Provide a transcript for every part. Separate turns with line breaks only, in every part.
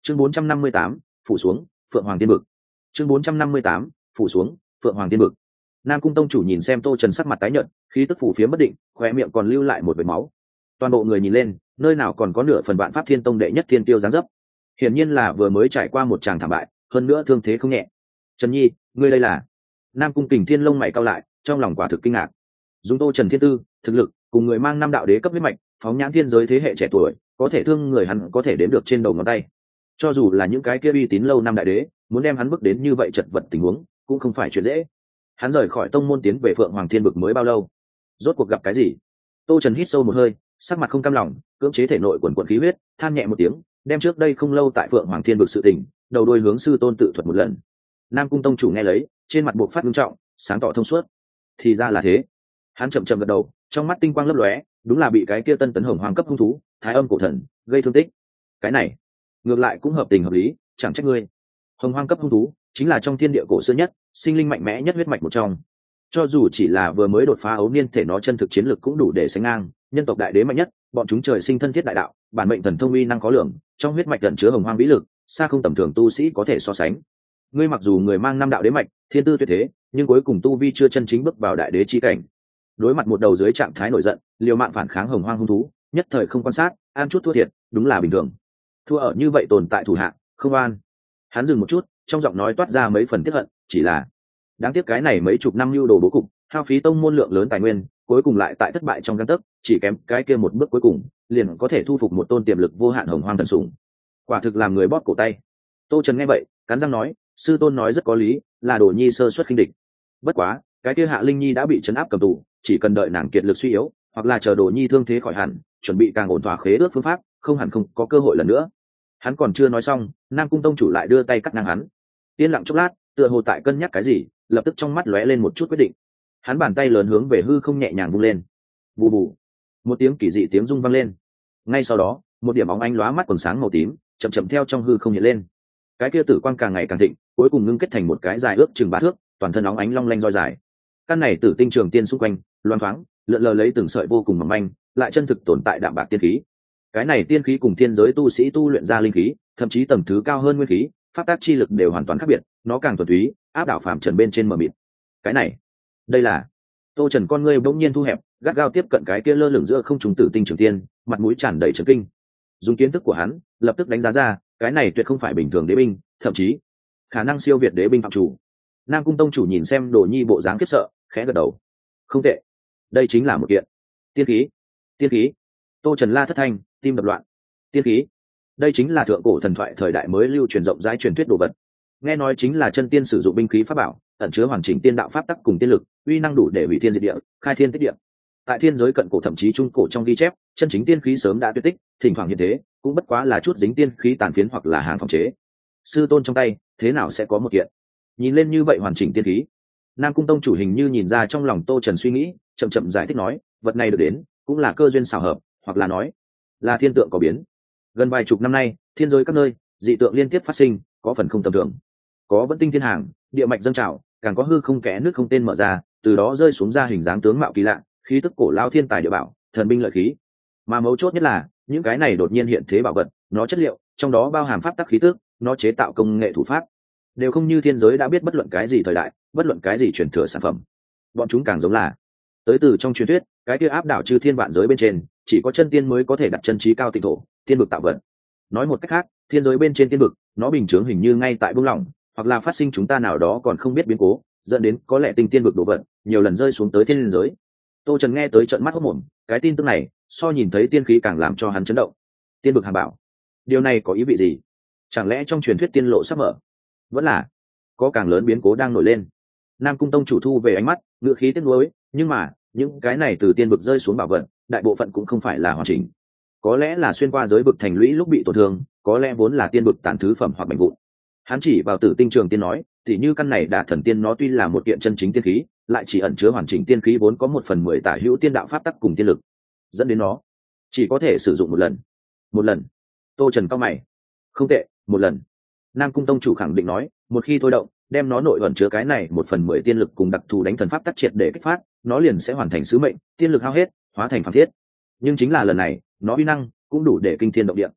chương 458, phủ xuống phượng hoàng tiên bực. chương 458, phủ xuống phượng hoàng tiên bực. Nam cung tông chủ nhìn xem Tô Trần sắc mặt tái nhợt, khí tức phủ phía bất định, khóe miệng còn lưu lại một vệt máu. Toàn bộ người nhìn lên, nơi nào còn có nửa phần vạn pháp thiên tông đệ nhất thiên tiêu dáng dấp. Hiển nhiên là vừa mới trải qua một tràng thảm bại, hơn nữa thương thế không nhẹ. Trần Nhi, ngươi đây là? Nam cung Kình Thiên lông mày cau lại, trong lòng quả thực kinh ngạc. Dùng Tô Trần thiên tư, thực lực, cùng người mang năm đạo đế cấp huyết mạch, phóng nhãn thiên giới thế hệ trẻ tuổi, có thể thương người hắn có thể đếm được trên đầu ngón tay. Cho dù là những cái kia uy tín lâu năm đại đế, muốn đem hắn bước đến như vậy chật vật tình huống, cũng không phải chuyện dễ. Hắn rời khỏi tông môn tiến về Phượng Hoàng Thiên Bực mới bao lâu? Rốt cuộc gặp cái gì? Tô Trần hít sâu một hơi, sắc mặt không cam lòng, cưỡng chế thể nội quần quần khí huyết, than nhẹ một tiếng, đem trước đây không lâu tại Phượng Hoàng Thiên Bực sự tình, đầu đuôi hướng sư tôn tự thuật một lần. Nam cung tông chủ nghe lấy, trên mặt buộc phát nghiêm trọng, sáng tỏ thông suốt. Thì ra là thế. Hắn chậm chậm gật đầu, trong mắt tinh quang lấp lóe, đúng là bị cái kia tân tấn hồng hoàng cấp hung thú, Thái Âm cổ thần, gây thương tích. Cái này, ngược lại cũng hợp tình hợp lý, chẳng trách ngươi. Hồng hoàng cấp hung thú chính là trong thiên địa cổ xưa nhất, sinh linh mạnh mẽ nhất huyết mạch một trong. Cho dù chỉ là vừa mới đột phá ấu niên thể, nó chân thực chiến lực cũng đủ để sánh ngang nhân tộc đại đế mạnh nhất, bọn chúng trời sinh thân thiết đại đạo, bản mệnh thần thông uy năng khó lường, trong huyết mạch ẩn chứa hồng hoang vĩ lực, xa không tầm thường tu sĩ có thể so sánh. Ngươi mặc dù người mang năm đạo đế mạch, thiên tư tuyệt thế, nhưng cuối cùng tu vi chưa chân chính bước vào đại đế chi cảnh. Đối mặt một đầu dưới trạng thái nổi giận, liều mạng phản kháng hồng hoang hung thú, nhất thời không quan sát, ăn chút thua thiệt, đúng là bình thường. Thua ở như vậy tồn tại thủ hạ, không an. Hắn dừng một chút, trong giọng nói toát ra mấy phần tiếc hận, chỉ là đáng tiếc cái này mấy chục năm lưu đồ bố cục, hao phí tông môn lượng lớn tài nguyên, cuối cùng lại tại thất bại trong gang tấc, chỉ kém cái kia một bước cuối cùng, liền có thể thu phục một tôn tiềm lực vô hạn hồng hoang thần sủng. Quả thực làm người bóp cổ tay. Tô Trần nghe vậy, cắn răng nói, sư tôn nói rất có lý, là Đồ Nhi sơ suất khinh địch. Bất quá, cái kia Hạ Linh Nhi đã bị trấn áp cầm tù, chỉ cần đợi nàng kiệt lực suy yếu, hoặc là chờ Đồ Nhi thương thế khỏi hẳn, chuẩn bị càng ổn thỏa khế ước phương pháp, không hẳn không có cơ hội lần nữa. Hắn còn chưa nói xong, Nam cung tông chủ lại đưa tay cắt ngang hắn. Yên lặng chốc lát, tựa hồ tại cân nhắc cái gì, lập tức trong mắt lóe lên một chút quyết định. Hắn bàn tay lớn hướng về hư không nhẹ nhàng vung lên. Bù bù, một tiếng kỳ dị tiếng rung vang lên. Ngay sau đó, một điểm bóng ánh lóa mắt quần sáng màu tím chậm chậm theo trong hư không hiện lên. Cái kia tử quang càng ngày càng thịnh, cuối cùng ngưng kết thành một cái dài ước chừng 3 thước, toàn thân óng ánh long lanh roi dài. Căn này tử tinh trường tiên xung quanh loáng thoáng lượn lờ lấy từng sợi vô cùng mỏng manh, lại chân thực tồn tại đạm bạc tiên khí. Cái này tiên khí cùng thiên giới tu sĩ tu luyện ra linh khí, thậm chí tầng thứ cao hơn nguyên khí, pháp tác chi lực đều hoàn toàn khác biệt, nó càng thuần túy, áp đảo phàm trần bên trên mờ mịt. Cái này, đây là Tô Trần con ngươi bỗng nhiên thu hẹp, gắt gao tiếp cận cái kia lơ lửng giữa không trung tử tinh trường tiên, mặt mũi tràn đầy chấn kinh. Dùng kiến thức của hắn, lập tức đánh giá ra, cái này tuyệt không phải bình thường đế binh, thậm chí khả năng siêu việt đế binh phạm chủ. Nam cung tông chủ nhìn xem Đồ Nhi bộ dáng khiếp sợ, khẽ gật đầu. Không tệ, đây chính là một kiện tiên khí. Tiên khí. Tô Trần la thất thanh, tim đập loạn. Tiên khí, đây chính là thượng cổ thần thoại thời đại mới lưu truyền rộng rãi truyền thuyết đồ vật. Nghe nói chính là chân tiên sử dụng binh khí pháp bảo, ẩn chứa hoàn chỉnh tiên đạo pháp tắc cùng tiên lực, uy năng đủ để hủy thiên diệt địa, khai thiên tích địa. Tại thiên giới cận cổ thậm chí trung cổ trong ghi chép, chân chính tiên khí sớm đã tuyệt tích, thỉnh thoảng hiện thế, cũng bất quá là chút dính tiên khí tàn phiến hoặc là hàng phòng chế. Sư tôn trong tay, thế nào sẽ có một kiện? Nhìn lên như vậy hoàn chỉnh tiên khí. Nam cung tông chủ hình như nhìn ra trong lòng Tô Trần suy nghĩ, chậm chậm giải thích nói, vật này được đến, cũng là cơ duyên xảo hợp, hoặc là nói, là thiên tượng có biến. Gần vài chục năm nay, thiên giới các nơi, dị tượng liên tiếp phát sinh, có phần không tầm thường. Có vẫn tinh thiên hàng, địa mạch dâng trào, càng có hư không kẽ nước không tên mở ra, từ đó rơi xuống ra hình dáng tướng mạo kỳ lạ, khí tức cổ lao thiên tài địa bảo, thần binh lợi khí. Mà mấu chốt nhất là, những cái này đột nhiên hiện thế bảo vật, nó chất liệu, trong đó bao hàm pháp tắc khí tức, nó chế tạo công nghệ thủ pháp, đều không như thiên giới đã biết bất luận cái gì thời đại, bất luận cái gì truyền thừa sản phẩm. Bọn chúng càng giống là tới từ trong truyền thuyết, cái kia áp đảo chư thiên vạn giới bên trên, chỉ có chân tiên mới có thể đặt chân trí cao tịnh thổ, tiên vực tạo vật. Nói một cách khác, thiên giới bên trên tiên vực, nó bình chướng hình như ngay tại buông lỏng, hoặc là phát sinh chúng ta nào đó còn không biết biến cố, dẫn đến có lẽ tinh tiên vực đổ vật nhiều lần rơi xuống tới thiên giới. Tô Trần nghe tới trợn mắt hốt mồm, cái tin tức này so nhìn thấy tiên khí càng làm cho hắn chấn động. Tiên vực hàng bảo, điều này có ý vị gì? Chẳng lẽ trong truyền thuyết tiên lộ sắp mở, vẫn là có càng lớn biến cố đang nổi lên? Nam cung tông chủ thu về ánh mắt, ngựa khí tiếc nuối, nhưng mà những cái này từ tiên vực rơi xuống bảo vật, đại bộ phận cũng không phải là hoàn chỉnh. Có lẽ là xuyên qua giới vực thành lũy lúc bị tổn thương, có lẽ vốn là tiên vực tàn thứ phẩm hoặc mảnh vụn. Hắn chỉ vào tử tinh trường tiên nói, thì như căn này đả thần tiên nó tuy là một kiện chân chính tiên khí, lại chỉ ẩn chứa hoàn chỉnh tiên khí vốn có 1/10 tả hữu tiên đạo pháp tắc cùng tiên lực, dẫn đến nó chỉ có thể sử dụng một lần. Một lần? Tô Trần cao mày. Không tệ, một lần. Nam cung tông chủ khẳng định nói, một khi thôi động, đem nó nội ẩn chứa cái này 1/10 tiên lực cùng đặc thù đánh thần pháp tắc triệt để kích phát, nó liền sẽ hoàn thành sứ mệnh, tiên lực hao hết, hóa thành phàm thiết. Nhưng chính là lần này, nó uy năng cũng đủ để kinh thiên động địa.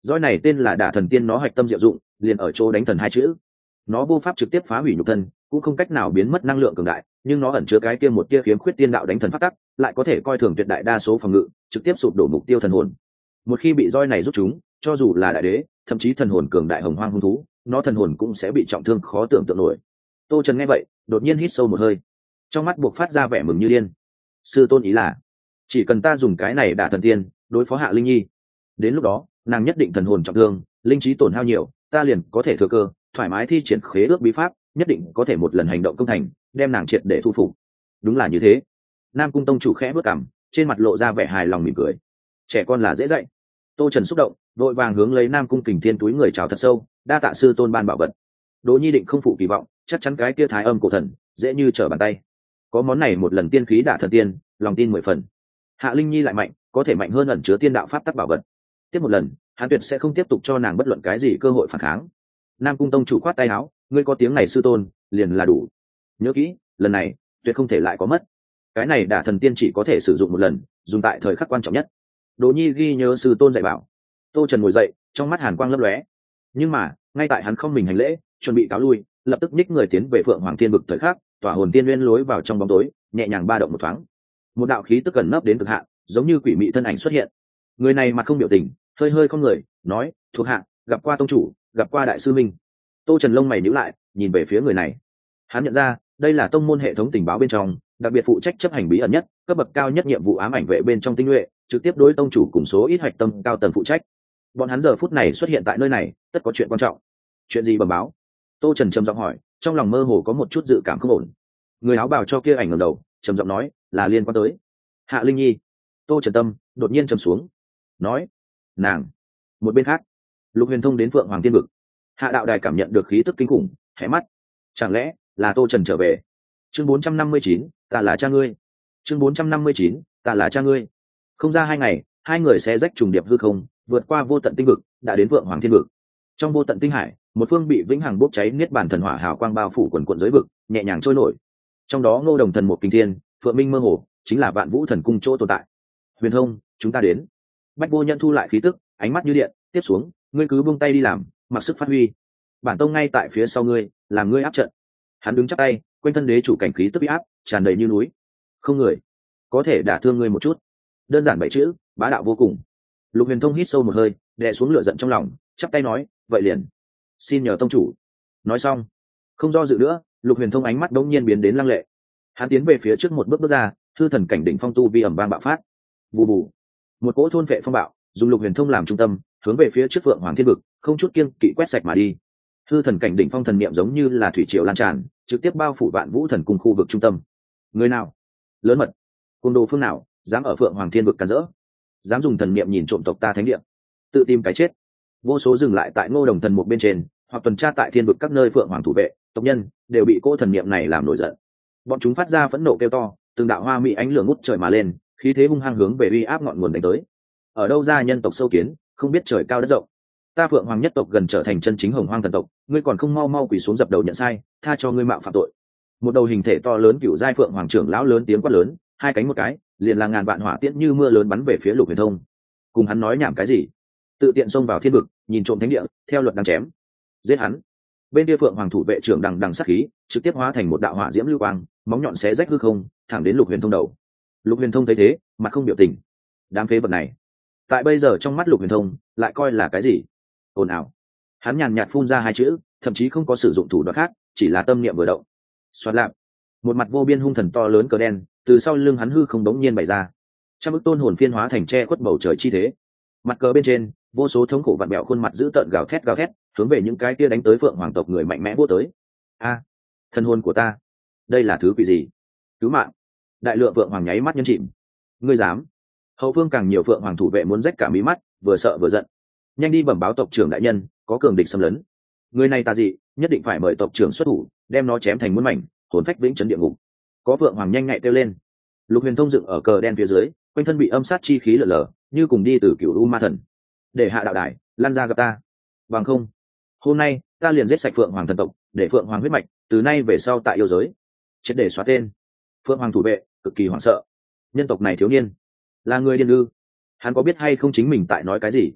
Roi này tên là Đả Thần Tiên, nó hạch tâm diệu dụng liền ở chỗ đánh thần hai chữ. Nó vô pháp trực tiếp phá hủy nhục thân, cũng không cách nào biến mất năng lượng cường đại, nhưng nó ẩn chứa cái kia một tia khiếm khuyết tiên đạo đánh thần pháp tắc, lại có thể coi thường tuyệt đại đa số phòng ngự, trực tiếp sụp đổ mục tiêu thần hồn. Một khi bị roi này rút chúng, cho dù là đại đế, thậm chí thần hồn cường đại hồng hoang hung thú, nó thần hồn cũng sẽ bị trọng thương khó tưởng tượng nổi. Tô Trần nghe vậy, đột nhiên hít sâu một hơi, trong mắt buộc phát ra vẻ mừng như điên. Sư tôn ý là, chỉ cần ta dùng cái này Đả Thần Tiên đối phó Hạ Linh Nhi, đến lúc đó nàng nhất định thần hồn trọng thương, linh trí tổn hao nhiều, ta liền có thể thừa cơ thoải mái thi triển khế ước bí pháp, nhất định có thể một lần hành động công thành, đem nàng triệt để thu phục. Đúng là như thế. Nam Cung tông chủ khẽ bước cằm, trên mặt lộ ra vẻ hài lòng mỉm cười. Trẻ con là dễ dạy. Tô Trần xúc động, vội vàng hướng lấy Nam Cung Kình Thiên túi người chào thật sâu, đa tạ sư tôn ban bảo vật. Đỗ Nhi định không phụ kỳ vọng, chắc chắn cái kia Thái Âm cổ thần dễ như trở bàn tay. Có món này một lần tiên khí Đả Thần Tiên, lòng tin 10 phần. Hạ Linh Nhi lại mạnh, có thể mạnh hơn ẩn chứa tiên đạo pháp tắc bảo vật. Tiếp một lần, hắn tuyệt sẽ không tiếp tục cho nàng bất luận cái gì cơ hội phản kháng. Nam Cung tông chủ khoát tay áo, ngươi có tiếng này sư tôn liền là đủ. Nhớ kỹ, lần này tuyệt không thể lại có mất. Cái này Đả Thần Tiên chỉ có thể sử dụng một lần, dùng tại thời khắc quan trọng nhất. Đỗ Nhi ghi nhớ sư tôn dạy bảo. Tô Trần ngồi dậy, trong mắt hàn quang lấp lóe. Nhưng mà ngay tại hắn không mình hành lễ, chuẩn bị cáo lui, lập tức ních người tiến về Phượng Hoàng Thiên Vực thời khắc, tỏa hồn tiên nguyên lối vào trong bóng tối, nhẹ nhàng ba động một thoáng, một đạo khí tức gần nấp đến cực hạn, giống như quỷ mị thân ảnh xuất hiện. Người này mặt không biểu tình, hơi hơi không người, nói: thuộc hạ gặp qua tông chủ, gặp qua đại sư minh. Tô Trần lông mày nhíu lại, nhìn về phía người này. Hắn nhận ra đây là tông môn hệ thống tình báo bên trong đặc biệt phụ trách chấp hành bí ẩn nhất, cấp bậc cao nhất nhiệm vụ ám ảnh vệ bên trong tinh nhuệ, trực tiếp đối tông chủ cùng số ít hoạch tâm cao tầng phụ trách. Bọn hắn giờ phút này xuất hiện tại nơi này, tất có chuyện quan trọng. Chuyện gì bẩm báo? Tô Trần trầm giọng hỏi, trong lòng mơ hồ có một chút dự cảm không ổn. Người áo bào cho kia ảnh ngẩng đầu, trầm giọng nói, là liên quan tới Hạ Linh Nhi. Tô Trần tâm đột nhiên trầm xuống, nói, nàng. Một bên khác, Lục Huyền Thông đến Phượng Hoàng Tiên Vực. Hạ đạo đài cảm nhận được khí tức kinh khủng, hé mắt. Chẳng lẽ là Tô Trần trở về? Chương 459, ta là cha ngươi. Chương 459, ta là cha ngươi. Không ra 2 ngày, hai người sẽ rách trùng điệp hư không, vượt qua vô tận tinh vực, đã đến Phượng Hoàng Thiên Vực. Trong vô tận tinh hải, một phương bị vĩnh hằng bốc cháy niết bàn thần hỏa hào quang bao phủ quần quần giới vực, nhẹ nhàng trôi nổi. Trong đó Ngô Đồng thần một kinh thiên, Phượng Minh mơ hồ, chính là Vạn Vũ thần cung chỗ tồn tại. Huyền Thông, chúng ta đến. Bách Vô Nhân thu lại khí tức, ánh mắt như điện, tiếp xuống, ngươi cứ buông tay đi làm, mặc sức phát huy. Bản tông ngay tại phía sau ngươi, làm ngươi áp trận. Hắn đứng chắp tay, quanh thân đế chủ cảnh khí tức uy áp, tràn đầy như núi. Không người có thể đả thương ngươi một chút. Đơn giản 7 chữ, bá đạo vô cùng. Lục Huyền Thông hít sâu một hơi, đè xuống lửa giận trong lòng, chắp tay nói, vậy liền xin nhờ tông chủ. Nói xong, không do dự nữa, Lục Huyền Thông ánh mắt đống nhiên biến đến lăng lệ. Hắn tiến về phía trước một bước ra, hư thần cảnh đỉnh phong tu vi ầm vang bạo phát. Bù bù, một cỗ thôn vệ phong bạo, dùng Lục Huyền Thông làm trung tâm, hướng về phía trước Phượng Hoàng Thiên Vực, không chút kiêng kỵ quét sạch mà đi. Hư thần cảnh đỉnh phong thần niệm giống như là thủy triều lan tràn, trực tiếp bao phủ Vạn Vũ thần cùng khu vực trung tâm. Người nào? Lớn mật, côn đồ phương nào dám ở Phượng Hoàng Thiên Vực càn rỡ, dám dùng thần niệm nhìn trộm tộc ta thánh địa, tự tìm cái chết. Vô số dừng lại tại Ngô Đồng thần một bên trên, hoặc tuần tra tại thiên vực các nơi Phượng Hoàng thủ vệ tộc nhân đều bị cỗ thần niệm này làm nổi giận. Bọn chúng phát ra phẫn nộ kêu to, từng đạo hoa mỹ ánh lửa ngút trời mà lên, khí thế hung hăng hướng về uy áp ngọn nguồn đánh tới. Ở đâu ra nhân tộc sâu kiến, không biết trời cao đất rộng. Ta Phượng Hoàng nhất tộc gần trở thành chân chính hồng hoang thần tộc, ngươi còn không mau mau quỳ xuống dập đầu nhận sai, tha cho ngươi mạo phạm tội. Một đầu hình thể to lớn cựu giai Phượng Hoàng trưởng lão lớn tiếng quát lớn, hai cánh một cái, liền là ngàn vạn hỏa tiễn như mưa lớn bắn về phía Lục Huyền Thông. Cùng hắn nói nhảm cái gì? Tự tiện xông vào thiên vực, nhìn trộm thánh địa, theo luật đang chém. Giết hắn. Bên kia Phượng Hoàng thủ vệ trưởng đằng đằng sát khí, trực tiếp hóa thành một đạo hỏa diễm lưu quang, móng nhọn xé rách hư không, thẳng đến Lục Huyền Thông đầu. Lục Huyền Thông thấy thế, mặt không biểu tình. Đám phế vật này, tại bây giờ trong mắt Lục Huyền Thông, lại coi là cái gì? Ồn ào. Hắn nhàn nhạt phun ra 2 chữ, thậm chí không có sử dụng thủ đoạn khác, chỉ là tâm niệm vừa động. Xoạt lạp, một mặt vô biên hung thần to lớn cờ đen, từ sau lưng hắn hư không đống nhiên bày ra. Trăm ức tôn hồn phiên hóa thành che khuất bầu trời chi thế. Mặt cờ bên trên, vô số thống khổ vặn bẹo khuôn mặt dữ tợn gào thét, hướng về những cái kia đánh tới Phượng Hoàng tộc người mạnh mẽ vô tới. A, thân hồn của ta, đây là thứ quỷ gì? Cứu mạng! Đại lượng Phượng Hoàng nháy mắt nhân chìm. Ngươi dám? Hậu phương càng nhiều Phượng Hoàng thủ vệ muốn rách cả mí mắt, vừa sợ vừa giận. Nhanh đi bẩm báo tộc trưởng đại nhân, có cường địch xâm lấn. Người này tà dị, nhất định phải mời tộc trưởng xuất thủ, đem nó chém thành muôn mảnh, hồn phách vĩnh trấn địa ngục. Có Phượng Hoàng nhanh nhạy kêu lên. Lục Huyền Thông dựng ở cờ đen phía dưới, quanh thân bị âm sát chi khí lở lở, như cùng đi từ cựu u ma thần. Để hạ đạo đài lan ra gặp ta, bằng không hôm nay ta liền giết sạch Phượng Hoàng thần tộc, để Phượng Hoàng huyết mạch từ nay về sau tại yêu giới triệt để xóa tên. Phượng Hoàng thủ vệ cực kỳ hoảng sợ. Nhân tộc này thiếu niên là người điên ư? Hắn có biết hay không chính mình tại nói cái gì?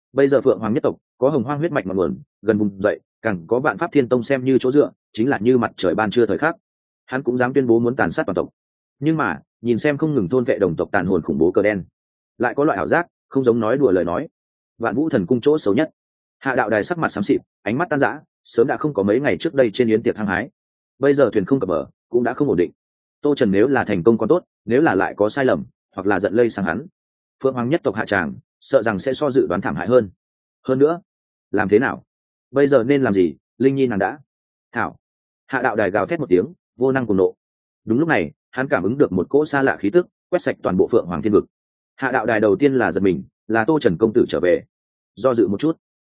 Bây giờ phượng hoàng nhất tộc có hồng hoang huyết mạch ngọn nguồn gần vùng dậy, càng có vạn pháp thiên tông xem như chỗ dựa, chính là như mặt trời ban trưa thời khắc, hắn cũng dám tuyên bố muốn tàn sát toàn tộc. Nhưng mà nhìn xem không ngừng thôn vệ đồng tộc tàn hồn khủng bố cờ đen, lại có loại ảo giác không giống nói đùa lời nói. Vạn vũ thần cung chỗ xấu nhất, Hạ đạo đài sắc mặt xám xịt, ánh mắt tan rã, sớm đã không có mấy ngày trước đây trên yến tiệc hăng hái. Bây giờ thuyền không cập bờ, cũng đã không ổn định. Tô Trần nếu là thành công còn tốt, nếu là lại có sai lầm hoặc là giận lây sang hắn, phượng hoàng nhất tộc hạ tràng sợ rằng sẽ so dự đoán thảm hại hơn. Hơn nữa, làm thế nào bây giờ, nên làm gì? Linh nhi nàng đã thảo. Hạ đạo đài gào thét một tiếng, vô năng cùng nộ. Đúng lúc này hắn cảm ứng được một cỗ xa lạ khí tức quét sạch toàn bộ phượng hoàng thiên vực. Hạ đạo đài đầu tiên là giật mình, là Tô Trần công tử trở về. Do dự một chút,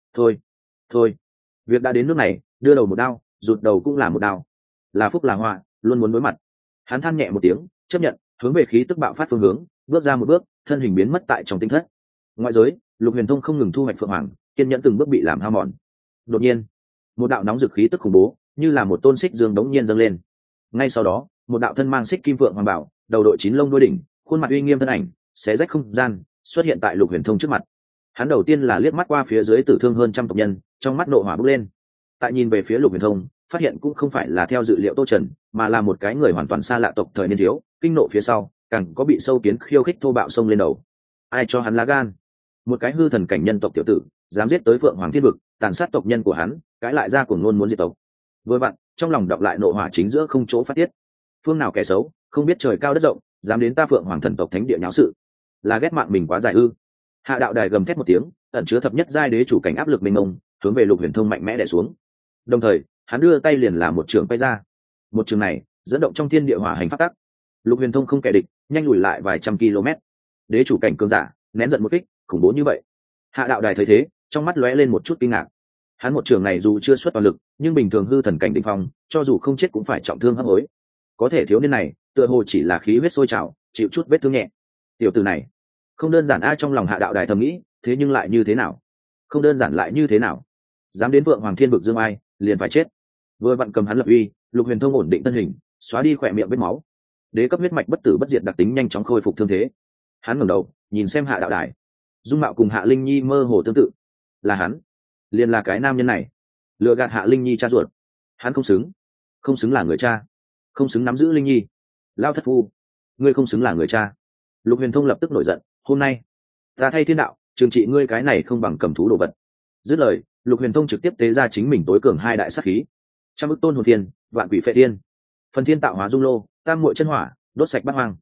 thôi việc đã đến nước này, đưa đầu một đao rụt đầu cũng là một đao, là phúc là họa luôn muốn đối mặt. Hắn than nhẹ một tiếng, chấp nhận, hướng về khí tức bạo phát phương hướng bước ra một bước, thân hình biến mất tại trong tinh thất. Ngoại giới, Lục Huyền Thông không ngừng thu hoạch phượng hoàng, kiên nhẫn từng bước bị làm hao mòn. Đột nhiên, một đạo nóng dực khí tức khủng bố như là một tôn xích dương đống nhiên dâng lên. Ngay sau đó, một đạo thân mang xích kim phượng hoàng bảo, đầu đội chín lông đuôi đỉnh, khuôn mặt uy nghiêm thân ảnh xé rách không gian xuất hiện tại Lục Huyền Thông trước mặt. Hắn đầu tiên là liếc mắt qua phía dưới tử thương hơn trăm tộc nhân, trong mắt nộ hỏa bốc lên. Tại nhìn về phía Lục Huyền Thông, phát hiện cũng không phải là theo dự liệu Tô Trần, mà là một cái người hoàn toàn xa lạ tộc thời niên thiếu. Kinh nộ phía sau càng có bị sâu kiến khiêu khích thô bạo xông lên đầu. Ai cho hắn lá gan? Một cái hư thần cảnh nhân tộc tiểu tử dám giết tới phượng hoàng thiên vực, tàn sát tộc nhân của hắn, cãi lại ra cuồng ngôn muốn diệt tộc. Vừa vặn trong lòng đọc lại nộ hỏa chính giữa không chỗ phát tiết. Phương nào kẻ xấu không biết trời cao đất rộng, dám đến ta phượng hoàng thần tộc thánh địa nháo sự, là ghét mạng mình quá dài ư? Hạ đạo đài gầm thét một tiếng, ẩn chứa thập nhất giai đế chủ cảnh áp lực mênh mông, hướng về Lục Huyền Thông mạnh mẽ đè xuống. Đồng thời hắn đưa tay liền làm một trường bay ra. Một trường này dẫn động trong thiên địa hỏa hành pháp tắc. Lục Huyền Thông không kẻ địch, nhanh lùi lại vài trăm km. Đế chủ cảnh cường giả nén giận một kích khủng bố như vậy. Hạ đạo đài thấy thế, trong mắt lóe lên một chút kinh ngạc. Hắn một trường này dù chưa xuất toàn lực, nhưng bình thường hư thần cảnh đỉnh phong, cho dù không chết cũng phải trọng thương hấp hối. Có thể thiếu niên này, tựa hồ chỉ là khí huyết sôi trào, chịu chút vết thương nhẹ. Tiểu tử này không đơn giản. Ai trong lòng Hạ đạo đài thầm nghĩ, thế nhưng lại như thế nào? Không đơn giản lại như thế nào? Dám đến vượng hoàng thiên vực dương ai, liền phải chết. Vừa vặn cầm hắn lập uy, Lục Huyền Thông ổn định thân hình, xóa đi khỏe miệng vết máu. Đế cấp huyết mạch bất tử bất diệt đặc tính nhanh chóng khôi phục thương thế. Hắn ngẩng đầu nhìn xem Hạ đạo đài, dung mạo cùng Hạ Linh Nhi mơ hồ tương tự. Là hắn, liền là cái nam nhân này, lừa gạt Hạ Linh Nhi cha ruột. Hắn không xứng là người cha, không xứng nắm giữ Linh Nhi. Lao thất phu, ngươi không xứng là người cha. Lục Huyền Thông lập tức nổi giận, hôm nay ta thay thiên đạo trừng trị ngươi cái này không bằng cầm thú đồ vật. Dứt lời, Lục Huyền Thông trực tiếp tế ra chính mình tối cường hai đại sát khí: trăm ức tôn hồn thiên, vạn quỷ phệ thiên. Phần thiên tạo hóa dung lô, tam muội chân hỏa, đốt sạch bát hoang.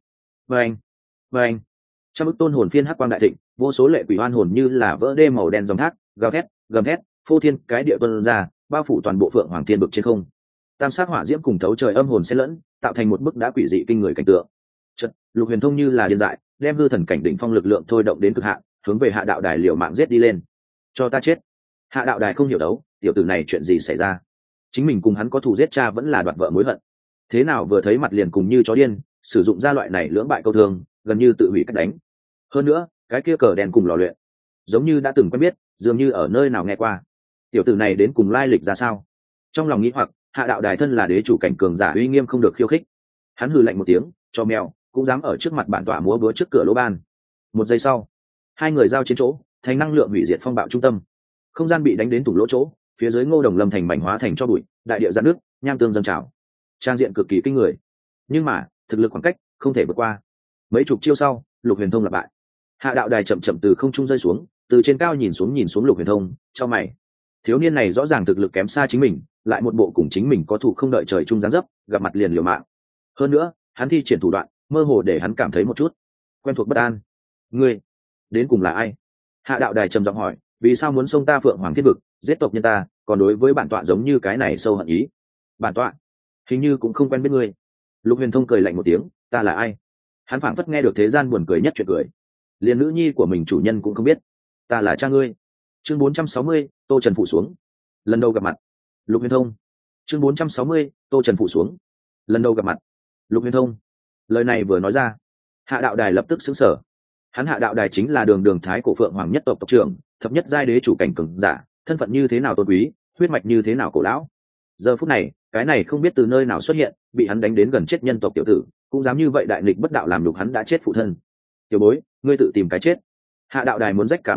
Vâng. Trăm ức tôn hồn phiên hắc quang đại thịnh, vô số lệ quỷ oan hồn như là vỡ đê màu đen dòng thác, gào thét, gầm thét, phô thiên cái địa tuôn ra, bao phủ toàn bộ phượng hoàng thiên vực trên không. Tam sát hỏa diễm cùng thấu trời âm hồn xen lẫn, tạo thành một bức đã quỷ dị kinh người cảnh tượng. Chợt, Lục Huyền Thông như là điên dại, đem hư thần cảnh đỉnh phong lực lượng thôi động đến cực hạn, hướng về Hạ đạo đài liều mạng giết đi lên. Cho ta chết! Hạ đạo đài không hiểu đấu, tiểu tử này chuyện gì xảy ra? Chính mình cùng hắn có thù giết cha vẫn là đoạt vợ mối hận, thế nào vừa thấy mặt liền cùng như chó điên, sử dụng ra loại này lưỡng bại câu thương, gần như tự hủy cách đánh. Hơn nữa cái kia cờ đen cùng lò luyện, giống như đã từng quen biết, dường như ở nơi nào nghe qua. Tiểu tử này đến cùng lai lịch ra sao? Trong lòng nghĩ hoặc, Hạ đạo đài thân là đế chủ cảnh cường giả uy nghiêm không được khiêu khích. Hắn hừ lạnh một tiếng, cho mèo cũng dám ở trước mặt bản tọa múa búa trước cửa lỗ ban. Một giây sau, hai người giao chiến chỗ, thành năng lượng hủy diệt phong bạo trung tâm, không gian bị đánh đến tủ lỗ chỗ, phía dưới Ngô Đồng Lâm thành mảnh hóa thành cho bụi, đại địa giãn nước, nham tương dâng trào, trang diện cực kỳ kinh người. Nhưng mà thực lực khoảng cách không thể vượt qua. Mấy chục chiêu sau, Lục Huyền Thông lặp bại. Hạ đạo đài chậm chậm từ không trung rơi xuống, từ trên cao nhìn xuống Lục Huyền Thông, cho mày. Thiếu niên này rõ ràng thực lực kém xa chính mình, lại một bộ cùng chính mình có thủ không đợi trời chung dáng dấp, gặp mặt liền liều mạng. Hơn nữa hắn thi triển thủ đoạn mơ hồ để hắn cảm thấy một chút quen thuộc bất an. Ngươi đến cùng là ai? Hạ đạo đài trầm giọng hỏi, vì sao muốn xông ta phượng hoàng thiên vực, giết tộc nhân ta, còn đối với bản tọa giống như cái này sâu hận ý? Bản tọa hình như cũng không quen biết ngươi. Lục Huyền Thông cười lạnh một tiếng, ta là ai? Hắn phảng phất nghe được thế gian buồn cười nhất chuyện cười, liền nữ nhi của mình chủ nhân cũng không biết. Ta là cha ngươi. Chương 460, Tô Trần phụ xuống. Lần đầu gặp mặt. Lục Huyền Thông. Chương 460, Tô Trần phụ xuống. Lần đầu gặp mặt. Lục Huyền Thông. Lời này vừa nói ra, Hạ đạo đài lập tức sững sờ. Hắn Hạ đạo đài chính là đường thái cổ phượng hoàng nhất tộc tộc trưởng, thập nhất giai đế chủ cảnh cường giả, thân phận như thế nào tôn quý, huyết mạch như thế nào cổ lão. Giờ phút này, cái này không biết từ nơi nào xuất hiện, bị hắn đánh đến gần chết nhân tộc tiểu tử, cũng dám như vậy đại nghịch bất đạo làm nhục hắn đã chết phụ thân. Tiểu bối, ngươi tự tìm cái chết. Hạ đạo đài muốn rách cả mí mắt,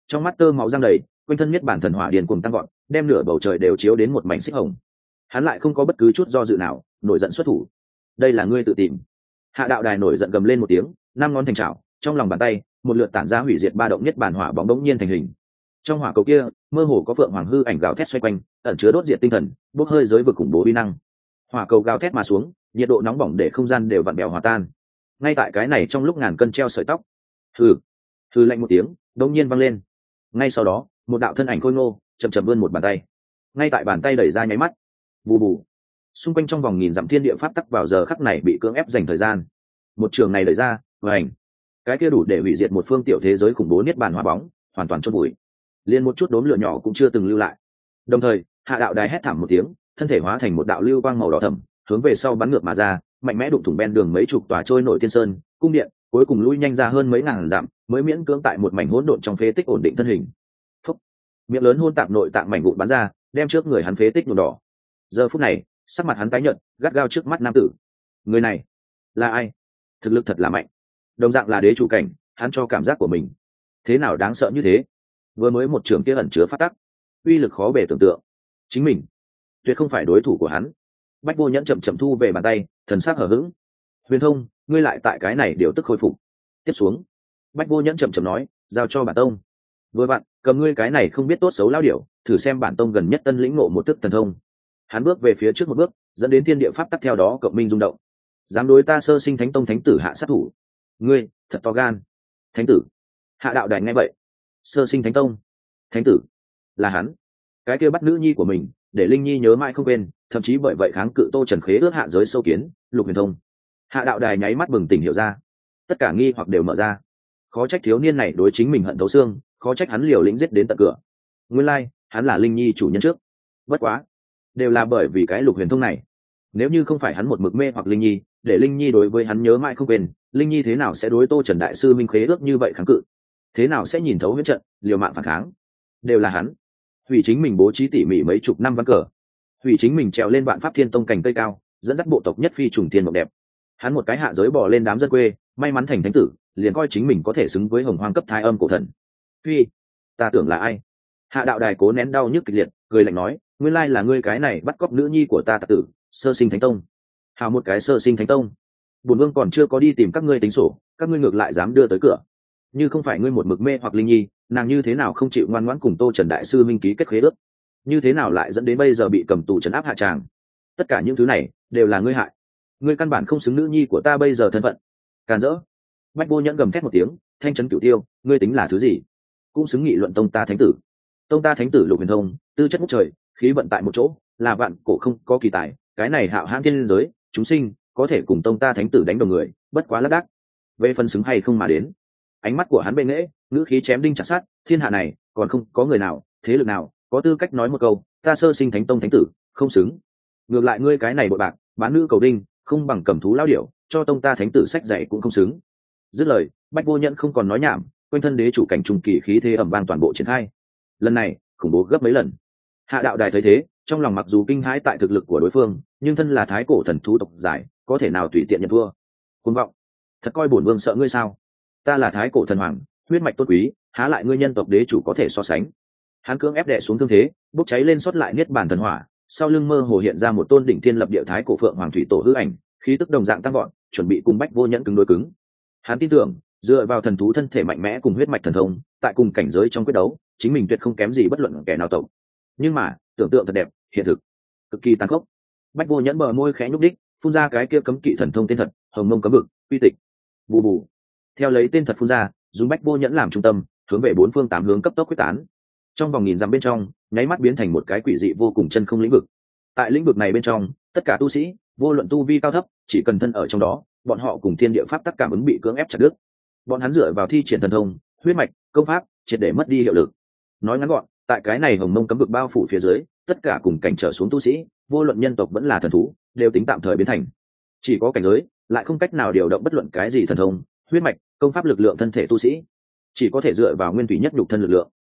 trong mắt tơ máu răng đầy, quanh thân nhất bản thần hỏa điền cuồng tăng gọn, đem nửa bầu trời đều chiếu đến một mảnh xích hồng. Hắn lại không có bất cứ chút do dự nào, nổi giận xuất thủ. Đây là ngươi tự tìm. Hạ đạo đài nổi giận gầm lên một tiếng, năm ngón thành trảo, trong lòng bàn tay một lượt tản ra hủy diệt ba động nhất bản hỏa bóng đống nhiên thành hình. Trong hỏa cầu kia mơ hồ có phượng hoàng hư ảnh gào thét xoay quanh, ẩn chứa đốt diệt tinh thần, bốc hơi giới vực khủng bố uy năng. Hỏa cầu gào thét mà xuống, nhiệt độ nóng bỏng để không gian đều vặn bèo hòa tan. Ngay tại cái này trong lúc ngàn cân treo sợi tóc, hừ lạnh một tiếng đống nhiên vang lên. Ngay sau đó một đạo thân ảnh khôi ngô chậm chậm vươn một bàn tay, ngay tại bàn tay đẩy ra nháy mắt, bù bù, xung quanh trong vòng nghìn dặm thiên địa pháp tắc vào giờ khắc này bị cưỡng ép dành thời gian. Một trường này đẩy ra vành, cái kia đủ để hủy diệt một phương tiểu thế giới khủng bố niết bàn hóa bóng hoàn toàn chôn bụi, liền một chút đốm lửa nhỏ cũng chưa từng lưu lại. Đồng thời hạ đạo đài hét thảm một tiếng, thân thể hóa thành một đạo lưu quang màu đỏ thẫm, hướng về sau bắn ngược mà ra, mạnh mẽ đụng thủng ven đường mấy chục tòa trôi nổi tiên sơn cung điện, cuối cùng lui nhanh ra hơn mấy ngàn dặm, mới miễn cưỡng tại một mảnh hỗn độn trong phế tích ổn định thân hình. Phúc, miệng lớn hôn tạp nội tạng mảnh vụn bắn ra, đem trước người hắn phế tích nhuộm đỏ. Giờ phút này sắc mặt hắn tái nhợt, gắt gao trước mắt nam tử. Người này là ai? Thực lực thật là mạnh, đồng dạng là đế chủ cảnh, hắn cho cảm giác của mình thế nào đáng sợ như thế. Vừa mới một trường kia ẩn chứa phát tắc, uy lực khó bề tưởng tượng, chính mình tuyệt không phải đối thủ của hắn. Bách Vô Nhẫn chậm chậm thu về bàn tay, thần sắc hở hững. Huyền Thông, ngươi lại tại cái này điều tức khôi phục. Tiếp xuống Bách Vô Nhẫn chậm chậm nói, giao cho bản tông. Vừa vặn cầm ngươi cái này không biết tốt xấu lao điểu, thử xem bản tông gần nhất tân lĩnh ngộ một tức thần thông. Hắn bước về phía trước một bước, dẫn đến thiên địa pháp tắc theo đó cộng minh rung động. Dám đối ta Sơ Sinh Thánh Tông thánh tử hạ sát thủ, ngươi thật to gan. Thánh tử? Hạ đạo đài nghe vậy, Sơ Sinh Thánh Tông thánh tử là hắn, cái kia bắt nữ nhi của mình, để Linh Nhi nhớ mãi không quên, thậm chí bởi vậy kháng cự Tô Trần khế ước hạ giới sâu kiến Lục Huyền Thông. Hạ đạo đài nháy mắt bừng tỉnh hiểu ra, tất cả nghi hoặc đều mở ra. Khó trách thiếu niên này đối chính mình hận thấu xương, khó trách hắn liều lĩnh giết đến tận cửa. Nguyên lai hắn là Linh Nhi chủ nhân trước. Bất quá đều là bởi vì cái Lục Huyền Thông này. Nếu như không phải hắn một mực mê hoặc Linh Nhi, để Linh Nhi đối với hắn nhớ mãi không quên, Linh Nhi thế nào sẽ đối Tô Trần đại sư minh khế ước như vậy kháng cự? Thế nào sẽ nhìn thấu huyết trận, liều mạng phản kháng? Đều là hắn. Hủy chính mình bố trí tỉ mỉ mấy chục năm ván cờ, hủy chính mình trèo lên Vạn Pháp Thiên Tông cành cây cao, dẫn dắt bộ tộc nhất phi trùng thiên mộng đẹp. Hắn một cái hạ giới bỏ lên đám dân quê, may mắn thành thánh tử, liền coi chính mình có thể xứng với hồng hoang cấp thái âm cổ thần. Phi, ta tưởng là ai? Hạ đạo đài cố nén đau nhức kịch liệt, cười lạnh nói, nguyên lai là ngươi cái này bắt cóc nữ nhi của ta tặc tử, Sơ Sinh Thánh Tông. Hào một cái Sơ Sinh Thánh Tông, bổn vương còn chưa có đi tìm các ngươi tính sổ, các ngươi ngược lại dám đưa tới cửa. Như không phải ngươi một mực mê hoặc Linh Nhi, nàng như thế nào không chịu ngoan ngoãn cùng Tô Trần đại sư minh ký kết khế ước? Như thế nào lại dẫn đến bây giờ bị cầm tù trấn áp hạ tràng? Tất cả những thứ này đều là ngươi hại. Ngươi căn bản không xứng nữ nhi của ta bây giờ thân phận. Càn rỡ! Bách Vô Nhẫn gầm thét một tiếng, thanh trấn cửu tiêu, ngươi tính là thứ gì? Cũng xứng nghị luận tông ta thánh tử. Tông ta thánh tử Lục Huyền Thông, tư chất ngút trời, khí vận tại một chỗ, là vạn cổ không có kỳ tài. Cái này hạo hãn thiên giới, chúng sinh có thể cùng tông ta thánh tử đánh đồng người, bất quá lác đác. Về phần xứng hay không mà đến, ánh mắt của hắn bệ nghễ, ngữ khí chém đinh chặt sắt, thiên hạ này còn không có người nào, thế lực nào có tư cách nói một câu ta Sơ Sinh Thánh Tông thánh tử không xứng. Ngược lại ngươi cái này bội bạc bán nữ cầu đinh, không bằng cầm thú lao điểu, cho tông ta thánh tử sách dạy cũng không xứng. Dứt lời, Bách Vô Nhẫn không còn nói nhảm, quanh thân đế chủ cảnh trùng kỳ khí thế ẩm vang toàn bộ triển khai. Lần này khủng bố gấp mấy lần. Hạ đạo đài thấy thế, trong lòng mặc dù kinh hãi tại thực lực của đối phương, nhưng thân là thái cổ thần thú tộc giải, có thể nào tùy tiện nhận thua? Cuồng vọng, thật coi bổn vương sợ ngươi sao? Ta là thái cổ thần hoàng, huyết mạch tốt quý, há lại ngươi nhân tộc đế chủ có thể so sánh? Hắn cưỡng ép đè xuống thương thế, bốc cháy lên sót lại niết bàn thần hỏa, sau lưng mơ hồ hiện ra một tôn đỉnh thiên lập địa thái cổ phượng hoàng thủy tổ hư ảnh, khí tức đồng dạng tăng vọt, chuẩn bị cùng Bách Vô Nhẫn cứng đối cứng. Hắn tin tưởng, dựa vào thần thú thân thể mạnh mẽ cùng huyết mạch thần thông, tại cùng cảnh giới trong quyết đấu, chính mình tuyệt không kém gì bất luận kẻ nào tộc. Nhưng mà, tưởng tượng thật đẹp, hiện thực cực kỳ tàn khốc. Bách Vô Nhẫn bờ môi khẽ nhúc đích, phun ra cái kia cấm kỵ thần thông tên thật, Hồng Mông Cấm Vực, uy tịch. Bù bù. Theo lấy tên thật phun ra, dùng Bách Vô Nhẫn làm trung tâm, hướng về bốn phương tám hướng cấp tốc quyết tán. Trong vòng nghìn dặm bên trong, nháy mắt biến thành một cái quỷ dị vô cùng chân không lĩnh vực. Tại lĩnh vực này bên trong, tất cả tu sĩ, vô luận tu vi cao thấp, chỉ cần thân ở trong đó, bọn họ cùng thiên địa pháp tắc cảm ứng bị cưỡng ép chặt đứt. Bọn hắn dựa vào thi triển thần thông, huyết mạch, công pháp, triệt để mất đi hiệu lực. Nói ngắn gọn, tại cái này Hồng Mông Cấm Vực bao phủ phía dưới, tất cả cùng cảnh trở xuống tu sĩ, vô luận nhân tộc vẫn là thần thú, đều tính tạm thời biến thành. Chỉ có cảnh giới, lại không cách nào điều động bất luận cái gì thần thông, huyết mạch, công pháp lực lượng thân thể tu sĩ, chỉ có thể dựa vào nguyên thủy nhất nhục thân lực lượng.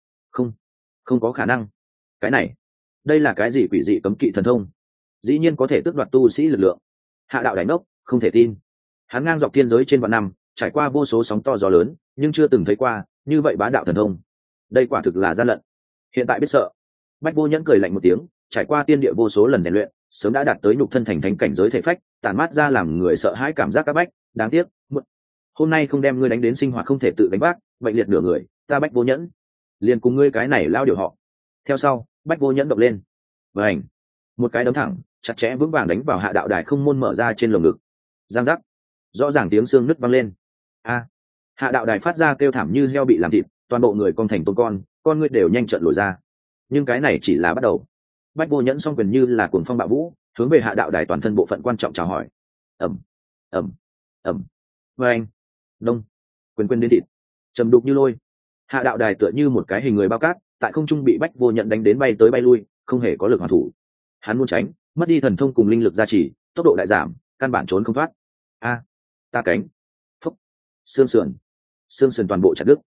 Không có khả năng. Cái này, đây là cái gì quỷ dị cấm kỵ thần thông? Dĩ nhiên có thể tước đoạt tu sĩ lực lượng. Hạ đạo đại ngốc, không thể tin. Hắn ngang dọc thiên giới trên vạn năm, trải qua vô số sóng to gió lớn, nhưng chưa từng thấy qua như vậy bá đạo thần thông. đây quả thực là gian lận. Hiện tại biết sợ. Bách Vô Nhẫn cười lạnh một tiếng, trải qua tiên địa vô số lần rèn luyện, sớm đã đạt tới nhục thân thành thánh cảnh giới thể phách, tản mát ra làm người sợ hãi cảm giác các bách. Đáng tiếc, hôm nay không đem ngươi đánh đến sinh hoạt không thể tự đánh vác, bệnh liệt nửa người, ta Bách Vô Nhẫn liền cùng ngươi cái này lao điều họ. Theo sau, Bách Vô Nhẫn động lên, vảnh, một cái đấm thẳng, chặt chẽ vững vàng đánh vào Hạ Đạo Đài không môn mở ra trên lồng ngực. Giang giác, rõ ràng tiếng xương nứt vang lên. A! Hạ Đạo Đài phát ra kêu thảm như heo bị làm thịt, toàn bộ người cong thành tôm con ngươi đều nhanh trợn lồi ra. Nhưng cái này chỉ là bắt đầu. Bách Vô Nhẫn song quyền như là cuồng phong bạo vũ, hướng về Hạ Đạo Đài toàn thân bộ phận quan trọng chào hỏi. Ầm, ầm, ầm, vang, đông, quyền đến thịt, trầm đục như lôi. Hạ Đạo Đài tựa như một cái hình người bao cát, tại không trung bị Bách Vô Nhẫn đánh đến bay tới bay lui, không hề có lực hoàn thủ. Hắn muốn tránh, mất đi thần thông cùng linh lực gia trì, tốc độ đại giảm, căn bản trốn không thoát. A, ta cánh, phúc, xương sườn toàn bộ chặt đứt.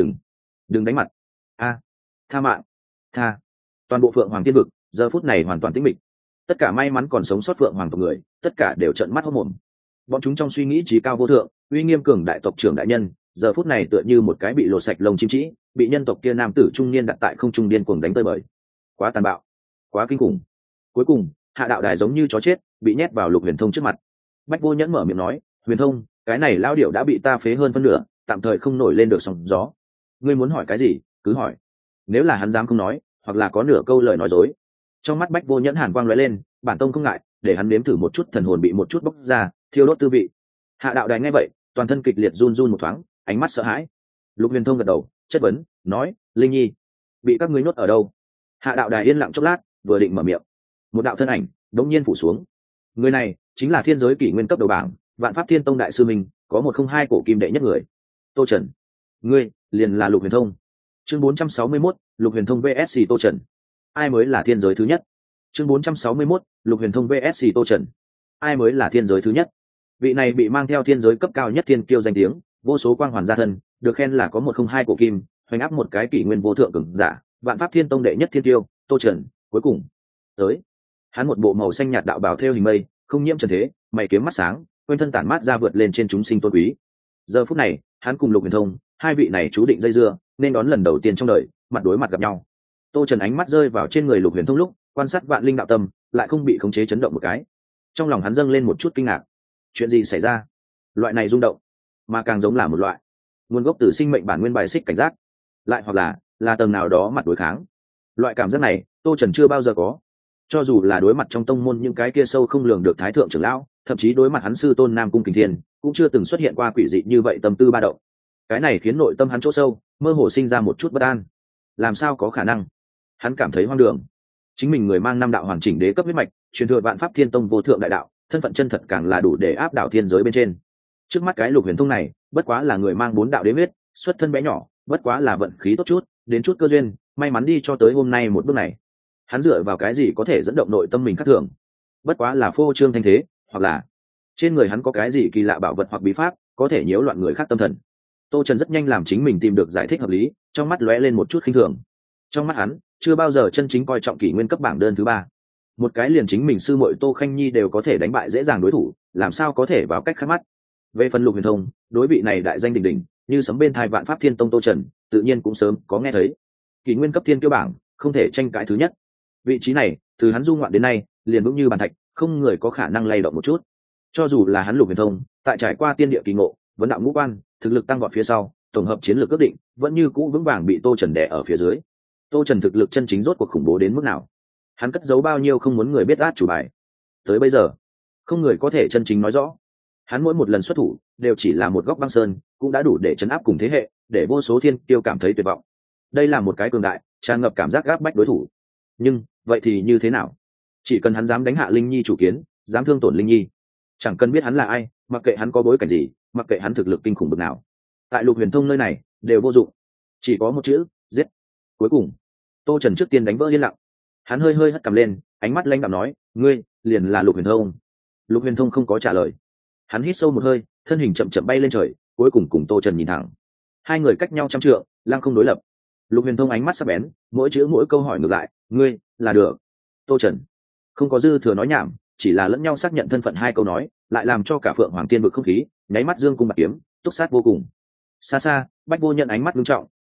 Đừng đánh mặt. A, tha mạng, tha. Toàn bộ Phượng Hoàng Tiên vực giờ phút này hoàn toàn tĩnh mịch. Tất cả may mắn còn sống sót Phượng Hoàng tộc người, tất cả đều trợn mắt hốt mồm. Bọn chúng trong suy nghĩ trí cao vô thượng, uy nghiêm cường đại tộc trưởng đại nhân, giờ phút này tựa như một cái bị lột sạch lông chim trĩ, bị nhân tộc kia nam tử trung niên đặt tại không trung điên cuồng đánh tơi bời. Quá tàn bạo, quá kinh khủng. Cuối cùng, Hạ Đạo Đài giống như chó chết, bị nhét vào Lục Huyền Thông trước mặt. Bách Vô Nhẫn mở miệng nói, Huyền Thông, cái này lao điệu đã bị ta phế hơn phân nửa, tạm thời không nổi lên được sóng gió. Ngươi muốn hỏi cái gì cứ hỏi. Nếu là hắn dám không nói, hoặc là có nửa câu lời nói dối, trong mắt Bách Vô Nhẫn hàn quang lóe lên, bản tông không ngại để hắn nếm thử một chút thần hồn bị một chút bốc ra, thiêu đốt tư vị. Hạ Đạo Đài nghe vậy, toàn thân kịch liệt run run một thoáng, ánh mắt sợ hãi. Lục Huyền Thông gật đầu, chất vấn nói, Linh Nhi, bị các ngươi nhốt ở đâu? Hạ Đạo Đài yên lặng chốc lát, vừa định mở miệng, một đạo thân ảnh đống nhiên phủ xuống. Người này chính là thiên giới kỷ nguyên cấp đầu bảng, Vạn Pháp Thiên Tông đại sư minh, có 101 cổ kim đệ nhất người. Tô Trần, ngươi liền là Lục Huyền Thông. Chương 461, Lục Huyền Thông vs Tô Trần. Ai mới là thiên giới thứ nhất? Chương 461, Lục Huyền Thông vs Tô Trần. Ai mới là thiên giới thứ nhất? Vị này bị mang theo thiên giới cấp cao nhất thiên kiêu danh tiếng, vô số quang hoàn gia thân, được khen là có 102 cổ kim, hoành áp một cái kỷ nguyên vô thượng cường giả, Vạn Pháp Thiên Tông đệ nhất thiên kiêu, Tô Trần, cuối cùng tới. Hắn một bộ màu xanh nhạt đạo bào theo hình mây, không nhiễm trần thế, mày kiếm mắt sáng, quanh thân tản mát ra vượt lên trên chúng sinh tôn quý. Giờ phút này, hắn cùng Lục Huyền Thông, hai vị này chú định dây dưa, nên đón lần đầu tiên trong đời, mặt đối mặt gặp nhau. Tô Trần ánh mắt rơi vào trên người Lục Huyền Thông lúc, quan sát vạn linh đạo tâm, lại không bị khống chế chấn động một cái. Trong lòng hắn dâng lên một chút kinh ngạc. Chuyện gì xảy ra? Loại này rung động, mà càng giống là một loại nguồn gốc từ sinh mệnh bản nguyên bài xích cảnh giác, lại hoặc là tầng nào đó mặt đối kháng. Loại cảm giác này, Tô Trần chưa bao giờ có. Cho dù là đối mặt trong tông môn những cái kia sâu không lường được thái thượng trưởng lão, thậm chí đối mặt hắn sư tôn Nam Cung Kình Thiên, cũng chưa từng xuất hiện qua quỷ dị như vậy tâm tư ba động. Cái này khiến nội tâm hắn chỗ sâu mơ hồ sinh ra một chút bất an. Làm sao có khả năng? Hắn cảm thấy hoang đường. Chính mình người mang năm đạo hoàn chỉnh đế cấp huyết mạch, truyền thừa Vạn Pháp Thiên Tông vô thượng đại đạo, thân phận chân thật càng là đủ để áp đảo thiên giới bên trên. Trước mắt cái Lục Huyền Thông này, bất quá là người mang 4 đạo đế huyết, xuất thân bé nhỏ, bất quá là vận khí tốt chút, đến chút cơ duyên, may mắn đi cho tới hôm nay một bước này. Hắn dựa vào cái gì có thể dẫn động nội tâm mình khác thường? Bất quá là phô trương thanh thế, hoặc là trên người hắn có cái gì kỳ lạ bảo vật hoặc bí pháp, có thể nhiễu loạn người khác tâm thần. Tô Trần rất nhanh làm chính mình tìm được giải thích hợp lý, trong mắt lóe lên một chút khinh thường. Trong mắt hắn, chưa bao giờ chân chính coi trọng kỷ nguyên cấp bảng đơn thứ 3. Một cái liền chính mình sư muội Tô Khanh Nhi đều có thể đánh bại dễ dàng đối thủ, làm sao có thể vào cách khác mắt. Về phần Lục Huyền Thông, đối vị này đại danh đỉnh đỉnh, như sấm bên thai Vạn Pháp Thiên Tông Tô Trần, tự nhiên cũng sớm có nghe thấy. Kỷ nguyên cấp thiên kiêu bảng, không thể tranh cãi thứ nhất. Vị trí này, từ hắn du ngoạn đến nay, liền vững như bàn thạch, không người có khả năng lay động một chút. Cho dù là hắn Lục Huyền Thông, tại trải qua tiên địa kỳ ngộ, vấn đạo ngũ quan, thực lực tăng vọt phía sau, tổng hợp chiến lược ước định, vẫn như cũ vững vàng bị Tô Trần đè ở phía dưới. Tô Trần thực lực chân chính rốt cuộc khủng bố đến mức nào? Hắn cất giấu bao nhiêu không muốn người biết át chủ bài. Tới bây giờ, không người có thể chân chính nói rõ. Hắn mỗi một lần xuất thủ, đều chỉ là một góc băng sơn, cũng đã đủ để chấn áp cùng thế hệ, để vô số thiên tiêu cảm thấy tuyệt vọng. Đây là một cái cường đại, tràn ngập cảm giác gáp bách đối thủ. Nhưng, vậy thì như thế nào? Chỉ cần hắn dám đánh hạ Linh Nhi chủ kiến, dám thương tổn Linh Nhi, chẳng cần biết hắn là ai, mặc kệ hắn có bối cảnh gì, mặc kệ hắn thực lực kinh khủng bực nào, tại Lục Huyền Thông nơi này đều vô dụng. Chỉ có một chữ, giết. Cuối cùng, Tô Trần trước tiên đánh vỡ yên lặng. Hắn hơi hơi hất cằm lên, ánh mắt lãnh đạm nói, ngươi liền là Lục Huyền Thông. Lục Huyền Thông không có trả lời. Hắn hít sâu một hơi, thân hình chậm chậm bay lên trời, cuối cùng cùng Tô Trần nhìn thẳng. Hai người cách nhau trăm trượng, lăng không đối lập. Lục Huyền Thông ánh mắt sắc bén, mỗi chữ mỗi câu hỏi ngược lại, ngươi là được. Tô Trần không có dư thừa nói nhảm, chỉ là lẫn nhau xác nhận thân phận hai câu nói, lại làm cho cả Phượng Hoàng Tiên vực không khí nháy mắt dương cung bạc kiếm, túc sát vô cùng. Xa xa, Bách Vô Nhận ánh mắt nghiêm trọng,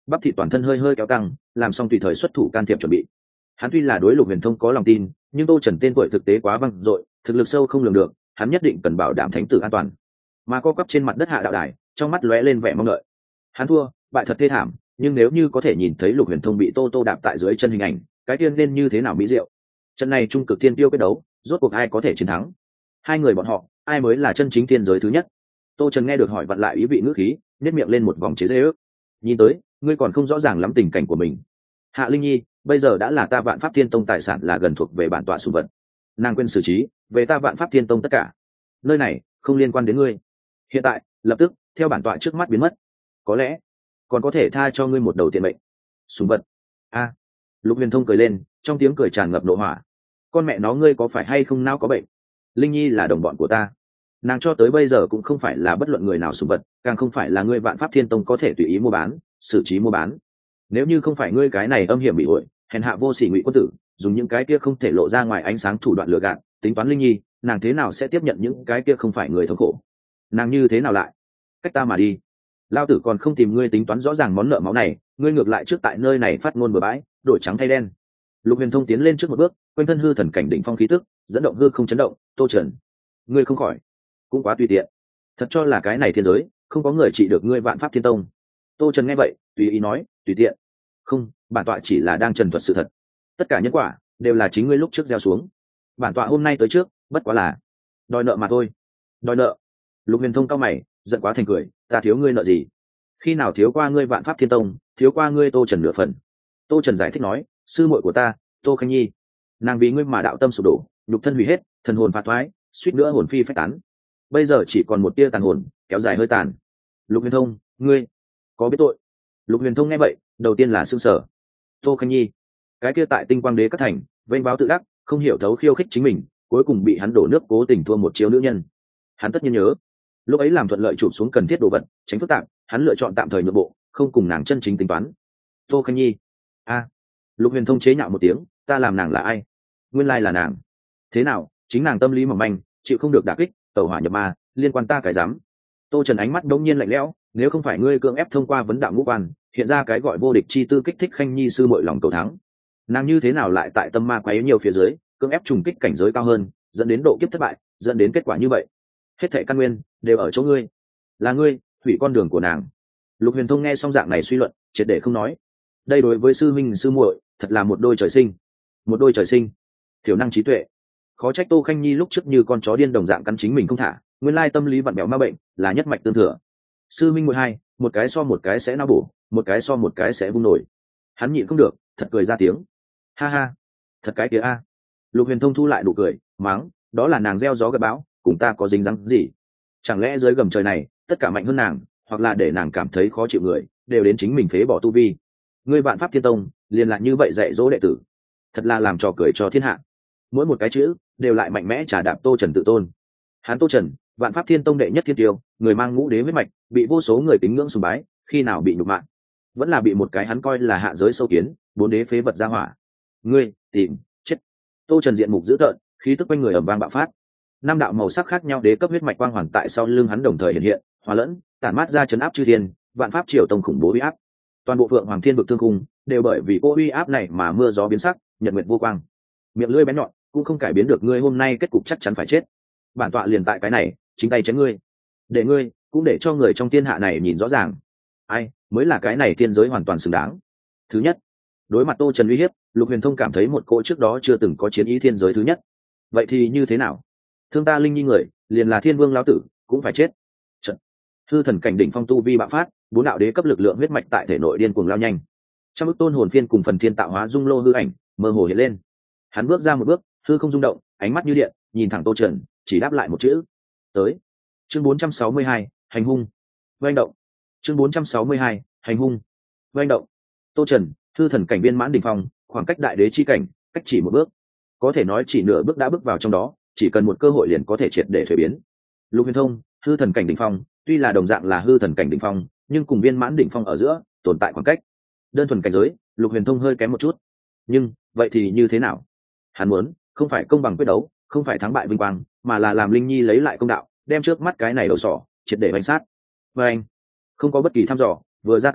bắp thịt toàn thân hơi hơi kéo căng, làm xong tùy thời xuất thủ can thiệp chuẩn bị. Hắn tuy là đối Lục Huyền Thông có lòng tin, nhưng Tô Trần tên tuổi thực tế quá vang dội, thực lực sâu không lường được, hắn nhất định cần bảo đảm thánh tử an toàn. Mà co quắp trên mặt đất Hạ Đạo Đài, trong mắt lóe lên vẻ mong đợi. Hắn thua, bại thật thê thảm, nhưng nếu như có thể nhìn thấy Lục Huyền Thông bị Tô Tô đạp tại dưới chân hình ảnh, cái tiên nên như thế nào mỹ diệu. Trận này trung cực thiên tiêu quyết đấu, rốt cuộc ai có thể chiến thắng? Hai người bọn họ, ai mới là chân chính thiên giới thứ nhất? Tô Trần nghe được hỏi vặn lại ý vị ngữ khí, nhếch miệng lên một vòng chế giễu. Nhìn tới, ngươi còn không rõ ràng lắm tình cảnh của mình. Hạ Linh Nhi, bây giờ đã là ta Vạn Pháp Thiên Tông tài sản là gần thuộc về bản tọa sủng vật. Nàng quên xử trí, về ta Vạn Pháp Thiên Tông tất cả. Nơi này không liên quan đến ngươi. Hiện tại, lập tức, theo bản tọa trước mắt biến mất. Có lẽ còn có thể tha cho ngươi một đầu tiện mệnh. Sủng vật? A. Lục Huyền Thông cười lên, trong tiếng cười tràn ngập nộ hỏa. Con mẹ nó ngươi có phải hay không não có bệnh? Linh Nhi là đồng bọn của ta, nàng cho tới bây giờ cũng không phải là bất luận người nào sủng vật, càng không phải là ngươi Vạn Pháp Thiên Tông có thể tùy ý mua bán, xử trí mua bán. Nếu như không phải ngươi cái này âm hiểm bị ổi, hèn hạ vô sỉ ngụy quân tử, dùng những cái kia không thể lộ ra ngoài ánh sáng thủ đoạn lừa gạt, tính toán Linh Nhi, nàng thế nào sẽ tiếp nhận những cái kia không phải người thống khổ? Nàng như thế nào lại cách ta mà đi? Lao tử còn không tìm ngươi tính toán rõ ràng món nợ máu này, ngươi ngược lại trước tại nơi này phát ngôn bừa bãi, đổi trắng thay đen. Lục Huyền Thông tiến lên trước một bước, quanh thân hư thần cảnh đỉnh phong khí tức dẫn động hư không chấn động. Tô Trần, ngươi không khỏi cũng quá tùy tiện, thật cho là cái này thiên giới không có người trị được ngươi Vạn Pháp Thiên Tông? Tô Trần nghe vậy tùy ý nói, tùy tiện? Không, bản tọa chỉ là đang trần thuật sự thật, tất cả nhân quả đều là chính ngươi lúc trước gieo xuống, bản tọa hôm nay tới trước bất quá là đòi nợ mà thôi. Đòi nợ? Lục Huyền Thông cao mày, giận quá thành cười, ta thiếu ngươi nợ gì? Khi nào thiếu qua ngươi Vạn Pháp Thiên Tông, thiếu qua ngươi Tô Trần nửa phần? Tô Trần giải thích nói, sư muội của ta Tô Khanh Nhi, nàng vì ngươi mà đạo tâm sụp đổ, nhục thân hủy hết, thần hồn phá thoái, suýt nữa hồn phi phách tán, bây giờ chỉ còn một tia tàn hồn, kéo dài hơi tàn. Lục Huyền Thông, ngươi có biết tội? Lục Huyền Thông nghe vậy đầu tiên là sững sờ. Tô Khanh Nhi, cái kia tại Tinh Quang Đế Các Thành vênh váo tự đắc, không hiểu thấu khiêu khích chính mình, cuối cùng bị hắn đổ nước cố tình thua một chiếu nữ nhân. Hắn tất nhiên nhớ, lúc ấy làm thuận lợi chụp xuống cần thiết đồ vật, tránh phức tạp, hắn lựa chọn tạm thời nhượng bộ, không cùng nàng chân chính tính toán. Tô Khanh Nhi? A. Lục Huyền Thông chế nhạo một tiếng, ta làm nàng là ai? Nguyên lai là nàng. Thế nào, chính nàng tâm lý mỏng manh, chịu không được đả kích, tẩu hỏa nhập ma, liên quan ta cái dám? Tô Trần ánh mắt đống nhiên lạnh lẽo, nếu không phải ngươi cưỡng ép thông qua vấn đạo ngũ quan, hiện ra cái gọi vô địch chi tư kích thích Khanh Nhi sư muội lòng cầu thắng, nàng như thế nào lại tại tâm ma quấy nhiều phía dưới, cưỡng ép trùng kích cảnh giới cao hơn, dẫn đến độ kiếp thất bại, dẫn đến kết quả như vậy? Hết thảy căn nguyên đều ở chỗ ngươi, là ngươi hủy con đường của nàng. Lục Huyền Thông nghe xong dạng này suy luận, triệt để không nói. Đây đối với sư minh sư muội thật là một đôi trời sinh, một đôi trời sinh thiểu năng trí tuệ. Khó trách Tô Khanh Nhi lúc trước như con chó điên đồng dạng cắn chính mình không thả, nguyên lai tâm lý vặn bẹo ma bệnh là nhất mạch tương thừa. Sư minh muội hai, một cái so một cái sẽ não bổ, một cái so một cái sẽ vung nổi. Hắn nhịn không được, thật cười ra tiếng. Ha ha, thật cái kia a. Lục Huyền Thông thu lại nụ cười, mắng, đó là nàng gieo gió gặt bão, cùng ta có dính dáng gì? Chẳng lẽ dưới gầm trời này tất cả mạnh hơn nàng, hoặc là để nàng cảm thấy khó chịu người đều đến chính mình phế bỏ tu vi? Ngươi Vạn Pháp Thiên Tông liền lại như vậy dạy dỗ đệ tử, thật là làm trò cười cho thiên hạ. Mỗi một cái chữ đều lại mạnh mẽ trả đạp Tô Trần tự tôn. Hắn Tô Trần, Vạn Pháp Thiên Tông đệ nhất thiên tiêu, người mang ngũ đế huyết mạch, bị vô số người kính ngưỡng sùng bái, khi nào bị nhục mạ? Vẫn là bị một cái hắn coi là hạ giới sâu kiến, bốn đế phế vật ra hỏa. Ngươi tìm chết! Tô Trần diện mục dữ tợn, khí tức quanh người ầm vang bạo phát. Năm đạo màu sắc khác nhau đế cấp huyết mạch quang hoàn tại sau lưng hắn đồng thời hiện hiện, hòa lẫn, tản mát ra chấn áp chư thiên, Vạn Pháp Triều Tông khủng bố uy áp. Toàn bộ Phượng Hoàng Thiên vực thương khung đều bởi vì cô uy áp này mà mưa gió biến sắc, nhật nguyệt vô quang. Miệng lưỡi bén nhọn cũng không cải biến được ngươi hôm nay kết cục chắc chắn phải chết. Bản tọa liền tại cái này, chính tay chém ngươi, để ngươi cũng để cho người trong thiên hạ này nhìn rõ ràng, ai mới là cái này thiên giới hoàn toàn xứng đáng. Thứ nhất, đối mặt Tô Trần uy hiếp, Lục Huyền Thông cảm thấy một cỗ trước đó chưa từng có chiến ý thiên giới thứ nhất. Vậy thì như thế nào? Thương ta Linh Nhi người, liền là Thiên Vương lão tử, cũng phải chết. Trận. Hư thần cảnh đỉnh phong tu vi bạo phát, bốn đạo đế cấp lực lượng huyết mạch tại thể nội điên cuồng lao nhanh. Trăm ức tôn hồn phiên cùng phần thiên tạo hóa dung lô hư ảnh mơ hồ hiện lên. Hắn bước ra một bước, hư không rung động, ánh mắt như điện, nhìn thẳng Tô Trần, chỉ đáp lại một chữ: tới. Chương 462, hành hung. Vành động. Chương 462, hành hung. Vành động. Tô Trần, hư thần cảnh viên mãn đỉnh phong, khoảng cách đại đế chi cảnh, cách chỉ một bước. Có thể nói chỉ nửa bước đã bước vào trong đó, chỉ cần một cơ hội liền có thể triệt để thuế biến. Lục Huyền Thông, hư thần cảnh đỉnh phong, tuy là đồng dạng là hư thần cảnh đỉnh phong, nhưng cùng viên mãn đỉnh phong ở giữa tồn tại khoảng cách. Đơn thuần cảnh giới, Lục Huyền Thông hơi kém một chút. Nhưng vậy thì như thế nào? Hắn muốn không phải công bằng quyết đấu, không phải thắng bại vinh quang, mà là làm Linh Nhi lấy lại công đạo, đem trước mắt cái này đầu sỏ triệt để bánh sát. Và anh không có bất kỳ thăm dò, vừa ra tay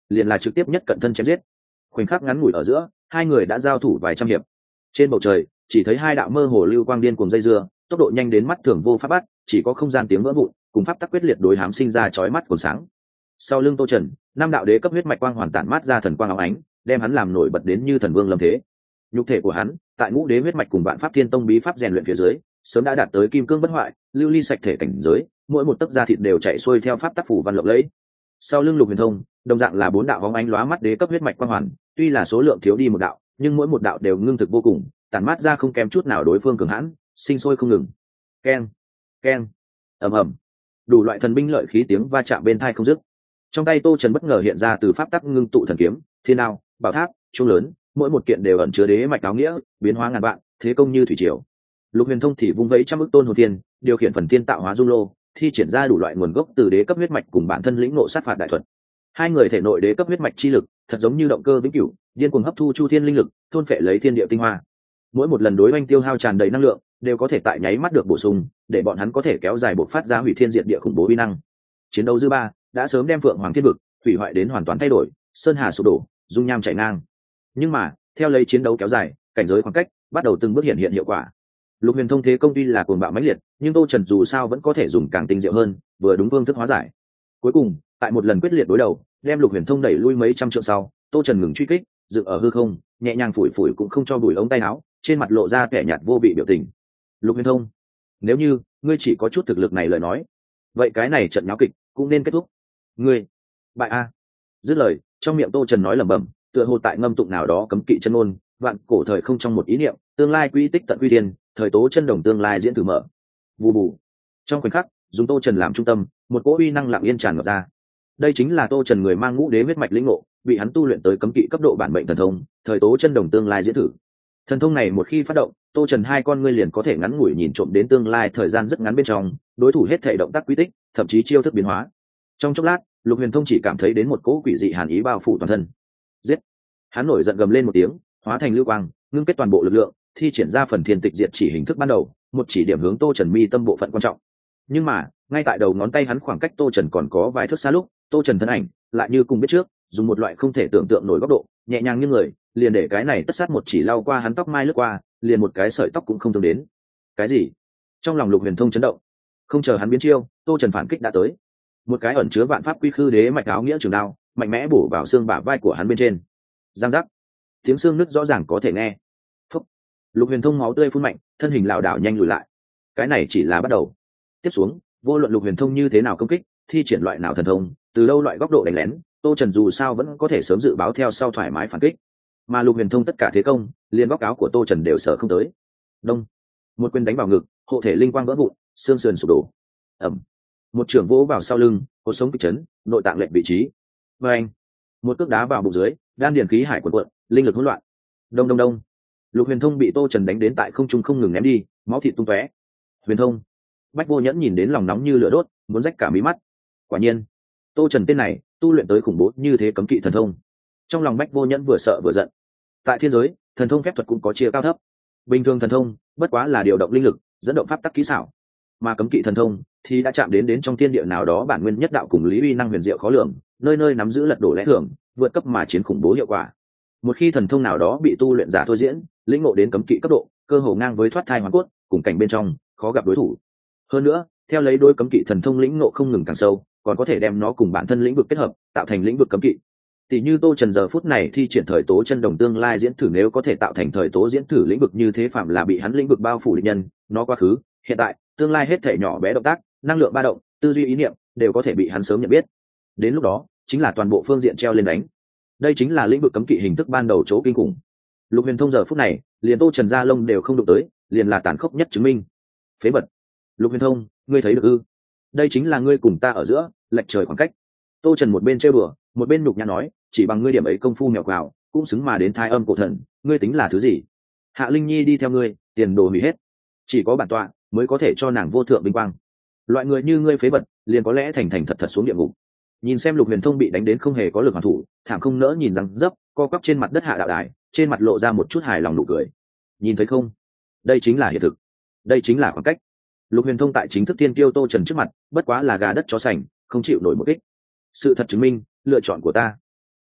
liền là trực tiếp nhất cận thân chém giết. Khoảnh khắc ngắn ngủi ở giữa, hai người đã giao thủ vài trăm hiệp. Trên bầu trời chỉ thấy hai đạo mơ hồ lưu quang điên cuồng dây dưa, tốc độ nhanh đến mắt thường vô pháp bắt, chỉ có không gian tiếng vỡ vụn cùng pháp tắc quyết liệt đối hám sinh ra chói mắt cuồng sáng. Sau lưng Tô Trần, năm đạo đế cấp huyết mạch quang hoàn tản mát ra thần quang óng ánh, đem hắn làm nổi bật đến như thần vương lâm thế. Nhục thể của hắn tại ngũ đế huyết mạch cùng vạn pháp thiên tông bí pháp rèn luyện phía dưới, sớm đã đạt tới kim cương bất hoại, lưu ly sạch thể cảnh giới, mỗi một tấc da thịt đều chạy xuôi theo pháp tắc phủ văn lộng lẫy. Sau lưng Lục Huyền Thông, đồng dạng là bốn đạo óng ánh lóa mắt đế cấp huyết mạch quang hoàn, tuy là số lượng thiếu đi một đạo, nhưng mỗi một đạo đều ngưng thực vô cùng, tản mát ra không kém chút nào đối phương cường hãn, sinh sôi không ngừng. Keng, keng, ầm ầm, đủ loại thần binh lợi khí tiếng va chạm bên tai không dứt. Trong tay Tô Trần bất ngờ hiện ra từ pháp tắc ngưng tụ thần kiếm, thiên đao, bảo tháp, chuông lớn, mỗi một kiện đều ẩn chứa đế mạch áo nghĩa, biến hóa ngàn vạn, thế công như thủy triều. Lục Huyền Thông thì vung vẫy trăm ức tôn hồn thiên, điều khiển phần thiên tạo hóa dung lô, thi triển ra đủ loại nguồn gốc từ đế cấp huyết mạch cùng bản thân lĩnh ngộ sát phạt đại thuật. Hai người thể nội đế cấp huyết mạch chi lực, thật giống như động cơ vĩnh cửu, điên cuồng hấp thu chu thiên linh lực, thôn phệ lấy thiên địa tinh hoa. Mỗi một lần đối oanh tiêu hao tràn đầy năng lượng, đều có thể tại nháy mắt được bổ sung, để bọn hắn có thể kéo dài bộc phát ra hủy thiên diệt địa khủng bố uy năng. Chiến đấu dư ba đã sớm đem Phượng Hoàng Thiên Vực hủy hoại đến hoàn toàn thay đổi, sơn hà sụp đổ, dung nham chảy ngang. Nhưng mà, theo lấy chiến đấu kéo dài, cảnh giới khoảng cách bắt đầu từng bước hiện hiện hiệu quả. Lục Huyền Thông thế công tuy là cuồng bạo mãnh liệt, nhưng Tô Trần dù sao vẫn có thể dùng càng tinh diệu hơn, vừa đúng phương thức hóa giải. Cuối cùng, tại một lần quyết liệt đối đầu, đem Lục Huyền Thông đẩy lui mấy trăm trượng sau, Tô Trần ngừng truy kích, dựng ở hư không, nhẹ nhàng phủi phủi cũng không cho bụi ống tay áo, trên mặt lộ ra vẻ nhạt vô vị biểu tình. Lục Huyền Thông, nếu như ngươi chỉ có chút thực lực này lời nói, vậy cái này trận nháo kịch cũng nên kết thúc. Ngươi bại a. Dứt lời, trong miệng Tô Trần nói lẩm bẩm, tựa hồ tại ngâm tụng nào đó cấm kỵ chân ngôn, vạn cổ thời không trong một ý niệm, tương lai quy tích tận quy thiên, thời tố chân đồng tương lai diễn thử mở. Vù vù. Trong khoảnh khắc, dùng Tô Trần làm trung tâm, một cỗ uy năng lặng yên tràn ngập ra. Đây chính là Tô Trần người mang ngũ đế huyết mạch lĩnh ngộ, bị hắn tu luyện tới cấm kỵ cấp độ bản mệnh thần thông, thời tố chân đồng tương lai diễn thử. Thần thông này một khi phát động, Tô Trần hai con ngươi liền có thể ngắn ngủi nhìn trộm đến tương lai thời gian rất ngắn bên trong, đối thủ hết thể động tác quy tích, thậm chí chiêu thức biến hóa. Trong chốc lát, Lục Huyền Thông chỉ cảm thấy đến một cỗ quỷ dị hàn ý bao phủ toàn thân. Giết! Hắn nổi giận gầm lên một tiếng, hóa thành lưu quang, ngưng kết toàn bộ lực lượng, thi triển ra phần thiên tịch diệt chỉ hình thức ban đầu, một chỉ điểm hướng Tô Trần mi tâm bộ phận quan trọng. Nhưng mà, ngay tại đầu ngón tay hắn khoảng cách Tô Trần còn có vài thước xa lúc, Tô Trần thân ảnh lại như cùng biết trước, dùng một loại không thể tưởng tượng nổi góc độ, nhẹ nhàng như người, liền để cái này tất sát một chỉ lao qua hắn tóc mai lướt qua, liền một cái sợi tóc cũng không thương đến. Cái gì? Trong lòng Lục Huyền Thông chấn động. Không chờ hắn biến chiêu, Tô Trần phản kích đã tới. Một cái ẩn chứa vạn pháp quy khư đế mạch áo nghĩa trường đao, mạnh mẽ bổ vào xương bả vai của hắn bên trên. Giang giác. Tiếng xương nứt rõ ràng có thể nghe. Phúc. Lục Huyền Thông máu tươi phun mạnh, thân hình lảo đảo nhanh lùi lại. Cái này chỉ là bắt đầu. Tiếp xuống, vô luận Lục Huyền Thông như thế nào công kích, thi triển loại nào thần thông, từ đâu loại góc độ đánh lén, Tô Trần dù sao vẫn có thể sớm dự báo theo sau thoải mái phản kích. Mà Lục Huyền Thông tất cả thế công, liền góc áo của Tô Trần đều sợ không tới. Đông. Một quyền đánh vào ngực, hộ thể linh quang vỡ vụn, xương sườn sụp đổ. Ầm. Một trường vỗ vào sau lưng, cột sống kịch chấn, nội tạng lệch vị trí. Và anh. Một cước đá vào bụng dưới, đan điền khí hải cuộn cuộn, linh lực hỗn loạn. Đông đông đông. Lục Huyền Thông bị Tô Trần đánh đến tại không trung không ngừng ném đi, máu thịt tung tóe. Huyền Thông. Bách Vô Nhẫn nhìn đến lòng nóng như lửa đốt, muốn rách cả mí mắt. Quả nhiên, Tô Trần tên này tu luyện tới khủng bố như thế cấm kỵ thần thông. Trong lòng Bách Vô Nhẫn vừa sợ vừa giận. Tại thiên giới, thần thông phép thuật cũng có chia cao thấp. Bình thường thần thông bất quá là điều động linh lực, dẫn động pháp tắc kỹ xảo, mà cấm kỵ thần thông thì đã chạm đến trong thiên địa nào đó bản nguyên nhất đạo cùng lý uy năng huyền diệu khó lường, nơi nơi nắm giữ lật đổ lẽ thường, vượt cấp mà chiến khủng bố hiệu quả. Một khi thần thông nào đó bị tu luyện giả thôi diễn, lĩnh ngộ đến cấm kỵ cấp độ, cơ hồ ngang với thoát thai hoàn cốt, cùng cảnh bên trong khó gặp đối thủ. Hơn nữa, theo lấy đôi cấm kỵ thần thông lĩnh ngộ không ngừng càng sâu, còn có thể đem nó cùng bản thân lĩnh vực kết hợp, tạo thành lĩnh vực cấm kỵ. Tỷ như Tô Trần giờ phút này thi triển thời tố chân đồng tương lai diễn thử, nếu có thể tạo thành thời tố diễn thử lĩnh vực như thế, phạm là bị hắn lĩnh vực bao phủ địch nhân, nó quá khứ, hiện tại, tương lai hết thể nhỏ bé động tác, năng lượng ba động, tư duy ý niệm đều có thể bị hắn sớm nhận biết. Đến lúc đó, chính là toàn bộ phương diện treo lên đánh. Đây chính là lĩnh vực cấm kỵ hình thức ban đầu chỗ kinh khủng. Lục Huyền Thông giờ phút này, liền Tô Trần da lông đều không đụng tới, liền là tàn khốc nhất chứng minh. Phế vật. Lục Huyền Thông, ngươi thấy được ư? Đây chính là ngươi cùng ta ở giữa lệch trời khoảng cách. Tô Trần một bên trêu đùa, một bên nhục nhã nói, chỉ bằng ngươi điểm ấy công phu mèo quào, cũng xứng mà đến thai âm cổ thần, ngươi tính là thứ gì? Hạ Linh Nhi đi theo ngươi, tiền đồ hủy hết. Chỉ có bản tọa mới có thể cho nàng vô thượng vinh quang. Loại người như ngươi phế vật, liền có lẽ thành thật xuống địa ngục. Nhìn xem Lục Huyền Thông bị đánh đến không hề có lực hoàn thủ, thảm không nỡ nhìn rằng dấp, co quắp trên mặt đất hạ đạo đài, trên mặt lộ ra một chút hài lòng nụ cười. Nhìn thấy không? Đây chính là hiện thực. Đây chính là khoảng cách. Lục Huyền Thông tại chính thức thiên kiêu Tô Trần trước mặt, bất quá là gà đất chó sành, không chịu nổi một kích. Sự thật chứng minh, lựa chọn của ta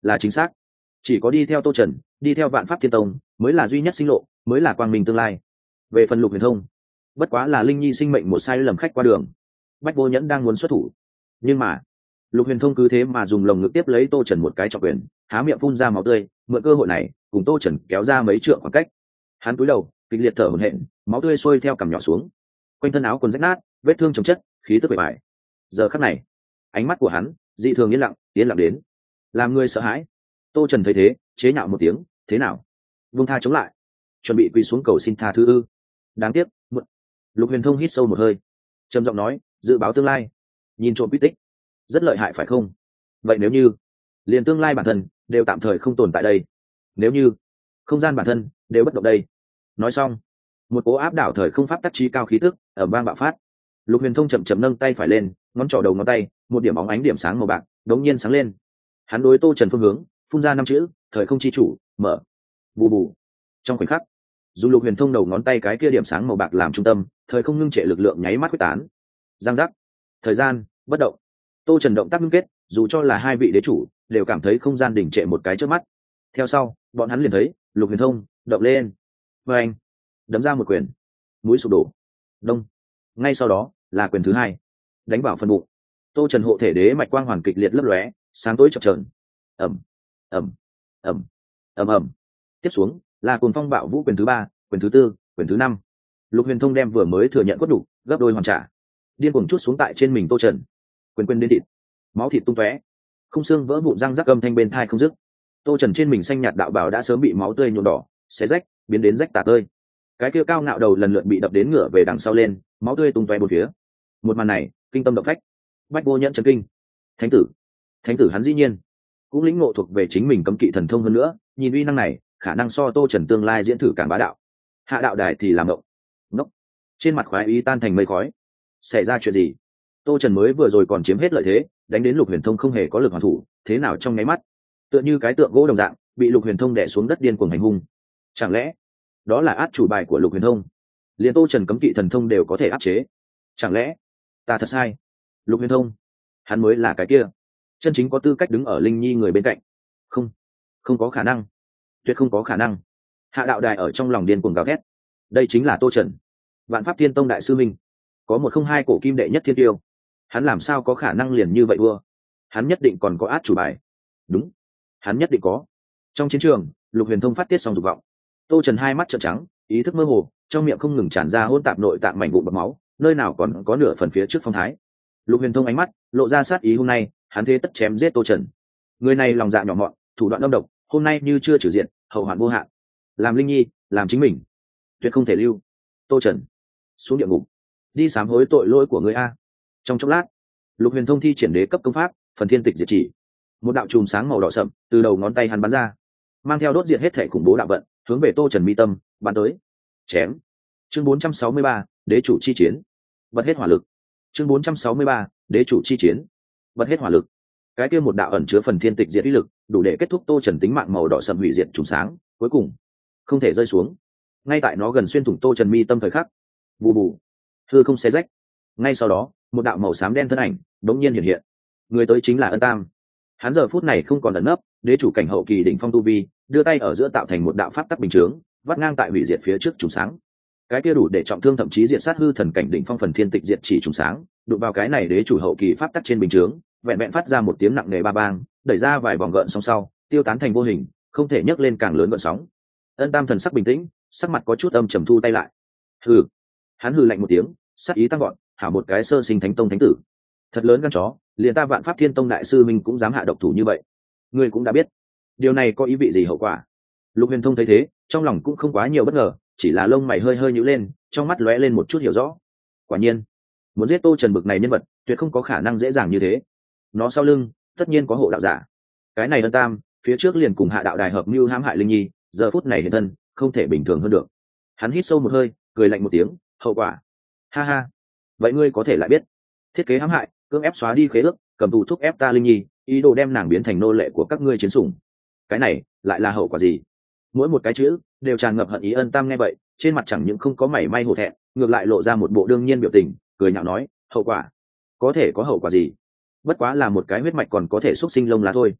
là chính xác. Chỉ có đi theo Tô Trần, đi theo Vạn Pháp Thiên Tông mới là duy nhất sinh lộ, mới là quang minh tương lai. Về phần Lục Huyền Thông, bất quá là Linh Nhi sinh mệnh một sai lầm khách qua đường. Bách Vô Nhẫn đang muốn xuất thủ, nhưng mà Lục Huyền Thông cứ thế mà dùng lồng ngực tiếp lấy Tô Trần một cái trọng quyền, há miệng phun ra máu tươi, mượn cơ hội này cùng Tô Trần kéo ra mấy trượng khoảng cách. Hắn cúi đầu, kịch liệt thở hổn hển, máu tươi sôi theo cằm nhỏ xuống, quanh thân áo quần rách nát, vết thương chồng chất, khí tức bề bại. Giờ khắc này, ánh mắt của hắn dị thường yên lặng đến, làm người sợ hãi. Tô Trần thấy thế, chế nhạo một tiếng, thế nào? Vung tha chống lại, chuẩn bị quỳ xuống cầu xin tha thứ ư? Đáng tiếc, muộn. Lục Huyền Thông hít sâu một hơi, trầm giọng nói, dự báo tương lai, nhìn trộm quy tích, rất lợi hại phải không? Vậy nếu như liền tương lai bản thân đều tạm thời không tồn tại đây, nếu như không gian bản thân đều bất động đây. Nói xong, một cỗ áp đảo thời không pháp tác trí cao khí tức ở bang bạo phát. Lục Huyền Thông chậm chậm nâng tay phải lên, ngón trỏ đầu ngón tay, một điểm óng ánh điểm sáng màu bạc đống nhiên sáng lên. Hắn đối Tô Trần phương hướng phun ra 5 chữ, thời không chi chủ, mở. Bù bù. Trong khoảnh khắc, dùng Lục Huyền Thông đầu ngón tay cái kia điểm sáng màu bạc làm trung tâm, thời không ngưng trệ lực lượng nháy mắt quyết tán. Giang giác. Thời gian bất động. Tô Trần động tác ngưng kết, dù cho là hai vị đế chủ đều cảm thấy không gian đình trệ một cái trước mắt. Theo sau, bọn hắn liền thấy Lục Huyền Thông động lên, và anh đấm ra một quyền, mũi sụp đổ, đông. Ngay sau đó là quyền thứ hai, đánh vào phần bụng. Tô Trần hộ thể đế mạch quang hoàn kịch liệt lấp lóe, sáng tối chập chờn. ầm ầm ầm ầm ầm. Tiếp xuống là cuồng phong bạo vũ quyền thứ ba, quyền thứ tư, quyền thứ năm. Lục Huyền Thông đem vừa mới thừa nhận quất đủ gấp đôi hoàn trả, điên cuồng chút xuống tại trên mình Tô Trần. Quyền đến thịt, máu thịt tung tóe, khung xương vỡ vụn, răng rắc âm thanh bên tai không dứt. Tô Trần trên mình xanh nhạt đạo bào đã sớm bị máu tươi nhuộm đỏ, xé rách, biến đến rách tả tơi. Cái kia cao ngạo đầu lần lượt bị đập đến ngửa về đằng sau lên, máu tươi tung tóe bốn phía. Một màn này kinh tâm động phách. Bách Vô Nhẫn chấn kinh. Thánh tử hắn dĩ nhiên cũng lĩnh ngộ thuộc về chính mình cấm kỵ thần thông hơn nữa, nhìn uy năng này khả năng so Tô Trần tương lai diễn thử càng bá đạo. Hạ đạo đài thì làm ngốc, trên mặt khoái ý tan thành mây khói. Xảy ra chuyện gì? Tô Trần mới vừa rồi còn chiếm hết lợi thế, đánh đến Lục Huyền Thông không hề có lực hoàn thủ, thế nào trong nháy mắt tựa như cái tượng gỗ đồng dạng bị Lục Huyền Thông đè xuống đất điên cuồng hành hung. Chẳng lẽ đó là át chủ bài của Lục Huyền Thông, liền Tô Trần cấm kỵ thần thông đều có thể áp chế? Chẳng lẽ ta thật sai? Lục Huyền Thông hắn mới là cái kia chân chính có tư cách đứng ở Linh Nhi người bên cạnh? Không có khả năng, tuyệt không có khả năng. Hạ đạo đài ở trong lòng điên cuồng gào thét. Đây chính là Tô Trần, Vạn Pháp Thiên Tông đại sư minh, có 102 cổ kim đệ nhất thiên tiêu, hắn làm sao có khả năng liền như vậy vua? Hắn nhất định còn có át chủ bài. Đúng, hắn nhất định có. Trong chiến trường, Lục Huyền Thông phát tiết xong dục vọng. Tô Trần hai mắt trợn trắng, ý thức mơ hồ, trong miệng không ngừng tràn ra hỗn tạp nội tạng mảnh vụn bọt máu, nơi nào còn có nửa phần phía trước phong thái. Lục Huyền Thông ánh mắt lộ ra sát ý, hôm nay hắn thế tất chém giết Tô Trần. Người này lòng dạ nhỏ mọn, thủ đoạn âm độc, hôm nay như chưa trừ diện, hậu hoạn vô hạn. Làm Linh Nhi, làm chính mình, tuyệt không thể lưu. Tô Trần, xuống địa ngục, đi sám hối tội lỗi của người a. Trong chốc lát, Lục Huyền Thông thi triển đế cấp công pháp phần thiên tịch diệt chỉ, một đạo chùm sáng màu đỏ sậm từ đầu ngón tay hắn bắn ra, mang theo đốt diệt hết thể khủng bố đạo vận, hướng về Tô Trần mi tâm bắn tới. Chém. Chương 463, đế chủ chi chiến. Bật hết hỏa lực. Chương 463, đế chủ chi chiến. Bật hết hỏa lực. Cái kia một đạo ẩn chứa phần thiên tịch diệt uy lực, đủ để kết thúc Tô Trần tính mạng màu đỏ sậm hủy diệt chùm sáng, cuối cùng không thể rơi xuống. Ngay tại nó gần xuyên thủng Tô Trần mi tâm thời khắc, bù bù, hư không xé rách. Ngay sau đó, một đạo màu xám đen thân ảnh đống nhiên hiện hiện. Người tới chính là Ân Tam. Hắn giờ phút này không còn ẩn nấp, đế chủ cảnh hậu kỳ đỉnh phong tu vi, đưa tay ở giữa tạo thành một đạo pháp tắc bình chướng, vắt ngang tại hủy diệt phía trước trùng sáng. Cái kia đủ để trọng thương thậm chí diệt sát hư thần cảnh đỉnh phong phần thiên tịch diệt chỉ trùng sáng, đụng vào cái này đế chủ hậu kỳ pháp tắc trên bình chướng, vẹn vẹn phát ra một tiếng nặng nề ba bang, đẩy ra vài vòng gợn sóng sau, tiêu tán thành vô hình, không thể nhấc lên càng lớn gợn sóng. Ân Tam thần sắc bình tĩnh, sắc mặt có chút âm trầm, thu tay lại. Hừ. Hắn hừ lạnh một tiếng, sát ý tăng gọn, hảo một cái sơ sinh thánh tông thánh tử, thật lớn gan chó, liền ta Vạn Pháp Thiên Tông đại sư minh cũng dám hạ độc thủ như vậy. Ngươi cũng đã biết điều này có ý vị gì hậu quả. Lục Huyền Thông thấy thế, trong lòng cũng không quá nhiều bất ngờ, chỉ là lông mày hơi hơi nhíu lên, trong mắt lóe lên một chút hiểu rõ. Quả nhiên, muốn giết Tô Trần bực này nhân vật, tuyệt không có khả năng dễ dàng như thế. Nó sau lưng tất nhiên có hộ đạo giả. Cái này Ân Tam phía trước liền cùng Hạ đạo đài hợp mưu hãm hại Linh Nhi, giờ phút này hiện thân, không thể bình thường hơn được. Hắn hít sâu một hơi, cười lạnh một tiếng, hậu quả, ha ha, vậy ngươi có thể lại biết. Thiết kế hãm hại, cưỡng ép xóa đi khế ước, cầm tù thúc ép ta Linh Nhi, ý đồ đem nàng biến thành nô lệ của các ngươi chiến sủng. Cái này lại là hậu quả gì? Mỗi một cái chữ đều tràn ngập hận ý. Ân Tam nghe vậy, trên mặt chẳng những không có mảy may hổ thẹn, ngược lại lộ ra một bộ đương nhiên biểu tình, cười nhạo nói, hậu quả có thể có hậu quả gì? Bất quá là một cái huyết mạch còn có thể xúc sinh lông lá thôi.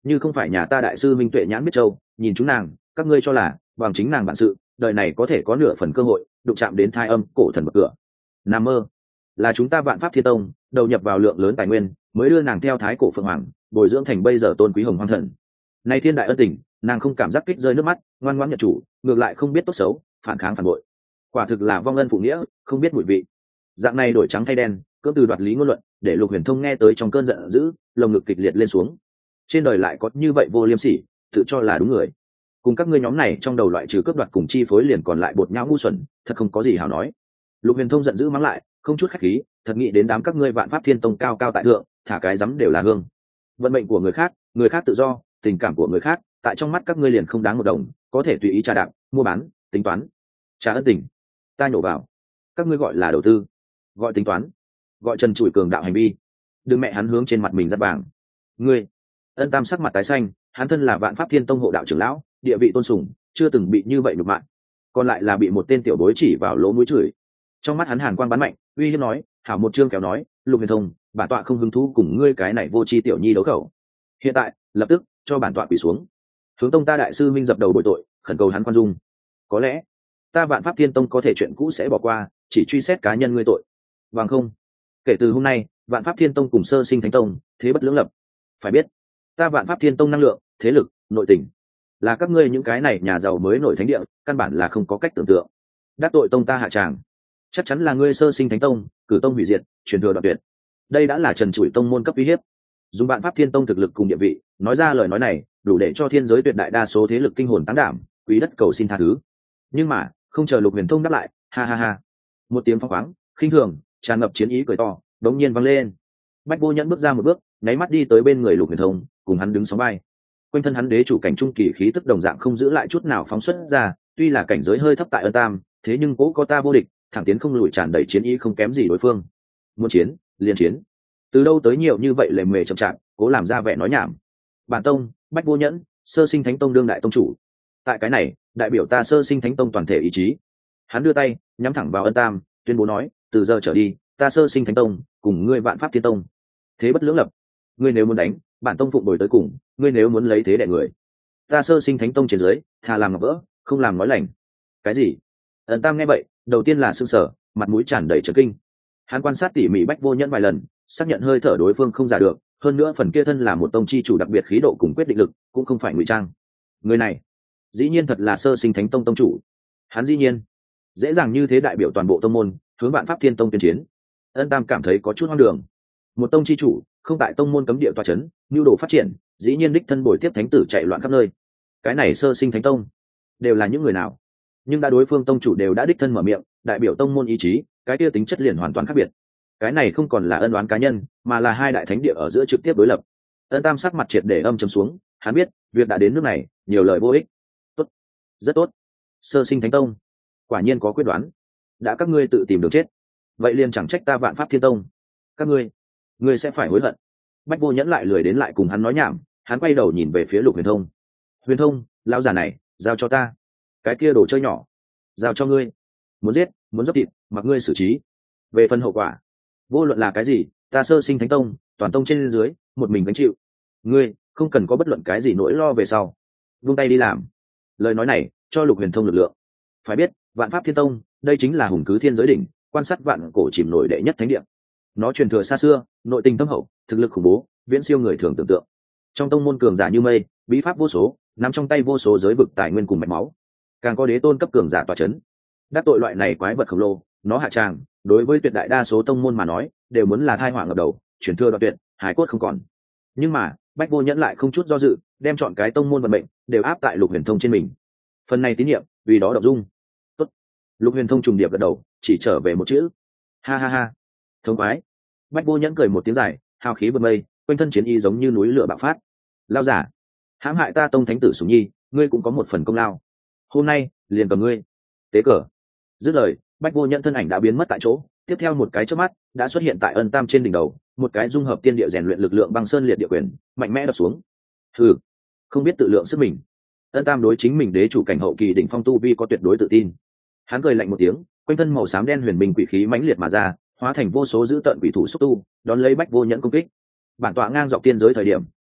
như không phải nhà ta đại sư minh tuệ nhãn biết châu nhìn chúng nàng, các ngươi cho là bằng chính nàng bản sự đời này có thể có nửa phần cơ hội đụng chạm đến thai âm cổ thần bậc cửa? Nằm mơ. Là chúng ta Vạn Pháp Thiên Tông đầu nhập vào lượng lớn tài nguyên mới đưa nàng theo thái cổ phượng hoàng bồi dưỡng thành bây giờ tôn quý hồng hoang thần. Nay thiên đại ân tình, nàng không cảm giác kích rơi nước mắt, ngoan ngoãn nhận chủ, ngược lại không biết tốt xấu, phản kháng phản bội, quả thực là vong ân phụ nghĩa, không biết mùi vị. Dạng này đổi trắng thay đen, cưỡng từ đoạt lý ngôn luận, để Lục Huyền Thông nghe tới trong cơn giận dữ, lồng ngực kịch liệt lên xuống. Trên đời lại có như vậy vô liêm sỉ, tự cho là đúng người. Cùng các ngươi nhóm này trong đầu loại trừ cướp đoạt cùng chi phối liền còn lại bột nhão ngu xuẩn, thật không có gì hảo nói. Lục Huyền Thông giận dữ mắng lại, không chút khách khí, thật nghĩ đến đám các ngươi Vạn Pháp Thiên Tông cao cao tại thượng, thả cái dám đều là hương. Vận mệnh của người khác tự do, tình cảm của người khác, tại trong mắt các ngươi liền không đáng một đồng, có thể tùy ý trà đạp, mua bán, tính toán. Trả ân tình, ta nhổ vào. Các ngươi gọi là đầu tư, gọi tính toán, gọi trần trụi cường đạo hành vi. Đừng mẹ hắn hướng trên mặt mình rất vàng. Ngươi, Ân Tam sắc mặt tái xanh, hắn thân là Vạn Pháp Thiên Tông hộ đạo trưởng lão, địa vị tôn sùng, chưa từng bị như vậy nhục mạ, còn lại là bị một tên tiểu bối chỉ vào lỗ mũi chửi. Trong mắt hắn hàn quang bắn mạnh, uy hiếp nói, hảo một chương kéo nói, Lục Huyền Thông, bản tọa không hứng thú cùng ngươi cái này vô tri tiểu nhi đấu khẩu. Hiện tại, lập tức cho bản tọa quỳ xuống, hướng tông ta đại sư minh dập đầu bội tội, khẩn cầu hắn khoan dung. Có lẽ ta Vạn Pháp Thiên Tông có thể chuyện cũ sẽ bỏ qua, chỉ truy xét cá nhân ngươi tội, bằng không kể từ hôm nay Vạn Pháp Thiên Tông cùng Sơ Sinh Thánh Tông thế bất lưỡng lập. Phải biết ta Vạn Pháp Thiên Tông năng lượng, thế lực, nội tình là các ngươi những cái này nhà giàu mới nổi thánh địa căn bản là không có cách tưởng tượng. Đắc tội tông ta hạ tràng, chắc chắn là ngươi Sơ Sinh Thánh Tông cử tông hủy diệt, truyền thừa đoạn tuyệt. Đây đã là trần trụi tông môn cấp uy hiếp. Dùng Vạn Pháp Thiên Tông thực lực cùng địa vị nói ra lời nói này, đủ để cho thiên giới tuyệt đại đa số thế lực kinh hồn táng đảm, quý đất cầu xin tha thứ. Nhưng mà không chờ Lục Huyền Thông đáp lại, ha ha ha, một tiếng phóng khoáng khinh thường tràn ngập chiến ý cười to đống nhiên vang lên. Bách Vô Nhẫn bước ra một bước, nháy mắt đi tới bên người Lục Huyền Thông, cùng hắn đứng sóng vai. Quanh thân hắn đế chủ cảnh trung kỳ khí tức đồng dạng không giữ lại chút nào phóng xuất ra, tuy là cảnh giới hơi thấp tại Ân Tam, thế nhưng cố có ta vô địch, thẳng tiến không lùi, tràn đầy chiến ý không kém gì đối phương. Muốn chiến, liền chiến. Từ đâu tới nhiều như vậy lề mề chậm chạp, cố làm ra vẻ nói nhảm. Bản tông, Bách Vô Nhẫn, Sơ Sinh Thánh Tông đương đại tông chủ. Tại cái này, đại biểu ta Sơ Sinh Thánh Tông toàn thể ý chí. Hắn đưa tay, nhắm thẳng vào Ân Tam, tuyên bố nói, từ giờ trở đi, ta Sơ Sinh Thánh Tông cùng ngươi Vạn Pháp Thiên Tông thế bất lưỡng lập. Ngươi nếu muốn đánh, bản tông phụng bồi tới cùng, ngươi nếu muốn lấy thế đè người, ta Sơ Sinh Thánh Tông trên dưới, thà làm ngọc vỡ, không làm nói lành. Cái gì? Ân Tam nghe vậy, đầu tiên là sửng sở, mặt mũi tràn đầy chấn kinh. Hắn quan sát tỉ mỉ Bách Vô Nhẫn vài lần, xác nhận hơi thở đối phương không giả được, hơn nữa phần kia thân là một tông chi chủ đặc biệt khí độ cùng quyết định lực, cũng không phải ngụy trang. Người này, dĩ nhiên thật là Sơ Sinh Thánh Tông tông chủ. Hắn dĩ nhiên dễ dàng như thế đại biểu toàn bộ tông môn, hướng Vạn Pháp Thiên Tông tuyên chiến. Ân Tam cảm thấy có chút hoang đường. Một tông chi chủ, không tại tông môn cấm địa tọa chấn, nhu đồ phát triển, dĩ nhiên đích thân bồi tiếp thánh tử chạy loạn khắp nơi. Cái này Sơ Sinh Thánh Tông đều là những người nào? Nhưng đã đối phương tông chủ đều đã đích thân mở miệng, đại biểu tông môn ý chí, cái kia tính chất liền hoàn toàn khác biệt. Cái này không còn là ân oán cá nhân, mà là hai đại thánh địa ở giữa trực tiếp đối lập. Ân Tam sắc mặt triệt để âm trầm xuống, hắn biết việc đã đến nước này, nhiều lời vô ích. Tốt, rất tốt. Sơ Sinh Thánh Tông quả nhiên có quyết đoán. Đã các ngươi tự tìm đường chết, vậy liền chẳng trách ta Vạn Pháp Thiên Tông. Các ngươi sẽ phải hối hận. Bách Vô Nhẫn lại lười đến lại cùng hắn nói nhảm, hắn quay đầu nhìn về phía Lục Huyền Thông. Huyền Thông, lão già này, giao cho ta. Cái kia đồ chơi nhỏ, giao cho ngươi. Muốn giết, muốn dốc thịt, mặc ngươi xử trí. Về phần hậu quả, vô luận là cái gì, ta Sơ Sinh Thánh Tông toàn tông trên dưới một mình gánh chịu. Ngươi không cần có bất luận cái gì nỗi lo về sau, vung tay đi làm. Lời nói này cho Lục Huyền Thông lực lượng. Phải biết Vạn Pháp Thiên Tông đây chính là hùng cứ thiên giới đỉnh, quan sát vạn cổ chìm nổi đệ nhất thánh địa. Nó truyền thừa xa xưa, nội tình thâm hậu, thực lực khủng bố, viễn siêu người thường tưởng tượng. Trong tông môn cường giả như mây, bí pháp vô số, nắm trong tay vô số giới vực tài nguyên cùng mạch máu, càng có đế tôn cấp cường giả tọa chấn. Đắc tội loại này quái vật khổng lồ, nó hạ tràng, đối với tuyệt đại đa số tông môn mà nói, đều muốn là tai họa ngập đầu, truyền thừa đoạn tuyệt, hải cốt không còn. Nhưng mà Bách Vô Nhẫn lại không chút do dự, đem chọn cái tông môn vận mệnh đều áp tại Lục Huyền Thông trên mình. Phần này tín nhiệm, vì đó động dung. Tốt. Lục Huyền Thông trùng điệp gật đầu, chỉ trở về một chữ. Ha ha ha. Thông quái. Bách Vô Nhẫn cười một tiếng dài, hào khí bừng mây, quanh thân chiến y giống như núi lửa bạo phát. Lao giả, hãm hại ta tông thánh tử Sủng Nhi, ngươi cũng có một phần công lao. Hôm nay liền cầm ngươi tế cờ. Dứt lời, Bách Vô Nhẫn thân ảnh đã biến mất tại chỗ, tiếp theo một cái chớp mắt đã xuất hiện tại Ân Tam trên đỉnh đầu, một cái dung hợp tiên địa rèn luyện lực lượng băng sơn liệt địa quyền, mạnh mẽ đập xuống. Hừ, không biết tự lượng sức mình. Ân Tam đối chính mình đế chủ cảnh hậu kỳ đỉnh phong tu vi có tuyệt đối tự tin. Hắn cười lạnh một tiếng, quanh thân màu xám đen huyền bình quỷ khí mãnh liệt mà ra, hóa thành vô số dữ tợn quỷ thủ xúc tu, đón lấy Bách Vô Nhẫn công kích. Bản tọa ngang dọc tiên giới thời điểm,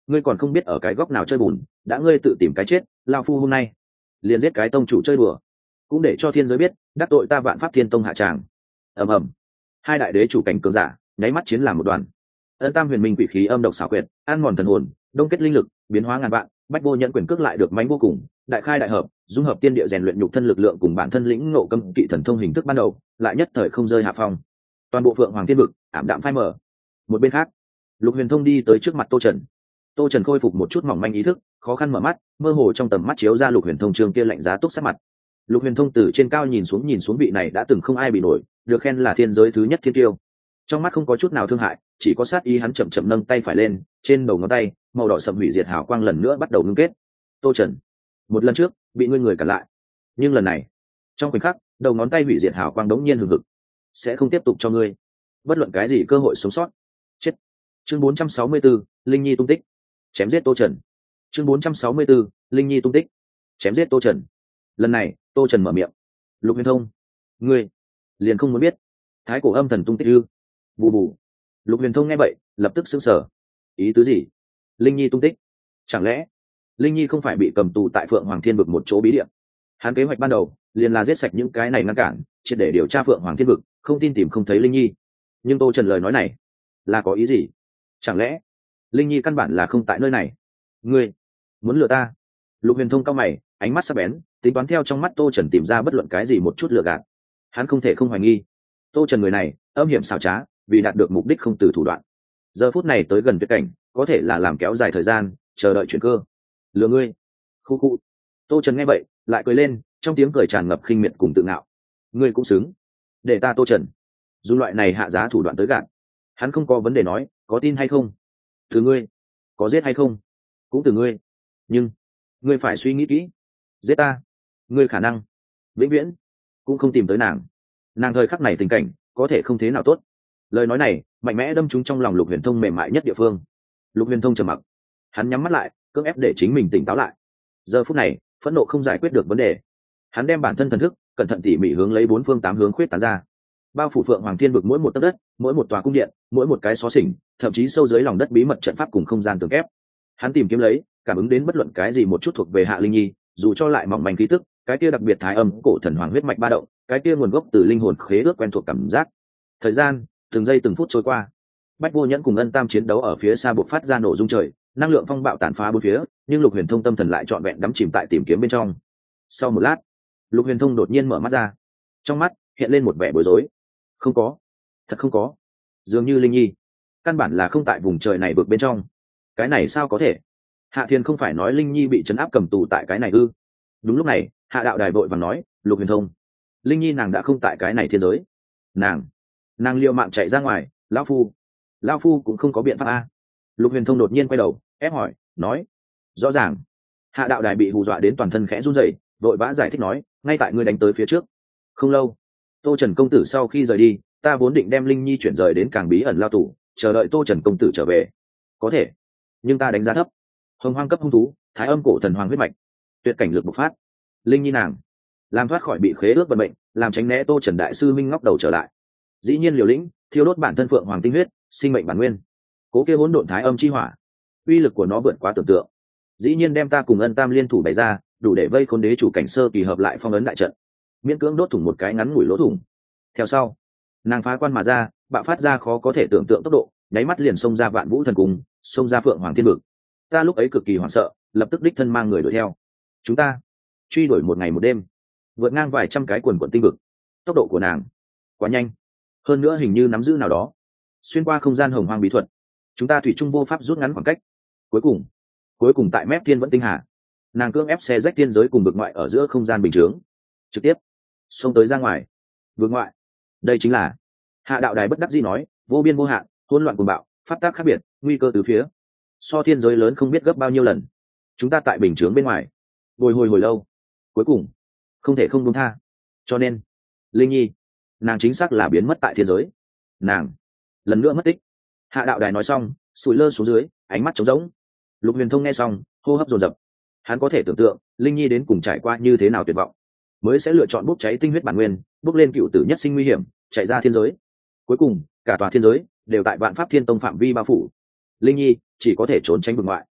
ngươi còn không biết ở cái góc nào chơi bùn, đã ngươi tự tìm cái chết, lao phu hôm nay liền giết cái tông chủ chơi đùa, cũng để cho thiên giới biết đắc tội ta Vạn Pháp Thiên Tông hạ tràng. Ầm ầm, hai đại đế chủ cảnh cường giả nháy mắt chiến làm một đoàn. Ân Tam Huyền Minh quỷ khí âm độc xảo quyệt, ăn mòn thần hồn, đông kết linh lực, biến hóa ngàn vạn, bách vô nhận quyền cước lại được mãnh vô cùng, đại khai đại hợp, dung hợp tiên địa rèn luyện nhục thân lực lượng cùng bản thân lĩnh ngộ cấm kỵ thần thông hình thức ban đầu, lại nhất thời không rơi hạ phong. Toàn bộ Phượng Hoàng Thiên vực ảm đạm phai mờ. Một bên khác, Lục Huyền Thông đi tới trước mặt Tô Trần. Tô Trần khôi phục một chút mỏng manh ý thức, khó khăn mở mắt, mơ hồ trong tầm mắt chiếu ra Lục Huyền Thông trường kia lạnh giá túc sát mặt. Lục Huyền Thông từ trên cao nhìn xuống vị này đã từng không ai bị nổi, được khen là thiên giới thứ nhất thiên tiêu. Trong mắt không có chút nào thương hại, chỉ có sát ý. Hắn chậm chậm nâng tay phải lên, trên đầu ngón tay màu đỏ sậm hủy diệt hào quang lần nữa bắt đầu ngưng kết. Tô Trần, một lần trước bị ngươi người cản lại, nhưng lần này, trong khoảnh khắc, đầu ngón tay hủy diệt hào quang đống nhiên hừng hực, sẽ không tiếp tục cho ngươi bất luận cái gì cơ hội sống sót. Chết. Chương 464, Linh Nhi tung tích. Chém giết Tô Trần. Chương 464, Linh Nhi tung tích. Chém giết Tô Trần. Lần này, Tô Trần mở miệng. Lục Huyền Thông, ngươi liền không muốn biết thái cổ âm thần tung tích ư? Bù bù. Lục Huyền Thông nghe vậy, lập tức sững sờ. Ý tứ gì? Linh Nhi tung tích? Chẳng lẽ Linh Nhi không phải bị cầm tù tại Phượng Hoàng Thiên vực một chỗ bí địa? Hắn kế hoạch ban đầu liền là giết sạch những cái này ngăn cản, triệt để điều tra Phượng Hoàng Thiên vực, không tin tìm không thấy Linh Nhi. Nhưng Tô Trần lời nói này là có ý gì? Chẳng lẽ Linh Nhi căn bản là không tại nơi này? Ngươi muốn lừa ta? Lục Huyền Thông cao mày, ánh mắt sắc bén, tính toán theo trong mắt Tô Trần tìm ra bất luận cái gì một chút lừa gạt. Hắn không thể không hoài nghi Tô Trần người này âm hiểm xảo trá, vì đạt được mục đích không từ thủ đoạn. Giờ phút này tới gần tuyệt cảnh, có thể là làm kéo dài thời gian, chờ đợi chuyển cơ. Lừa ngươi? Khu khu. Tô Trần nghe vậy, lại cười lên, trong tiếng cười tràn ngập khinh miệt cùng tự ngạo. Ngươi cũng xứng để ta Tô Trần dùng loại này hạ giá thủ đoạn tới gạt. Hắn không có vấn đề nói, có tin hay không từ ngươi, có giết hay không cũng từ ngươi, nhưng ngươi phải suy nghĩ kỹ. Giết ta, ngươi khả năng vĩnh viễn cũng không tìm tới nàng. Nàng thời khắc này tình cảnh có thể không thế nào tốt. Lời nói này mạnh mẽ đâm trúng trong lòng Lục Huyền Thông mềm mại nhất địa phương. Lục Huyền Thông trầm mặc, hắn nhắm mắt lại, cưỡng ép để chính mình tỉnh táo lại. Giờ phút này phẫn nộ không giải quyết được vấn đề. Hắn đem bản thân thần thức cẩn thận tỉ mỉ hướng lấy bốn phương tám hướng khuyết tán ra, bao phủ Phượng Hoàng Thiên vực mỗi một tấc đất, mỗi một tòa cung điện, mỗi một cái xó xỉnh, thậm chí sâu dưới lòng đất bí mật trận pháp cùng không gian tường kép. Hắn tìm kiếm lấy, cảm ứng đến bất luận cái gì một chút thuộc về Hạ Linh Nhi, dù cho lại mỏng manh khí tức, cái kia đặc biệt thái âm cổ thần hoàng huyết mạch ba động, cái kia nguồn gốc từ linh hồn khế ước quen thuộc cảm giác. Thời gian từng giây từng phút trôi qua, Bách Vô Nhẫn cùng Ân Tam chiến đấu ở phía xa bộc phát ra nổ rung trời, năng lượng phong bạo tàn phá bốn phía, nhưng Lục Huyền Thông tâm thần lại trọn vẹn đắm chìm tại tìm kiếm bên trong. Sau một lát, Lục Huyền Thông đột nhiên mở mắt ra, trong mắt hiện lên một vẻ bối rối. Không có, thật không có. Dường như Linh Nhi căn bản là không tại vùng trời này vực bên trong. Cái này sao có thể? Hạ Thiên không phải nói Linh Nhi bị trấn áp cầm tù tại cái này ư? Đúng lúc này, Hạ Đạo Đài vội vàng nói, Lục Huyền Thông, Linh Nhi nàng đã không tại cái này thiên giới. Nàng liều mạng chạy ra ngoài, lão phu cũng không có biện pháp a. Lục Huyền Thông đột nhiên quay đầu, ép hỏi, nói, rõ ràng. Hạ Đạo Đài bị hù dọa đến toàn thân khẽ run rẩy, vội vã giải thích nói, ngay tại ngươi đánh tới phía trước không lâu, Tô Trần công tử sau khi rời đi, ta vốn định đem Linh Nhi chuyển rời đến Cảng Bí Ẩn lao tù, chờ đợi Tô Trần công tử trở về. Có thể, nhưng ta đánh giá thấp hồng hoang cấp hung thú, thái âm cổ thần hoàng huyết mạch, tuyệt cảnh lực bộc phát. Linh Nhi nàng làm thoát khỏi bị khế ước vận mệnh, làm tránh né Tô Trần đại sư minh ngóc đầu trở lại, dĩ nhiên liều lĩnh thiêu đốt bản thân Phượng Hoàng tinh huyết, sinh mệnh bản nguyên, cố kia hỗn độn thái âm chi hỏa, uy lực của nó vượt quá tưởng tượng, dĩ nhiên đem ta cùng Ân Tam liên thủ bày ra, đủ để vây khốn đế chủ cảnh sơ kỳ hợp lại phong ấn đại trận, miễn cưỡng đốt thủng một cái ngắn ngủi lỗ thủng. Theo sau, nàng phá quan mà ra, bạo phát ra khó có thể tưởng tượng tốc độ, nháy mắt liền xông ra Vạn Vũ thần cung, xông ra Phượng Hoàng Thiên vực. Ta lúc ấy cực kỳ hoảng sợ, lập tức đích thân mang người đuổi theo. Chúng ta truy đuổi một ngày một đêm, vượt ngang vài trăm cái quần quần tinh vực. Tốc độ của nàng quá nhanh, hơn nữa hình như nắm giữ nào đó xuyên qua không gian hồng hoang bí thuật, chúng ta thủy chung vô pháp rút ngắn khoảng cách. Cuối cùng tại mép thiên vẫn tinh hà, nàng cưỡng ép xe rách thiên giới cùng vực ngoại ở giữa không gian bình chướng, trực tiếp xông tới ra ngoài. Vực ngoại, đây chính là, Hạ Đạo Đài bất đắc dĩ nói, vô biên vô hạn, hỗn loạn cuồng bạo, pháp tác khác biệt, nguy cơ từ phía, so thiên giới lớn không biết gấp bao nhiêu lần. Chúng ta tại bình chướng bên ngoài bồi hồi lâu, cuối cùng không thể không buông tha. Cho nên Linh Nhi nàng chính xác là biến mất tại thiên giới, nàng lần nữa mất tích. Hạ Đạo Đài nói xong, sủi lơ xuống dưới, ánh mắt trống rỗng. Lục Huyền Thông nghe xong, hô hấp dồn dập. Hắn có thể tưởng tượng Linh Nhi đến cùng trải qua như thế nào tuyệt vọng, mới sẽ lựa chọn bốc cháy tinh huyết bản nguyên, bốc lên cựu tử nhất sinh nguy hiểm, chạy ra thiên giới. Cuối cùng cả tòa thiên giới đều tại Vạn Pháp Thiên Tông phạm vi bao phủ. Linh Nhi chỉ có thể trốn tránh vực ngoại.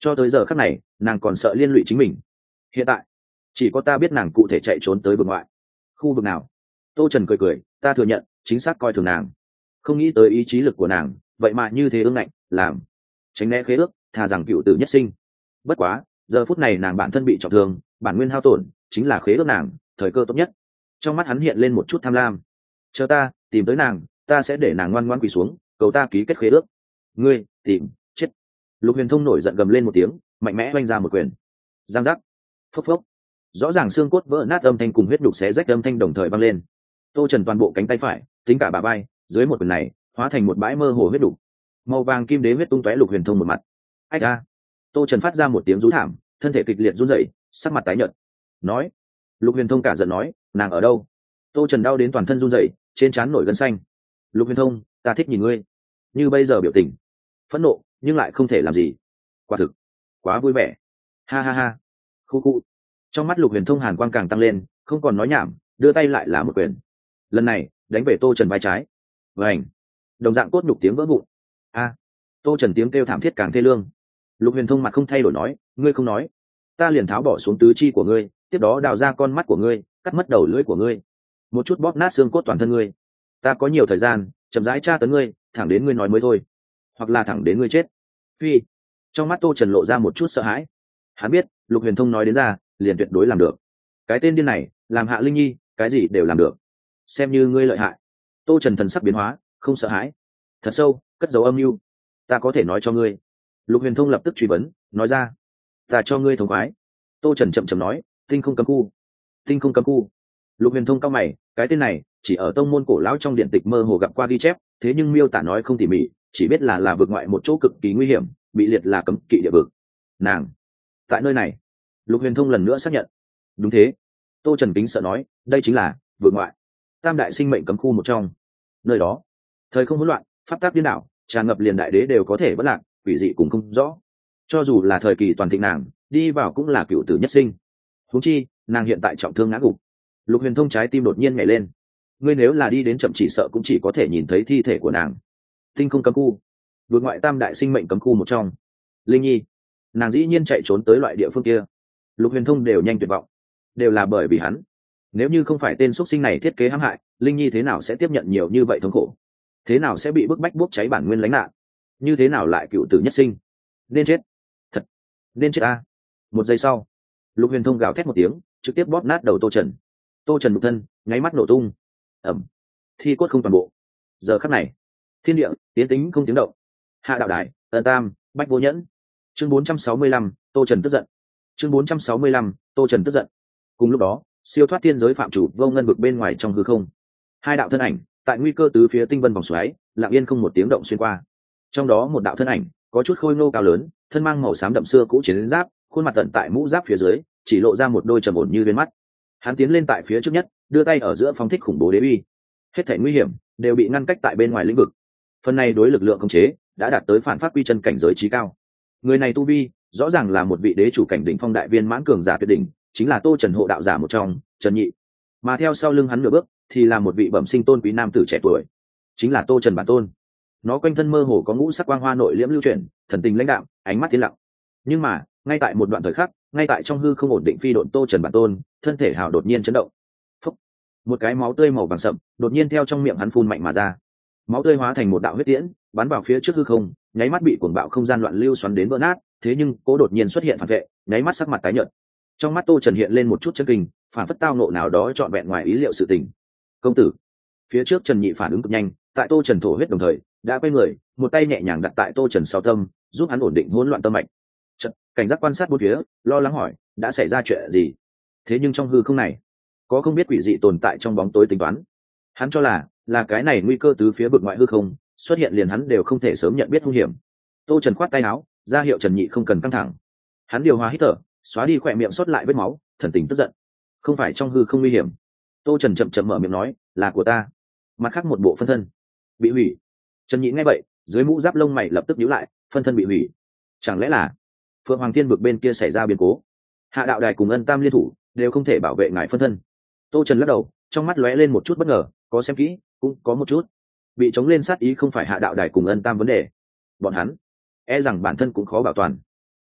cho tới giờ khắc này nàng còn sợ liên lụy chính mình. Hiện tại chỉ có ta biết nàng cụ thể chạy trốn tới vực ngoại khu vực nào. Tô Trần cười cười, ta thừa nhận chính xác coi thường nàng, không nghĩ tới ý chí lực của nàng vậy mà như thế ương ngạnh làm tránh né khế ước, thà rằng cựu tử nhất sinh. Bất quá giờ phút này nàng bản thân bị trọng thương, bản nguyên hao tổn, chính là khế ước nàng thời cơ tốt nhất. Trong mắt hắn hiện lên một chút tham lam. Chờ ta tìm tới nàng, ta sẽ để nàng ngoan ngoãn quỳ xuống cầu ta ký kết khế ước. Ngươi tìm chết. Lục Huyền Thông nổi giận gầm lên một tiếng, mạnh mẽ oanh ra một quyền. Giang giác, phốc phốc, rõ ràng xương cốt vỡ nát âm thanh cùng huyết đục xé rách âm thanh đồng thời vang lên. Tô Trần toàn bộ cánh tay phải, tính cả bả vai, dưới một quyền này hóa thành một bãi mơ hồ huyết đục, màu vàng kim đế huyết tung tóe. Lục Huyền Thông một mặt ách a. Tô Trần phát ra một tiếng rú thảm, thân thể kịch liệt run rẩy, sắc mặt tái nhợt. Nói, Lục Huyền Thông cả giận nói, nàng ở đâu? Tô Trần đau đến toàn thân run rẩy, trên trán nổi gân xanh. Lục Huyền Thông, ta thích nhìn ngươi như bây giờ biểu tình, phẫn nộ nhưng lại không thể làm gì, quả thực quá vui vẻ. Ha ha ha. Khu khu. Trong mắt Lục Huyền Thông hàn quang càng tăng lên, không còn nói nhảm, đưa tay lại là một quyền. Lần này đánh về Tô Trần vai trái. Vành, đồng dạng cốt nhục tiếng vỡ vụn. A. Tô Trần tiếng kêu thảm thiết càng thê lương. Lục Huyền Thông mặt không thay đổi nói, ngươi không nói, ta liền tháo bỏ xuống tứ chi của ngươi, tiếp đó đào ra con mắt của ngươi, cắt mất đầu lưỡi của ngươi, một chút bóp nát xương cốt toàn thân ngươi. Ta có nhiều thời gian chậm rãi tra tấn ngươi, thẳng đến ngươi nói mới thôi, hoặc là thẳng đến ngươi chết. Phi. Trong mắt Tô Trần lộ ra một chút sợ hãi. Hắn biết Lục Huyền Thông nói đến ra liền tuyệt đối làm được. Cái tên điên này làm Hạ Linh Nhi cái gì đều làm được, xem như ngươi lợi hại. Tô Trần thần sắc biến hóa, không sợ hãi, thật sâu cất dấu âm mưu. Ta có thể nói cho ngươi. Lục Huyền Thông lập tức truy vấn, nói ra. Ta cho ngươi thống khoái. Tô Trần chậm chậm nói, tinh không cấm khu. Tinh không cấm khu. Lục Huyền Thông cao mày, cái tên này chỉ ở tông môn cổ lão trong điện tịch mơ hồ gặp qua ghi chép, thế nhưng miêu tả nói không tỉ mỉ, chỉ biết là vượt ngoại một chỗ cực kỳ nguy hiểm, bị liệt là cấm kỵ địa vực. Nàng tại nơi này. Lục Huyền Thông lần nữa xác nhận. Đúng thế. Tô Trần kính sợ nói, đây chính là vượt ngoại tam đại sinh mệnh cấm khu một trong. Nơi đó thời không hỗn loạn, pháp tắc điên đảo, tràn ngập liền đại đế đều có thể bất lạc, quỷ dị cũng không rõ. Cho dù là thời kỳ toàn thịnh nàng đi vào cũng là cựu tử nhất sinh. Huống chi nàng hiện tại trọng thương ngã gục. Lục Huyền Thông trái tim đột nhiên nhảy lên. Ngươi nếu là đi đến chậm chỉ sợ cũng chỉ có thể nhìn thấy thi thể của nàng. Tinh không cấm khu, vượt ngoại tam đại sinh mệnh cấm khu một trong. Linh Nhi, nàng dĩ nhiên chạy trốn tới loại địa phương kia. Lục Huyền Thông đều nhanh tuyệt vọng, đều là bởi vì hắn. Nếu như không phải tên xuất sinh này thiết kế hãm hại, Linh Nhi thế nào sẽ tiếp nhận nhiều như vậy thống khổ? Thế nào sẽ bị bức bách bốc cháy bản nguyên lánh nạn? Như thế nào lại cựu tử nhất sinh? Nên chết, thật nên chết a. Một giây sau, Lục Huyền Thông gào thét một tiếng, trực tiếp bóp nát đầu Tô Trần. Tô Trần nhục thân nháy mắt nổ tung. Ẩm, thi cốt không toàn bộ. Giờ khắc này thiên địa tiến tính không tiếng động. Hạ đạo đài, Ân Tam, Bách Vô Nhẫn. Chương 465, Tô Trần tức giận. Chương 465, Tô Trần tức giận. Cùng lúc đó, siêu thoát thiên giới phạm chủ vô ngân vực bên ngoài trong hư không, hai đạo thân ảnh tại nguy cơ tứ phía tinh vân vòng xoáy lặng yên không một tiếng động xuyên qua. Trong đó một đạo thân ảnh có chút khôi ngô cao lớn, thân mang màu xám đậm xưa cũ chiến giáp, khuôn mặt tận tại mũ giáp phía dưới chỉ lộ ra một đôi trầm ổn như viên mắt. Hắn tiến lên tại phía trước nhất, đưa tay ở giữa phóng thích khủng bố đế uy. Hết thảy nguy hiểm đều bị ngăn cách tại bên ngoài lĩnh vực. Phần này đối lực lượng khống chế đã đạt tới phản pháp quy chân cảnh giới trí cao. Người này tu vi rõ ràng là một vị đế chủ cảnh đỉnh phong đại viên mãn cường giả tuyệt đỉnh, chính là Tô Trần hộ đạo giả một trong, Trần Nhị. Mà theo sau lưng hắn nửa bước thì là một vị bẩm sinh tôn quý nam tử trẻ tuổi, chính là Tô Trần bản tôn. Nó quanh thân mơ hồ có ngũ sắc quang hoa nội liễm lưu chuyển, thần tình lãnh đạm, ánh mắt tiến lặng. Nhưng mà ngay tại một đoạn thời khắc, ngay tại trong hư không ổn định phi độn Tô Trần bản tôn, thân thể hào đột nhiên chấn động. Phúc. Một cái máu tươi màu vàng sậm đột nhiên theo trong miệng hắn phun mạnh mà ra. Máu tươi hóa thành một đạo huyết tiễn, bắn vào phía trước hư không, nháy mắt bị cuồng bạo không gian loạn lưu xoắn đến vỡ nát. Thế nhưng cố đột nhiên xuất hiện phản vệ, nháy mắt sắc mặt tái nhợt. Trong mắt Tô Trần hiện lên một chút chấn kinh, phản phất tao nộ nào đó trọn vẹn ngoài ý liệu sự tình. Công tử. Phía trước Trần Nhị phản ứng cực nhanh, tại Tô Trần thổ huyết đồng thời đã quay người, một tay nhẹ nhàng đặt tại Tô Trần sau tâm, giúp hắn ổn định hỗn loạn tâm mạch. Cảnh giác quan sát bốn phía, lo lắng hỏi, đã xảy ra chuyện gì? Thế nhưng trong hư không này có không biết quỷ dị tồn tại trong bóng tối tính toán. Hắn cho là cái này nguy cơ tứ phía vực ngoại hư không xuất hiện liền hắn đều không thể sớm nhận biết nguy hiểm. Tô Trần khoát tay áo ra hiệu Trần Nhị không cần căng thẳng. Hắn điều hòa hít thở, xóa đi khỏe miệng sót lại vết máu, thần tình tức giận. Không phải trong hư không nguy hiểm. Tô Trần chậm chậm mở miệng nói, là của ta. Mặt khác một bộ phân thân bị hủy. Trần Nhị nghe vậy, dưới mũ giáp lông mày lập tức nhíu lại, phân thân bị hủy. Chẳng lẽ là Phượng Hoàng Thiên vực bên kia xảy ra biến cố? Hạ đạo đài cùng Ân Tam liên thủ đều không thể bảo vệ ngài phân thân. Tô Trần lắc đầu, trong mắt lóe lên một chút bất ngờ, có xem kỹ, cũng có một chút bị chống lên sát ý. Không phải Hạ đạo đài cùng Ân Tam vấn đề, bọn hắn e rằng bản thân cũng khó bảo toàn.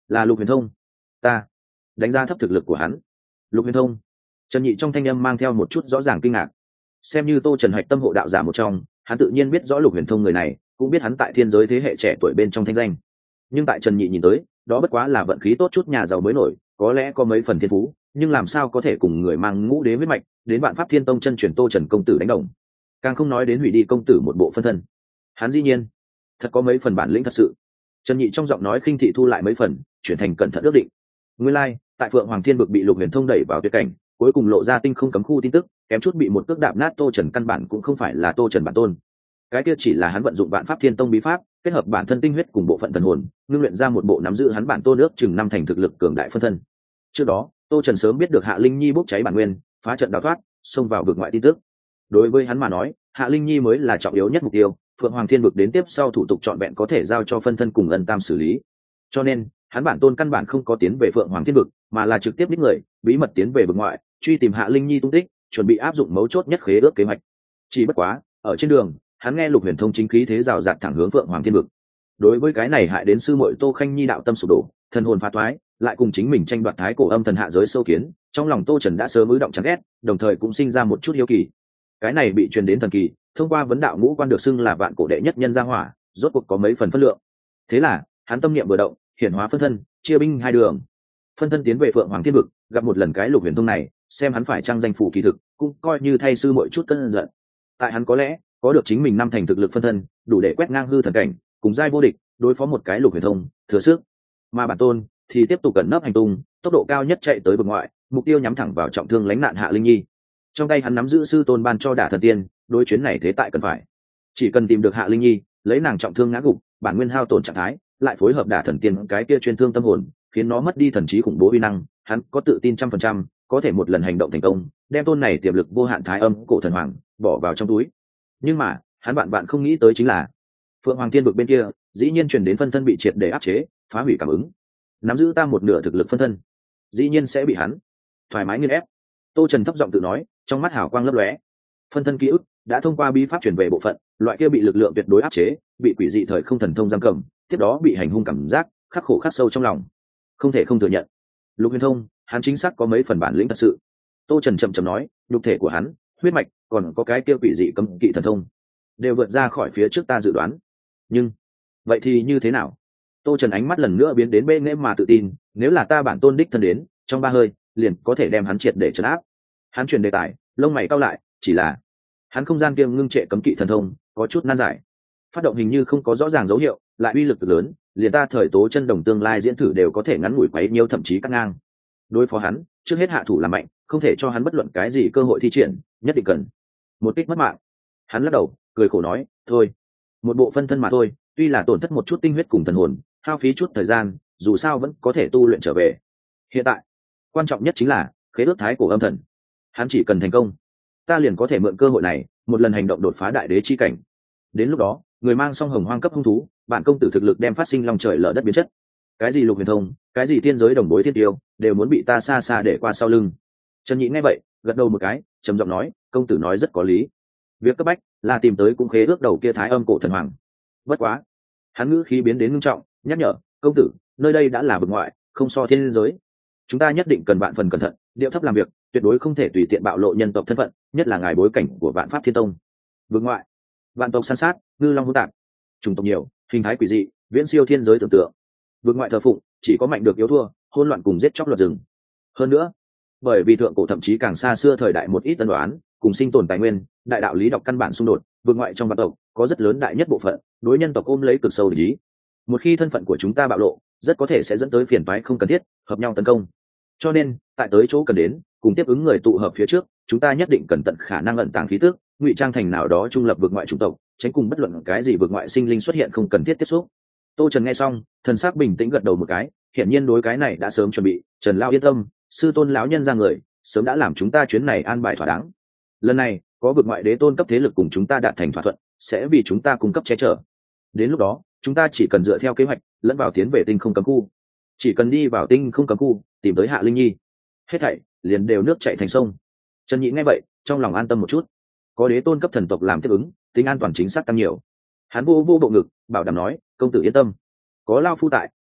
Là Lục Huyền Thông. Ta đánh giá thấp thực lực của hắn. Lục Huyền Thông. Trần Nhị trong thanh âm mang theo một chút rõ ràng kinh ngạc. Xem như Tô Trần hạch tâm hộ đạo giả một trong, hắn tự nhiên biết rõ Lục Huyền Thông người này, cũng biết hắn tại thiên giới thế hệ trẻ tuổi bên trong thanh danh. Nhưng tại Trần Nhị nhìn tới, đó bất quá là vận khí tốt chút nhà giàu mới nổi, có lẽ có mấy phần thiên phú, nhưng làm sao có thể cùng người mang ngũ đế huyết mạch đến Vạn Pháp Thiên Tông chân truyền Tô Trần công tử đánh đồng. Càng không nói đến hủy đi công tử một bộ phân thân. Hắn dĩ nhiên thật có mấy phần bản lĩnh thật sự. Trần Nhị trong giọng nói khinh thị thu lại mấy phần, chuyển thành cẩn thận ước định. Nguyên lai, tại Phượng Hoàng Thiên vực bị Lục Huyền Thông đẩy vào tuyệt cảnh, cuối cùng lộ ra tinh không cấm khu tin tức, kém chút bị một cước đạp nát Tô Trần căn bản cũng không phải là Tô Trần bản tôn. Cái kia chỉ là hắn vận dụng Vạn Pháp Thiên Tông bí pháp, kết hợp bản thân tinh huyết cùng bộ phận thần hồn, ngưng luyện ra một bộ nắm giữ hắn bản tôn ước chừng năm thành thực lực cường đại phân thân. Trước đó, Tô Trần sớm biết được Hạ Linh Nhi bốc cháy bản nguyên, phá trận đào thoát, xông vào vực ngoại tin tức. Đối với hắn mà nói, Hạ Linh Nhi mới là trọng yếu nhất mục tiêu, Phượng Hoàng Thiên vực đến tiếp sau thủ tục trọn vẹn có thể giao cho phân thân cùng Ân Tam xử lý. Cho nên, hắn bản tôn căn bản không có tiến về Phượng Hoàng Thiên vực, mà là trực tiếp đích người, bí mật tiến về vực ngoại, truy tìm Hạ Linh Nhi tung tích, chuẩn bị áp dụng mấu chốt nhất khế ước kế hoạch. Chỉ bất quá, ở trên đường, hắn nghe Lục Huyền Thông chính khí thế rào rạt thẳng hướng Phượng Hoàng Thiên vực. Đối với cái này hại đến sư muội Tô Khanh Nhi đạo tâm sụp đổ, thần hồn phá thoái, lại cùng chính mình tranh đoạt thái cổ âm thần hạ giới sâu kiến, trong lòng Tô Trần đã sớm ứ động chán ghét, đồng thời cũng sinh ra một chút hiếu kỳ. Cái này bị truyền đến thần kỳ, thông qua vấn đạo ngũ quan được xưng là vạn cổ đệ nhất nhân gia hỏa, rốt cuộc có mấy phần phân lượng. Thế là, hắn tâm niệm vừa động, hiển hóa phân thân, chia binh hai đường. Phân thân tiến về Phượng Hoàng Thiên vực, gặp một lần cái Lục Huyền Thông này, xem hắn phải trang danh phủ kỳ thực, cũng coi như thay sư muội chút cơn giận. Tại hắn có lẽ có được chính mình năm thành thực lực phân thân, đủ để quét ngang hư thần cảnh, cùng giai vô địch, đối phó một cái Lục Huyền Thông, thừa sức. Mà bản tôn thì tiếp tục cẩn nấp hành tung, tốc độ cao nhất chạy tới vực ngoại, mục tiêu nhắm thẳng vào trọng thương lánh nạn Hạ Linh Nhi. Trong tay hắn nắm giữ sư tôn ban cho Đả Thần Tiên, đối chuyến này thế tại cần phải. Chỉ cần tìm được Hạ Linh Nhi, lấy nàng trọng thương ngã gục, bản nguyên hao tổn trạng thái, lại phối hợp Đả Thần Tiên cái kia chuyên thương tâm hồn, khiến nó mất đi thần trí khủng bố uy năng, hắn có tự tin 100%, có thể một lần hành động thành công, đem tôn này tiềm lực vô hạn thái âm cổ thần hoàng bỏ vào trong túi. Nhưng mà, hắn bạn không nghĩ tới chính là Phượng Hoàng Thiên vực bên kia, dĩ nhiên truyền đến phân thân bị triệt để áp chế, phá hủy cảm ứng. Nắm giữ ta một nửa thực lực phân thân, dĩ nhiên sẽ bị hắn thoải mái nghiền ép. Tô Trần thấp giọng tự nói, trong mắt hào quang lấp lóe. Phân thân ký ức đã thông qua bí pháp truyền về bộ phận, loại kia bị lực lượng tuyệt đối áp chế, bị quỷ dị thời không thần thông giam cầm, tiếp đó bị hành hung cảm giác khắc khổ khắc sâu trong lòng. Không thể không thừa nhận, Lục Huyền Thông, hắn chính xác có mấy phần bản lĩnh thật sự. Tô Trần chậm chậm nói, nhục thể của hắn, huyết mạch, còn có cái kia quỷ dị cấm kỵ thần thông, đều vượt ra khỏi phía trước ta dự đoán. Nhưng vậy thì như thế nào? Tô Trần ánh mắt lần nữa biến đến bê nghễ mà tự tin, nếu là ta bản tôn đích thân đến, trong 3 hơi liền có thể đem hắn triệt để trấn áp. Hắn chuyển đề tài, lông mày cau lại, chỉ là hắn không gian kia ngưng trệ cấm kỵ thần thông có chút nan giải, phát động hình như không có rõ ràng dấu hiệu, lại uy lực lớn, liền ta thời tố chân đồng tương lai diễn thử đều có thể ngắn ngủi quấy nhiêu, thậm chí cắt ngang. Đối phó hắn, trước hết hạ thủ làm mạnh, không thể cho hắn bất luận cái gì cơ hội thi triển, nhất định cần một kích mất mạng. Hắn lắc đầu, cười khổ nói, thôi, một bộ phân thân mà thôi, tuy là tổn thất một chút tinh huyết cùng thần hồn, hao phí chút thời gian, dù sao vẫn có thể tu luyện trở về. Hiện tại quan trọng nhất chính là khế ước thái cổ âm thần, hắn chỉ cần thành công, ta liền có thể mượn cơ hội này một lần hành động đột phá đại đế chi cảnh. Đến lúc đó, người mang song hồng hoang cấp hung thú, bản công tử thực lực đem phát sinh lòng trời lở đất biến chất. Cái gì Lục Huyền Thông, cái gì thiên giới đồng bối thiên tiêu, đều muốn bị ta xa xa để qua sau lưng. Trần Nhị nghe vậy, gật đầu một cái, trầm giọng nói, công tử nói rất có lý. Việc cấp bách là tìm tới cũng khế ước đầu kia thái âm cổ thần hoàng. Bất quá, hắn ngữ khí biến đến ngưng trọng, nhắc nhở, công tử, nơi đây đã là vực ngoại, không so thiên giới, chúng ta nhất định cần vạn phần cẩn thận, điệu thấp làm việc, tuyệt đối không thể tùy tiện bạo lộ nhân tộc thân phận, nhất là ngài bối cảnh của Vạn Pháp Thiên Tông. Vực ngoại, vạn tộc san sát, ngư long hỗn tạp, chủng tộc nhiều, hình thái quỷ dị, viễn siêu thiên giới tưởng tượng. Vực ngoại thờ phụng, chỉ có mạnh được yếu thua, hỗn loạn cùng giết chóc luật rừng. Hơn nữa, bởi vì thượng cổ thậm chí càng xa xưa thời đại một ít tân đoán, cùng sinh tồn tài nguyên, đại đạo lý đọc căn bản xung đột, vực ngoại trong vạn tộc có rất lớn đại nhất bộ phận đối nhân tộc ôm lấy cực sâu lý. Một khi thân phận của chúng ta bạo lộ, rất có thể sẽ dẫn tới phiền toái không cần thiết, hợp nhau tấn công. Cho nên, tại tới chỗ cần đến, cùng tiếp ứng người tụ hợp phía trước, chúng ta nhất định cần tận khả năng ẩn tàng khí tức, ngụy trang thành nào đó trung lập vực ngoại chủng tộc, tránh cùng bất luận cái gì vực ngoại sinh linh xuất hiện không cần thiết tiếp xúc. Tô Trần nghe xong, thần sắc bình tĩnh gật đầu một cái, hiển nhiên đối cái này đã sớm chuẩn bị. Trần lão yên tâm, sư tôn lão nhân ra người, sớm đã làm chúng ta chuyến này an bài thỏa đáng. Lần này, có vực ngoại đế tôn cấp thế lực cùng chúng ta đạt thành thỏa thuận, sẽ vì chúng ta cung cấp che chở. Đến lúc đó, chúng ta chỉ cần dựa theo kế hoạch, lẫn vào tiến về tinh không cấm khu. Chỉ cần đi vào tinh không cấm khu, tìm tới Hạ Linh Nhi, hết thảy liền đều nước chảy thành sông. Trần Nhị nghe vậy, trong lòng an tâm một chút. Có đế tôn cấp thần tộc làm tiếp ứng, tính an toàn chính xác tăng nhiều. Hắn vô bộ ngực, bảo đảm nói, công tử yên tâm, có lao phu tại,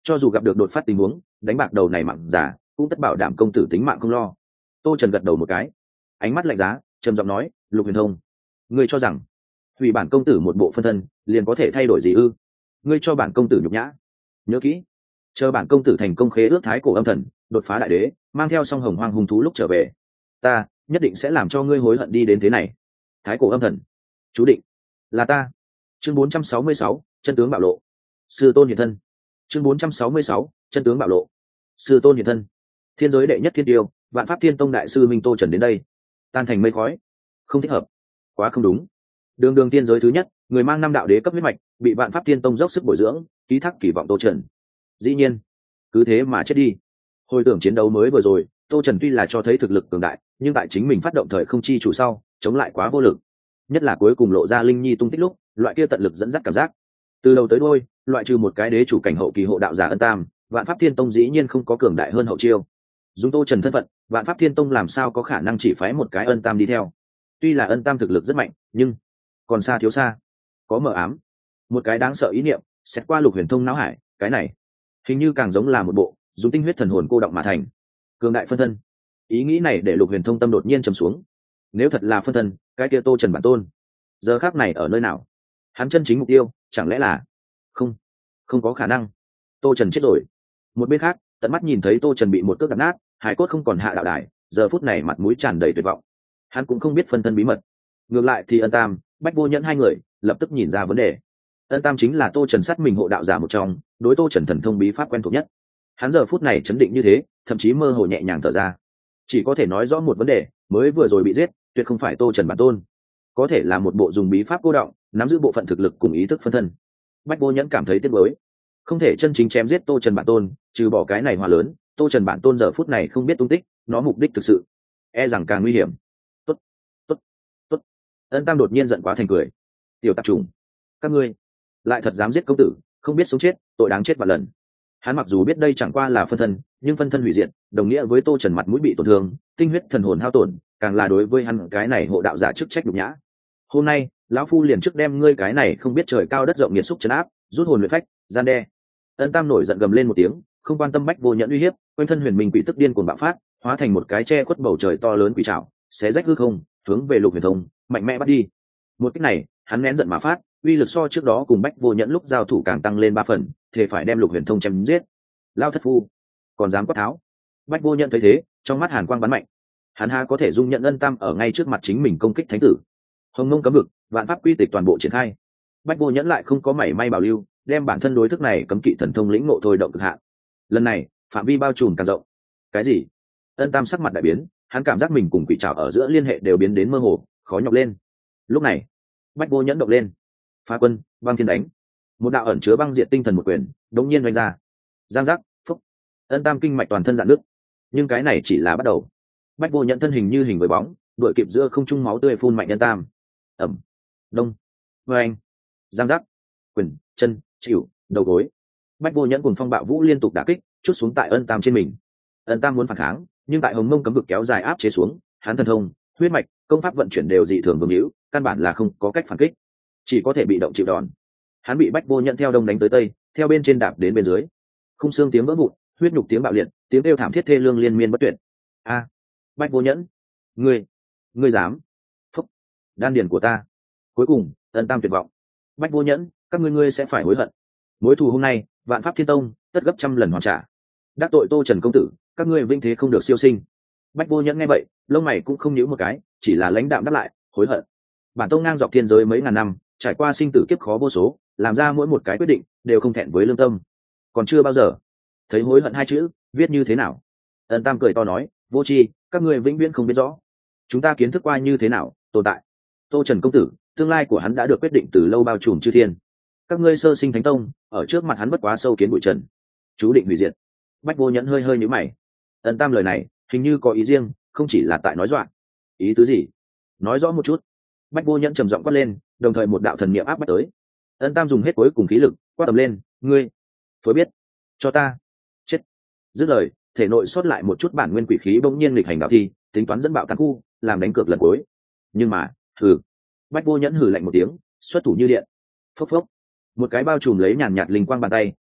cho dù gặp được đột phát tình huống đánh bạc đầu này mặn giả cũng tất bảo đảm công tử tính mạng không lo. Tô Trần gật đầu một cái, ánh mắt lạnh giá trầm giọng nói, Lục Huyền Thông, ngươi cho rằng hủy bản công tử một bộ phân thân liền có thể thay đổi gì ư? Ngươi cho bản công tử nhục nhã. Nhớ kỹ, chờ bản công tử thành công khế ước thái cổ âm thần, đột phá đại đế, mang theo song hồng hoang hung thú lúc trở về, ta nhất định sẽ làm cho ngươi hối hận đi đến thế này. Thái cổ âm thần, chú định là ta. Chương 466, chân tướng bạo lộ. Sư tôn hiện thân. Chương 466, chân tướng bạo lộ. Sư tôn hiện thân. Thiên giới đệ nhất thiên tiêu, Vạn Pháp Thiên Tông đại sư Minh Tô Trần đến đây. Tan thành mây khói. Không thích hợp, quá không đúng. Đường đường thiên giới thứ nhất, người mang 5 đạo đế cấp huyết mạch, bị Vạn Pháp Thiên Tông dốc sức bồi dưỡng, ký thác kỳ vọng Tô Trần. Dĩ nhiên, cứ thế mà chết đi. Hồi tưởng chiến đấu mới vừa rồi, Tô Trần tuy là cho thấy thực lực cường đại, nhưng tại chính mình phát động thời không chi chủ sau, chống lại quá vô lực. Nhất là cuối cùng lộ ra Linh Nhi tung tích lúc, loại kia tận lực dẫn dắt cảm giác. Từ đầu tới đuôi, loại trừ một cái đế chủ cảnh hậu kỳ hộ đạo giả Ân Tam, Vạn Pháp Thiên Tông dĩ nhiên không có cường đại hơn hậu chiêu. Dùng Tô Trần thân phận, Vạn Pháp Thiên Tông làm sao có khả năng chỉ phái một cái Ân Tam đi theo? Tuy là Ân Tam thực lực rất mạnh, nhưng còn xa thiếu xa. Có mờ ám, một cái đáng sợ ý niệm xét qua Lục Huyền Thông não hải, cái này hình như càng giống là một bộ dùng tinh huyết thần hồn cô động mà thành cường đại phân thân. Ý nghĩ này để Lục Huyền Thông tâm đột nhiên trầm xuống. Nếu thật là phân thân, cái kia Tô Trần bản tôn giờ khác này ở nơi nào? Hắn chân chính mục tiêu chẳng lẽ là không có khả năng. Tô Trần chết rồi. Một bên khác, tận mắt nhìn thấy Tô Trần bị một cước đập nát, hải cốt không còn hạ đạo đài, giờ phút này mặt mũi tràn đầy tuyệt vọng. Hắn cũng không biết phân thân bí mật. Ngược lại thì Ân Tam, Bách Vô Nhẫn hai người lập tức nhìn ra vấn đề. Ân Tam chính là Tô Trần sát mình hộ đạo giả một trong, đối Tô Trần thần thông bí pháp quen thuộc nhất. Hắn giờ phút này chấn định như thế, thậm chí mơ hồ nhẹ nhàng thở ra. Chỉ có thể nói rõ một vấn đề, mới vừa rồi bị giết, tuyệt không phải Tô Trần bản tôn, có thể là một bộ dùng bí pháp cô động, nắm giữ bộ phận thực lực cùng ý thức phân thân. Bách Vô Nhẫn cảm thấy tiếc nuối, không thể chân chính chém giết Tô Trần bản tôn, trừ bỏ cái này hòa lớn, Tô Trần bản tôn giờ phút này không biết tung tích, nó mục đích thực sự e rằng càng nguy hiểm. Tốt, tốt, tốt. Ân Tam đột nhiên giận quá thành cười. Tiểu tạp trùng, các ngươi lại thật dám giết công tử, không biết sống chết, tội đáng chết vạn lần. Hắn mặc dù biết đây chẳng qua là phân thân, nhưng phân thân hủy diệt đồng nghĩa với Tô Trần mặt mũi bị tổn thương, tinh huyết thần hồn hao tổn, càng là đối với hắn cái này hộ đạo giả chức trách nhục nhã. Hôm nay lão phu liền trước đem ngươi cái này không biết trời cao đất rộng nghiệt xúc trấn áp, rút hồn luyện phách, gian đe. Ân Tam nổi giận gầm lên một tiếng, không quan tâm Bách Vô Nhẫn uy hiếp, quanh thân huyền minh quỷ tức điên cuồng bạo phát, hóa thành một cái che khuất bầu trời to lớn quỷ trảo, xé rách hư không, hướng về Lục Huyền Thông mạnh mẽ bắt đi. Một cách này, hắn nén giận mà phát, uy lực so trước đó cùng Bách Vô Nhẫn lúc giao thủ càng tăng lên 3 phần, thể phải đem Lục Huyền Thông chém giết. Lao thất phu, còn dám quát tháo. Bách Vô Nhẫn thấy thế, trong mắt hàn quang bắn mạnh. Hắn há có thể dung nhận Ân Tam ở ngay trước mặt chính mình công kích thánh tử. Hồng Mông cấm vực, vạn pháp quy tịch toàn bộ triển khai. Bách Vô Nhẫn lại không có mảy may bảo lưu, đem bản thân đối thức này cấm kỵ thần thông lĩnh ngộ thôi động cực hạn. Lần này, phạm vi bao trùm càng rộng. Cái gì? Ân Tam sắc mặt đại biến, hắn cảm giác mình cùng quỷ trảo ở giữa liên hệ đều biến đến mơ hồ, khó nhọc lên. Lúc này, Bách Vô Nhẫn động lên. Phá quân, băng thiên đánh. Một đạo ẩn chứa băng diệt tinh thần một quyền, đống nhiên vung ra. Giang giác, phúc. Ân Tam kinh mạch toàn thân rạn nứt. Nhưng cái này chỉ là bắt đầu. Bách Vô Nhẫn thân hình như hình với bóng, đuổi kịp giữa không trung máu tươi phun mạnh Ân Tam. Ẩm, đông, vâng, giang giác, quyền, chân, chịu, đầu gối. Bách Vô Nhẫn cùng phong bạo vũ liên tục đả kích, chút xuống tại Ân Tam trên mình. Ân Tam muốn phản kháng, nhưng tại Hồng Mông cấm vực kéo dài áp chế xuống, hắn thần thông, huyết mạch, công pháp vận chuyển đều dị thường vương hữu, căn bản là không có cách phản kích, chỉ có thể bị động chịu đòn. Hắn bị Bách Vô Nhẫn theo đông đánh tới tây, theo bên trên đạp đến bên dưới. Khung xương tiếng vỡ vụn, huyết nhục tiếng bạo liệt, tiếng kêu thảm thiết thê lương liên miên bất tuyệt. A, Bách Vô Nhẫn, ngươi dám? Phúc, đan điền của ta. Cuối cùng, Ân Tam tuyệt vọng. Bách Vô Nhẫn, các ngươi sẽ phải hối hận. Mối thù hôm nay, Vạn Pháp Thiên Tông tất gấp trăm lần hoàn trả. Đắc tội Tô Trần công tử, các ngươi vinh thế không được siêu sinh. Bách Vô Nhẫn nghe vậy, lông mày cũng không nhíu một cái, chỉ là lãnh đạm đáp lại, hối hận. Bản tông ngang dọc thiên giới mấy ngàn năm, trải qua sinh tử kiếp khó vô số, làm ra mỗi một cái quyết định đều không thẹn với lương tâm. Còn chưa bao giờ thấy hối hận hai chữ viết như thế nào. Ân Tam cười to nói, vô tri, các ngươi vĩnh viễn không biết rõ chúng ta kiến thức qua như thế nào tồn tại. Tô Trần công tử, tương lai của hắn đã được quyết định từ lâu bao trùm chư thiên. Các ngươi sơ sinh thánh tông, ở trước mặt hắn bất quá sâu kiến bụi trần, chú định hủy diệt. Bách Vô Nhẫn hơi hơi nhíu mày. Ân Tam lời này hình như có ý riêng, không chỉ là tại nói dọa. Ý tứ gì? Nói rõ một chút. Bách Vô Nhẫn trầm giọng quát lên, đồng thời một đạo thần niệm áp bách tới. Ân Tam dùng hết cuối cùng khí lực, quát tầm lên, ngươi phối biết cho ta chết. Dứt lời, thể nội xuất lại một chút bản nguyên quỷ khí bỗng nhiên nghịch hành đạo thi, tính toán dẫn bạo tán khu, làm đánh cược lần cuối. Nhưng mà, hừ. Bách Vô Nhẫn hừ lạnh một tiếng, xuất thủ như điện. Phốc phốc. Một cái bao trùm lấy nhàn nhạt linh quang bàn tay,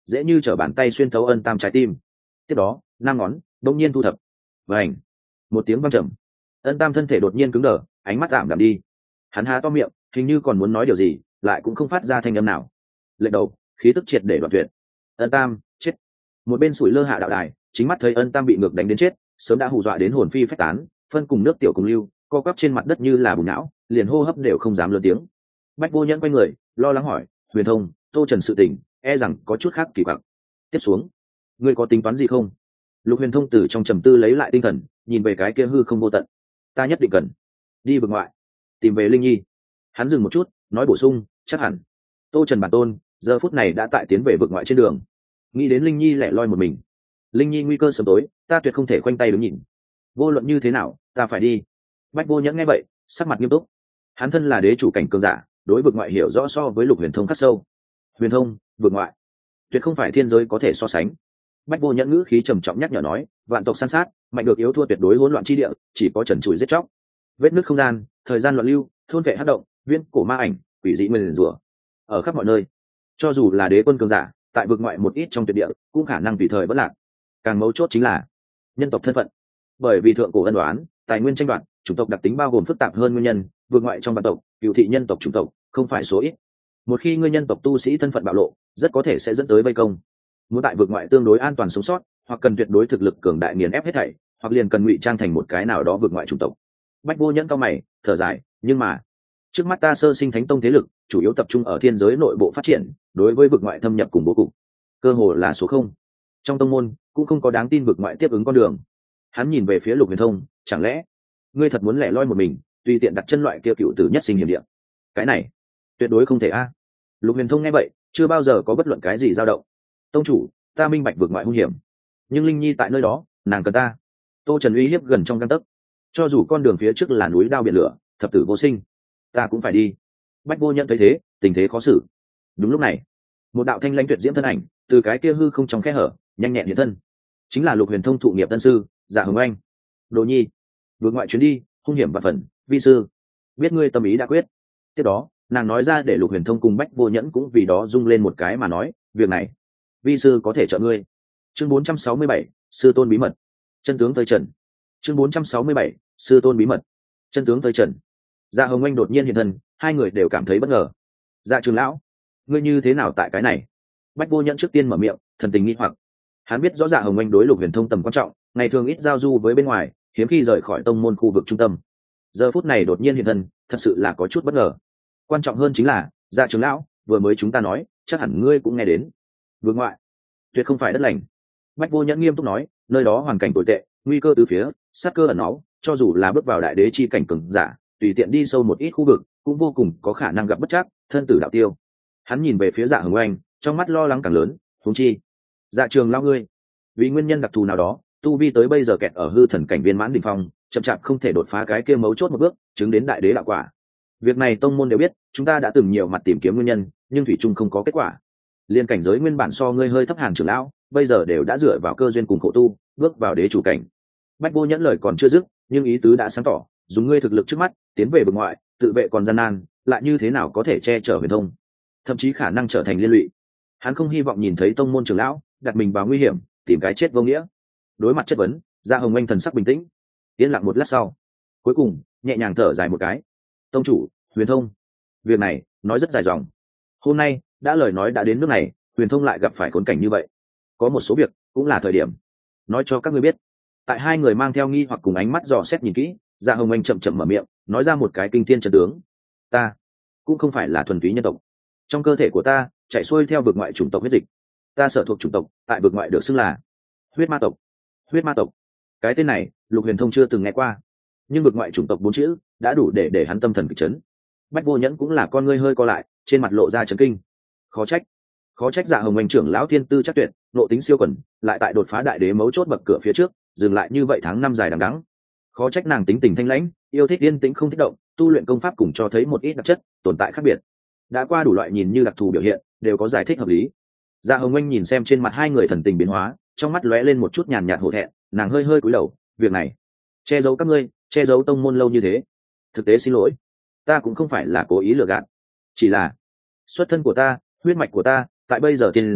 dễ như trở bàn tay xuyên thấu ân tam trái tim. Tiếp đó 5 ngón đông nhiên thu thập, vành, một tiếng vang trầm, ân tam thân thể đột nhiên cứng đờ, ánh mắt ảm đạm đi. Hắn há to miệng, hình như còn muốn nói điều gì, lại cũng không phát ra thanh âm nào. Lệch đầu, khí tức triệt để đoạn tuyệt. Ân tam chết. Một bên sủi lơ hạ đạo đài, chính mắt thấy ân tam bị ngược đánh đến chết, sớm đã hù dọa đến hồn phi phách tán, phân cùng nước tiểu cùng lưu, co quắp trên mặt đất như là bùn não, liền hô hấp đều không dám lớn tiếng. Bách Vô Nhẫn quay người, lo lắng hỏi, Huyền Thông, Tô Trần sự tình, e rằng có chút khác kỳ quặc. Tiếp xuống, ngươi có tính toán gì không? Lục Huyền Thông từ trong trầm tư lấy lại tinh thần, nhìn về cái kia hư không vô tận. Ta nhất định cần đi vực ngoại, tìm về Linh Nhi. Hắn dừng một chút, nói bổ sung, chắc hẳn Tô Trần bản tôn giờ phút này đã tại tiến về vực ngoại trên đường. Nghĩ đến Linh Nhi lẻ loi một mình, Linh Nhi nguy cơ sớm tối, ta tuyệt không thể khoanh tay đứng nhìn. Vô luận như thế nào, ta phải đi. Bách Vô Nhẫn nghe vậy, sắc mặt nghiêm túc. Hắn thân là đế chủ cảnh cường giả, đối vực ngoại hiểu rõ so với Lục Huyền Thông khắc sâu. Huyền Thông, vực ngoại, tuyệt không phải thiên giới có thể so sánh. Bách Vô Nhẫn ngữ khí trầm trọng nhắc nhở nói, vạn tộc san sát, mạnh được yếu thua tuyệt đối hỗn loạn chi địa, chỉ có trần trụi giết chóc, vết nứt không gian, thời gian loạn lưu, thôn vệ hắc động, viễn cổ ma ảnh, quỷ dị nguyền rủa, ở khắp mọi nơi. Cho dù là đế quân cường giả, tại vực ngoại một ít trong tuyệt địa, cũng khả năng tùy thời bất lạc. Càng mấu chốt chính là nhân tộc thân phận, bởi vì thượng cổ ân đoán, tài nguyên tranh đoạt, chủng tộc đặc tính bao gồm phức tạp hơn nguyên nhân, vực ngoại trong bản tộc, cựu thị nhân tộc chủng tộc không phải số ít. Một khi ngươi nhân tộc tu sĩ thân phận bạo lộ, rất có thể sẽ dẫn tới vây công. Muốn tại vực ngoại tương đối an toàn sống sót, hoặc cần tuyệt đối thực lực cường đại nghiền ép hết thảy, hoặc liền cần ngụy trang thành một cái nào đó vực ngoại chủng tộc. Bách Vô Nhẫn cao mày, thở dài, nhưng mà trước mắt ta sơ sinh thánh tông thế lực chủ yếu tập trung ở thiên giới nội bộ phát triển, đối với vực ngoại thâm nhập cùng bố cục cơ hồ là số không. Trong tông môn cũng không có đáng tin vực ngoại tiếp ứng con đường. Hắn nhìn về phía Lục Huyền Thông, chẳng lẽ ngươi thật muốn lẻ loi một mình, tùy tiện đặt chân loại kia cựu tử nhất sinh hiểm địa? Cái này tuyệt đối không thể a. Lục Huyền Thông nghe vậy, chưa bao giờ có bất luận cái gì dao động. Tông chủ, ta minh bạch vực ngoại hung hiểm, nhưng Linh Nhi tại nơi đó, nàng cần ta. Tô Trần uy hiếp gần trong gang tấc, cho dù con đường phía trước là núi đao biển lửa, thập tử vô sinh, ta cũng phải đi. Bách Vô Nhẫn thấy thế, tình thế khó xử. Đúng lúc này, một đạo thanh lãnh tuyệt diễm thân ảnh từ cái kia hư không trong khe hở nhanh nhẹn hiện thân, chính là Lục Huyền Thông thụ nghiệp tân sư Dạ Hồng Anh. Đồ Nhi, vượt ngoại chuyến đi hung hiểm và phần, vi sư biết ngươi tâm ý đã quyết. Tiếp đó nàng nói ra để Lục Huyền Thông cùng Bách Vô Nhẫn cũng vì đó rung lên một cái mà nói, việc này vi sư có thể trợ ngươi. Chương 467, sư tôn bí mật, chân tướng tới trần. Chương 467, sư tôn bí mật, chân tướng tới trần. Dạ Hồng Anh đột nhiên hiện thân, hai người đều cảm thấy bất ngờ. Dạ Trường lão, ngươi như thế nào tại cái này? Bách Vô Nhẫn trước tiên mở miệng, thần tình nghi hoặc. Hắn biết rõ Dạ Hồng Anh đối Lục Huyền Thông tầm quan trọng, ngày thường ít giao du với bên ngoài, hiếm khi rời khỏi tông môn khu vực trung tâm. Giờ phút này đột nhiên hiện thân, thật sự là có chút bất ngờ. Quan trọng hơn chính là, Dạ Trường lão, vừa mới chúng ta nói, chắc hẳn ngươi cũng nghe đến. Vực ngoại, tuyệt không phải đất lành. Bách Vô Nhẫn nghiêm túc nói, nơi đó hoàn cảnh tồi tệ, nguy cơ từ phía, sát cơ ẩn náu, cho dù là bước vào đại đế chi cảnh cường giả, tùy tiện đi sâu một ít khu vực, cũng vô cùng có khả năng gặp bất trắc, thân tử đạo tiêu. Hắn nhìn về phía Dạ Hồng Anh, trong mắt lo lắng càng lớn, huống chi Dạ Trường lão ngươi, vì nguyên nhân đặc thù nào đó, tu vi tới bây giờ kẹt ở hư thần cảnh viên mãn đỉnh phong, chậm chạp không thể đột phá cái kia mấu chốt một bước, chứng đến đại đế đạo quả. Việc này tông môn đều biết, chúng ta đã từng nhiều mặt tìm kiếm nguyên nhân, nhưng thủy chung không có kết quả. Liên cảnh giới nguyên bản so ngươi hơi thấp hàng trưởng lão, bây giờ đều đã dựa vào cơ duyên cùng khổ tu, bước vào đế chủ cảnh. Bách Vô Nhẫn lời còn chưa dứt, nhưng ý tứ đã sáng tỏ, dùng ngươi thực lực trước mắt, tiến về vực ngoại, tự vệ còn gian nan, lại như thế nào có thể che chở Huyền Thông, thậm chí khả năng trở thành liên lụy. Hắn không hy vọng nhìn thấy tông môn trưởng lão đặt mình vào nguy hiểm, tìm cái chết vô nghĩa. Đối mặt chất vấn, Dạ Hồng Anh thần sắc bình tĩnh, yên lặng một lát sau, cuối cùng nhẹ nhàng thở dài một cái. Tông chủ, Huyền Thông, việc này nói rất dài dòng. Hôm nay đã lời nói đã đến nước này, Huyền Thông lại gặp phải khốn cảnh như vậy, có một số việc cũng là thời điểm nói cho các ngươi biết. Tại hai người mang theo nghi hoặc cùng ánh mắt dò xét nhìn kỹ, Dạ Hồng Anh chậm chậm mở miệng, nói ra một cái kinh thiên chân tướng. Ta cũng không phải là thuần túy nhân tộc, trong cơ thể của ta chạy xuôi theo vực ngoại chủng tộc huyết dịch. Ta sở thuộc chủng tộc tại vực ngoại được xưng là huyết ma tộc. Huyết ma tộc, cái tên này Lục Huyền Thông chưa từng nghe qua, nhưng vực ngoại chủng tộc 4 chữ đã đủ để hắn tâm thần kịch chấn. Bách Vô Nhẫn cũng là con ngươi hơi co lại, trên mặt lộ ra chấn kinh. Khó trách Dạ Hồng Anh trưởng lão thiên tư chắc tuyệt, nộ tính siêu quần, lại tại đột phá đại đế mấu chốt bậc cửa phía trước dừng lại như vậy tháng năm dài đằng đẵng. Khó trách nàng tính tình thanh lãnh, yêu thích yên tĩnh không thích động, tu luyện công pháp cùng cho thấy một ít đặc chất tồn tại khác biệt, đã qua đủ loại nhìn như đặc thù biểu hiện, đều có giải thích hợp lý. Dạ Hồng Anh nhìn xem trên mặt hai người thần tình biến hóa, trong mắt lóe lên một chút nhàn nhạt hổ thẹn, nàng hơi hơi cúi đầu, việc này che giấu các ngươi, che giấu tông môn lâu như thế, thực tế xin lỗi, ta cũng không phải là cố ý lừa gạt, chỉ là xuất thân của ta, huyết mạch của ta tại bây giờ tiên giới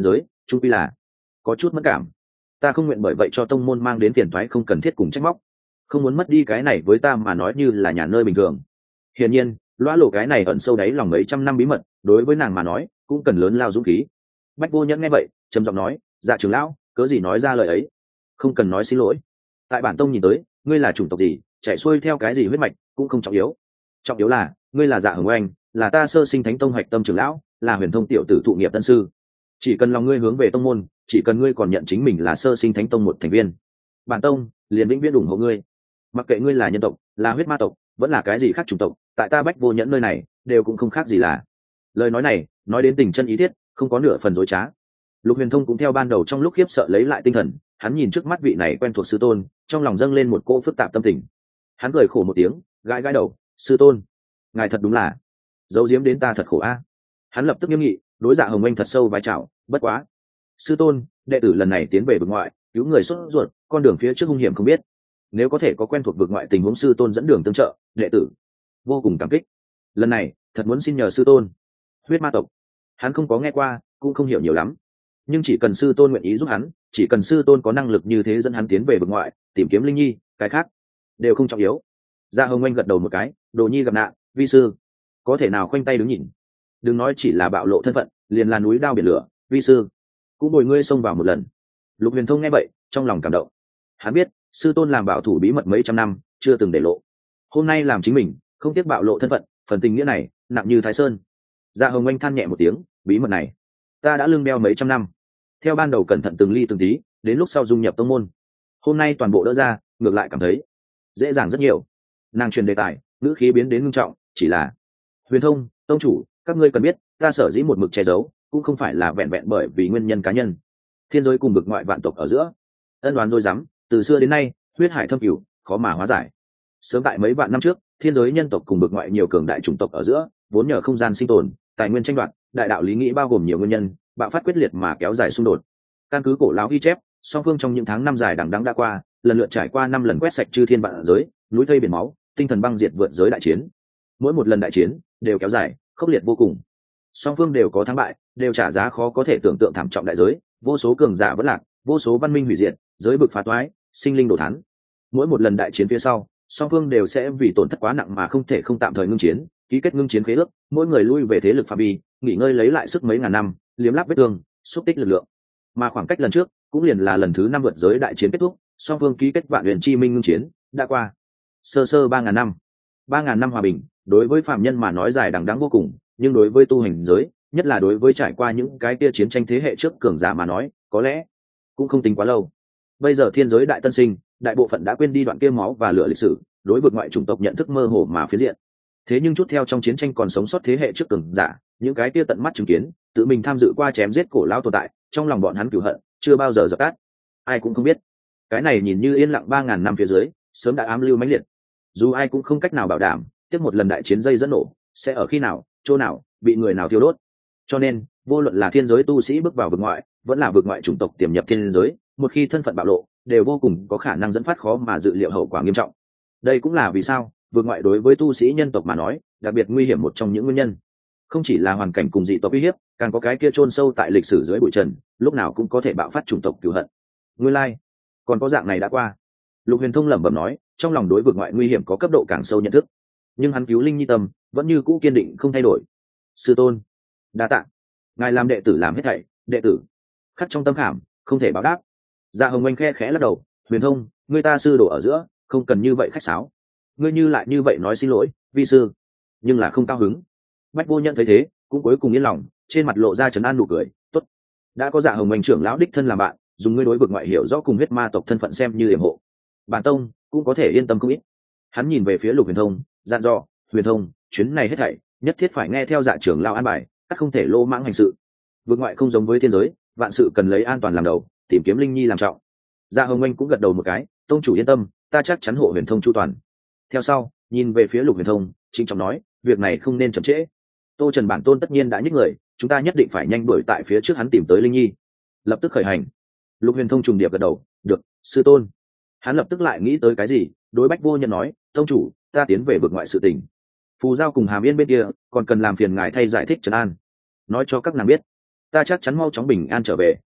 trung quy là có chút mất cảm. Ta không nguyện bởi vậy cho tông môn mang đến phiền toái không cần thiết cùng trách móc, không muốn mất đi cái này với ta mà nói như là nhà nơi bình thường. Hiển nhiên lõa lộ cái này ẩn sâu đáy lòng mấy trăm năm bí mật, đối với nàng mà nói cũng cần lớn lao dũng khí. Bách Vô Nhẫn nghe vậy trầm giọng nói, dạ trưởng lão, cớ gì nói ra lời ấy? Không cần nói xin lỗi. Tại bản tông nhìn tới, ngươi là chủng tộc gì, chạy xuôi theo cái gì huyết mạch cũng không trọng yếu. Trọng yếu là ngươi là Dạ Hồng Oanh, là ta sơ sinh thánh tông hạch tâm trưởng lão, là huyền thông tiểu tử thụ nghiệp tân sư. Chỉ cần lòng ngươi hướng về tông môn, chỉ cần ngươi còn nhận chính mình là sơ sinh thánh tông một thành viên, bản tông liền vĩnh viễn ủng hộ ngươi. Mặc kệ ngươi là nhân tộc, là huyết ma tộc, vẫn là cái gì khác chủng tộc, tại ta Bách Vô Nhẫn nơi này đều cũng không khác gì là. Lời nói này nói đến tình chân ý thiết, không có nửa phần dối trá. Lục Huyền Thông cũng theo ban đầu trong lúc khiếp sợ lấy lại tinh thần, hắn nhìn trước mắt vị này quen thuộc sư tôn, trong lòng dâng lên một cỗ phức tạp tâm tình. Hắn cười khổ một tiếng, gãi gãi đầu, sư tôn, ngài thật đúng là giấu giếm đến ta thật khổ a. Hắn lập tức nghiêm nghị, đối Dạ Hồng Anh thật sâu vái chào, bất quá, sư tôn, đệ tử lần này tiến về vực ngoại, cứu người sốt ruột, con đường phía trước hung hiểm không biết, nếu có thể có quen thuộc vực ngoại tình huống sư tôn dẫn đường tương trợ, đệ tử vô cùng cảm kích. Lần này thật muốn xin nhờ sư tôn. Huyết ma tộc hắn không có nghe qua, cũng không hiểu nhiều lắm, nhưng chỉ cần sư tôn nguyện ý giúp hắn, chỉ cần sư tôn có năng lực như thế dẫn hắn tiến về vực ngoại tìm kiếm linh nhi, cái khác đều không trọng yếu. Dạ Hồng Anh gật đầu một cái, đồ nhi gặp nạn, vi sư có thể nào khoanh tay đứng nhìn. Đừng nói chỉ là bạo lộ thân phận, liền là núi đao biển lửa, vi sư cũng bồi ngươi xông vào một lần. Lục Huyền Thông nghe vậy trong lòng cảm động. Hắn biết sư tôn làm bảo thủ bí mật mấy trăm năm chưa từng để lộ, hôm nay làm chính mình không tiếc bạo lộ thân phận, phần tình nghĩa này nặng như Thái Sơn. Dạ Hồng Anh than nhẹ một tiếng, bí mật này ta đã lưng đeo mấy trăm năm, theo ban đầu cẩn thận từng ly từng tí, đến lúc sau dung nhập tông môn, hôm nay toàn bộ đỡ ra, ngược lại cảm thấy dễ dàng rất nhiều. Nàng truyền đề tài, ngữ khí biến đến ngưng trọng, chỉ là Huyền Thông tông chủ, các ngươi cần biết, ta sở dĩ một mực che giấu cũng không phải là vẹn vẹn bởi vì nguyên nhân cá nhân. Thiên giới cùng vực ngoại vạn tộc ở giữa ân đoán dối rắm, từ xưa đến nay huyết hải thâm cửu, khó mà hóa giải. Sớm tại mấy vạn năm trước, thiên giới nhân tộc cùng vực ngoại nhiều cường đại chủng tộc ở giữa vốn nhờ không gian sinh tồn, tài nguyên tranh đoạt, đại đạo lý nghĩ bao gồm nhiều nguyên nhân bạo phát quyết liệt mà kéo dài xung đột. Căn cứ cổ lão ghi chép, song phương trong những tháng năm dài đằng đẵng đã qua, lần lượt trải qua 5 lần quét sạch chư thiên vạn giới, núi thây biển máu, tinh thần băng diệt vượt giới đại chiến. Mỗi một lần đại chiến đều kéo dài khốc liệt vô cùng, song phương đều có thắng bại, đều trả giá khó có thể tưởng tượng thảm trọng đại giới, vô số cường giả vẫn lạc, vô số văn minh hủy diệt, giới vực phá toái, sinh linh đổ thán. Mỗi một lần đại chiến phía sau, song phương đều sẽ vì tổn thất quá nặng mà không thể không tạm thời ngưng chiến, ký kết ngưng chiến khế ước, mỗi người lui về thế lực phạm vi, nghỉ ngơi lấy lại sức mấy ngàn năm, liếm láp vết thương, xúc tích lực lượng. Mà khoảng cách lần trước cũng liền là lần thứ 5 vượt giới đại chiến kết thúc, song phương ký kết vạn huyền chi minh ngưng chiến, đã qua sơ sơ 3.000 năm. 3.000 năm hòa bình, đối với phạm nhân mà nói dài đằng đẵng vô cùng, nhưng đối với tu hành giới, nhất là đối với trải qua những cái kia chiến tranh thế hệ trước cường giả mà nói, có lẽ cũng không tính quá lâu. Bây giờ thiên giới đại tân sinh, đại bộ phận đã quên đi đoạn kia máu và lửa lịch sử, đối vực ngoại chủng tộc nhận thức mơ hồ mà phiến diện. Thế nhưng chút theo trong chiến tranh còn sống sót thế hệ trước cường giả, những cái kia tận mắt chứng kiến, tự mình tham dự qua chém giết cổ lão tồn tại, trong lòng bọn hắn cửu hận chưa bao giờ dập tắt. Ai cũng không biết, cái này nhìn như yên lặng 3.000 năm phía dưới, sớm đã ám lưu mãnh liệt. Dù ai cũng không cách nào bảo đảm, tiếp một lần đại chiến dây dẫn nổ sẽ ở khi nào, chỗ nào, bị người nào thiêu đốt. Cho nên, vô luận là thiên giới tu sĩ bước vào vực ngoại, vẫn là vực ngoại chủng tộc tiềm nhập thiên giới, một khi thân phận bạo lộ, đều vô cùng có khả năng dẫn phát khó mà dự liệu hậu quả nghiêm trọng. Đây cũng là vì sao vực ngoại đối với tu sĩ nhân tộc mà nói đặc biệt nguy hiểm một trong những nguyên nhân. Không chỉ là hoàn cảnh cùng dị tộc uy hiếp, càng có cái kia chôn sâu tại lịch sử dưới bụi trần, lúc nào cũng có thể bạo phát chủng tộc cửu hận. Nguyên lai, còn có dạng này đã qua. Lục Huyền Thông lẩm bẩm nói, trong lòng đối vực ngoại nguy hiểm có cấp độ càng sâu nhận thức, nhưng hắn cứu linh nhi tâm vẫn như cũ kiên định không thay đổi. Sư tôn, đa tạ, ngài làm đệ tử làm hết thảy, đệ tử khắc trong tâm khảm, không thể báo đáp. Dạ Hồng Anh khe khẽ lắc đầu, Huyền Thông, người ta sư đồ ở giữa không cần như vậy khách sáo, ngươi như lại như vậy nói xin lỗi vi sư, nhưng là không cao hứng. Bách Vô Nhẫn thấy thế cũng cuối cùng yên lòng, trên mặt lộ ra trấn an nụ cười, tốt, đã có Dạ Hồng Anh trưởng lão đích thân làm bạn, dùng ngươi đối vực ngoại hiểu rõ cùng huyết ma tộc thân phận xem như yểm hộ, bản tông cũng có thể yên tâm không ít. Hắn nhìn về phía Lục Huyền Thông, dặn dò, Huyền Thông, chuyến này hết thảy nhất thiết phải nghe theo Dạ trưởng lão an bài, các không thể lô mãng hành sự. Vực ngoại không giống với thiên giới, vạn sự cần lấy an toàn làm đầu, tìm kiếm linh nhi làm trọng. Dạ Hồng Anh cũng gật đầu một cái, tông chủ yên tâm, ta chắc chắn hộ Huyền Thông chu toàn. Theo sau nhìn về phía Lục Huyền Thông, chính trọng nói, việc này không nên chậm trễ. Tô Trần bản tôn tất nhiên đã nhích người, chúng ta nhất định phải nhanh đuổi tại phía trước hắn tìm tới linh nhi, lập tức khởi hành. Lục Huyền Thông trùng điệp gật đầu, được, sư tôn. Hắn lập tức lại nghĩ tới cái gì, đối Bách Vô Nhân nói, tông chủ, ta tiến về vực ngoại sự tình, phù giao cùng Hàm Yên bên kia còn cần làm phiền ngài thay giải thích trấn an, nói cho các nàng biết ta chắc chắn mau chóng bình an trở về,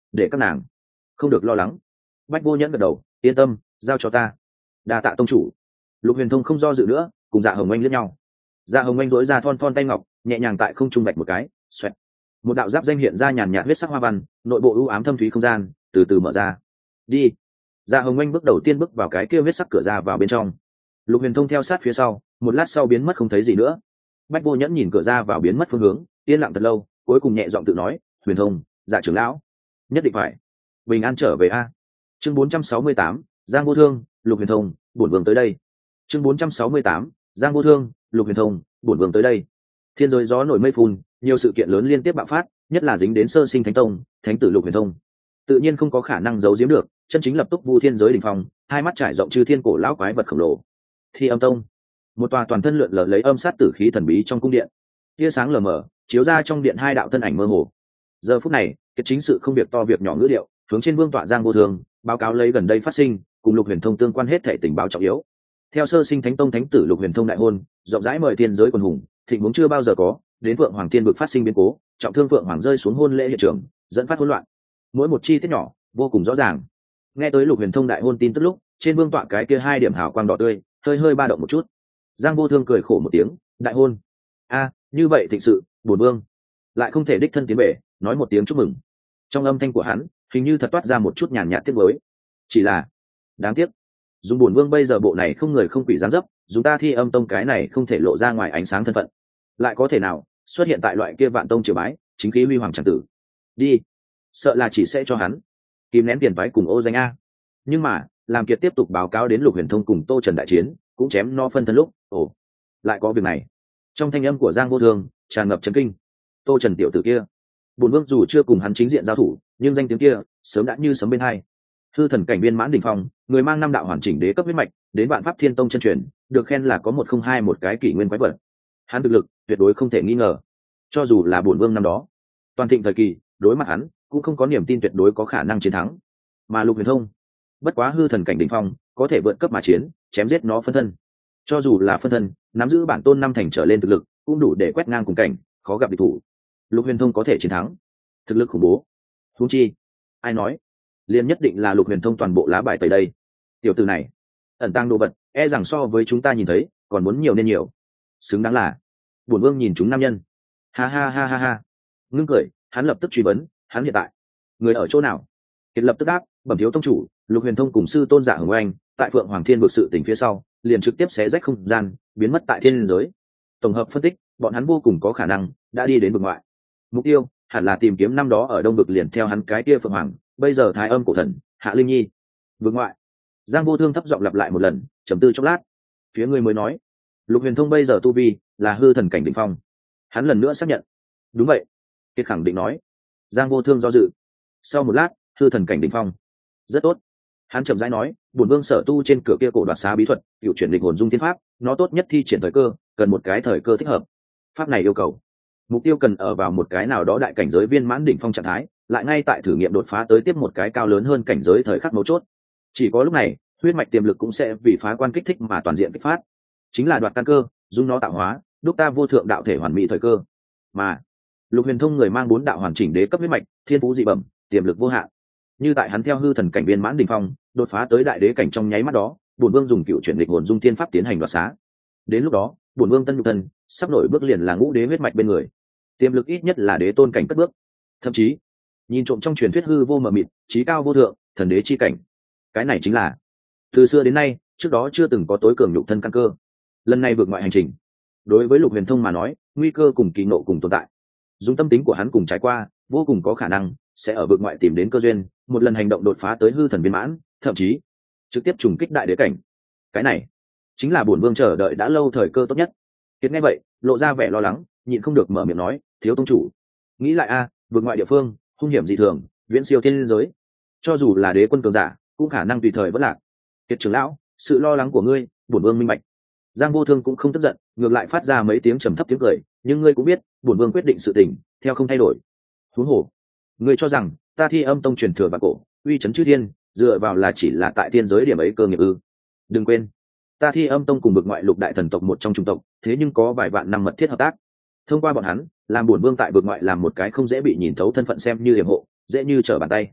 để các nàng không được lo lắng. Bách Vô Nhẫn gật đầu, yên tâm, giao cho ta. Đa tạ tông chủ. Lục Huyền Thông không do dự nữa, cùng Dạ Hồng Anh liếc nhau. Dạ Hồng Anh dỗi ra thon thon tay ngọc, nhẹ nhàng tại không trung bạch một cái, xoẹt. Một đạo giáp danh hiện ra nhàn nhạt huyết sắc hoa văn, nội bộ u ám thâm thúy không gian từ từ mở ra. Đi. Dạ Hồng Anh bước đầu tiên bước vào cái kia huyết sắc cửa ra vào bên trong. Lục Huyền Thông theo sát phía sau, một lát sau biến mất không thấy gì nữa. Bách Vô Nhẫn nhìn cửa ra vào biến mất phương hướng, yên lặng thật lâu, cuối cùng nhẹ giọng tự nói, Huyền Thông, Dạ trưởng lão, nhất định phải bình an trở về a. Chương 468, Giang Vô Thương, Lục Huyền Thông, bổn vương tới đây. Chương 468, Giang Vô Thương, Lục Huyền Thông, bổn vương tới đây. Thiên giới gió nổi mây phun, nhiều sự kiện lớn liên tiếp bạo phát, nhất là dính đến sơ sinh thánh tông, thánh tử Lục Huyền Thông. Tự nhiên không có khả năng giấu giếm được, chân chính lập tức vu thiên giới đỉnh phong, hai mắt trải rộng chư thiên cổ lão quái vật khổng lồ. Thi Âm Tông, một tòa toàn thân lượn lờ lấy âm sát tử khí thần bí trong cung điện. Tia sáng lờ mờ chiếu ra trong điện hai đạo thân ảnh mơ hồ. Giờ phút này, cái chính sự không việc to việc nhỏ ngữ điệu, hướng trên vương tọa Giang Vô Thương báo cáo lấy gần đây phát sinh, cùng Lục Huyền Thông tương quan hết thể tình báo trọng yếu. Theo sơ sinh thánh tông thánh tử Lục Huyền Thông đại hôn, rộng rãi mời thiên giới quần hùng, thịnh vốn chưa bao giờ có, đến Vượng Hoàng Thiên vực phát sinh biến cố, trọng thương Vượng Hoàng rơi xuống hôn lễ hiện trường, dẫn phát hỗn loạn. Mỗi một chi tiết nhỏ vô cùng rõ ràng. Nghe tới Lục Huyền Thông đại hôn tin tức lúc, trên vương tọa cái kia hai điểm hào quang đỏ tươi, hơi hơi ba động một chút. Giang Vô Thương cười khổ một tiếng, đại hôn. A, như vậy thịnh sự, bổn vương lại không thể đích thân tiến về, nói một tiếng chúc mừng. Trong âm thanh của hắn, hình như thật toát ra một chút nhàn nhạt tiếc nuối. Chỉ là, đáng tiếc, dùng bổn vương bây giờ bộ này không người không quỷ dáng dấp, dùng ta Thi Âm Tông cái này không thể lộ ra ngoài ánh sáng thân phận, lại có thể nào xuất hiện tại loại kia Vạn Tông triều bái, chính khí huy hoàng tràng tử. Đi, sợ là chỉ sẽ cho hắn kìm nén tiền phái cùng ô danh a. Nhưng mà, làm Kiệt tiếp tục báo cáo đến Lục Huyền Thông cùng Tô Trần đại chiến, cũng chém no phân thân lúc, ồ, lại có việc này. Trong thanh âm của Giang Vô Thương tràn ngập chấn kinh. Tô Trần tiểu tử kia, bổn vương dù chưa cùng hắn chính diện giao thủ, nhưng danh tiếng kia sớm đã như sấm bên hai. Hư thần cảnh viên mãn đỉnh phong, người mang năm đạo hoàn chỉnh đế cấp huyết mạch, đến Vạn Pháp Thiên Tông chân truyền, được khen là có 102 một cái kỷ nguyên quái vật. Hắn thực lực tuyệt đối không thể nghi ngờ. Cho dù là bổn vương năm đó, toàn thịnh thời kỳ, đối mặt hắn cũng không có niềm tin tuyệt đối có khả năng chiến thắng. Mà Lục Huyền Thông, bất quá hư thần cảnh đỉnh phong, có thể vượt cấp mà chiến, chém giết nó phân thân. Cho dù là phân thân, nắm giữ bản tôn năm thành trở lên thực lực, cũng đủ để quét ngang cùng cảnh, khó gặp địch thủ. Lục Huyền Thông có thể chiến thắng, thực lực khủng bố. Huống chi, ai nói, liền nhất định là Lục Huyền Thông toàn bộ lá bài tẩy đây. Tiểu tử này, ẩn tàng đồ vật, e rằng so với chúng ta nhìn thấy, còn muốn nhiều nên nhiều. Xứng đáng là, bổn vương nhìn chúng nam nhân. Ha ha ha ha ha. Ngưng cười, hắn lập tức truy vấn, hắn hiện tại, người ở chỗ nào? Kiệt lập tức đáp, bẩm thiếu tông chủ, Lục Huyền Thông cùng sư tôn Dạ Hồng Anh, tại Phượng Hoàng Thiên vực sự tình phía sau, liền trực tiếp xé rách không gian, biến mất tại thiên giới. Tổng hợp phân tích, bọn hắn vô cùng có khả năng đã đi đến vực ngoại. Mục tiêu hẳn là tìm kiếm năm đó ở đông vực liền theo hắn cái kia Phượng Hoàng, bây giờ Thái Âm cổ thần, Hạ Linh Nhi. Vực ngoại. Giang Vô Thương thấp giọng lặp lại một lần, trầm tư chốc lát. Phía người mới nói, Lục Huyền Thông bây giờ tu vi là hư thần cảnh đỉnh phong. Hắn lần nữa xác nhận. Đúng vậy. Kiệt khẳng định nói. Giang Vô Thương do dự. Sau một lát, hư thần cảnh đỉnh phong. Rất tốt. Hắn chậm rãi nói, bổn vương sở tu trên cửa kia cổ đoạt xá bí thuật, cựu chuyển định hồn dung thiên pháp, nó tốt nhất thi triển thời cơ, cần một cái thời cơ thích hợp. Pháp này yêu cầu, mục tiêu cần ở vào một cái nào đó đại cảnh giới viên mãn đỉnh phong trạng thái, lại ngay tại thử nghiệm đột phá tới tiếp một cái cao lớn hơn cảnh giới thời khắc mấu chốt. Chỉ có lúc này, huyết mạch tiềm lực cũng sẽ vì phá quan kích thích mà toàn diện kích phát. Chính là đoạt căn cơ, dung nó tạo hóa, đúc ta vô thượng đạo thể hoàn mỹ thời cơ. Mà Lục Huyền Thông người mang 4 đạo hoàn chỉnh đế cấp huyết mạch, thiên phú dị bẩm, tiềm lực vô hạn. Như tại hắn theo hư thần cảnh viên mãn đỉnh phong, đột phá tới đại đế cảnh trong nháy mắt đó, bổn vương dùng cựu chuyển lịch hồn dung tiên pháp tiến hành đoạt xá. Đến lúc đó, bổn vương tân nhục thân sắp nổi bước liền là ngũ đế huyết mạch bên người, tiềm lực ít nhất là đế tôn cảnh cất bước, thậm chí nhìn trộm trong truyền thuyết hư vô mờ mịt, trí cao vô thượng, thần đế chi cảnh. Cái này chính là từ xưa đến nay trước đó chưa từng có tối cường nhục thân căn cơ. Lần này vượt ngoại hành trình, đối với Lục Huyền Thông mà nói, nguy cơ cùng kỳ nộ cùng tồn tại. Dùng tâm tính của hắn cùng trải qua, vô cùng có khả năng sẽ ở vượt ngoại tìm đến cơ duyên, một lần hành động đột phá tới hư thần viên mãn, thậm chí trực tiếp trùng kích đại đế cảnh. Cái này chính là bổn vương chờ đợi đã lâu thời cơ tốt nhất. Kiệt nghe vậy, lộ ra vẻ lo lắng, nhịn không được mở miệng nói, thiếu tông chủ, nghĩ lại a, vượt ngoại địa phương hung hiểm dị thường, viễn siêu thiên giới, cho dù là đế quân cường giả cũng khả năng tùy thời vất lạc. Kiệt trưởng lão, sự lo lắng của ngươi, bổn vương minh bạch. Giang Vô Thương cũng không tức giận, ngược lại phát ra mấy tiếng trầm thấp tiếng cười, nhưng ngươi cũng biết, bổn vương quyết định sự tình theo không thay đổi. Huống hồ, ngươi cho rằng ta Thi Âm Tông truyền thừa bạc cổ, uy chấn chư thiên, dựa vào là chỉ là tại thiên giới điểm ấy cơ nghiệp ư? Đừng quên, ta Thi Âm Tông cùng vực ngoại lục đại thần tộc một trong chủng tộc, thế nhưng có vài vạn năm mật thiết hợp tác. Thông qua bọn hắn, làm bổn vương tại vực ngoại làm một cái không dễ bị nhìn thấu thân phận xem như hiểm hộ, dễ như trở bàn tay.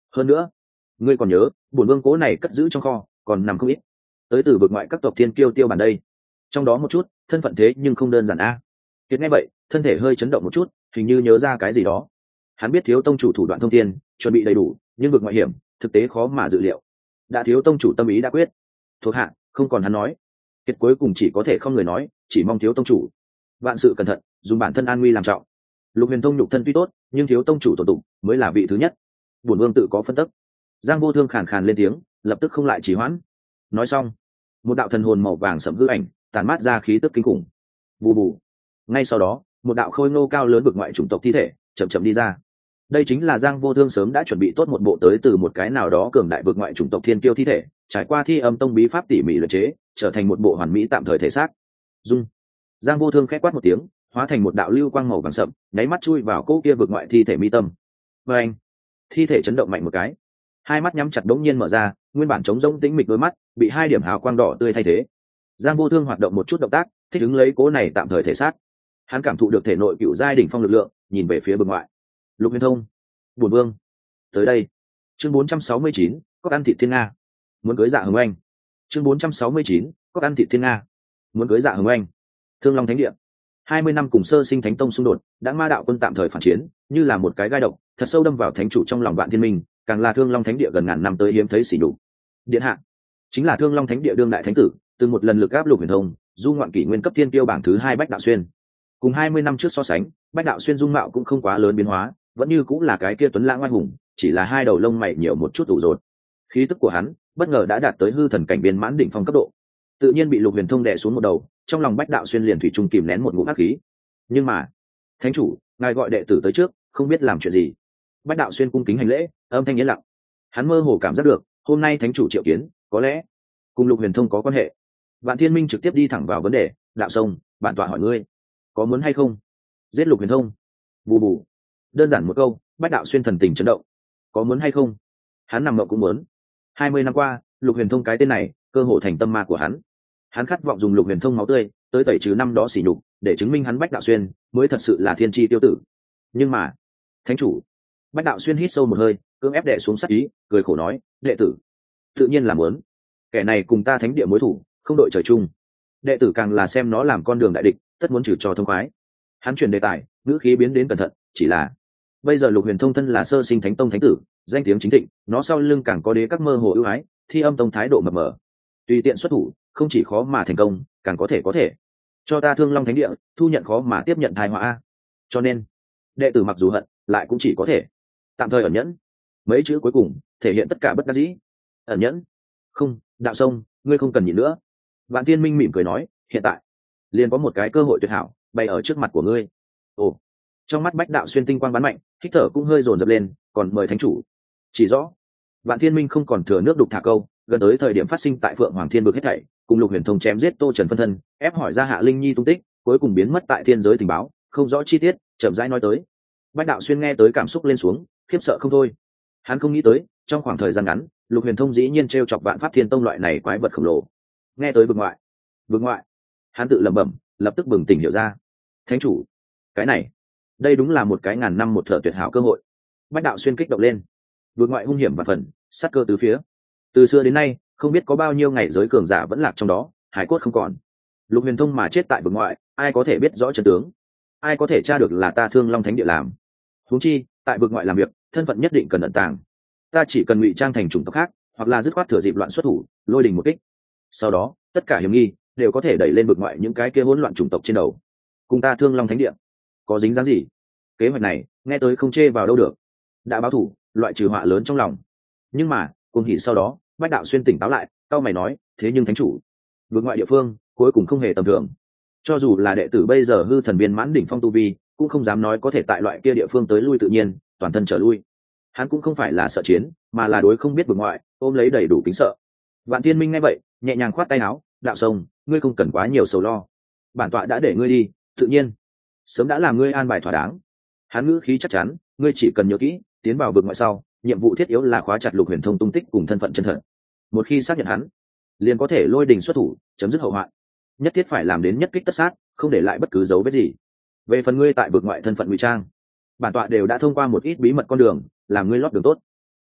Hơn nữa, ngươi còn nhớ bổn vương cố này cất giữ trong kho còn nằm không ít tới từ vực ngoại các tộc thiên kiêu tiêu bản đây, trong đó một chút thân phận thế nhưng không đơn giản a. Kiệt nghe vậy thân thể hơi chấn động một chút, hình như nhớ ra cái gì đó. Hắn biết thiếu tông chủ thủ đoạn thông thiên chuẩn bị đầy đủ, nhưng vực ngoại hiểm thực tế khó mà dự liệu. Đã thiếu tông chủ tâm ý đã quyết, thuộc hạ không còn hắn nói. Kiệt cuối cùng chỉ có thể không người nói, chỉ mong thiếu tông chủ vạn sự cẩn thận, dùng bản thân an nguy làm trọng. Lục Huyền Thông nhục thân tuy tốt, nhưng thiếu tông chủ tổ tụng mới là vị thứ nhất. Bổn vương tự có phân tích. Giang Vô Thương khàn khàn lên tiếng, lập tức không lại trì hoãn. Nói xong, một đạo thần hồn màu vàng sẫm hư ảnh tàn mát ra khí tức kinh khủng. Bù bù. Ngay sau đó, một đạo khôi ngô cao lớn vực ngoại chủng tộc thi thể chậm chậm đi ra. Đây chính là Giang Vô Thương sớm đã chuẩn bị tốt một bộ tới từ một cái nào đó cường đại vực ngoại chủng tộc thiên kiêu thi thể, trải qua thi âm tông bí pháp tỉ mỉ luyện chế, trở thành một bộ hoàn mỹ tạm thời thể xác. Dung. Giang Vô Thương khẽ quát một tiếng, hóa thành một đạo lưu quang màu vàng sậm, nháy mắt chui vào cỗ kia vực ngoại thi thể mi tâm. Và anh, thi thể chấn động mạnh một cái, hai mắt nhắm chặt đống nhiên mở ra, nguyên bản trống rỗng tĩnh mịch đôi mắt bị hai điểm hào quang đỏ tươi thay thế. Giang Vô Thương hoạt động một chút động tác, thích ứng lấy cỗ này tạm thời thể xác. Hắn cảm thụ được thể nội cựu giai đỉnh phong lực lượng, nhìn về phía vực ngoại. Lục Huyền Thông, bổn vương tới đây. Chương 469, có ăn thịt thiên nga, muốn cưới Dạ Hồng Anh. Chương 469, có ăn thịt thiên nga, muốn cưới Dạ Hồng Anh. Thương Long Thánh Địa, 20 năm cùng sơ sinh thánh tông xung đột, đã ma đạo quân tạm thời phản chiến, như là một cái gai độc, thật sâu đâm vào thánh chủ trong lòng Vạn Thiên Minh, càng là Thương Long Thánh Địa gần ngàn năm tới hiếm thấy xỉ nhục. Điện hạ, chính là Thương Long Thánh Địa đương đại thánh tử, từng một lần lực áp Lục Huyền Thông, du ngoạn kỷ nguyên cấp thiên tiêu bảng thứ 2 Bách Đạo Xuyên. Cùng 20 năm trước so sánh, Bách Đạo Xuyên dung mạo cũng không quá lớn biến hóa, vẫn như cũng là cái kia tuấn lãng oai hùng, chỉ là hai đầu lông mày nhiều một chút ủ rột. Khí tức của hắn bất ngờ đã đạt tới hư thần cảnh biên mãn đỉnh phong cấp độ, tự nhiên bị Lục Huyền Thông đè xuống một đầu, trong lòng Bách Đạo Xuyên liền thủy chung kìm nén một ngụm ác khí. Nhưng mà, thánh chủ, ngài gọi đệ tử tới trước, không biết làm chuyện gì. Bách Đạo Xuyên cung kính hành lễ, âm thanh yên lặng. Hắn mơ hồ cảm giác được, hôm nay thánh chủ triệu kiến, có lẽ cùng Lục Huyền Thông có quan hệ. Vạn Thiên Minh trực tiếp đi thẳng vào vấn đề, đạo sông, bản tọa hỏi ngươi, có muốn hay không giết Lục Huyền Thông? Bù bù. Đơn giản một câu, Bách Đạo Xuyên thần tình chấn động. Có muốn hay không? Hắn nằm mộng cũng muốn. 20 năm qua, Lục Huyền Thông cái tên này, cơ hội thành tâm ma của hắn. Hắn khát vọng dùng Lục Huyền Thông máu tươi, tới tẩy trừ năm đó sỉ nhục, để chứng minh hắn Bách Đạo Xuyên mới thật sự là thiên chi tiêu tử. Nhưng mà, thánh chủ. Bách Đạo Xuyên hít sâu một hơi, cưỡng ép đè xuống sát ý, cười khổ nói, đệ tử tự nhiên là muốn. Kẻ này cùng ta thánh địa mối thủ, không đội trời chung. Đệ tử càng là xem nó làm con đường đại địch, tất muốn trừ cho thông khoái. Hắn chuyển đề tài, ngữ khí biến đến cẩn thận, chỉ là bây giờ Lục Huyền Thông thân là sơ sinh thánh tông thánh tử, danh tiếng chính thịnh, nó sau lưng càng có đế các mơ hồ ưu ái, thi âm tông thái độ mập mờ, tùy tiện xuất thủ, không chỉ khó mà thành công, càng có thể cho ta Thương Long Thánh Địa thu nhận khó mà tiếp nhận tai họa. Cho nên, đệ tử mặc dù hận, lại cũng chỉ có thể tạm thời ẩn nhẫn. Mấy chữ cuối cùng thể hiện tất cả bất đắc dĩ. Ẩn nhẫn? Không, đạo sông, ngươi không cần nhịn nữa. Vạn Thiên Minh mỉm cười nói, hiện tại liền có một cái cơ hội tuyệt hảo bày ở trước mặt của ngươi. Ồ. Trong mắt Bách Đạo Xuyên tinh quang bắn mạnh, hít thở cũng hơi dồn dập lên, còn mời thánh chủ chỉ rõ. Vạn Thiên Minh không còn thừa nước đục thả câu, gần tới thời điểm phát sinh tại Phượng Hoàng Thiên Vực hết thảy, cùng Lục Huyền Thông chém giết Tô Trần phân thân, ép hỏi ra Hạ Linh Nhi tung tích, cuối cùng biến mất tại thiên giới tình báo, không rõ chi tiết, chậm rãi nói tới. Bách Đạo Xuyên nghe tới cảm xúc lên xuống, khiếp sợ không thôi. Hắn không nghĩ tới, trong khoảng thời gian ngắn, Lục Huyền Thông dĩ nhiên trêu chọc Vạn Pháp Thiên Tông loại này quái vật khổng lồ. Nghe tới vực ngoại, hắn tự lẩm bẩm, lập tức bừng tỉnh hiểu ra. Thánh chủ, cái này, đây đúng là một cái ngàn năm một thợ tuyệt hảo cơ hội. Bách Đạo Xuyên kích động lên. Vực ngoại hung hiểm và phần, sát cơ tứ phía. Từ xưa đến nay, không biết có bao nhiêu ngày giới cường giả vẫn lạc trong đó, hải cốt không còn. Lục Huyền Thông mà chết tại vực ngoại, ai có thể biết rõ trận tướng? Ai có thể tra được là ta Thương Long Thánh Địa làm? Huống chi, tại vực ngoại làm việc, thân phận nhất định cần ẩn tàng. Ta chỉ cần ngụy trang thành chủng tộc khác, hoặc là dứt khoát thừa dịp loạn xuất thủ, lôi đình một kích. Sau đó, tất cả hiểm nghi đều có thể đẩy lên vực ngoại những cái kia hỗn loạn chủng tộc trên đầu. Cùng ta Thương Long Thánh Địa có dính dáng gì? Kế hoạch này, nghe tới không chê vào đâu được. Đã báo thủ, loại trừ họa lớn trong lòng. Nhưng mà, cuồng hỉ sau đó, Bách Đạo Xuyên tỉnh táo lại, cau mày nói, thế nhưng thánh chủ, vực ngoại địa phương cuối cùng không hề tầm thường. Cho dù là đệ tử bây giờ hư thần viên mãn đỉnh phong tu vi, cũng không dám nói có thể tại loại kia địa phương tới lui tự nhiên, toàn thân trở lui. Hắn cũng không phải là sợ chiến, mà là đối không biết vực ngoại, ôm lấy đầy đủ kính sợ. Vạn Thiên Minh nghe vậy, nhẹ nhàng khoát tay áo, đạo sông, ngươi không cần quá nhiều sầu lo. Bản tọa đã để ngươi đi, tự nhiên sớm đã làm ngươi an bài thỏa đáng. Hắn ngữ khí chắc chắn, ngươi chỉ cần nhớ kỹ, tiến vào vực ngoại sau, nhiệm vụ thiết yếu là khóa chặt Lục Huyền Thông tung tích cùng thân phận chân thật. Một khi xác nhận hắn, liền có thể lôi đình xuất thủ, chấm dứt hậu hoạn. Nhất thiết phải làm đến nhất kích tất sát, không để lại bất cứ dấu vết gì. Về phần ngươi tại vực ngoại thân phận ngụy trang, bản tọa đều đã thông qua một ít bí mật con đường, làm ngươi lót đường tốt.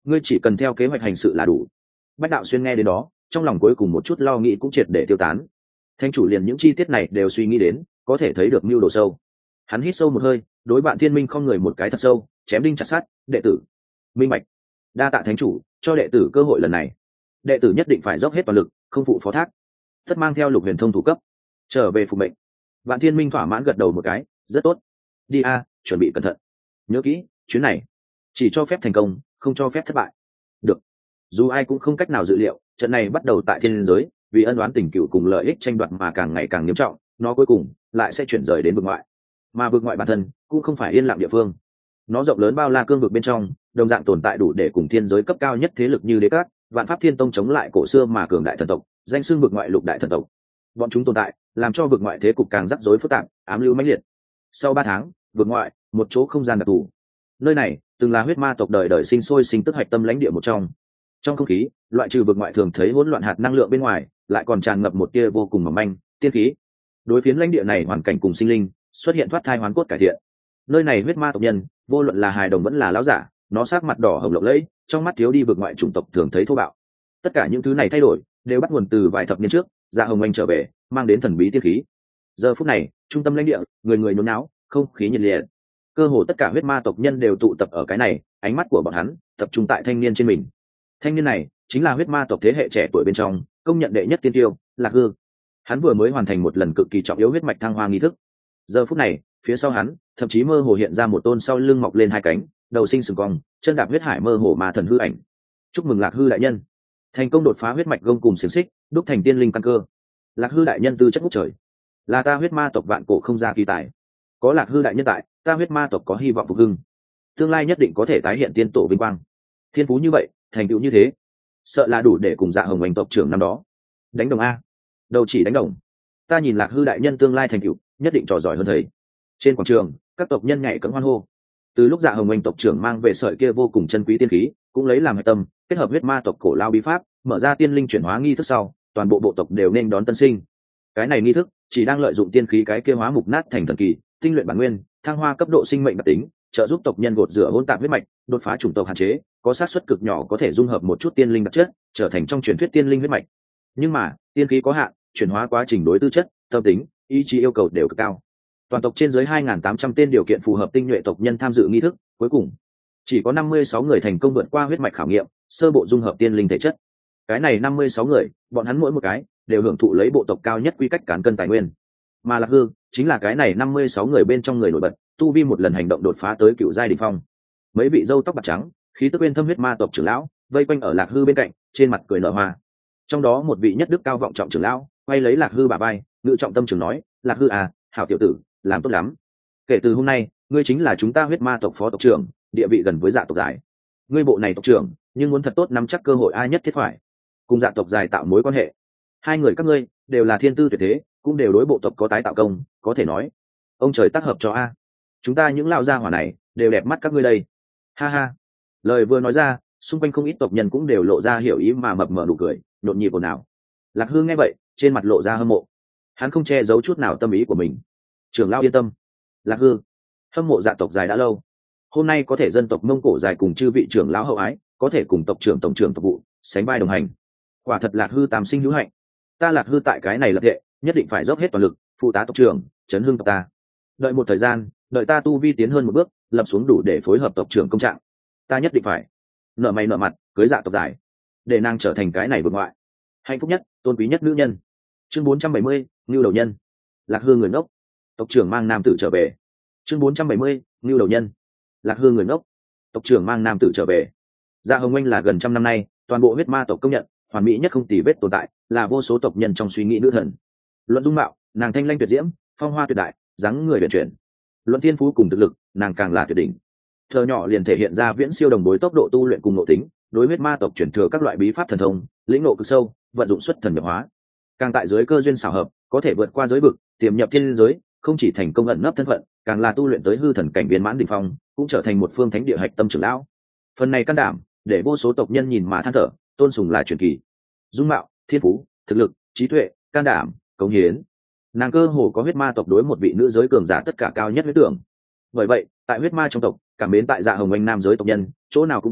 ngươi chỉ cần theo kế hoạch hành sự là đủ. Bách Đạo Xuyên nghe đến đó, trong lòng cuối cùng một chút lo nghĩ cũng triệt để tiêu tán. Thánh chủ liền những chi tiết này đều suy nghĩ đến, có thể thấy được mưu đồ sâu. Hắn hít sâu một hơi, đối bạn Thiên Minh không người một cái thật sâu, chém đinh chặt sắt, đệ tử minh bạch, đa tạ thánh chủ cho đệ tử cơ hội lần này. Đệ tử nhất định phải dốc hết toàn lực, không phụ phó thác. Tất mang theo Lục Huyền Thông thủ cấp trở về phục mệnh. Vạn Thiên Minh thỏa mãn gật đầu một cái, rất tốt. Đi a, chuẩn bị cẩn thận. Nhớ kỹ, chuyến này chỉ cho phép thành công, không cho phép thất bại. Được. Dù ai cũng không cách nào dự liệu, trận này bắt đầu tại thiên giới, vì ân oán tình cựu cùng lợi ích tranh đoạt mà càng ngày càng nghiêm trọng, nó cuối cùng lại sẽ chuyển rời đến vực ngoại. Mà vực ngoại bản thân cũng không phải yên lặng địa phương. Nó rộng lớn bao la cương vực bên trong, đồng dạng tồn tại đủ để cùng thiên giới cấp cao nhất thế lực như Đế Cát, Vạn Pháp Thiên Tông chống lại cổ xưa mà cường đại thần tộc, danh xưng vực ngoại lục đại thần tộc. Bọn chúng tồn tại, làm cho vực ngoại thế cục càng rắc rối phức tạp, ám lưu mãnh liệt. Sau 3 tháng, vực ngoại, một chỗ không gian đặc thù. Nơi này từng là huyết ma tộc đời đời sinh sôi sinh tức hạch tâm lãnh địa một trong. Trong không khí, loại trừ vực ngoại thường thấy hỗn loạn hạt năng lượng bên ngoài, lại còn tràn ngập một tia vô cùng mỏng manh, tiên khí. Đối phiến lãnh địa này hoàn cảnh cùng sinh linh, xuất hiện thoát thai hoán cốt cải thiện. Nơi này huyết ma tộc nhân, vô luận là hài đồng vẫn là lão giả, nó sắc mặt đỏ hồng lộng lẫy, trong mắt thiếu đi vực ngoại chủng tộc thường thấy thô bạo. Tất cả những thứ này thay đổi, đều bắt nguồn từ vài thập niên trước, Dạ Hồng Anh trở về, mang đến thần bí tiên khí. Giờ phút này, trung tâm lãnh địa, người người nhốn náo, không khí nhiệt liệt. Cơ hồ tất cả huyết ma tộc nhân đều tụ tập ở cái này, ánh mắt của bọn hắn tập trung tại thanh niên trên mình. Thanh niên này chính là huyết ma tộc thế hệ trẻ tuổi bên trong, công nhận đệ nhất tiên tiêu, Lạc Hư. Hắn vừa mới hoàn thành một lần cực kỳ trọng yếu huyết mạch thăng hoa nghi thức. Giờ phút này, phía sau hắn, thậm chí mơ hồ hiện ra một tôn sau lưng mọc lên 2 cánh, đầu sinh sừng cong, chân đạp huyết hải mơ hồ ma thần hư ảnh. Chúc mừng Lạc Hư đại nhân, thành công đột phá huyết mạch gông cùng xiềng xích, đúc thành tiên linh căn cơ. Lạc Hư đại nhân tư chất ngút trời, là ta huyết ma tộc vạn cổ không ra kỳ tài. Có Lạc Hư đại nhân tại, ta huyết ma tộc có hy vọng phục hưng, tương lai nhất định có thể tái hiện tiên tổ vinh quang. Thiên phú như vậy, thành tựu như thế, sợ là đủ để cùng Dạ Hồng Anh tộc trưởng năm đó đánh đồng a. Đâu chỉ đánh đồng, ta nhìn Lạc Hư đại nhân tương lai thành tựu nhất định trò giỏi hơn thầy. Trên quảng trường, các tộc nhân nhảy cẫng hoan hô. Từ lúc Dạ Hồng Anh tộc trưởng mang về sợi kia vô cùng chân quý tiên khí, cũng lấy làm hệ tâm, kết hợp huyết ma tộc cổ lao bí pháp, mở ra tiên linh chuyển hóa nghi thức sau, toàn bộ bộ tộc đều nên đón tân sinh. Cái này nghi thức chỉ đang lợi dụng tiên khí cái kia hóa mục nát thành thần kỳ, tinh luyện bản nguyên, thăng hoa cấp độ sinh mệnh đặc tính, trợ giúp tộc nhân gột rửa hỗn tạp huyết mạch, đột phá chủng tộc hạn chế, có xác suất cực nhỏ có thể dung hợp một chút tiên linh đặc chất, trở thành trong truyền thuyết tiên linh huyết mạch. Nhưng mà, tiên khí có hạn, chuyển hóa quá trình đối tư chất, tâm tính, ý chí yêu cầu đều cực cao. Toàn tộc trên dưới 2.800 tên điều kiện phù hợp tinh nhuệ tộc nhân tham dự nghi thức, cuối cùng chỉ có 56 người thành công vượt qua huyết mạch khảo nghiệm, sơ bộ dung hợp tiên linh thể chất. Cái này 56 người, bọn hắn mỗi một cái đều hưởng thụ lấy bộ tộc cao nhất quy cách cán cân tài nguyên. Mà Lạc Hư chính là cái này 56 người bên trong người nổi bật, tu vi một lần hành động đột phá tới cựu giai đỉnh phong. Mấy vị râu tóc bạc trắng, khí tức bên thâm huyết ma tộc trưởng lão, vây quanh ở Lạc Hư bên cạnh, trên mặt cười nở hoa. Trong đó một vị nhất đức cao vọng trọng trưởng lão, quay lấy Lạc Hư bả vai, ngự trọng tâm trưởng nói, Lạc Hư à, hảo tiểu tử, làm tốt lắm. Kể từ hôm nay, ngươi chính là chúng ta huyết ma tộc phó tộc trưởng, địa vị gần với Dạ tộc giải. Ngươi bộ này tộc trưởng, nhưng muốn thật tốt nắm chắc cơ hội ai nhất thiết phải cùng Dạ tộc giải tạo mối quan hệ. Hai người các ngươi đều là thiên tư tuyệt thế, cũng đều đối bộ tộc có tái tạo công, có thể nói ông trời tác hợp cho a. Chúng ta những lão gia hỏa này đều đẹp mắt các ngươi đây. Ha ha. Lời vừa nói ra, xung quanh không ít tộc nhân cũng đều lộ ra hiểu ý mà mập mờ nụ cười, nhộn nhịp ồn ào. Lạc Hư nghe vậy, trên mặt lộ ra hâm mộ. Hắn không che giấu chút nào tâm ý của mình. Trưởng lão yên tâm, Lạc Hư hâm mộ Dạ tộc dài đã lâu, hôm nay có thể dân tộc Mông Cổ dài cùng chư vị trưởng lão hậu ái, có thể cùng tộc trưởng tổng trưởng tộc vụ sánh vai đồng hành, quả thật Lạc Hư tam sinh hữu hạnh. Ta Lạc Hư tại cái này lập hệ, nhất định phải dốc hết toàn lực phụ tá tộc trưởng, chấn hưng tộc ta. Đợi một thời gian, đợi ta tu vi tiến hơn một bước, lập xuống đủ để phối hợp tộc trưởng công trạng, ta nhất định phải nợ mày nợ mặt cưới Dạ tộc dài, để nàng trở thành cái này vượt ngoại hạnh phúc nhất, tôn quý nhất nữ nhân. Chương 470, Ngưu đầu nhân. Lạc Hư người ngốc, tộc trưởng mang nam tử trở về. Chương 470, Ngưu đầu nhân. Lạc Hư người ngốc, tộc trưởng mang nam tử trở về. Dạ Hồng Anh là gần 100 năm nay toàn bộ huyết ma tộc công nhận hoàn mỹ nhất không tì vết tồn tại, là vô số tộc nhân trong suy nghĩ nữ thần. Luận dung mạo, nàng thanh lanh tuyệt diễm, phong hoa tuyệt đại, dáng người huyền chuyển. Luận thiên phú cùng thực lực, nàng càng là tuyệt đỉnh. Thơ nhỏ liền thể hiện ra viễn siêu đồng bối tốc độ tu luyện cùng nội tính, đối huyết ma tộc chuyển thừa các loại bí pháp thần thông, lĩnh ngộ cực sâu, vận dụng xuất thần nhập hóa. Càng tại dưới cơ duyên xảo hợp, có thể vượt qua giới vực, tiềm nhập thiên giới, không chỉ thành công ẩn nấp thân phận, càng là tu luyện tới hư thần cảnh viên mãn đỉnh phong, cũng trở thành một phương thánh địa hạch tâm trưởng lão. Phần này can đảm, để vô số tộc nhân nhìn mà than thở, tôn sùng là truyền kỳ. Dung mạo, thiên phú, thực lực, trí tuệ, can đảm, cống hiến, nàng cơ hồ có huyết ma tộc đối một vị nữ giới cường giả tất cả cao nhất huyết tưởng. Bởi vậy, tại huyết ma trong tộc, cảm mến tại Dạ Hồng Anh nam giới tộc nhân, chỗ nào cũng có,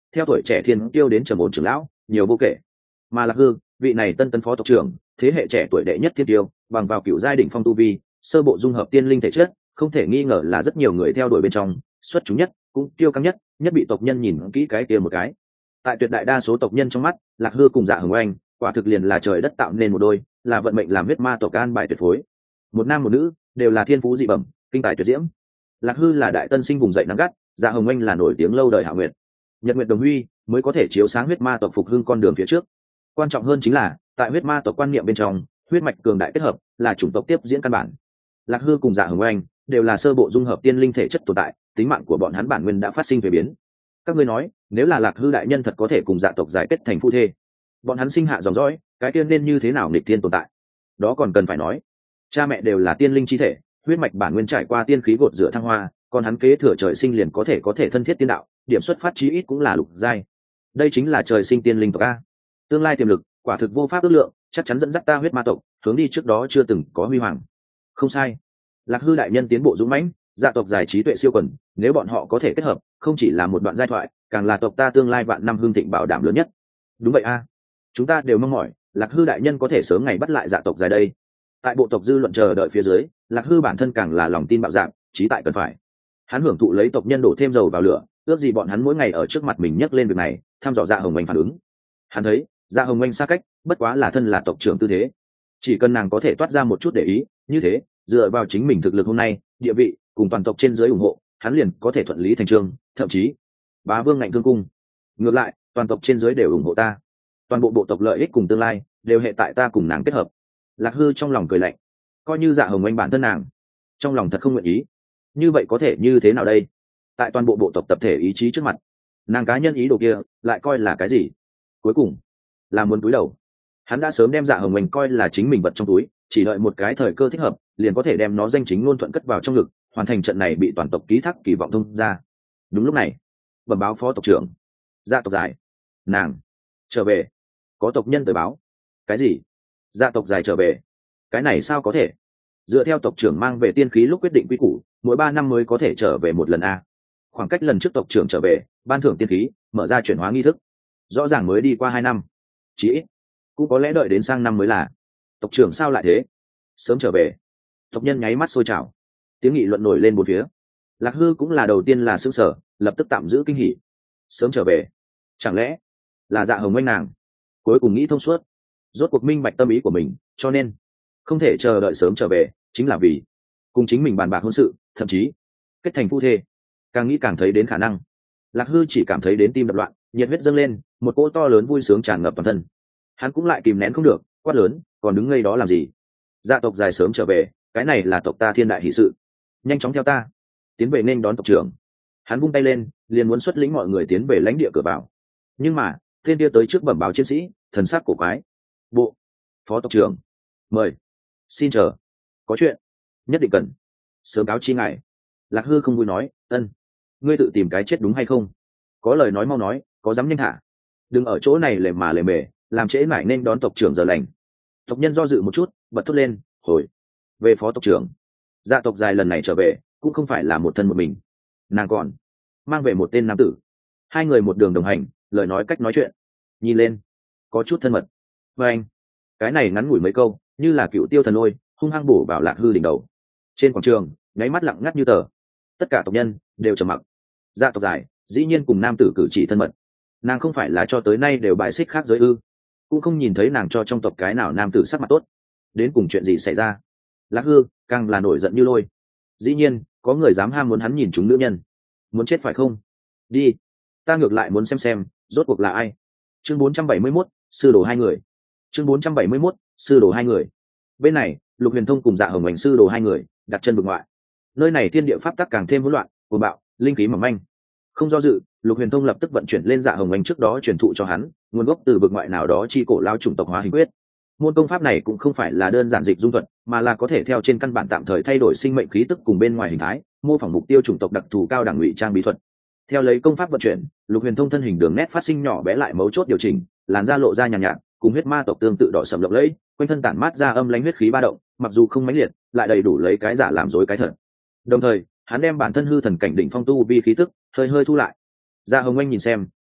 theo tuổi trẻ thiên tiêu đến trầm ổn trưởng lão nhiều vô kể. Mà Lạc Hư, vị này tân tấn phó tộc trưởng, thế hệ trẻ tuổi đệ nhất thiên tiêu, bằng vào cựu giai đỉnh phong tu vi, sơ bộ dung hợp tiên linh thể chất, không thể nghi ngờ là rất nhiều người theo đuổi bên trong xuất chúng nhất, cũng tiêu căng nhất, nhất bị tộc nhân nhìn kỹ cái kia một cái. Tại tuyệt đại đa số tộc nhân trong mắt, Lạc Hư cùng Dạ Hồng Oanh quả thực liền là trời đất tạo nên một đôi, là vận mệnh làm huyết ma tộc an bài tuyệt phối. Một nam một nữ, đều là thiên phú dị bẩm, kinh tài tuyệt diễm. Lạc Hư là đại tân sinh vùng dậy nắng gắt, Dạ Hồng Oanh là nổi tiếng lâu đời Hạ Nguyệt. Nhật Nguyệt đồng huy mới có thể chiếu sáng huyết ma tộc phục hưng con đường phía trước. Quan trọng hơn chính là, tại huyết ma tộc quan niệm bên trong, huyết mạch cường đại kết hợp là chủng tộc tiếp diễn căn bản. Lạc Hư cùng Dạ Hồng Oanh đều là sơ bộ dung hợp tiên linh thể chất tồn tại, tính mạng của bọn hắn bản nguyên đã phát sinh thay biến. Các ngươi nói, nếu là Lạc Hư đại nhân thật có thể cùng Dạ tộc giải kết thành phu thê, bọn hắn sinh hạ dòng dõi, cái tiên nên như thế nào nghịch tiên tồn tại? Đó còn cần phải nói, cha mẹ đều là tiên linh chi thể, huyết mạch bản nguyên trải qua tiên khí gột rửa thăng hoa, còn hắn kế thừa trời sinh liền có thể thân thiết tiên đạo, điểm xuất phát chí ít cũng là lục giai. Đây chính là trời sinh tiên linh tộc a. Tương lai tiềm lực, quả thực vô pháp ước lượng, chắc chắn dẫn dắt ta huyết ma tộc hướng đi trước đó chưa từng có huy hoàng. Không sai, Lạc Hư đại nhân tiến bộ dũng mãnh, Dạ tộc giải trí tuệ siêu quần, nếu bọn họ có thể kết hợp, không chỉ là một đoạn giai thoại, càng là tộc ta tương lai vạn năm hưng thịnh bảo đảm lớn nhất. Đúng vậy a, chúng ta đều mong mỏi Lạc Hư đại nhân có thể sớm ngày bắt lại Dạ tộc dài đây. Tại bộ tộc dư luận chờ đợi phía dưới, Lạc Hư bản thân càng là lòng tin bạo dạn, chí tại cần phải. Hắn hưởng thụ lấy tộc nhân đổ thêm dầu vào lửa, ước gì bọn hắn mỗi ngày ở trước mặt mình nhắc lên việc này, thăm dò Dạ Hồng Oanh phản ứng. Hắn thấy Dạ Hồng Oanh xa cách, bất quá là thân là tộc trưởng tư thế, chỉ cần nàng có thể toát ra một chút để ý, như thế dựa vào chính mình thực lực hôm nay, địa vị cùng toàn tộc trên dưới ủng hộ, hắn liền có thể thuận lý thành trương, thậm chí bá vương ngạnh thương cung. Ngược lại, toàn tộc trên dưới đều ủng hộ ta, toàn bộ bộ tộc lợi ích cùng tương lai đều hệ tại ta cùng nàng kết hợp. Lạc Hư trong lòng cười lạnh, coi như Dạ Hồng Oanh bản thân nàng trong lòng thật không nguyện ý, như vậy có thể như thế nào đây? Tại toàn bộ bộ tộc tập thể ý chí trước mặt, nàng cá nhân ý đồ kia lại coi là cái gì? Cuối cùng là muốn túi đầu. Hắn đã sớm đem Dạ Hồng Oanh coi là chính mình vật trong túi, chỉ đợi một cái thời cơ thích hợp liền có thể đem nó danh chính ngôn thuận cất vào trong ngực, hoàn thành trận này bị toàn tộc ký thác kỳ vọng thông ra. Đúng lúc này, bẩm báo phó tộc trưởng, Dạ tộc dài nàng trở về. Có tộc nhân tới báo. Cái gì? Dạ tộc dài trở về? Cái này sao có thể? Dựa theo tộc trưởng mang về tiên khí lúc quyết định quy củ, mỗi 3 năm mới có thể trở về một lần a. Khoảng cách lần trước tộc trưởng trở về ban thưởng tiên khí, mở ra chuyển hóa nghi thức, rõ ràng mới đi qua 2 năm, chỉ ít cũng có lẽ đợi đến sang năm mới là. Tộc trưởng sao lại thế? Sớm trở về. Tộc nhân nháy mắt sôi trào, tiếng nghị luận nổi lên một phía. Lạc Hư cũng là đầu tiên là sững sờ, lập tức tạm giữ kinh hỉ. Sớm trở về, chẳng lẽ là Dạ Hồng Oanh nàng cuối cùng nghĩ thông suốt, rốt cuộc minh bạch tâm ý của mình, cho nên không thể chờ đợi sớm trở về, chính là vì cùng chính mình bàn bạc hôn sự, thậm chí kết thành phu thê. Càng nghĩ càng thấy đến khả năng. Lạc Hư chỉ cảm thấy đến tim đập loạn, nhiệt huyết dâng lên, một cỗ to lớn vui sướng tràn ngập toàn thân. Hắn cũng lại kìm nén không được, quát lớn, còn đứng ngây đó làm gì? Dạ tộc dài sớm trở về, cái này là tộc ta thiên đại hỷ sự, nhanh chóng theo ta tiến về nên đón tộc trưởng. Hắn vung tay lên, liền muốn xuất lĩnh mọi người tiến về lãnh địa cửa vào. Nhưng mà tên kia tới trước bẩm báo chiến sĩ, thần sắc cổ quái. Bộ phó tộc trưởng mời. Xin chờ, có chuyện nhất định cần sớm cáo chi ngài. Lạc Hư không vui nói, ân, ngươi tự tìm cái chết đúng hay không? Có lời nói mau nói, có dám nhanh hả? Đừng ở chỗ này lề mà lề mề, làm trễ mãi nên đón tộc trưởng giờ lành. Tộc nhân do dự một chút, bật thốt lên, hồi về phó tộc trưởng. Dạ tộc dài lần này trở về cũng không phải là một thân một mình, nàng còn mang về một tên nam tử. Hai người một đường đồng hành, lời nói cách nói chuyện nhìn lên có chút thân mật. Và anh, cái này ngắn ngủi mấy câu, như là cựu tiêu thần lôi hung hăng bổ vào Lạc Hư đỉnh đầu. Trên quảng trường nháy mắt lặng ngắt như tờ, tất cả tộc nhân đều trầm mặc. Dạ tộc dài dĩ nhiên cùng nam tử cử chỉ thân mật, nàng không phải là cho tới nay đều bài xích khác giới ư? Cũng không nhìn thấy nàng cho trong tộc cái nào nam tử sắc mặt tốt. Đến cùng chuyện gì xảy ra? Lạc Hư càng là nổi giận như lôi. Dĩ nhiên có người dám ham muốn hắn nhìn chúng nữ nhân, muốn chết phải không? Đi, ta ngược lại muốn xem rốt cuộc là ai. Chương 471, sư đồ hai người. Chương 471, sư đồ hai người. Bên này Lục Huyền Thông cùng Dạ Hồng Oanh sư đồ hai người đặt chân vực ngoại. Nơi này thiên địa pháp tắc càng thêm hỗn loạn, cuồng bạo, linh khí mỏng manh. Không do dự, Lục Huyền Thông lập tức vận chuyển lên Dạ Hồng Oanh trước đó truyền thụ cho hắn, nguồn gốc từ vực ngoại nào đó chi cổ lao chủng tộc hóa hình quyết. Môn công pháp này cũng không phải là đơn giản dịch dung thuật, mà là có thể theo trên căn bản tạm thời thay đổi sinh mệnh khí tức cùng bên ngoài hình thái, mô phỏng mục tiêu chủng tộc đặc thù cao đẳng ngụy trang bí thuật. Theo lấy công pháp vận chuyển, Lục Huyền Thông thân hình đường nét phát sinh nhỏ bé lại mấu chốt điều chỉnh, làn da lộ ra nhàn nhạt, cùng huyết ma tộc tương tự đỏ sẫm lộng lẫy, quanh thân tản mát ra âm lãnh huyết khí ba động, mặc dù không mãnh liệt, lại đầy đủ lấy cái giả làm dối cái thật. Đồng thời, hắn đem bản thân hư thần cảnh đỉnh phong tu vi khí tức hơi hơi thu lại. Dạ Hồng Oanh nhìn xem,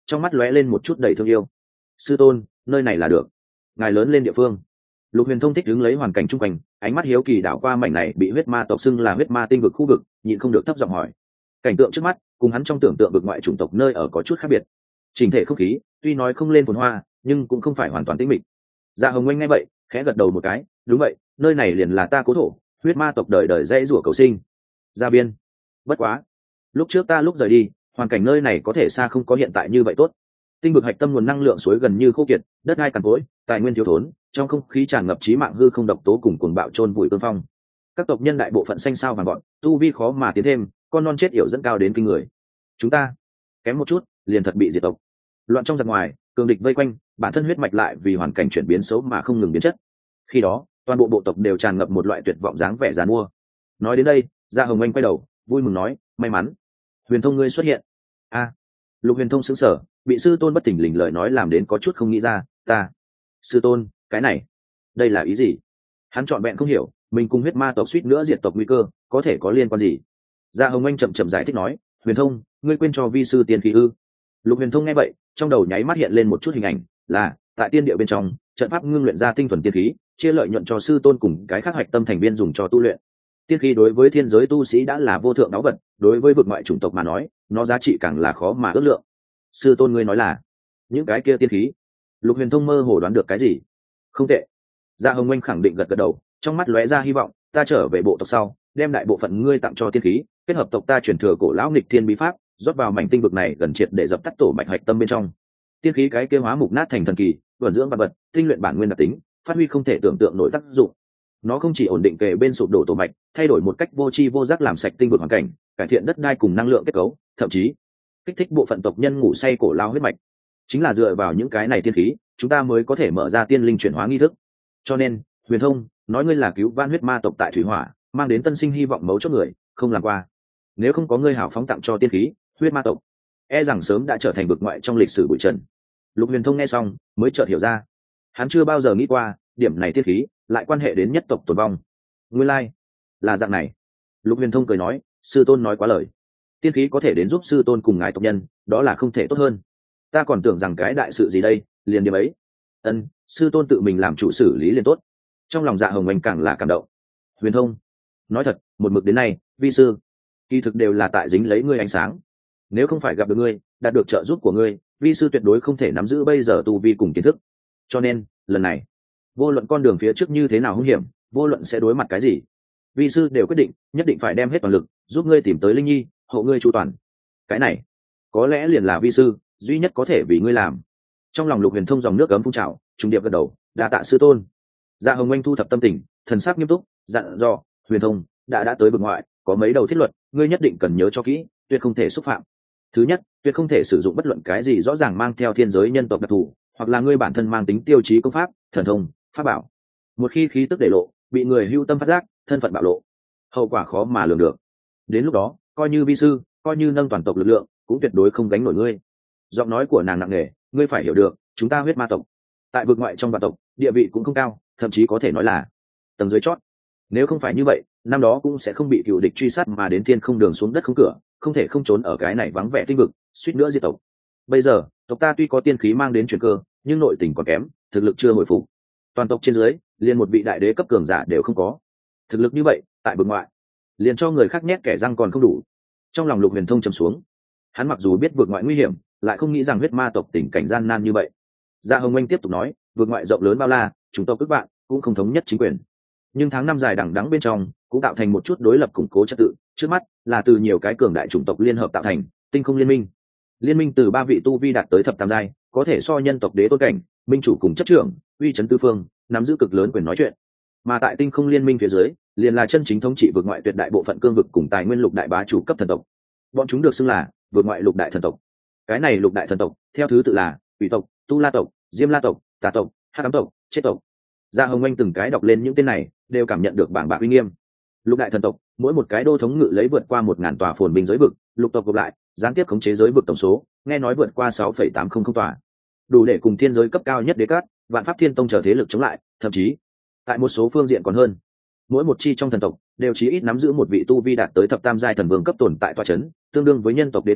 trong mắt lóe lên một chút đầy thương yêu. Sư tôn, nơi này là được ngài lớn lên địa phương. Lục Huyền Thông thích đứng lấy hoàn cảnh chung quanh, ánh mắt hiếu kỳ đảo qua mảnh này bị huyết ma tộc xưng là huyết ma tinh vực khu vực, nhịn không được thấp giọng hỏi. Cảnh tượng trước mắt cùng hắn trong tưởng tượng vực ngoại chủng tộc nơi ở có chút khác biệt. Trình thể không khí tuy nói không lên phồn hoa, nhưng cũng không phải hoàn toàn tĩnh mịch. Dạ Hồng Oanh nghe vậy, khẽ gật đầu một cái, đúng vậy, nơi này liền là ta cố thổ, huyết ma tộc đời đời dãy rủa cầu sinh. Gia biên, bất quá, lúc trước ta lúc rời đi, hoàn cảnh nơi này có thể xa không có hiện tại như vậy tốt. Tinh vực hạch tâm nguồn năng lượng suối gần như khô kiệt, đất đai cằn cỗi, tài nguyên thiếu thốn, trong không khí tràn ngập chí mạng hư không độc tố cùng cuồng bạo chôn vùi cương phong. Các tộc nhân đại bộ phận xanh sao vàng gọn, tu vi khó mà tiến thêm, con non chết yểu dẫn cao đến kinh người. Chúng ta kém một chút, liền thật bị diệt tộc. Loạn trong giặc ngoài, cường địch vây quanh, bản thân huyết mạch lại vì hoàn cảnh chuyển biến xấu mà không ngừng biến chất. Khi đó, toàn bộ bộ tộc đều tràn ngập một loại tuyệt vọng dáng vẻ giàn mua. Nói đến đây, Dạ Hồng Anh quay đầu, vui mừng nói, may mắn, Huyền Thông ngươi xuất hiện. A, Lục Huyền Thông sững sờ, bị sư tôn bất thình lình lời nói làm đến có chút không nghĩ ra. Ta, sư tôn, cái này, đây là ý gì? Hắn trọn vẹn không hiểu, mình cùng huyết ma tộc suýt nữa diệt tộc nguy cơ, có thể có liên quan gì? Dạ Hồng Anh chậm chậm giải thích nói, Huyền Thông, ngươi quên cho vi sư tiên khí ư? Lục Huyền Thông nghe vậy, trong đầu nháy mắt hiện lên một chút hình ảnh, là tại tiên địa bên trong, trận pháp ngưng luyện ra tinh thuần tiên khí, chia lợi nhuận cho sư tôn cùng cái khác hạch tâm thành viên dùng cho tu luyện. Tiên khí đối với thiên giới tu sĩ đã là vô thượng đáo vật, đối với vực ngoại chủng tộc mà nói, nó giá trị càng là khó mà ước lượng. Sư tôn ngươi nói là những cái kia tiên khí? Lục Huyền Thông mơ hồ đoán được cái gì. Không tệ. Dạ Hồng Anh khẳng định gật gật đầu, trong mắt lóe ra hy vọng, ta trở về bộ tộc sau, đem đại bộ phận ngươi tặng cho tiên khí, kết hợp tộc ta truyền thừa cổ lão nghịch thiên bí pháp, rót vào mảnh tinh vực này gần triệt để dập tắt tổ mạch hạch tâm bên trong. Tiên khí cái kia hóa mục nát thành thần kỳ, vận dưỡng vật vật, tinh luyện bản nguyên đặc tính, phát huy không thể tưởng tượng nổi tác dụng. Nó không chỉ ổn định kề bên sụp đổ tổ mạch, thay đổi một cách vô tri vô giác làm sạch tinh vực hoàn cảnh, cải thiện đất đai cùng năng lượng kết cấu, thậm chí kích thích bộ phận tộc nhân ngủ say cổ lao huyết mạch. Chính là dựa vào những cái này tiên khí, chúng ta mới có thể mở ra tiên linh chuyển hóa nghi thức. Cho nên, Huyền Thông, nói ngươi là cứu vãn huyết ma tộc tại thủy hỏa, mang đến tân sinh hy vọng mấu chốt người, không làm qua. Nếu không có ngươi hảo phóng tặng cho tiên khí, huyết ma tộc e rằng sớm đã trở thành vực ngoại trong lịch sử bụi trần. Lục Huyền Thông nghe xong, mới chợt hiểu ra, hắn chưa bao giờ nghĩ qua điểm này tiên khí lại quan hệ đến nhất tộc tồn vong. Nguyên lai là dạng này. Lục Huyền Thông cười nói, sư tôn nói quá lời, tiên khí có thể đến giúp sư tôn cùng ngài tộc nhân, đó là không thể tốt hơn. Ta còn tưởng rằng cái đại sự gì đây, liền điểm ấy. Ân, sư tôn tự mình làm chủ xử lý liền tốt. Trong lòng Dạ Hồng Anh càng là cảm động. Huyền Thông, nói thật, một mực đến nay, vi sư kỳ thực đều là tại dính lấy ngươi ánh sáng. Nếu không phải gặp được ngươi, đạt được trợ giúp của ngươi, vi sư tuyệt đối không thể nắm giữ bây giờ tu vi cùng kiến thức. Cho nên, lần này, vô luận con đường phía trước như thế nào hung hiểm, vô luận sẽ đối mặt cái gì, vi sư đều quyết định nhất định phải đem hết toàn lực giúp ngươi tìm tới Linh Nhi, hộ ngươi chu toàn. Cái này có lẽ liền là vi sư duy nhất có thể vì ngươi làm. Trong lòng Lục Huyền Thông dòng nước ấm phun trào, trùng điệp gật đầu, đa tạ sư tôn. Dạ Hồng Anh thu thập tâm tình, thần sắc nghiêm túc, dặn dò, Huyền Thông, đã tới vực ngoại, có mấy đầu thiết luật, ngươi nhất định cần nhớ cho kỹ, tuyệt không thể xúc phạm. Thứ nhất, tuyệt không thể sử dụng bất luận cái gì rõ ràng mang theo thiên giới nhân tộc đặc thù, hoặc là ngươi bản thân mang tính tiêu chí công pháp, thần thông, pháp bảo. Một khi khí tức để lộ, bị người hưu tâm phát giác, thân phận bạo lộ, hậu quả khó mà lường được. Đến lúc đó, coi như vi sư, coi như nâng toàn tộc lực lượng, cũng tuyệt đối không gánh nổi ngươi. Giọng nói của nàng nặng nề, ngươi phải hiểu được, chúng ta huyết ma tộc tại vực ngoại trong vạn tộc, địa vị cũng không cao, thậm chí có thể nói là tầng dưới chót. Nếu không phải như vậy, năm đó cũng sẽ không bị cựu địch truy sát mà đến thiên không đường xuống đất không cửa, không thể không trốn ở cái này vắng vẻ tinh vực, suýt nữa diệt tộc. Bây giờ, tộc ta tuy có tiên khí mang đến chuyển cơ, nhưng nội tình còn kém, thực lực chưa hồi phục. Toàn tộc trên dưới, liền một vị đại đế cấp cường giả đều không có. Thực lực như vậy, tại vực ngoại, liền cho người khác nhét kẻ răng còn không đủ. Trong lòng Lục Huyền Thông trầm xuống. Hắn mặc dù biết vực ngoại nguy hiểm, lại không nghĩ rằng huyết ma tộc tình cảnh gian nan như vậy. Dạ Hồng Anh tiếp tục nói, vực ngoại rộng lớn bao la, chúng tộc các bạn cũng không thống nhất chính quyền. Nhưng tháng năm dài đằng đẵng bên trong, cũng tạo thành một chút đối lập củng cố trật tự. Trước mắt là từ nhiều cái cường đại chủng tộc liên hợp tạo thành Tinh Không Liên Minh. Liên minh từ 3 vị tu vi đạt tới thập tam giai, có thể so nhân tộc đế tôn cảnh, minh chủ cùng chấp trưởng, uy chấn tứ phương, nắm giữ cực lớn quyền nói chuyện. Mà tại Tinh Không Liên Minh phía dưới, liền là chân chính thống trị vực ngoại tuyệt đại bộ phận cương vực cùng tài nguyên lục đại bá chủ cấp thần tộc. Bọn chúng được xưng là vực ngoại lục đại thần tộc. Cái này lục đại thần tộc, theo thứ tự là Quỷ tộc, Tu La tộc, Diêm La tộc, Tà tộc, Hắc ám tộc, Chết tộc. Dạ Hồng Anh từng cái đọc lên những tên này, đều cảm nhận được bảng bạc uy nghiêm. Lục đại thần tộc, mỗi một cái đô thống ngự lấy vượt qua 1000 tòa phồn binh giới vực, lục tộc gộp lại, gián tiếp khống chế giới vực tổng số, nghe nói vượt qua 6,800 tòa. Đủ để cùng thiên giới cấp cao nhất đế cát, vạn pháp thiên tông trở thế lực chống lại, thậm chí tại một số phương diện còn hơn. Mỗi một chi trong thần tộc đều chí ít nắm giữ một vị tu vi đạt tới thập tam giai thần vương cấp tồn tại tọa chấn, tương đương với nhân tộc đế tôn,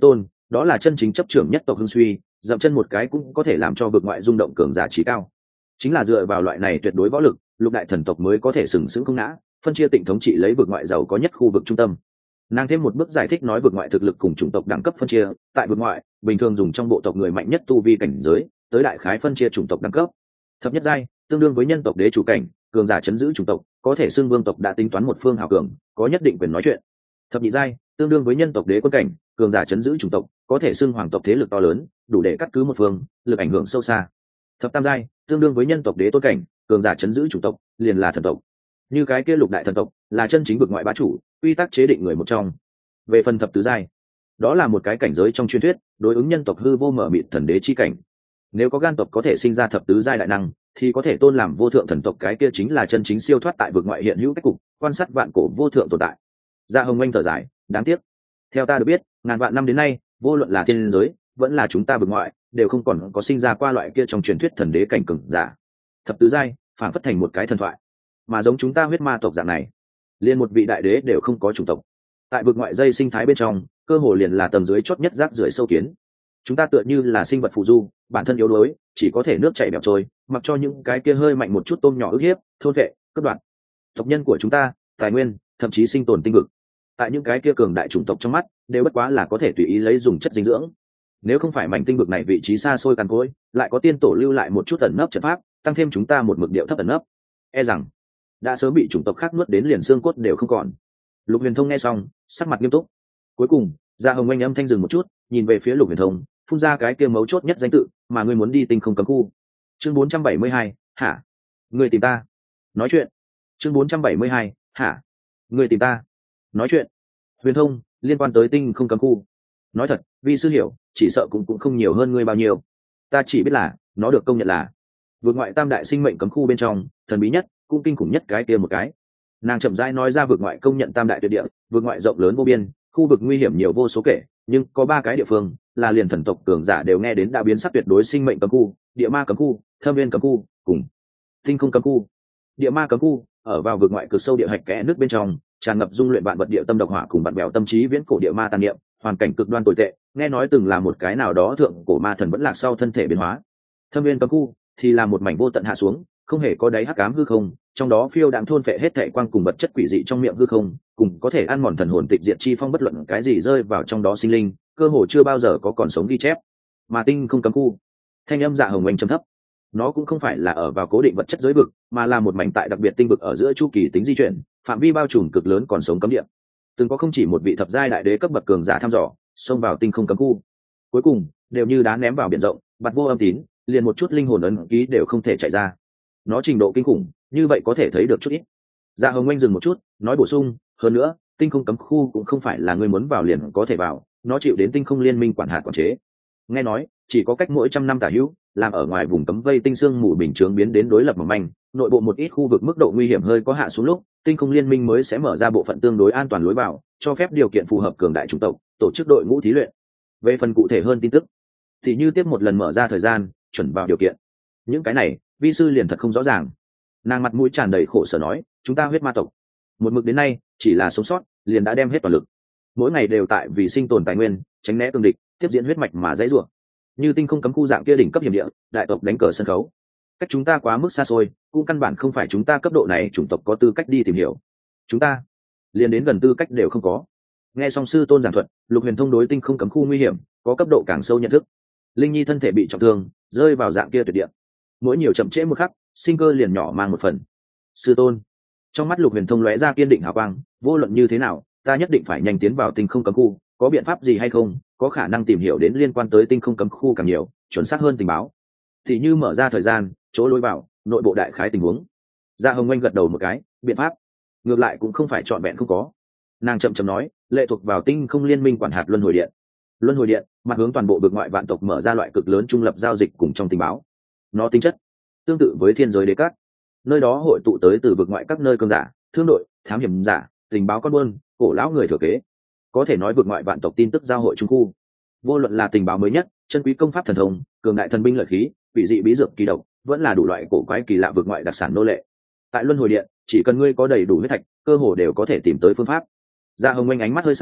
đó là chân chính chấp trưởng nhất tộc hưng suy, dậm chân một cái cũng có thể làm cho vực ngoại rung động cường giả trí cao. Chính là dựa vào loại này tuyệt đối võ lực, lục đại thần tộc mới có thể sừng sững không ngã, phân chia Tịnh thống trị lấy vực ngoại giàu có nhất khu vực trung tâm. Nàng thêm một bước giải thích nói vực ngoại thực lực cùng chủng tộc đẳng cấp phân chia, tại vực ngoại bình thường dùng trong bộ tộc người mạnh nhất tu vi cảnh giới, tới đại khái phân chia chủng tộc đẳng cấp. Thập nhất giai tương đương với nhân tộc đế chủ cảnh, cường giả chấn giữ chủng tộc, có thể xưng vương tộc đã tính toán một phương hào cường, có nhất định quyền nói chuyện. Thập nhị giai tương đương với nhân tộc đế quân cảnh, cường giả chấn giữ chủng tộc, có thể xưng hoàng tộc thế lực to lớn, đủ để cắt cứ một phương, lực ảnh hưởng sâu xa. Thập tam giai tương đương với nhân tộc đế tôn cảnh, cường giả chấn giữ chủng tộc, liền là thần tộc. Như cái kia lục đại thần tộc là chân chính vực ngoại bá chủ, quy tắc chế định người một trong. Về phần thập tứ giai, đó là một cái cảnh giới trong truyền thuyết, đối ứng nhân tộc hư vô mở mịt thần đế chi cảnh. Nếu có gan tộc có thể sinh ra thập tứ giai đại năng, thì có thể tôn làm vô thượng thần tộc, cái kia chính là chân chính siêu thoát tại vực ngoại hiện hữu cách cục, quan sát vạn cổ vô thượng tồn tại. Dạ Hồng Anh thở dài, đáng tiếc. Theo ta được biết, ngàn vạn năm đến nay, vô luận là thiên giới, vẫn là chúng ta vực ngoại, đều không còn có sinh ra qua loại kia trong truyền thuyết thần đế cảnh cường giả. Thập tứ giai, phản phất thành một cái thần thoại. Mà giống chúng ta huyết ma tộc dạng này, liền một vị đại đế đều không có chủng tộc. Tại vực ngoại dây sinh thái bên trong, cơ hồ liền là tầng dưới chót nhất rác rưởi sâu kiến. Chúng ta tựa như là sinh vật phù du, bản thân yếu đuối, chỉ có thể nước chảy bèo trôi, mặc cho những cái kia hơi mạnh một chút tôm nhỏ ức hiếp, thôn vệ, cướp đoạt. Tộc nhân của chúng ta, tài nguyên, thậm chí sinh tồn tinh vực, tại những cái kia cường đại chủng tộc trong mắt, đều bất quá là có thể tùy ý lấy dùng chất dinh dưỡng. Nếu không phải mảnh tinh vực này vị trí xa xôi cằn cỗi, lại có tiên tổ lưu lại một chút ẩn nấp trận pháp, tăng thêm chúng ta một mực điệu thấp ẩn nấp, e rằng đã sớm bị chủng tộc khác nuốt đến liền xương cốt đều không còn. Lục Huyền Thông nghe xong, sắc mặt nghiêm túc. Cuối cùng, Dạ Hồng Anh âm thanh dừng một chút, nhìn về phía Lục Huyền Thông, phun ra cái kia mấu chốt nhất danh tự mà ngươi muốn đi tinh không cấm khu. Chương 472, hả? Ngươi tìm ta? Nói chuyện. Chương 472, hả? Ngươi tìm ta? Nói chuyện. Huyền Thông, liên quan tới tinh không cấm khu. Nói thật, vi sư hiểu, chỉ sợ cũng không nhiều hơn ngươi bao nhiêu. Ta chỉ biết là, nó được công nhận là vượt ngoại tam đại sinh mệnh cấm khu bên trong, thần bí nhất, cũng kinh khủng nhất cái kia một cái. Nàng chậm rãi nói ra vượt ngoại công nhận tam đại tuyệt địa, vượt ngoại rộng lớn vô biên, khu vực nguy hiểm nhiều vô số kể, nhưng có ba cái địa phương là liền thần tộc cường giả đều nghe đến đã biến sắc tuyệt đối sinh mệnh cấm khu, địa ma cấm khu, thâm viên cấm khu, cùng tinh không cấm khu. Địa ma cấm khu ở vào vực ngoại cực sâu địa hạch kẽ nước bên trong, tràn ngập dung luyện vạn vật địa tâm độc hỏa cùng bạn bèo tâm trí viễn cổ địa ma tàn niệm, hoàn cảnh cực đoan tồi tệ, nghe nói từng là một cái nào đó thượng cổ ma thần vẫn lạc sau thân thể biến hóa. Thâm viên cấm khu thì là một mảnh vô tận hạ xuống, không hề có đáy hắc ám hư không, trong đó phiêu đạm thôn phệ hết thảy quang cùng vật chất quỷ dị trong miệng hư không, cùng có thể ăn mòn thần hồn tịch diệt chi phong bất luận cái gì rơi vào trong đó sinh linh, cơ hồ chưa bao giờ có còn sống ghi chép. Mà tinh không cấm khu, thanh âm Dạ Hồng Anh trầm thấp, nó cũng không phải là ở vào cố định vật chất giới vực, mà là một mảnh tại đặc biệt tinh vực ở giữa chu kỳ tính di chuyển, phạm vi bao trùm cực lớn còn sống cấm địa. Từng có không chỉ một vị thập giai đại đế cấp bậc cường giả thăm dò, xông vào tinh không cấm khu, cuối cùng đều như đá ném vào biển rộng, bạt vô âm tín, liền một chút linh hồn ấn ký đều không thể chạy ra. Nó trình độ kinh khủng, như vậy có thể thấy được chút ít. Dạ Hồng Anh dừng một chút, nói bổ sung, hơn nữa, tinh không cấm khu cũng không phải là người muốn vào liền có thể vào, nó chịu đến tinh không liên minh quản hạt quản chế. Nghe nói, chỉ có cách mỗi trăm năm tả hữu, làm ở ngoài vùng cấm vây tinh xương mù bình chướng biến đến đối lập mỏng manh, nội bộ một ít khu vực mức độ nguy hiểm hơi có hạ xuống lúc, tinh không liên minh mới sẽ mở ra bộ phận tương đối an toàn lối vào, cho phép điều kiện phù hợp cường đại chủng tộc, tổ chức đội ngũ thí luyện. Về phần cụ thể hơn tin tức, thì như tiếp một lần mở ra thời gian, chuẩn vào điều kiện. Những cái này, vi sư liền thật không rõ ràng. Nàng mặt mũi tràn đầy khổ sở nói, chúng ta huyết ma tộc, một mực đến nay, chỉ là sống sót, liền đã đem hết toàn lực. Mỗi ngày đều tại vì sinh tồn tài nguyên, tránh né tương địch, tiếp diễn huyết mạch mà dãy rủa. Như tinh không cấm khu dạng kia đỉnh cấp hiểm địa, đại tộc đánh cờ sân khấu. Cách chúng ta quá mức xa xôi, cũng căn bản không phải chúng ta cấp độ này chủng tộc có tư cách đi tìm hiểu. Chúng ta liền đến gần tư cách đều không có. Nghe xong sư tôn giảng thuật, Lục Huyền Thông đối tinh không cấm khu nguy hiểm có cấp độ càng sâu nhận thức. Linh Nhi thân thể bị trọng thương, rơi vào dạng kia tuyệt địa, mỗi nhiều chậm trễ một khắc, sinh cơ liền nhỏ mang một phần. Sư tôn, trong mắt Lục Huyền Thông lóe ra kiên định hào quang, vô luận như thế nào, ta nhất định phải nhanh tiến vào tinh không cấm khu, có biện pháp gì hay không, có khả năng tìm hiểu đến liên quan tới tinh không cấm khu càng nhiều, chuẩn xác hơn tình báo. Thì như mở ra thời gian, chỗ lối vào, nội bộ đại khái tình huống. Dạ Hồng Anh gật đầu một cái, biện pháp ngược lại cũng không phải trọn vẹn không có. Nàng chậm chậm nói, lệ thuộc vào tinh không liên minh quản hạt luân hồi điện. Luân hồi điện mặt hướng toàn bộ vực ngoại vạn tộc mở ra loại cực lớn trung lập giao dịch cùng trong tình báo. Nó tính chất tương tự với thiên giới đế các, nơi đó hội tụ tới từ vực ngoại các nơi cương giả, thương đội, thám hiểm giả, tình báo con buôn, cổ lão người thừa kế, có thể nói vực ngoại vạn tộc tin tức giao hội trung khu. Vô luận là tình báo mới nhất, chân quý công pháp thần thông, cường đại thần binh lợi khí, vị dị bí dược kỳ độc, vẫn là đủ loại cổ quái kỳ lạ vực ngoại đặc sản nô lệ. Tại luân hồi điện, chỉ cần ngươi có đầy đủ huyết thạch, cơ hồ đều có thể tìm tới phương pháp. Dạ Hồng Anh ánh mắt hơi sáng,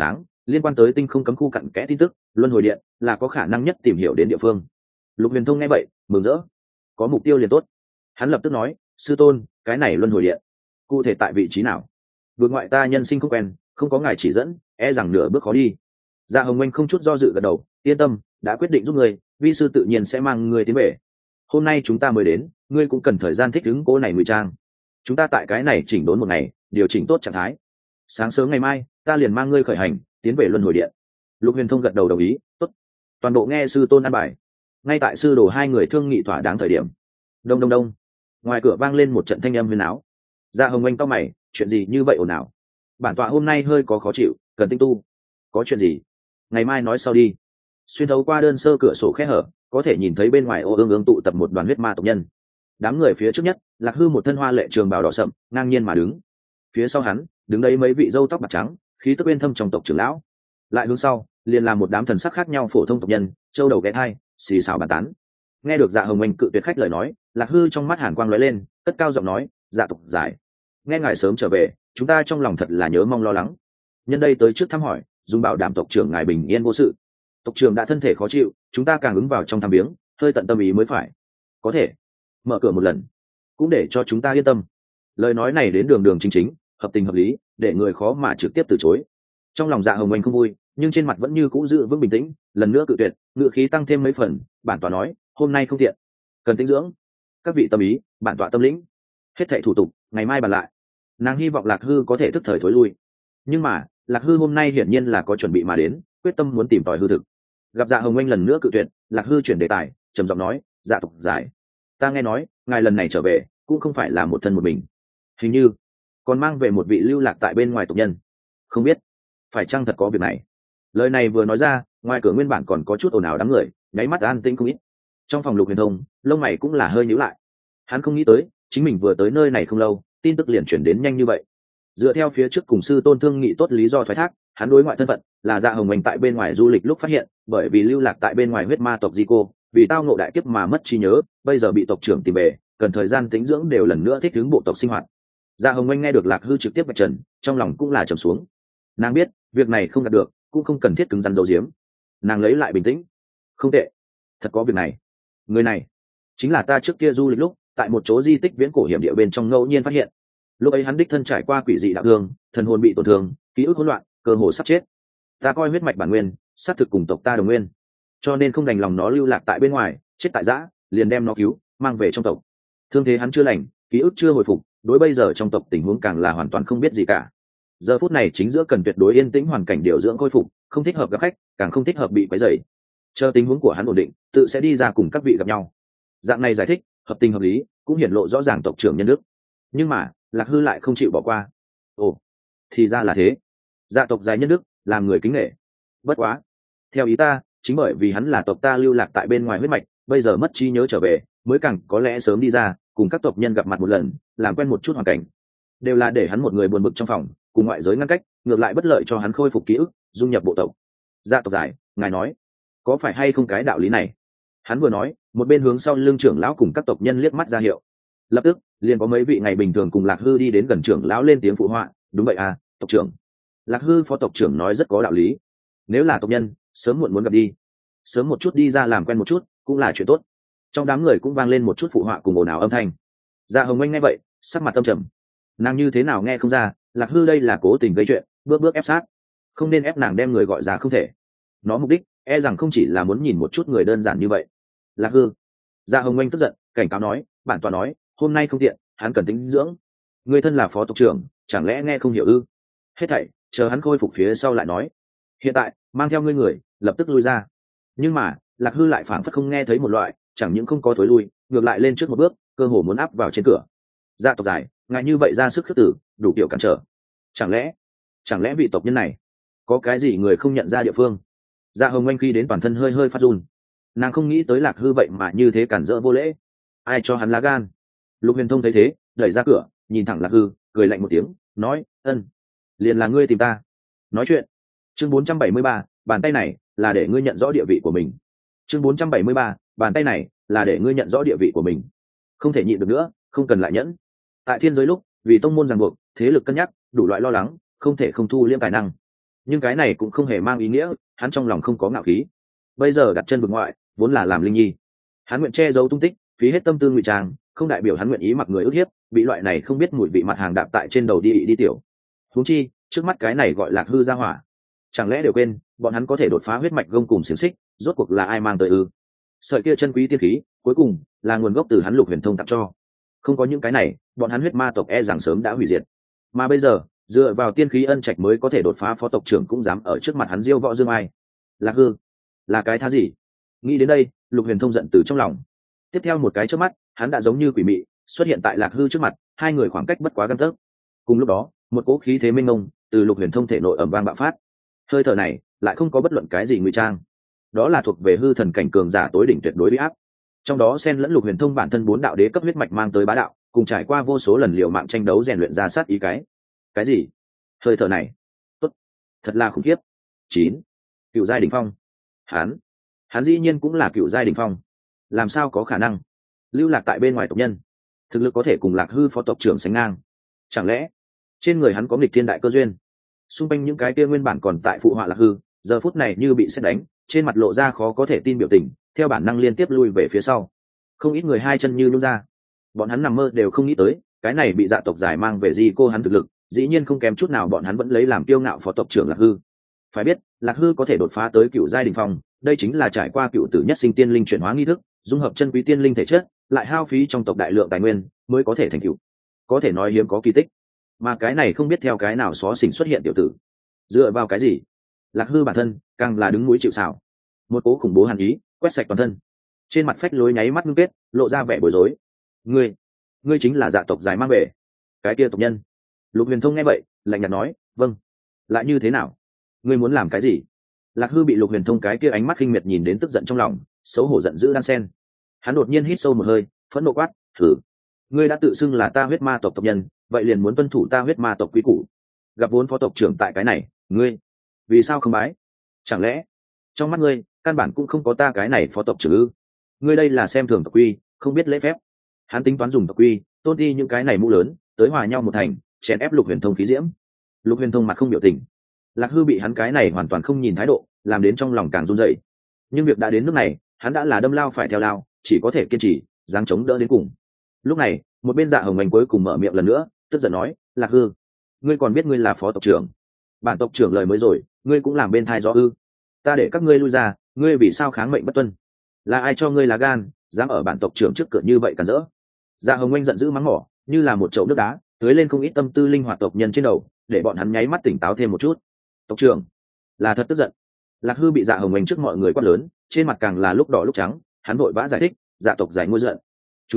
liên quan tới tinh không cấm khu cặn kẽ tin tức, luân hồi điện là có khả năng nhất tìm hiểu đến địa phương. Lục Huyền Thông nghe vậy mừng rỡ, có mục tiêu liền tốt. Hắn lập tức nói, sư tôn, cái này luân hồi điện cụ thể tại vị trí nào? Vượt ngoại ta nhân sinh không quen, không có ngài chỉ dẫn, e rằng nửa bước khó đi. Dạ Hồng Anh không chút do dự gật đầu, yên tâm, đã quyết định giúp ngươi, vi sư tự nhiên sẽ mang ngươi tiến về. Hôm nay chúng ta mới đến, ngươi cũng cần thời gian thích ứng cố này ngụy trang. Chúng ta tại cái này chỉnh đốn một ngày, điều chỉnh tốt trạng thái. Sáng sớm ngày mai, ta liền mang ngươi khởi hành, tiến về luân hồi điện. Lục Huyền Thông gật đầu đồng ý, tốt. Toàn bộ nghe sư tôn an bài. Ngay tại sư đồ hai người thương nghị thỏa đáng thời điểm, đông đông đông, ngoài cửa vang lên một trận thanh âm huyền áo. Dạ Hồng Anh cau mày, chuyện gì như vậy ồn ào? Bản tọa hôm nay hơi có khó chịu, cần tinh tu. Có chuyện gì? Ngày mai nói sau đi. Xuyên thấu qua đơn sơ cửa sổ khe hở, có thể nhìn thấy bên ngoài ô ương ương tụ tập một đoàn huyết ma tộc nhân. Đám người phía trước nhất, Lạc Hư một thân hoa lệ trường bào đỏ sậm, ngang nhiên mà đứng. Phía sau hắn, đứng đấy mấy vị râu tóc bạc trắng, khí tức uyên thâm trong tộc trưởng lão. Lại hướng sau, liền là một đám thần sắc khác nhau phổ thông tộc nhân, châu đầu ghé thai, xì xào bàn tán. Nghe được Dạ Hồng Anh cự tuyệt khách lời nói, Lạc Hư trong mắt hàn quang lóe lên, cất cao giọng nói, Dạ tộc giải, nghe ngài sớm trở về, chúng ta trong lòng thật là nhớ mong lo lắng. Nhân đây tới trước thăm hỏi, dùng bảo đảm tộc trưởng ngài bình yên vô sự. Tộc trưởng đã thân thể khó chịu, chúng ta càng ứng vào trong thăm viếng, hơi tận tâm ý mới phải. Có thể mở cửa một lần, cũng để cho chúng ta yên tâm. Lời nói này đến đường đường chính chính, hợp tình hợp lý, để người khó mà trực tiếp từ chối. Trong lòng Dạ Hồng Anh không vui, nhưng trên mặt vẫn như cũ giữ vững bình tĩnh, lần nữa cự tuyệt, ngữ khí tăng thêm mấy phần, bản tọa nói, hôm nay không tiện, cần tĩnh dưỡng. Các vị tâm ý, bản tọa tâm lĩnh. Hết thảy thủ tục, ngày mai bàn lại. Nàng hy vọng Lạc Hư có thể thức thời thối lui, nhưng mà Lạc Hư hôm nay hiển nhiên là có chuẩn bị mà đến, quyết tâm muốn tìm tòi hư thực. Gặp Dạ Hồng Anh lần nữa cự tuyệt, Lạc Hư chuyển đề tài, trầm giọng nói, Dạ tộc giải, ta nghe nói ngài lần này trở về cũng không phải là một thân một mình, hình như còn mang về một vị lưu lạc tại bên ngoài tộc nhân, không biết phải chăng thật có việc này. Lời này vừa nói ra, ngoài cửa nguyên bản còn có chút ồn ào đám người nháy mắt an tĩnh không ít. Trong phòng Lục Huyền Thông, lông mày cũng là hơi nhíu lại. Hắn không nghĩ tới chính mình vừa tới nơi này không lâu, tin tức liền chuyển đến nhanh như vậy. Dựa theo phía trước cùng sư tôn thương nghị tốt lý do thoái thác, hắn đối ngoại thân phận là Dạ Hồng Anh tại bên ngoài du lịch lúc phát hiện, bởi vì lưu lạc tại bên ngoài huyết ma tộc Di Cô, vì tao ngộ đại kiếp mà mất trí nhớ, bây giờ bị tộc trưởng tìm về, cần thời gian tĩnh dưỡng đều lần nữa thích ứng bộ tộc sinh hoạt. Dạ Hồng Anh nghe được Lạc Hư trực tiếp vạch trần, trong lòng cũng là trầm xuống. Nàng biết việc này không đạt được, cũng không cần thiết cứng rắn giấu giếm. Nàng lấy lại bình tĩnh, không tệ, thật có việc này. Người này chính là ta trước kia du lịch lúc tại một chỗ di tích viễn cổ hiểm địa bên trong ngẫu nhiên phát hiện. Lúc ấy hắn đích thân trải qua quỷ dị đạo thương, thần hồn bị tổn thương, ký ức hỗn loạn, cơ hồ sắp chết. Ta coi huyết mạch bản nguyên, xác thực cùng tộc ta đồng nguyên, cho nên không đành lòng nó lưu lạc tại bên ngoài, chết tại giã, liền đem nó cứu, mang về trong tộc. Thương thế hắn chưa lành, ký ức chưa hồi phục, đối bây giờ trong tộc tình huống càng là hoàn toàn không biết gì cả. Giờ phút này chính giữa cần tuyệt đối yên tĩnh hoàn cảnh điều dưỡng khôi phục, không thích hợp gặp khách, càng không thích hợp bị quấy rầy. Chờ tình huống của hắn ổn định, tự sẽ đi ra cùng các vị gặp nhau. Dạng này giải thích, hợp tình hợp lý, cũng hiển lộ rõ ràng tộc trưởng nhân đức. Nhưng mà Lạc Hư lại không chịu bỏ qua. Ồ, thì ra là thế. Dạ tộc dài nhân đức, làm người kính nể. Bất quá, theo ý ta, chính bởi vì hắn là tộc ta lưu lạc tại bên ngoài huyết mạch, bây giờ mất trí nhớ trở về, mới càng có lẽ sớm đi ra cùng các tộc nhân gặp mặt một lần, làm quen một chút hoàn cảnh, đều là để hắn một người buồn bực trong phòng, cùng ngoại giới ngăn cách, ngược lại bất lợi cho hắn khôi phục ký ức, dung nhập bộ tộc. Dạ tộc giải, ngài nói có phải hay không cái đạo lý này? Hắn vừa nói, một bên hướng sau lưng trưởng lão cùng các tộc nhân liếc mắt ra hiệu. Lập tức liền có mấy vị ngày bình thường cùng Lạc Hư đi đến gần trưởng lão lên tiếng phụ họa, đúng vậy à, tộc trưởng. Lạc Hư phó tộc trưởng nói rất có đạo lý, nếu là tộc nhân sớm muộn muốn gặp đi, sớm một chút đi ra làm quen một chút cũng là chuyện tốt. Trong đám người cũng vang lên một chút phụ họa cùng ồn ào âm thanh. Dạ Hồng Anh nghe vậy, sắc mặt tâm trầm. Nàng như thế nào nghe không ra, Lạc Hư đây là cố tình gây chuyện, bước bước ép sát. Không nên ép nàng đem người gọi ra không thể. Nó mục đích e rằng không chỉ là muốn nhìn một chút người đơn giản như vậy. Lạc Hư. Dạ Hồng Anh tức giận, cảnh cáo nói, bản tọa nói, hôm nay không tiện, hắn cần tĩnh dưỡng. Người thân là phó tộc trưởng, chẳng lẽ nghe không hiểu ư? Hết thảy chờ hắn khôi phục phía sau lại nói. Hiện tại mang theo ngươi người, lập tức lui ra. Nhưng mà Lạc Hư lại phảng phất không nghe thấy một loại, chẳng những không có thối lui, ngược lại lên trước một bước, cơ hồ muốn áp vào trên cửa. Dạ tộc dài, ngài như vậy ra sức khước tử, đủ kiểu cản trở. Chẳng lẽ vị tộc nhân này có cái gì người không nhận ra địa phương? Dạ Hồng Anh khi đến toàn thân hơi hơi phát run. Nàng không nghĩ tới Lạc Hư vậy mà như thế cản rỡ vô lễ. Ai cho hắn lá gan? Lục Huyền Thông thấy thế, đẩy ra cửa, nhìn thẳng Lạc Hư, cười lạnh một tiếng, nói, ân, liền là ngươi tìm ta. Nói chuyện. Chương 473, bàn tay này là để ngươi nhận rõ địa vị của mình. Chương 473, bàn tay này là để ngươi nhận rõ địa vị của mình. Không thể nhịn được nữa, không cần lại nhẫn. Tại thiên giới lúc, vì tông môn ràng buộc, thế lực cân nhắc, đủ loại lo lắng, không thể không thu liêm tài năng. nhưng cái này cũng không hề mang ý nghĩa hắn trong lòng không có ngạo khí. Bây giờ đặt chân vực ngoại vốn là làm linh nhi, hắn nguyện che giấu tung tích, phí hết tâm tư ngụy trang, không đại biểu hắn nguyện ý mặc người ức hiếp, bị loại này không biết mùi vị mặt hàng đạp tại trên đầu đi tiểu. Huống chi trước mắt cái này gọi Lạc Hư gia hỏa, chẳng lẽ đều quên bọn hắn có thể đột phá huyết mạch gông cùng xiềng xích, rốt cuộc là ai mang tới ư? Sợi kia chân quý tiên khí cuối cùng là nguồn gốc từ hắn Lục Huyền Thông tặng cho, không có những cái này bọn hắn huyết ma tộc e rằng sớm đã hủy diệt. Mà bây giờ dựa vào tiên khí ân trạch mới có thể đột phá, phó tộc trưởng cũng dám ở trước mặt hắn diêu võ dương ai. Lạc Hư là cái thá gì? Nghĩ đến đây Lục Huyền Thông giận từ trong lòng. Tiếp theo một cái chớp mắt hắn đã giống như quỷ mị xuất hiện tại Lạc Hư trước mặt, hai người khoảng cách bất quá găng tấc. Cùng lúc đó một cỗ khí thế mênh mông từ Lục Huyền Thông thể nội ầm vang bạo phát, hơi thở này lại không có bất luận cái gì ngụy trang, đó là thuộc về hư thần cảnh cường giả tối đỉnh tuyệt đối uy áp, trong đó xen lẫn Lục Huyền Thông bản thân 4 đạo đế cấp huyết mạch mang tới bá đạo, cùng trải qua vô số lần liều mạng tranh đấu rèn luyện ra sát ý. Cái gì? Hơi thở này tốt, thật là khủng khiếp. 9. Cựu giai đỉnh phong. Hắn dĩ nhiên cũng là cựu giai đỉnh phong, làm sao có khả năng lưu lạc tại bên ngoài tộc nhân, thực lực có thể cùng Lạc Hư phó tộc trưởng sánh ngang? Chẳng lẽ trên người hắn có nghịch thiên đại cơ duyên? Xung quanh những cái kia nguyên bản còn tại phụ họa Lạc Hư giờ phút này như bị sét đánh, trên mặt lộ ra khó có thể tin biểu tình, theo bản năng liên tiếp lui về phía sau. Không ít người hai chân như nhún ra, bọn hắn nằm mơ đều không nghĩ tới cái này bị dạ tộc giải mang về gì cô hắn thực lực dĩ nhiên không kém chút nào bọn hắn vẫn lấy làm kiêu ngạo phó tộc trưởng Lạc Hư. Phải biết Lạc Hư có thể đột phá tới cựu giai đỉnh phong, đây chính là trải qua cựu tử nhất sinh tiên linh chuyển hóa nghi thức, dung hợp chân quý tiên linh thể chất, lại hao phí trong tộc đại lượng tài nguyên mới có thể thành cựu, có thể nói hiếm có kỳ tích. Mà cái này không biết theo cái nào xó xỉnh xuất hiện tiểu tử, dựa vào cái gì? Lạc Hư bản thân càng là đứng núi chịu sào, một cố khủng bố hàn ý quét sạch toàn thân, trên mặt phách lối nháy mắt ngưng kết lộ ra vẻ bối rối. Ngươi chính là dạ tộc giải mang về cái kia tộc nhân? Lục Huyền Thông nghe vậy lạnh nhạt nói, vâng. Lại như thế nào? Ngươi muốn làm cái gì? Lạc Hư bị Lục Huyền Thông cái kia ánh mắt khinh miệt nhìn đến tức giận trong lòng, xấu hổ giận dữ đan sen. Hắn đột nhiên hít sâu một hơi, phẫn nộ quát, thử. Ngươi đã tự xưng là ta huyết ma tộc tộc nhân, vậy liền muốn tuân thủ ta huyết ma tộc quý củ. Gặp vốn phó tộc trưởng tại cái này, ngươi vì sao không bái? Chẳng lẽ trong mắt ngươi căn bản cũng không có ta cái này phó tộc trưởng ư? Ngươi đây là xem thường tộc quy, không biết lễ phép. Hắn tính toán dùng tộc quy tôn đi những cái này mũ lớn tới hòa nhau một thành, chèn ép Lục Huyền Thông khí diễm. Lục Huyền Thông mặt không biểu tình. Lạc Hư bị hắn cái này hoàn toàn không nhìn thái độ làm đến trong lòng càng run rẩy. Nhưng việc đã đến nước này, hắn đã là đâm lao phải theo lao, chỉ có thể kiên trì giáng chống đỡ đến cùng. Lúc này một bên Dạ Hồng Anh cuối cùng mở miệng lần nữa, tức giận nói, Lạc Hư, ngươi còn biết ngươi là phó tộc trưởng? Bản tộc trưởng lời mới rồi ngươi cũng làm bên thai gió ư? Ta để các ngươi lui ra, ngươi vì sao kháng mệnh bất tuân? Là ai cho ngươi lá gan dám ở bản tộc trưởng trước cửa như vậy cản rỡ? Dạ Hồng Anh giận dữ mắng mỏ, như là một chậu nước đá tưới lên không ít tâm tư linh hoạt tộc nhân trên đầu, để bọn hắn nháy mắt tỉnh táo thêm một chút. Tộc trưởng là thật tức giận. Lạc Hư bị Dạ Hồng Anh trước mọi người quát lớn, trên mặt càng là lúc đỏ lúc trắng. Hắn vội vã giải thích, dạ tộc giải ngôi giận,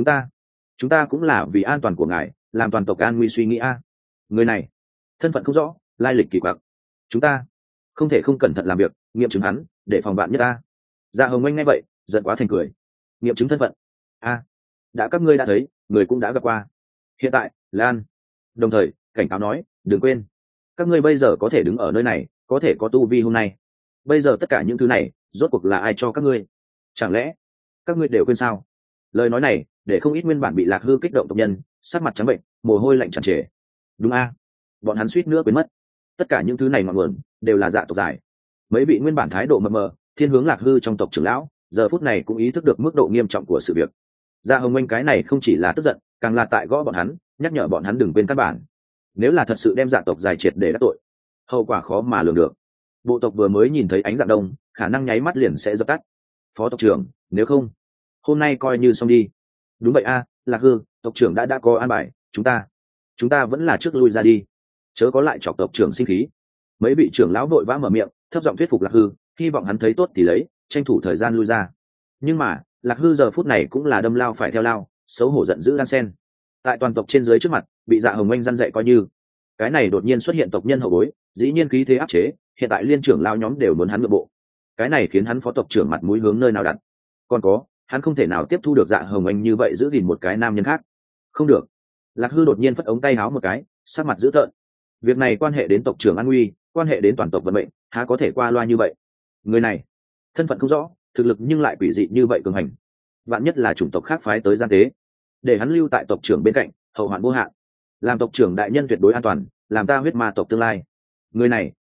chúng ta cũng là vì an toàn của ngài, làm toàn tộc an nguy suy nghĩ a. Người này thân phận không rõ, lai lịch kỳ quặc, chúng ta không thể không cẩn thận làm việc, nghiệm chứng hắn để phòng bạn nhất ta. Dạ Hồng Anh nghe vậy giận quá thành cười. Nghiệm chứng thân phận a? Đã các ngươi đã thấy, người cũng đã gặp qua. Hiện tại Lan đồng thời cảnh cáo nói, đừng quên các ngươi bây giờ có thể đứng ở nơi này, có thể có tu vi hôm nay. Bây giờ tất cả những thứ này rốt cuộc là ai cho các ngươi? Chẳng lẽ các ngươi đều quên sao? Lời nói này để không ít nguyên bản bị Lạc Hư kích động tộc nhân sắc mặt trắng bệnh, mồ hôi lạnh tràn trề. Đúng a, bọn hắn suýt nữa quên mất, tất cả những thứ này ngọn nguồn đều là dạ tộc giải. Mấy vị nguyên bản thái độ mờ mờ thiên hướng Lạc Hư trong tộc trưởng lão giờ phút này cũng ý thức được mức độ nghiêm trọng của sự việc. Dạ Hồng Anh cái này không chỉ là tức giận, càng là tại gõ bọn hắn, nhắc nhở bọn hắn đừng quên căn bản. Nếu là thật sự đem dạ tộc giải triệt để đắc tội, hậu quả khó mà lường được. Bộ tộc vừa mới nhìn thấy ánh dạng đông, khả năng nháy mắt liền sẽ dập tắt. Phó tộc trưởng, nếu không hôm nay coi như xong đi. Đúng vậy a, Lạc Hư tộc trưởng đã có an bài, chúng ta vẫn là trước lui ra đi, chớ có lại chọc tộc trưởng sinh khí. Mấy vị trưởng lão vội vã mở miệng thấp giọng thuyết phục Lạc Hư, hy vọng hắn thấy tốt thì lấy, tranh thủ thời gian lui ra. Nhưng mà Lạc Hư giờ phút này cũng là đâm lao phải theo lao, xấu hổ giận dữ đan sen. Tại toàn tộc trên dưới trước mặt bị Dạ Hồng Anh răn dạy coi như. Cái này đột nhiên xuất hiện tộc nhân hậu bối, dĩ nhiên khí thế áp chế, hiện tại liên trưởng lao nhóm đều muốn hắn nhượng bộ. Cái này khiến hắn phó tộc trưởng mặt mũi hướng nơi nào đặt. Còn có, hắn không thể nào tiếp thu được Dạ Hồng Anh như vậy giữ gìn một cái nam nhân khác. Không được. Lạc Hư đột nhiên phất ống tay áo một cái, sắc mặt dữ tợn. Việc này quan hệ đến tộc trưởng an nguy, quan hệ đến toàn tộc vận mệnh, há có thể qua loa như vậy? Người này thân phận không rõ, thực lực nhưng lại quỷ dị như vậy cường hành, vạn nhất là chủng tộc khác phái tới gian tế, để hắn lưu tại tộc trưởng bên cạnh, hậu hoạn vô hạn. Làm tộc trưởng đại nhân tuyệt đối an toàn, làm ta huyết ma tộc tương lai. Người này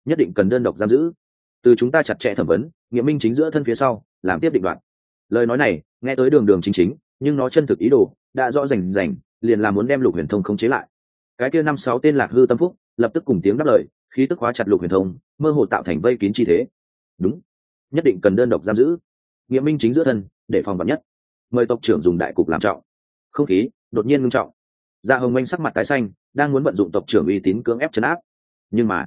nhất định cần đơn độc giam giữ, từ chúng ta chặt chẽ thẩm vấn, nghiệm minh chính giữa thân phía sau làm tiếp định đoạt. Lời nói này nghe tới đường đường chính chính, nhưng nó chân thực ý đồ đã rõ rành rành, liền là muốn đem Lục Huyền Thông khống chế lại. Cái kia 5-6 tên Lạc Hư tâm phúc lập tức cùng tiếng đáp lời, khí tức hóa chặt Lục Huyền Thông, mơ hồ tạo thành vây kín chi thế. Đúng, nhất định cần đơn độc giam giữ, nghiệm minh chính giữa thân, để phòng vạn nhất. Mời tộc trưởng dùng đại cục làm trọng. Không khí đột nhiên ngưng trọng. Dạ Hồng Anh sắc mặt tái xanh, đang muốn vận dụng tộc trưởng uy tín cưỡng ép trấn áp, nhưng mà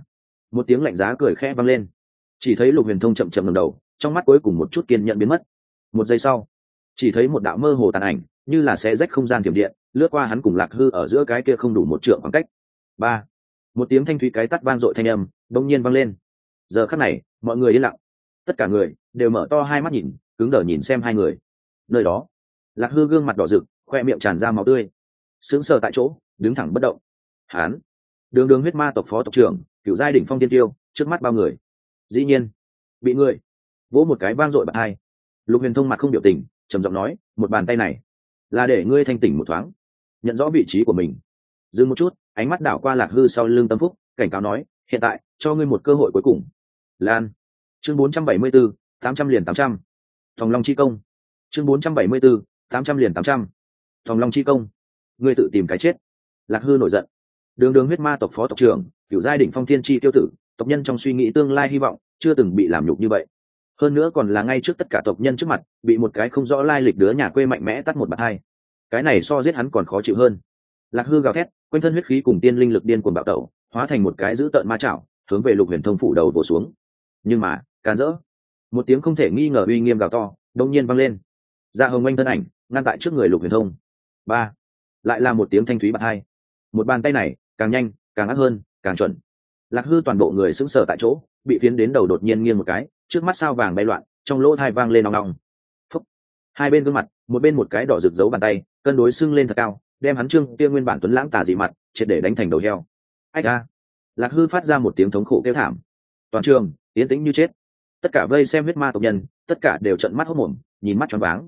một tiếng lạnh giá cười khẽ vang lên. Chỉ thấy Lục Huyền Thông chậm chậm ngẩng đầu, trong mắt cuối cùng một chút kiên nhẫn biến mất. Một giây sau, chỉ thấy một đạo mơ hồ tàn ảnh, như là xé rách không gian tiềm điện, lướt qua hắn cùng Lạc Hư ở giữa cái kia không đủ một trượng khoảng cách. Ba, một tiếng thanh thúy cái tắt vang dội thanh âm bỗng nhiên vang lên. Giờ khắc này, mọi người yên lặng, tất cả người đều mở to hai mắt nhìn, cứng đờ nhìn xem hai người. Nơi đó, Lạc Hư gương mặt đỏ rực, khoe miệng tràn ra máu tươi, sững sờ tại chỗ, đứng thẳng bất động. Hán, đường đường huyết ma tộc phó tộc trưởng, cựu giai đỉnh phong tiên tiêu, trước mắt bao người, dĩ nhiên bị người vỗ một cái vang dội bạc hai. Lục Huyền Thông mặt không biểu tình, trầm giọng nói, một bàn tay này là để ngươi thanh tỉnh một thoáng, nhận rõ vị trí của mình. Dừng một chút, ánh mắt đảo qua Lạc Hư sau lưng tâm phúc, cảnh cáo nói, hiện tại cho ngươi một cơ hội cuối cùng. Lan. Chương 474, 800 liền 800. Thòng Long chi công. Chương 474, 800 liền 800. Thòng Long chi công. Ngươi tự tìm cái chết. Lạc Hư nổi giận. Đường đường huyết ma tộc phó tộc trưởng, cửu giai đỉnh phong thiên chi tiêu tử, tộc nhân trong suy nghĩ tương lai hy vọng, chưa từng bị làm nhục như vậy. Hơn nữa còn là ngay trước tất cả tộc nhân trước mặt, bị một cái không rõ lai lịch đứa nhà quê mạnh mẽ tắt một bạt hai. Cái này so giết hắn còn khó chịu hơn. Lạc Hư gào thét, quanh thân huyết khí cùng tiên linh lực điên cuồng bạo tẩu, hóa thành một cái dữ tợn ma chảo, hướng về Lục Huyền Thông phủ đầu vồ xuống. Nhưng mà, càn rỡ, một tiếng không thể nghi ngờ uy nghiêm gào to đột nhiên vang lên. Dạ Hồng Anh thân ảnh ngăn tại trước người Lục Huyền Thông. Ba, lại là một tiếng thanh thúy bạt hai. Một bàn tay này càng nhanh, càng ác hơn, càng chuẩn. Lạc Hư toàn bộ người sững sờ tại chỗ, bị phiến đến đầu đột nhiên nghiêng một cái, trước mắt sao vàng bay loạn, trong lỗ tai vang lên ong ong. Phúc. Hai bên gương mặt, một bên một cái đỏ rực giấu bàn tay, cân đối sưng lên thật cao, đem hắn trương kia nguyên bản tuấn lãng tà dị mặt, triệt để đánh thành đầu heo. Ách a! Lạc Hư phát ra một tiếng thống khổ kêu thảm. Toàn trường yên tĩnh như chết. Tất cả vây xem huyết ma tộc nhân, tất cả đều trợn mắt hốt mồm, nhìn mắt choáng váng.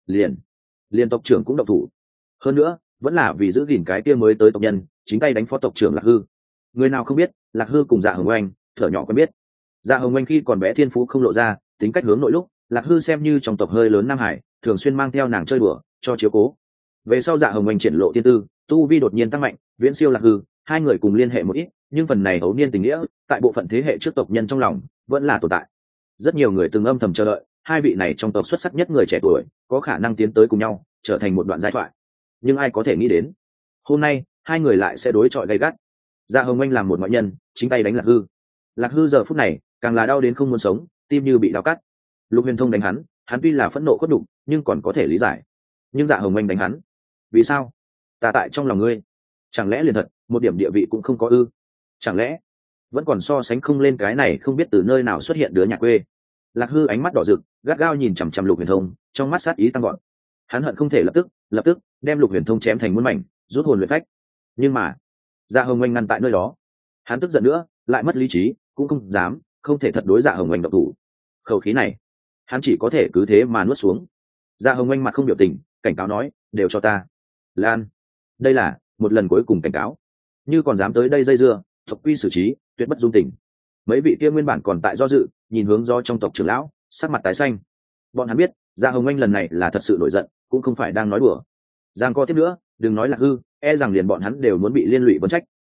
Liền tộc trưởng cũng động thủ. Hơn nữa, vẫn là vì giữ gìn cái kia mới tới tộc nhân, chính tay đánh phó tộc trưởng Lạc Hư. Người nào không biết, Lạc Hư cùng Dạ Hồng Anh, thở nhỏ quen biết. Dạ Hồng Anh khi còn bé thiên phú không lộ ra, tính cách hướng nội lúc, Lạc Hư xem như trong tộc hơi lớn Nam Hải, thường xuyên mang theo nàng chơi đùa, cho chiếu cố. Về sau Dạ Hồng Anh triển lộ tiên tư, tu vi đột nhiên tăng mạnh, viễn siêu Lạc Hư, hai người cùng liên hệ một ít, nhưng phần này hấu niên tình nghĩa, tại bộ phận thế hệ trước tộc nhân trong lòng, vẫn là tồn tại. Rất nhiều người từng âm thầm chờ đợi, hai vị này trong tộc xuất sắc nhất người trẻ tuổi, có khả năng tiến tới cùng nhau, trở thành một đoạn giai thoại. Nhưng ai có thể nghĩ đến, hôm nay hai người lại sẽ đối chọi gay gắt. Dạ Hồng Anh làm một ngoại nhân, chính tay đánh Lạc Hư. Lạc Hư giờ phút này càng là đau đến không muốn sống, tim như bị đau cắt. Lục Huyền Thông đánh hắn, hắn tuy là phẫn nộ khuất đục, nhưng còn có thể lý giải. Nhưng Dạ Hồng Anh đánh hắn, vì sao? Ta tại trong lòng ngươi, chẳng lẽ liền thật một điểm địa vị cũng không có ư? Chẳng lẽ vẫn còn so sánh không lên cái này không biết từ nơi nào xuất hiện đứa nhà quê? Lạc Hư ánh mắt đỏ rực, gắt gao nhìn chằm chằm Lục Huyền Thông, trong mắt sát ý tăng gọn. Hắn hận không thể lập tức đem Lục Huyền Thông chém thành muôn mảnh, rút hồn luyện phách. Nhưng mà Dạ Hồng Anh ngăn tại nơi đó, hắn tức giận nữa, lại mất lý trí, cũng không thể thật đối Dạ Hồng Anh độc thủ. Khẩu khí này, hắn chỉ có thể cứ thế mà nuốt xuống. Dạ Hồng Anh mặt không biểu tình, cảnh cáo nói, đều cho ta. Lan, đây là một lần cuối cùng cảnh cáo, như còn dám tới đây dây dưa, tộc quy xử trí, tuyệt bất dung tình. Mấy vị kia nguyên bản còn tại do dự, nhìn hướng do trong tộc trưởng lão, sắc mặt tái xanh. Bọn hắn biết, Dạ Hồng Anh lần này là thật sự nổi giận, cũng không phải đang nói đùa. Giang co tiếp nữa, đừng nói là hư, e rằng liền bọn hắn đều muốn bị liên lụy vấn trách.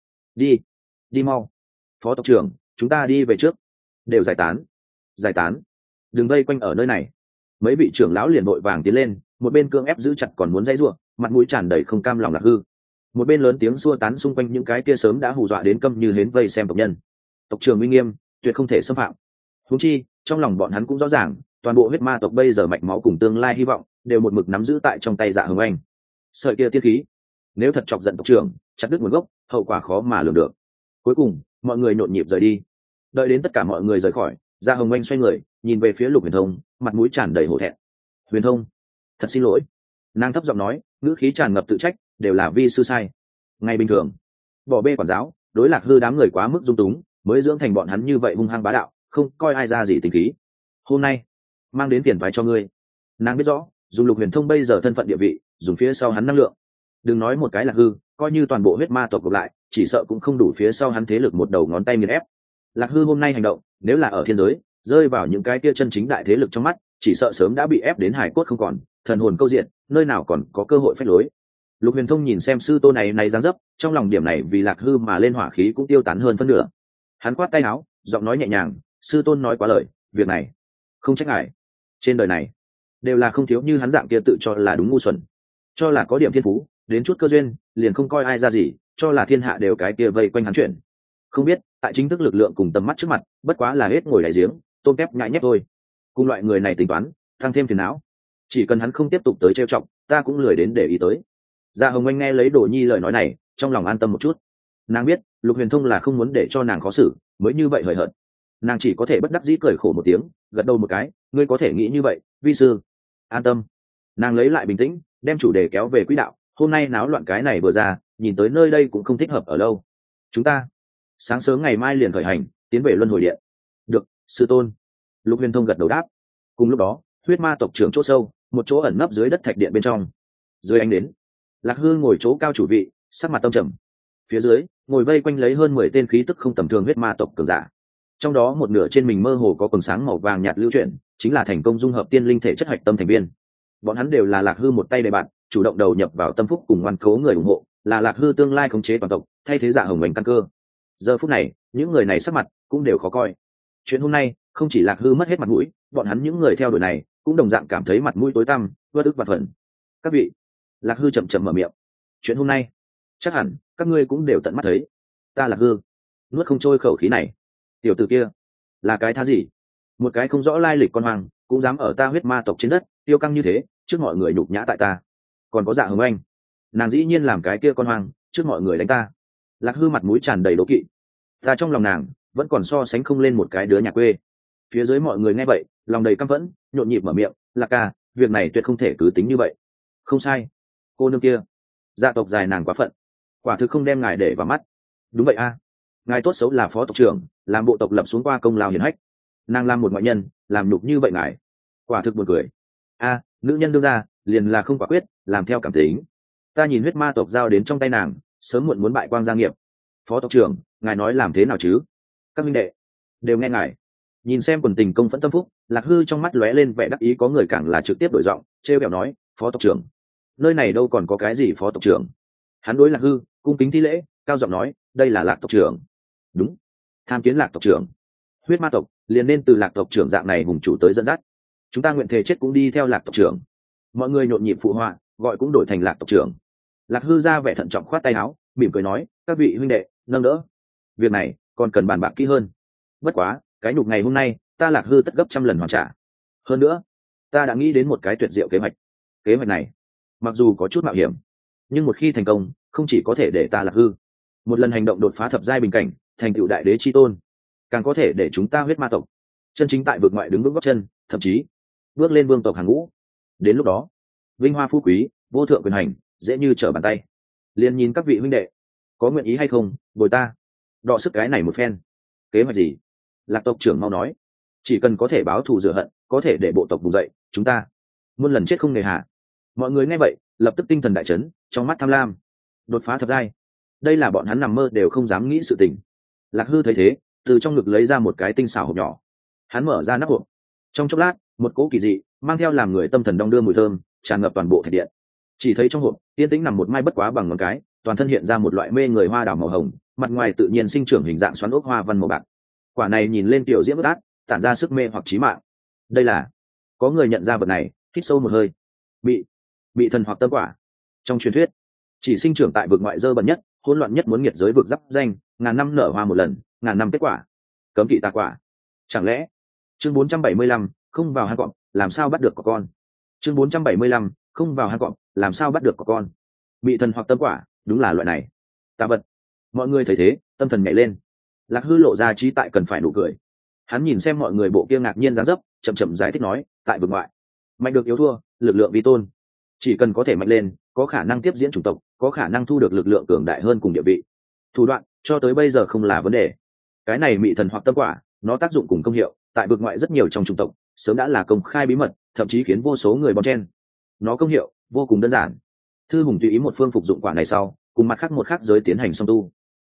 Đi mau, phó tộc trưởng, chúng ta đi về trước. Đều giải tán, đừng vây quanh ở nơi này. Mấy vị trưởng lão liền vội vàng tiến lên, một bên cương ép giữ chặt còn muốn dãy giụa, mặt mũi tràn đầy không cam lòng Lạc Hư, một bên lớn tiếng xua tán xung quanh những cái kia sớm đã hù dọa đến câm như hến vây xem tộc nhân. Tộc trưởng uy nghiêm, tuyệt không thể xâm phạm. Huống chi, trong lòng bọn hắn cũng rõ ràng, toàn bộ huyết ma tộc bây giờ mạch máu cùng tương lai hy vọng đều một mực nắm giữ tại trong tay Dạ Hồng Anh. Sợi kia tiên khí, nếu thật chọc giận tộc trưởng, chặt đứt nguồn gốc, hậu quả khó mà lường được. Cuối cùng, mọi người nhộn nhịp rời đi. Đợi đến tất cả mọi người rời khỏi, Dạ Hồng Anh xoay người, nhìn về phía Lục Huyền Thông, mặt mũi tràn đầy hổ thẹn. Huyền Thông, thật xin lỗi. Nàng thấp giọng nói, ngữ khí tràn ngập tự trách, đều là vi sư sai. Ngày bình thường, bỏ bê quản giáo, đối Lạc Hư đám người quá mức dung túng, mới dưỡng thành bọn hắn như vậy hung hăng bá đạo, không coi ai ra gì tình khí. Hôm nay, mang đến tiền thoái cho ngươi. Nàng biết rõ, dùng Lục Huyền Thông bây giờ thân phận địa vị, dùng phía sau hắn năng lượng, đừng nói một cái Lạc Hư, coi như toàn bộ huyết ma tộc gộp lại, chỉ sợ cũng không đủ phía sau hắn thế lực một đầu ngón tay nghiền ép. Lạc Hư hôm nay hành động nếu là ở thiên giới rơi vào những cái kia chân chính đại thế lực trong mắt chỉ sợ sớm đã bị ép đến hài cốt không còn, thần hồn câu diện, nơi nào còn có cơ hội phách lối. Lục Huyền Thông nhìn xem sư tôn này dáng dấp, trong lòng điểm này vì Lạc Hư mà lên hỏa khí cũng tiêu tán hơn phân nửa. Hắn quát tay áo, giọng nói nhẹ nhàng, sư tôn nói quá lời, việc này không trách ngài. Trên đời này đều là không thiếu như hắn dạng kia tự cho là đúng ngu xuẩn, cho là có điểm thiên phú, đến chút cơ duyên liền không coi ai ra gì, cho là thiên hạ đều cái kia vây quanh hắn chuyển. Không biết tại chính thức lực lượng cùng tầm mắt trước mặt bất quá là hết ngồi đại giếng, tôm tép nhại nhép thôi. Cùng loại người này tính toán tăng thêm phiền não, chỉ cần hắn không tiếp tục tới trêu chọc ta cũng lười đến để ý tới. Dạ Hồng Anh nghe lấy Đồ Nhi lời nói này trong lòng an tâm một chút. Nàng biết Lục Huyền Thông là không muốn để cho nàng khó xử mới như vậy hời hợt, nàng chỉ có thể bất đắc dĩ cười khổ một tiếng, gật đầu một cái, ngươi có thể nghĩ như vậy vi sư an tâm. Nàng lấy lại bình tĩnh, đem chủ đề kéo về quỹ đạo. Hôm nay náo loạn cái này vừa ra, nhìn tới nơi đây cũng không thích hợp ở lâu, chúng ta sáng sớm ngày mai liền khởi hành tiến về luân hồi điện. Được sư tôn. Lục Huyền Thông gật đầu đáp. Cùng lúc đó huyết ma tộc trưởng chỗ sâu, một chỗ ẩn nấp dưới đất thạch điện bên trong. Dưới ánh đến, Lạc Hư ngồi chỗ cao chủ vị, sắc mặt tâm trầm. Phía dưới ngồi vây quanh lấy hơn 10 tên khí tức không tầm thường huyết ma tộc cường giả, trong đó một nửa trên mình mơ hồ có quầng sáng màu vàng nhạt lưu chuyển, chính là thành công dung hợp tiên linh thể chất hạch tâm thành viên. Bọn hắn đều là Lạc Hư một tay đề bạn, chủ động đầu nhập vào tâm phúc cùng ngoan cố người ủng hộ, là Lạc Hư tương lai khống chế toàn tộc, thay thế Dạ Hồng Anh căn cơ. Giờ phút này những người này sắc mặt cũng đều khó coi. Chuyện hôm nay không chỉ Lạc Hư mất hết mặt mũi, bọn hắn những người theo đuổi này cũng đồng dạng cảm thấy mặt mũi tối tăm, uất ức và phẫn. Các vị, Lạc Hư chậm chậm mở miệng, chuyện hôm nay chắc hẳn các ngươi cũng đều tận mắt thấy. Ta Lạc Hư nuốt không trôi khẩu khí này. Tiểu tử kia là cái thá gì? Một cái không rõ lai lịch con hoang cũng dám ở ta huyết ma tộc trên đất tiêu căng như thế, trước mọi người nhục nhã tại ta. Còn có Dạ Hồng Anh, nàng dĩ nhiên làm cái kia con hoang trước mọi người đánh ta. Lạc Hư mặt mũi tràn đầy đố kỵ. Ta trong lòng nàng vẫn còn so sánh không lên một cái đứa nhà quê. Phía dưới mọi người nghe vậy lòng đầy căm phẫn, nhộn nhịp mở miệng. Lạc ca, việc này tuyệt không thể cứ tính như vậy. Không sai, cô nương kia gia tộc dài nàng quá phận, quả thực không đem ngài để vào mắt. Đúng vậy a, ngài tốt xấu là phó tộc trưởng, làm bộ tộc lập xuống qua công lao hiển hách, nàng làm một ngoại nhân làm nhục như vậy ngài, quả thực buồn cười. A, nữ nhân đương ra liền là không quả quyết, làm theo cảm tính. Ta nhìn huyết ma tộc giao đến trong tay nàng sớm muộn muốn bại quang gia nghiệp. Phó tộc trưởng, ngài nói làm thế nào chứ? Các minh đệ đều nghe ngài. Nhìn xem quần tình công phẫn tâm phúc, Lạc Hư trong mắt lóe lên vẻ đắc ý, có người càng là trực tiếp đổi giọng trêu ghẹo nói, phó tộc trưởng, nơi này đâu còn có cái gì phó tộc trưởng. Hắn đối Lạc Hư cung kính thi lễ, cao giọng nói, đây là Lạc tộc trưởng. Đúng, tham kiến Lạc tộc trưởng. Huyết ma tộc liền nên từ Lạc tộc trưởng dạng này hùng chủ tới dẫn dắt, chúng ta nguyện thể chết cũng đi theo Lạc tộc trưởng. Mọi người nhộn nhịp phụ họa, gọi cũng đổi thành Lạc tộc trưởng. Lạc Hư ra vẻ thận trọng khoát tay áo, mỉm cười nói, các vị huynh đệ nâng đỡ, việc này còn cần bàn bạc kỹ hơn. Bất quá cái nhục ngày hôm nay ta Lạc Hư tất gấp trăm lần hoàn trả. Hơn nữa ta đã nghĩ đến một cái tuyệt diệu kế hoạch. Kế hoạch này mặc dù có chút mạo hiểm, nhưng một khi thành công không chỉ có thể để ta Lạc Hư một lần hành động đột phá thập giai bình cảnh, thành tựu đại đế chi tôn, càng có thể để chúng ta huyết ma tộc chân chính tại vực ngoại đứng vững góc chân, thậm chí bước lên vương tộc hàng ngũ. Đến lúc đó vinh hoa phú quý, vô thượng quyền hành dễ như trở bàn tay. Liền nhìn các vị huynh đệ có nguyện ý hay không bồi ta đọ sức cái này một phen. Kế hoạch gì? Lạc tộc trưởng mau nói. Chỉ cần có thể báo thù rửa hận, có thể để bộ tộc vùng dậy, chúng ta muôn lần chết không nề hà. Mọi người nghe vậy lập tức tinh thần đại chấn, trong mắt tham lam. Đột phá thập giai, đây là bọn hắn nằm mơ đều không dám nghĩ sự tình. Lạc Hư thấy thế, từ trong ngực lấy ra một cái tinh xảo hộp nhỏ. Hắn mở ra nắp hộp, trong chốc lát một cỗ kỳ dị mang theo làm người tâm thần đong đưa mùi thơm tràn ngập toàn bộ thạch điện. Chỉ thấy trong hộp yên tĩnh nằm một mai bất quá bằng ngón cái, toàn thân hiện ra một loại mê người hoa đào màu hồng, mặt ngoài tự nhiên sinh trưởng hình dạng xoắn ốc hoa văn màu bạc. Quả này nhìn lên tiểu diễm bất át, tản ra sức mê hoặc chí mạng. Đây là, có người nhận ra vật này, hít sâu một hơi. Bị thần hoặc tâm quả. Trong truyền thuyết chỉ sinh trưởng tại vực ngoại dơ bẩn nhất, hỗn loạn nhất muốn nghiệt giới vực giáp danh, ngàn năm nở hoa một lần, ngàn năm kết quả, cấm kỵ tà quả. Chẳng lẽ chương 475, không vào hang cọp làm sao bắt được có con. Chương 475, không vào hang cọp làm sao bắt được có con. Bị thần hoặc tâm quả đúng là loại này tà vật. Mọi người thấy thế tâm thần nhảy lên. Lạc Hư lộ ra trí tại cần phải nụ cười. Hắn nhìn xem mọi người bộ kia ngạc nhiên dáng dấp, chậm chậm giải thích nói, tại vực ngoại mạnh được yếu thua, lực lượng vi tôn. Chỉ cần có thể mạnh lên, có khả năng tiếp diễn chủng tộc, có khả năng thu được lực lượng cường đại hơn cùng địa vị. Thủ đoạn cho tới bây giờ không là vấn đề. Cái này mị thần hoặc tâm quả, nó tác dụng cùng công hiệu tại vực ngoại rất nhiều trong chủng tộc sớm đã là công khai bí mật, thậm chí khiến vô số người bon chen. Nó công hiệu vô cùng đơn giản. Thư hùng tùy ý một phương phục dụng quả này sau, cùng mặt khác một khác giới tiến hành song tu.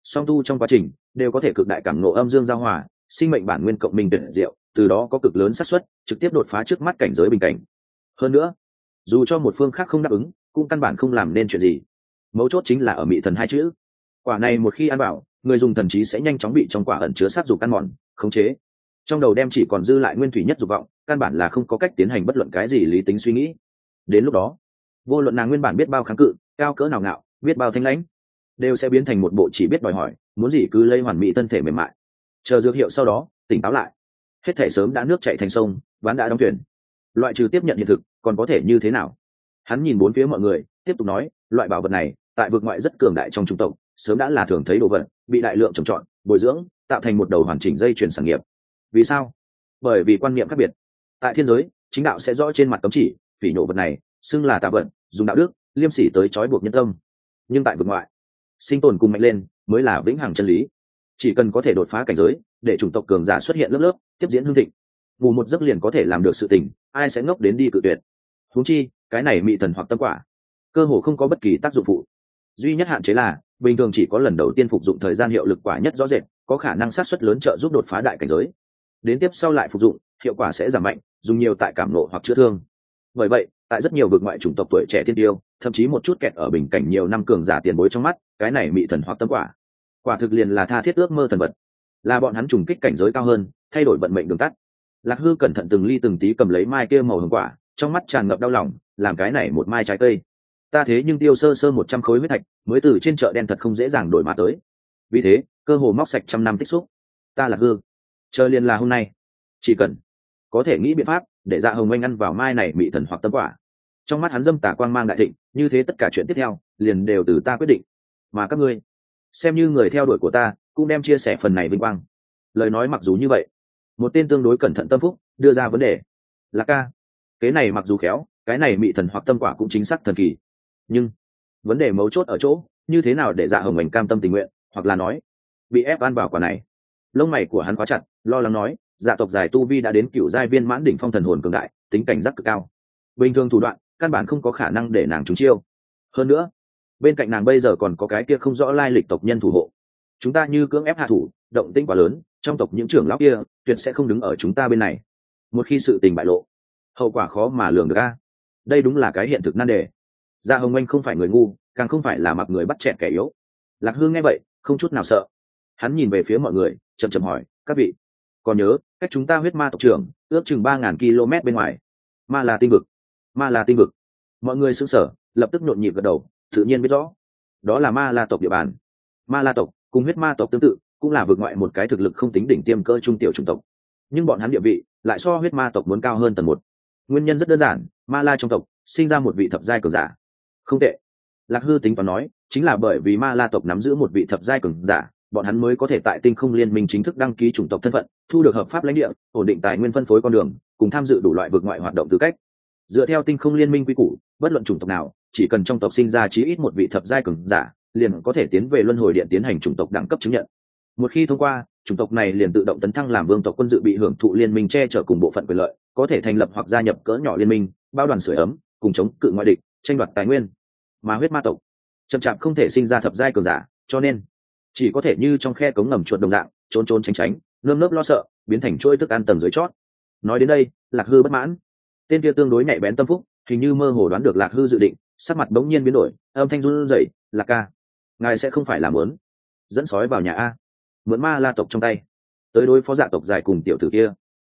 song tu trong quá trình đều có thể cực đại cảm ngộ âm dương giao hòa, sinh mệnh bản nguyên cộng minh tuyệt diệu, từ đó có cực lớn xác suất trực tiếp đột phá trước mắt cảnh giới bình cảnh. Hơn nữa, dù cho một phương khác không đáp ứng, cũng căn bản không làm nên chuyện gì. Mấu chốt chính là ở mị thần hai chữ. Quả này một khi ăn vào, người dùng thần trí sẽ nhanh chóng bị trong quả ẩn chứa sát dục ăn mòn, khống chế. Trong đầu đem chỉ còn dư lại nguyên thủy nhất dục vọng, căn bản là không có cách tiến hành bất luận cái gì lý tính suy nghĩ. Đến lúc đó, vô luận nàng nguyên bản biết bao kháng cự, cao cỡ nào ngạo, biết bao thanh lãnh, đều sẽ biến thành một bộ chỉ biết đòi hỏi, muốn gì cứ lấy hoàn mỹ thân thể mềm mại. Chờ dược hiệu sau đó, tỉnh táo lại. Hết thể sớm đã nước chảy thành sông, ván đã đóng thuyền. Loại trừ tiếp nhận hiện thực, còn có thể như thế nào? Hắn nhìn bốn phía mọi người, tiếp tục nói, loại bảo vật này, tại vực ngoại rất cường đại trong trung tộc, sớm đã là thường thấy đồ vật, bị đại lượng trồng trọt, bồi dưỡng, tạo thành một đầu hoàn chỉnh dây chuyền sản nghiệp. Vì sao? Bởi vì quan niệm khác biệt. Tại thiên giới, chính đạo sẽ rõ trên mặt cấm chỉ, phỉ nhổ vật này, xưng là tà vật, dùng đạo đức, liêm sỉ tới trói buộc nhân tâm. Nhưng tại vực ngoại, sinh tồn cùng mạnh lên mới là vĩnh hằng chân lý. Chỉ cần có thể đột phá cảnh giới, để chủng tộc cường giả xuất hiện lớp lớp, tiếp diễn hương thịnh, ngủ một giấc liền có thể làm được sự tình, ai sẽ ngốc đến đi cự tuyệt? Huống chi, cái này mị thần hoặc tâm quả, cơ hồ không có bất kỳ tác dụng phụ. Duy nhất hạn chế là, bình thường chỉ có lần đầu tiên phục dụng thời gian hiệu lực quả nhất rõ rệt, có khả năng sát suất lớn trợ giúp đột phá đại cảnh giới. Đến tiếp sau lại phục dụng, hiệu quả sẽ giảm mạnh, dùng nhiều tại cảm nộ hoặc chữa thương. Bởi vậy, tại rất nhiều vực ngoại chủng tộc tuổi trẻ thiên tiêu, thậm chí một chút kẹt ở bình cảnh nhiều năm cường giả tiền bối trong mắt, cái này mị thần hoặc tâm quả, quả thực liền là tha thiết ước mơ thần vật, là bọn hắn trùng kích cảnh giới cao hơn, thay đổi vận mệnh đường tắt. Lạc Hư cẩn thận từng ly từng tí cầm lấy mai kia màu hồng quả, trong mắt tràn ngập đau lòng, làm cái này một mai trái cây, ta thế nhưng tiêu sơ 100 khối huyết thạch mới từ trên chợ đen thật không dễ dàng đổi mà tới, vì thế cơ hồ móc sạch 100 năm tích xúc. Ta Lạc Hư chờ liền là hôm nay, chỉ cần có thể nghĩ biện pháp để Dạ Hồng Anh ăn vào mai này mị thần hoặc tâm quả. Trong mắt hắn dâm tà quang mang đại thịnh, như thế tất cả chuyện tiếp theo liền đều từ ta quyết định, mà các ngươi xem như người theo đuổi của ta cũng đem chia sẻ phần này vinh quang. Lời nói mặc dù như vậy, một tên tương đối cẩn thận tâm phúc đưa ra vấn đề. Lạc ca, cái này mặc dù khéo, cái này mị thần hoặc tâm quả cũng chính xác thần kỳ, nhưng vấn đề mấu chốt ở chỗ như thế nào để Dạ Hồng Anh cam tâm tình nguyện, hoặc là nói bị ép ăn vào quả này. Lông mày của hắn khóa chặt, lo lắng nói, dạ tộc dài tu vi đã đến cựu giai viên mãn đỉnh phong thần hồn cường đại, tính cảnh giác cực cao, bình thường thủ đoạn căn bản không có khả năng để nàng trúng chiêu. Hơn nữa, bên cạnh nàng bây giờ còn có cái kia không rõ lai lịch tộc nhân thủ hộ, chúng ta như cưỡng ép hạ thủ, động tĩnh quá lớn, trong tộc những trưởng lão kia tuyệt sẽ không đứng ở chúng ta bên này. Một khi sự tình bại lộ, hậu quả khó mà lường được a. Đây đúng là cái hiện thực nan đề. Dạ Hồng Anh không phải người ngu, càng không phải là mặc người bắt chẹt kẻ yếu. Lạc Hương nghe vậy không chút nào sợ, hắn nhìn về phía mọi người, chậm chậm hỏi, các vị còn nhớ cách chúng ta huyết ma tộc trưởng ước chừng 3.000 km bên ngoài ma là tinh vực? Ma là tinh vực. Mọi người sững sờ, lập tức nhộn nhịp gật đầu, tự nhiên biết rõ đó là ma la tộc địa bàn. Ma la tộc cùng huyết ma tộc tương tự, cũng là vượt ngoại một cái thực lực không tính đỉnh tiêm cơ trung tiểu chủng tộc, nhưng bọn hắn địa vị lại so huyết ma tộc muốn cao hơn tầng một. Nguyên nhân rất đơn giản, ma la trong tộc sinh ra một vị thập giai cường giả. Không tệ, Lạc Hư tính toán nói, chính là bởi vì ma la tộc nắm giữ một vị thập giai cường giả, bọn hắn mới có thể tại tinh không liên minh chính thức đăng ký chủng tộc thân phận, thu được hợp pháp lãnh địa, ổn định tài nguyên phân phối con đường, cùng tham dự đủ loại vượt ngoại hoạt động tư cách. Dựa theo tinh không liên minh quy củ, bất luận chủng tộc nào, chỉ cần trong tộc sinh ra chí ít một vị thập giai cường giả, liền có thể tiến về luân hồi điện tiến hành chủng tộc đẳng cấp chứng nhận. Một khi thông qua, chủng tộc này liền tự động tấn thăng làm vương tộc quân dự bị hưởng thụ liên minh che chở cùng bộ phận quyền lợi, có thể thành lập hoặc gia nhập cỡ nhỏ liên minh, bao đoàn sưởi ấm, cùng chống cự ngoại địch, tranh đoạt tài nguyên. Mà huyết ma tộc chậm chạp không thể sinh ra thập giai cường giả, cho nên chỉ có thể như trong khe cống ngầm chuột đồng dạng, trốn trốn tránh tránh, nơm nớp lo sợ, biến thành chuỗi thức ăn tầng dưới chót. Nói đến đây, Lạc Hư bất mãn. Tên kia tương đối nhạy bén tâm phúc, hình như mơ hồ đoán được Lạc Hư dự định, sắc mặt bỗng nhiên biến đổi, âm thanh run rẩy, "Lạc ca, ngài sẽ không phải là muốn dẫn sói vào nhà a, mượn ma la tộc trong tay, tới đối phó dạ tộc dài cùng tiểu tử kia?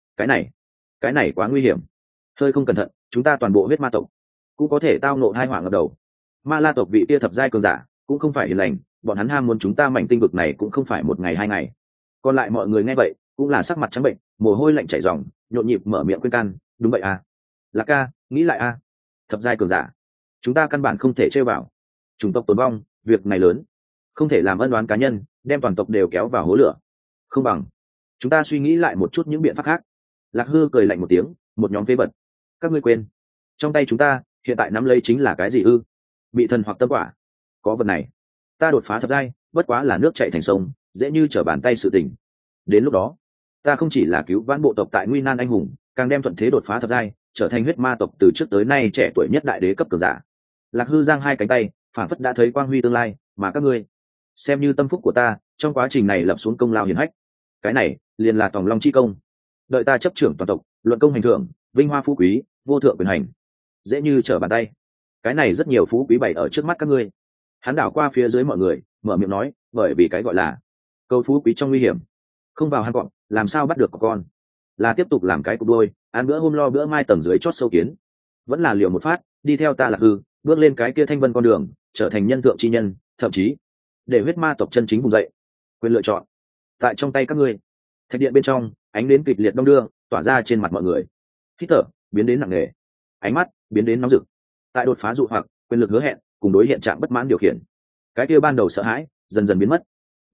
Cái này quá nguy hiểm. Hơi không cẩn thận, chúng ta toàn bộ huyết ma tộc cũng có thể tao ngộ hai họa ngập đầu. Ma la tộc vị kia thập giai cường giả cũng không phải hiền lành, bọn hắn ham muốn chúng ta mảnh tinh vực này cũng không phải một ngày hai ngày." Còn lại mọi người nghe vậy cũng là sắc mặt trắng bệnh, mồ hôi lạnh chảy ròng, nhộn nhịp mở miệng khuyên can, "Đúng vậy a, Lạc ca, nghĩ lại a, thập giai cường giả chúng ta căn bản không thể chơi vào, chủng tộc tồn vong, việc này lớn, không thể làm ân oán cá nhân, đem toàn tộc đều kéo vào hố lửa. Không bằng chúng ta suy nghĩ lại một chút những biện pháp khác." Lạc Hư cười lạnh một tiếng, một nhóm phế bật, "Các ngươi quên, trong tay chúng ta hiện tại nắm lấy chính là cái gì ư? Bị thần hoặc tâm quả. Có vật này, ta đột phá thập giai bất quá là nước chảy thành sông, dễ như trở bàn tay sự tình. Đến lúc đó, ta không chỉ là cứu vãn bộ tộc tại nguy nan anh hùng, càng đem thuận thế đột phá thập giai, trở thành huyết ma tộc từ trước tới nay trẻ tuổi nhất đại đế cấp cường giả." Lạc Hư giang hai cánh tay, phản phất đã thấy quang huy tương lai, "Mà các ngươi xem như tâm phúc của ta, trong quá trình này lập xuống công lao hiển hách. Cái này liền là tòng long chi công. Đợi ta chấp trưởng toàn tộc, luận công hành thưởng, vinh hoa phú quý, vô thượng quyền hành, dễ như trở bàn tay. Cái này rất nhiều phú quý bày ở trước mắt các ngươi. Hắn đảo qua phía dưới mọi người, mở miệng nói, bởi vì cái gọi là câu phú quý trong nguy hiểm, không vào hang cọp làm sao bắt được có con. Là tiếp tục làm cái cục đôi, ăn bữa hôm lo bữa mai tầng dưới chót sâu kiến, vẫn là liều một phát đi theo ta Lạc Hư, bước lên cái kia thanh vân con đường, trở thành nhân thượng chi nhân, thậm chí để huyết ma tộc chân chính vùng dậy. Quyền lựa chọn tại trong tay các ngươi. Thạch điện bên trong, ánh đến kịch liệt đông đưa tỏa ra trên mặt mọi người. Hít thở biến đến nặng nề, ánh mắt biến đến nóng rực. Tại đột phá dụ hoặc, quyền lực hứa hẹn cùng đối hiện trạng bất mãn điều khiển, cái kia ban đầu sợ hãi dần dần biến mất.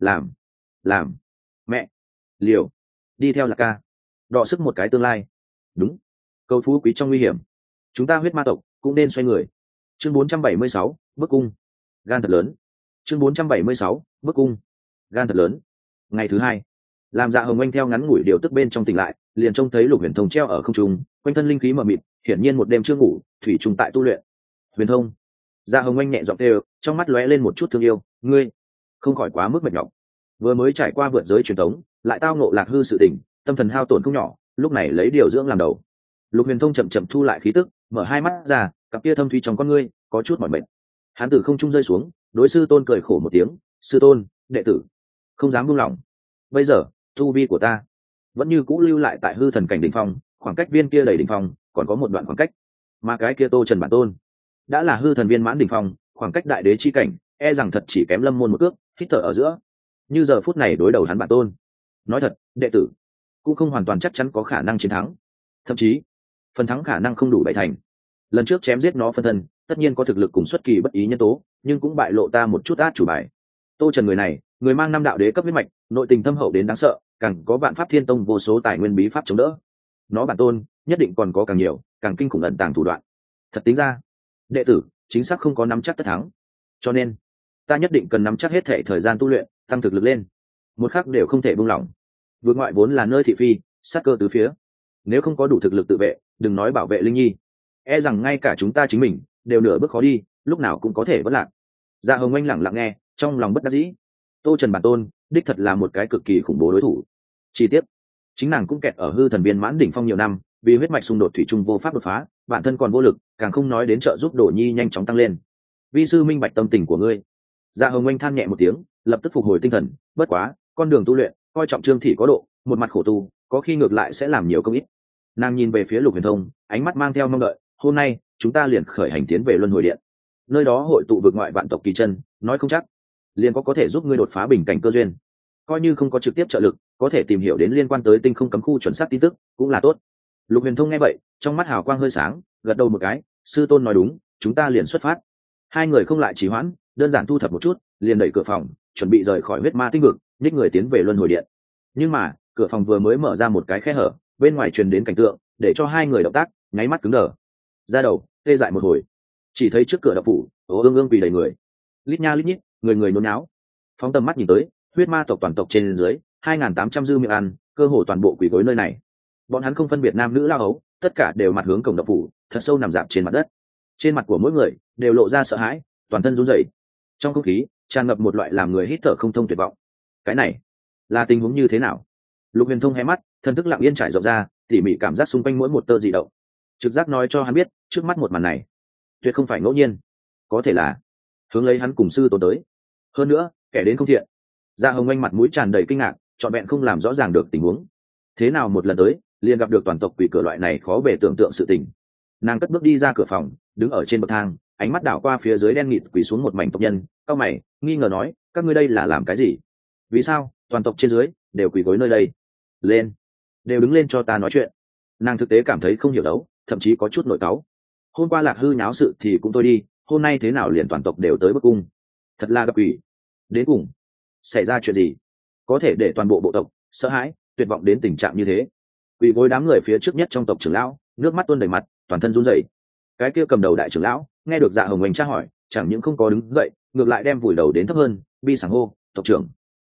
Làm mẹ liều đi theo Lạc Ca, đọ sức một cái tương lai. Đúng, cầu phú quý trong nguy hiểm, chúng ta huyết ma tộc cũng nên xoay người. Chương 476, bức cung. Gan thật lớn. Chương 476, bức cung. Gan thật lớn. Ngày thứ hai, làm Dạ Hồng Anh theo ngắn ngủi điều tức bên trong tỉnh lại, liền trông thấy Lục Huyền Thông treo ở không trung, quanh thân linh khí mờ mịt, hiển nhiên một đêm chưa ngủ, thủy trùng tại tu luyện. Huyền Thông. Dạ Hồng Anh nhẹ giọng kêu, trong mắt lóe lên một chút thương yêu, ngươi không khỏi quá mức mệt nhọc. Vừa mới trải qua vượt giới truyền thống, lại tao ngộ Lạc Hư sự tình, tâm thần hao tổn không nhỏ, lúc này lấy điều dưỡng làm đầu. Lục Huyền Thông chậm chậm thu lại khí tức, mở hai mắt ra, cặp kia thâm thúy trong con ngươi có chút mỏi mệt. Hắn từ không trung rơi xuống, đối sư tôn cười khổ một tiếng, sư tôn, đệ tử không dám buông lỏng. Bây giờ tu vi của ta vẫn như cũ lưu lại tại hư thần cảnh đỉnh phong, khoảng cách viên kia đầy đỉnh phong còn có một đoạn khoảng cách, mà cái kia Tô Trần bản tôn đã là hư thần viên mãn đỉnh phong, khoảng cách đại đế chi cảnh e rằng thật chỉ kém Lâm Môn một cước. Hít thở ở giữa, như giờ phút này đối đầu hắn bản tôn, nói thật, đệ tử cũng không hoàn toàn chắc chắn có khả năng chiến thắng, thậm chí phần thắng khả năng không đủ bảy thành. Lần trước chém giết nó phân thân, tất nhiên có thực lực cùng xuất kỳ bất ý nhân tố, nhưng cũng bại lộ ta một chút át chủ bài. Tô Trần người này, người mang năm đạo đế cấp huyết mạch, nội tình thâm hậu đến đáng sợ, càng có vạn pháp thiên tông vô số tài nguyên bí pháp chống đỡ. Nó bản tôn nhất định còn có càng nhiều, càng kinh khủng ẩn tàng thủ đoạn. Thật tính ra, đệ tử chính xác không có nắm chắc tất thắng, cho nên ta nhất định cần nắm chắc hết thể thời gian tu luyện, tăng thực lực lên, một khắc đều không thể buông lỏng. Vượt ngoại vốn là nơi thị phi, sát cơ tứ phía, nếu không có đủ thực lực tự vệ, đừng nói bảo vệ Linh Nhi, e rằng ngay cả chúng ta chính mình đều nửa bước khó đi, lúc nào cũng có thể vất lạc. Dạ Hồng Anh lặng lặng nghe, trong lòng bất đắc dĩ. Tô Trần bản tôn đích thật là một cái cực kỳ khủng bố đối thủ. Chi tiết, chính nàng cũng kẹt ở hư thần viên mãn đỉnh phong nhiều năm, vì huyết mạch xung đột thủy chung vô pháp đột phá, bản thân còn vô lực, càng không nói đến trợ giúp Đỗ Nhi nhanh chóng tăng lên. Vi sư minh bạch tâm tình của ngươi. Dạ Hồng Anh than nhẹ một tiếng, lập tức phục hồi tinh thần. Bất quá, con đường tu luyện coi trọng Trương Thị có độ, một mặt khổ tu, có khi ngược lại sẽ làm nhiều công ít. Nàng nhìn về phía Lục Huyền Thông, ánh mắt mang theo mong đợi. Hôm nay chúng ta liền khởi hành tiến về Luân Hồi Điện, nơi đó hội tụ vực ngoại vạn tộc kỳ chân, nói không chắc liền có thể giúp ngươi đột phá bình cảnh cơ duyên. Coi như không có trực tiếp trợ lực, có thể tìm hiểu đến liên quan tới tinh không cấm khu chuẩn xác tin tức cũng là tốt. Lục Huyền Thông nghe vậy, trong mắt hào quang hơi sáng, gật đầu một cái, sư tôn nói đúng, chúng ta liền xuất phát. Hai người không lại trì hoãn, đơn giản thu thập một chút, liền đẩy cửa phòng, chuẩn bị rời khỏi huyết ma tinh vực, nhích người tiến về Luân Hồi Điện. Nhưng mà cửa phòng vừa mới mở ra một cái khe hở, bên ngoài truyền đến cảnh tượng để cho hai người động tác nháy mắt cứng đờ, ra đầu tê dại một hồi. Chỉ thấy trước cửa đập phủ ương ương quỳ đầy người, lít nha lít nhít, người người nôn náo. Phóng tầm mắt nhìn tới, huyết ma tộc toàn tộc trên dưới 2.800 dư miệng ăn, cơ hồ toàn bộ quỳ gối nơi này. Bọn hắn không phân biệt nam nữ lao ấu, tất cả đều mặt hướng cổng đập phủ, thật sâu nằm dạp trên mặt đất. Trên mặt của mỗi người đều lộ ra sợ hãi, toàn thân run rẩy. Trong không khí tràn ngập một loại làm người hít thở không thông tuyệt vọng. Cái này là tình huống như thế nào? Lục Huyền Thông hé mắt, thần thức lặng yên trải rộng ra, tỉ mỉ cảm giác xung quanh mỗi một tơ dị động. Trực giác nói cho hắn biết, trước mắt một màn này tuyệt không phải ngẫu nhiên, có thể là hướng lấy hắn cùng sư tổ tới. Hơn nữa, kẻ đến không thiện. Dạ Hồng Anh mặt mũi tràn đầy kinh ngạc, trọn vẹn không làm rõ ràng được tình huống. Thế nào một lần tới, liền gặp được toàn tộc quỷ cửa loại này khó bề tưởng tượng sự tình. Nàng cất bước đi ra cửa phòng, đứng ở trên bậc thang, ánh mắt đảo qua phía dưới đen nghịt quỳ xuống một mảnh tộc nhân, cau mày, nghi ngờ nói, các ngươi đây là làm cái gì? Vì sao toàn tộc trên dưới đều quỳ gối nơi đây? Lên, đều đứng lên cho ta nói chuyện. Nàng thực tế cảm thấy không hiểu đấu, thậm chí có chút nội cáu. Hôm qua Lạc Hư nháo sự thì cũng thôi đi, hôm nay thế nào liền toàn tộc đều tới bức cung? Thật là gặp ủy. Đến cùng xảy ra chuyện gì có thể để toàn bộ bộ tộc sợ hãi tuyệt vọng đến tình trạng như thế? Quỳ gối đám người phía trước nhất trong tộc trưởng lão, nước mắt tuôn đầy mặt, toàn thân run rẩy. Cái kia cầm đầu đại trưởng lão nghe được Dạ Hồng Anh tra hỏi, chẳng những không có đứng dậy, ngược lại đem vùi đầu đến thấp hơn, bi sảng hô, tộc trưởng,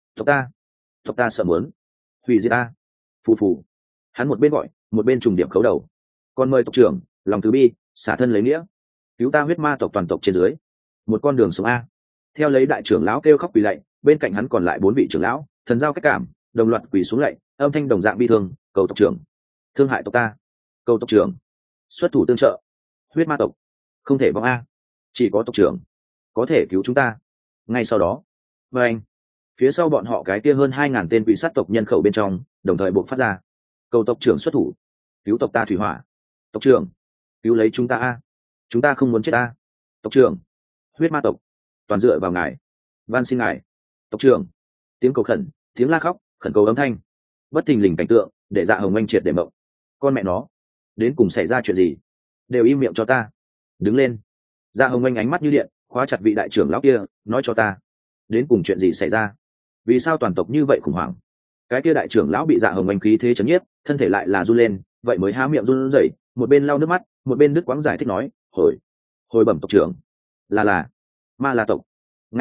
tộc ta sợ muốn hủy diệt ta. Phù phù. Hắn một bên gọi, một bên trùng điểm khấu đầu. Còn mời tộc trưởng lòng từ bi, xả thân lấy nghĩa, cứu ta huyết ma tộc toàn tộc trên dưới một con đường sống a. Theo lấy đại trưởng lão kêu khóc quỳ lạy, bên cạnh hắn còn lại 4 vị trưởng lão thần giao cách cảm đồng loạt quỳ xuống lạy, âm thanh đồng dạng bi thương, cầu tộc trưởng thương hại tộc ta, cầu tộc trưởng xuất thủ tương trợ, huyết ma tộc không thể vong a, chỉ có tộc trưởng có thể cứu chúng ta. Ngay sau đó, và anh phía sau bọn họ cái kia hơn 2.000 tên quỷ sát tộc nhân khẩu bên trong đồng thời buộc phát ra, cầu tộc trưởng xuất thủ cứu tộc ta thủy hỏa, tộc trưởng cứu lấy chúng ta a, chúng ta không muốn chết a, tộc trưởng huyết ma tộc toàn dựa vào ngài, van xin ngài tộc trưởng. Tiếng cầu khẩn, tiếng la khóc khẩn cầu âm thanh, bất thình lình cảnh tượng để Dạ Hồng Anh triệt để mộng. Con mẹ nó, đến cùng xảy ra chuyện gì? Đều im miệng cho ta, đứng lên. Dạ Hồng Anh ánh mắt như điện khóa chặt vị đại trưởng lão kia, nói cho ta đến cùng chuyện gì xảy ra, vì sao toàn tộc như vậy khủng hoảng. Cái kia đại trưởng lão bị Dạ Hồng Anh khí thế chấn nhiếp, thân thể lại là run lên, vậy mới há miệng run rẩy, một bên lau nước mắt một bên đứt quãng giải thích nói, hồi bẩm tộc trưởng, là ma la tộc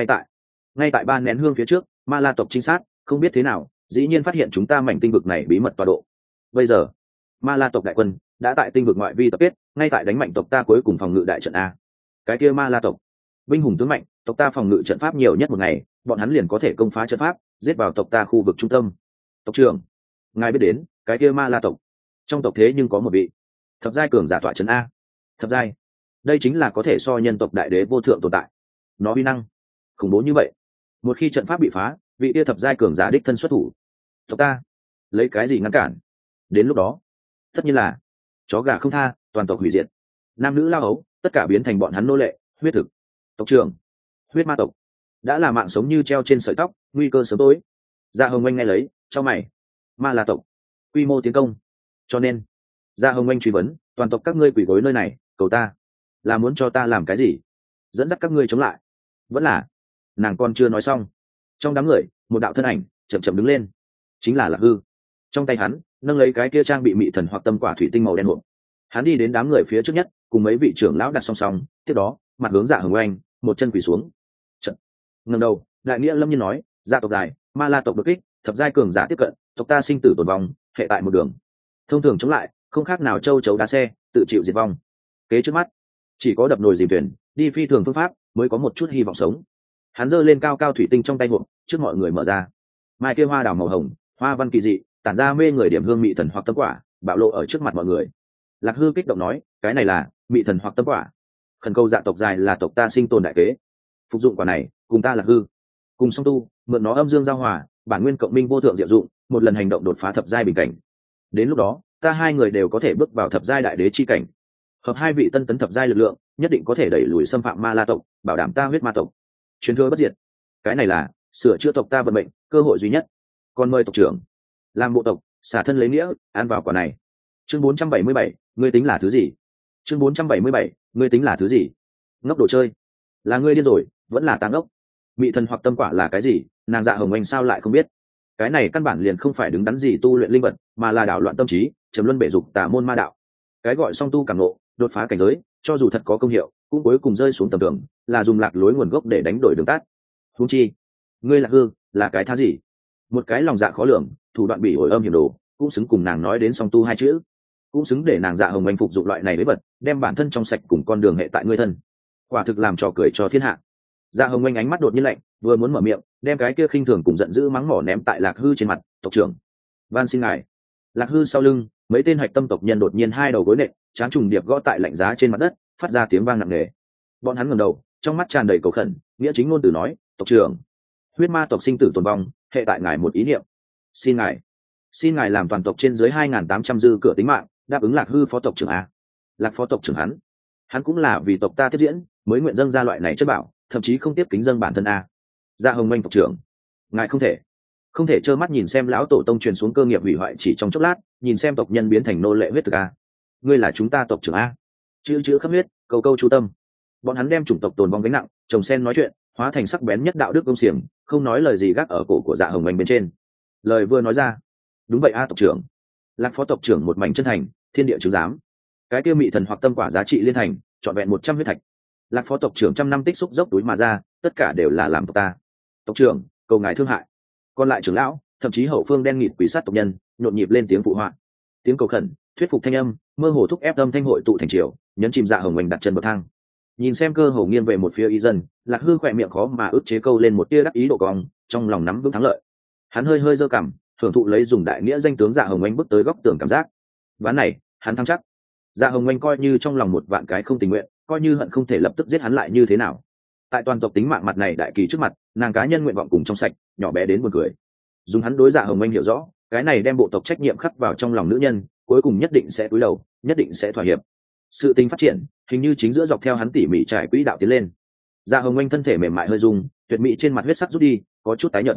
ngay tại 3 nén hương phía trước, ma la tộc trinh sát không biết thế nào dĩ nhiên phát hiện chúng ta mảnh tinh vực này bí mật tọa độ. Bây giờ ma la tộc đại quân đã tại tinh vực ngoại vi tập kết, ngay tại đánh mạnh tộc ta cuối cùng phòng ngự đại trận a. Cái kia ma la tộc binh hùng tướng mạnh, tộc ta phòng ngự trận pháp nhiều nhất một ngày bọn hắn liền có thể công phá trận pháp, giết vào tộc ta khu vực trung tâm. Tộc trưởng, ngài biết đến cái kia ma la tộc trong tộc thế nhưng có một vị thập giai cường giả tọa trấn a. Thập giai, đây chính là có thể so nhân tộc đại đế vô thượng tồn tại, nó uy năng khủng bố như vậy, một khi trận pháp bị phá, vị kia thập giai cường giả đích thân xuất thủ, tộc ta lấy cái gì ngăn cản? Đến lúc đó tất nhiên là chó gà không tha, toàn tộc hủy diệt, nam nữ lao ấu tất cả biến thành bọn hắn nô lệ, huyết thực. Tộc trưởng, huyết ma tộc đã là mạng sống như treo trên sợi tóc, nguy cơ sớm tối. Dạ Hồng Anh nghe lấy cho mày, ma la tộc quy mô tiến công, cho nên Dạ Hồng Anh truy vấn, toàn tộc các ngươi quỳ gối nơi này cầu ta, là muốn cho ta làm cái gì? Dẫn dắt các ngươi chống lại, vẫn là? Nàng còn chưa nói xong, trong đám người một đạo thân ảnh chậm chậm đứng lên, chính là Lạc Hư. Trong tay hắn nâng lấy cái kia trang bị mị thần hoặc tâm quả thủy tinh màu đen hộp. Hắn đi đến đám người phía trước nhất, cùng mấy vị trưởng lão đặt song song, tiếp đó mặt hướng Dạ Hồng Anh, một chân quỳ xuống. Ngẩng đầu, đại nghĩa lâm nhiên nói, Dạ tộc dài, ma la tộc đột kích, thập giai cường giả tiếp cận, tộc ta sinh tử tồn vong, hệ tại một đường, thông thường chống lại không khác nào châu chấu đá xe, tự chịu diệt vong. Kế trước mắt chỉ có đập nồi dìm thuyền, đi phi thường phương pháp mới có một chút hy vọng sống. Hắn giơ lên cao cao thủy tinh trong tay hộp, trước mọi người mở ra. Mai kia hoa đào màu hồng, hoa văn kỳ dị, tản ra mê người điểm hương mị thần hoặc tâm quả, bạo lộ ở trước mặt mọi người. Lạc Hư kích động nói, cái này là mị thần hoặc tâm quả, khẩn cầu Dạ tộc dài là tộc ta sinh tồn đại kế, phục dụng quả này cùng ta Lạc Hư cùng song tu, mượn nó âm dương giao hòa, bản nguyên cộng minh vô thượng diệu dụng, một lần hành động đột phá thập giai bình cảnh. Đến lúc đó ta hai người đều có thể bước vào thập giai đại đế chi cảnh, hợp hai vị tân tấn thập giai lực lượng, nhất định có thể đẩy lùi xâm phạm ma la tộc, bảo đảm ta huyết ma tộc truyền thừa bất diệt. Cái này là sửa chữa tộc ta vận mệnh cơ hội duy nhất. Còn mời tộc trưởng làm bộ tộc xả thân lấy nghĩa, ăn vào quả này. Chương 477, ngươi tính là thứ gì? Chương 477, ngươi tính là thứ gì? Ngốc đồ chơi, là ngươi điên rồi vẫn là táng ốc? Mị thần hoặc tâm quả là cái gì, nàng Dạ Hồng Anh sao lại không biết? Cái này căn bản liền không phải đứng đắn gì tu luyện linh vật, mà là đảo loạn tâm trí, trầm luân bể dục tà môn ma đạo. Cái gọi song tu cảm ngộ, đột phá cảnh giới, cho dù thật có công hiệu, cũng cuối cùng rơi xuống tầm thường, là dùng lạc lối nguồn gốc để đánh đổi đường tắt. Huống chi ngươi Lạc Hư là cái thá gì? Một cái lòng dạ khó lường, thủ đoạn bỉ ổi âm hiểm đồ, cũng xứng cùng nàng nói đến song tu hai chữ, cũng xứng để nàng Dạ Hồng Anh phục dụng loại này với vật, đem bản thân trong sạch cùng con đường hệ tại ngươi thân, quả thực làm trò cười cho thiên hạ. Dạ Hồng Anh ánh mắt đột nhiên lạnh, vừa muốn mở miệng đem cái kia khinh thường cùng giận dữ mắng mỏ ném tại Lạc Hư trên mặt. Tộc trưởng, van xin ngài. Lạc Hư sau lưng mấy tên hạch tâm tộc nhân đột nhiên hai đầu gối nện, trán trùng điệp gõ tại lạnh giá trên mặt đất, phát ra tiếng vang nặng nề. Bọn hắn ngẩng đầu, trong mắt tràn đầy cầu khẩn, nghĩa chính ngôn từ nói, tộc trưởng, huyết ma tộc sinh tử tồn vong, hệ tại ngài một ý niệm. Xin ngài làm toàn tộc trên dưới 2.800 dư cửa tính mạng, đáp ứng Lạc Hư phó tộc trưởng a. Lạc phó tộc trưởng hắn cũng là vì tộc ta tiếp diễn mới nguyện dâng ra loại này chất bảo, thậm chí không tiếp kính dâng bản thân a. Dạ Hồng Anh tộc trưởng, ngài không thể trơ mắt nhìn xem lão tổ tông truyền xuống cơ nghiệp hủy hoại chỉ trong chốc lát, nhìn xem tộc nhân biến thành nô lệ huyết thực a. Ngươi là chúng ta tộc trưởng a. Chữ khắp huyết, câu câu chú tâm. Bọn hắn đem chủng tộc tồn vong gánh nặng, chồng sen nói chuyện, hóa thành sắc bén nhất đạo đức công xiềng, không nói lời gì gác ở cổ của Dạ Hồng Anh bên trên. Lời vừa nói ra, đúng vậy a tộc trưởng. Lạc phó tộc trưởng một mảnh chân thành, thiên địa chứng giám. Cái kia mị thần hoặc tâm quả giá trị liên thành, trọn vẹn 100 huyết thạch. Lạc phó tộc trưởng trăm năm tích xúc dốc túi mà ra, tất cả đều là làm tộc ta. Tộc trưởng, cầu ngài thương hại. Còn lại trưởng lão, thậm chí hậu phương đen nghịt quỷ sát tộc nhân, nhộn nhịp lên tiếng phụ họa. Tiếng cầu khẩn, thuyết phục thanh âm, mơ hồ thúc ép âm thanh hội tụ thành triều, nhấn chìm Dạ Hồng Anh đặt chân bậc thang. Nhìn xem cơ hồ nghiêng về một phía y dân, Lạc Hư khỏe miệng khó mà ức chế câu lên một tia đắc ý độ cong, trong lòng nắm vững thắng lợi. Hắn hơi hơi giơ cằm, thưởng thụ lấy dùng đại nghĩa danh tướng Dạ Hồng Anh bước tới góc tường cảm giác. Ván này, hắn thắng chắc. Dạ Hồng Anh coi như trong lòng một vạn cái không tình nguyện, coi như hận không thể lập tức giết hắn lại như thế nào. Tại toàn tộc tính mạng mặt này đại kỳ trước mặt, nàng cá nhân nguyện vọng cùng trong sạch, nhỏ bé đến buồn cười. Dùng hắn đối Dạ Hồng Anh hiểu rõ, cái này đem bộ tộc trách nhiệm khắc vào trong lòng nữ nhân, cuối cùng nhất định sẽ cúi đầu, nhất định sẽ thỏa hiệp. Sự tình phát triển, hình như chính giữa dọc theo hắn tỉ mỉ trải quỹ đạo tiến lên. Dạ Hồng Anh thân thể mềm mại hơi rung, tuyệt mỹ trên mặt huyết sắc rút đi, có chút tái nhợt.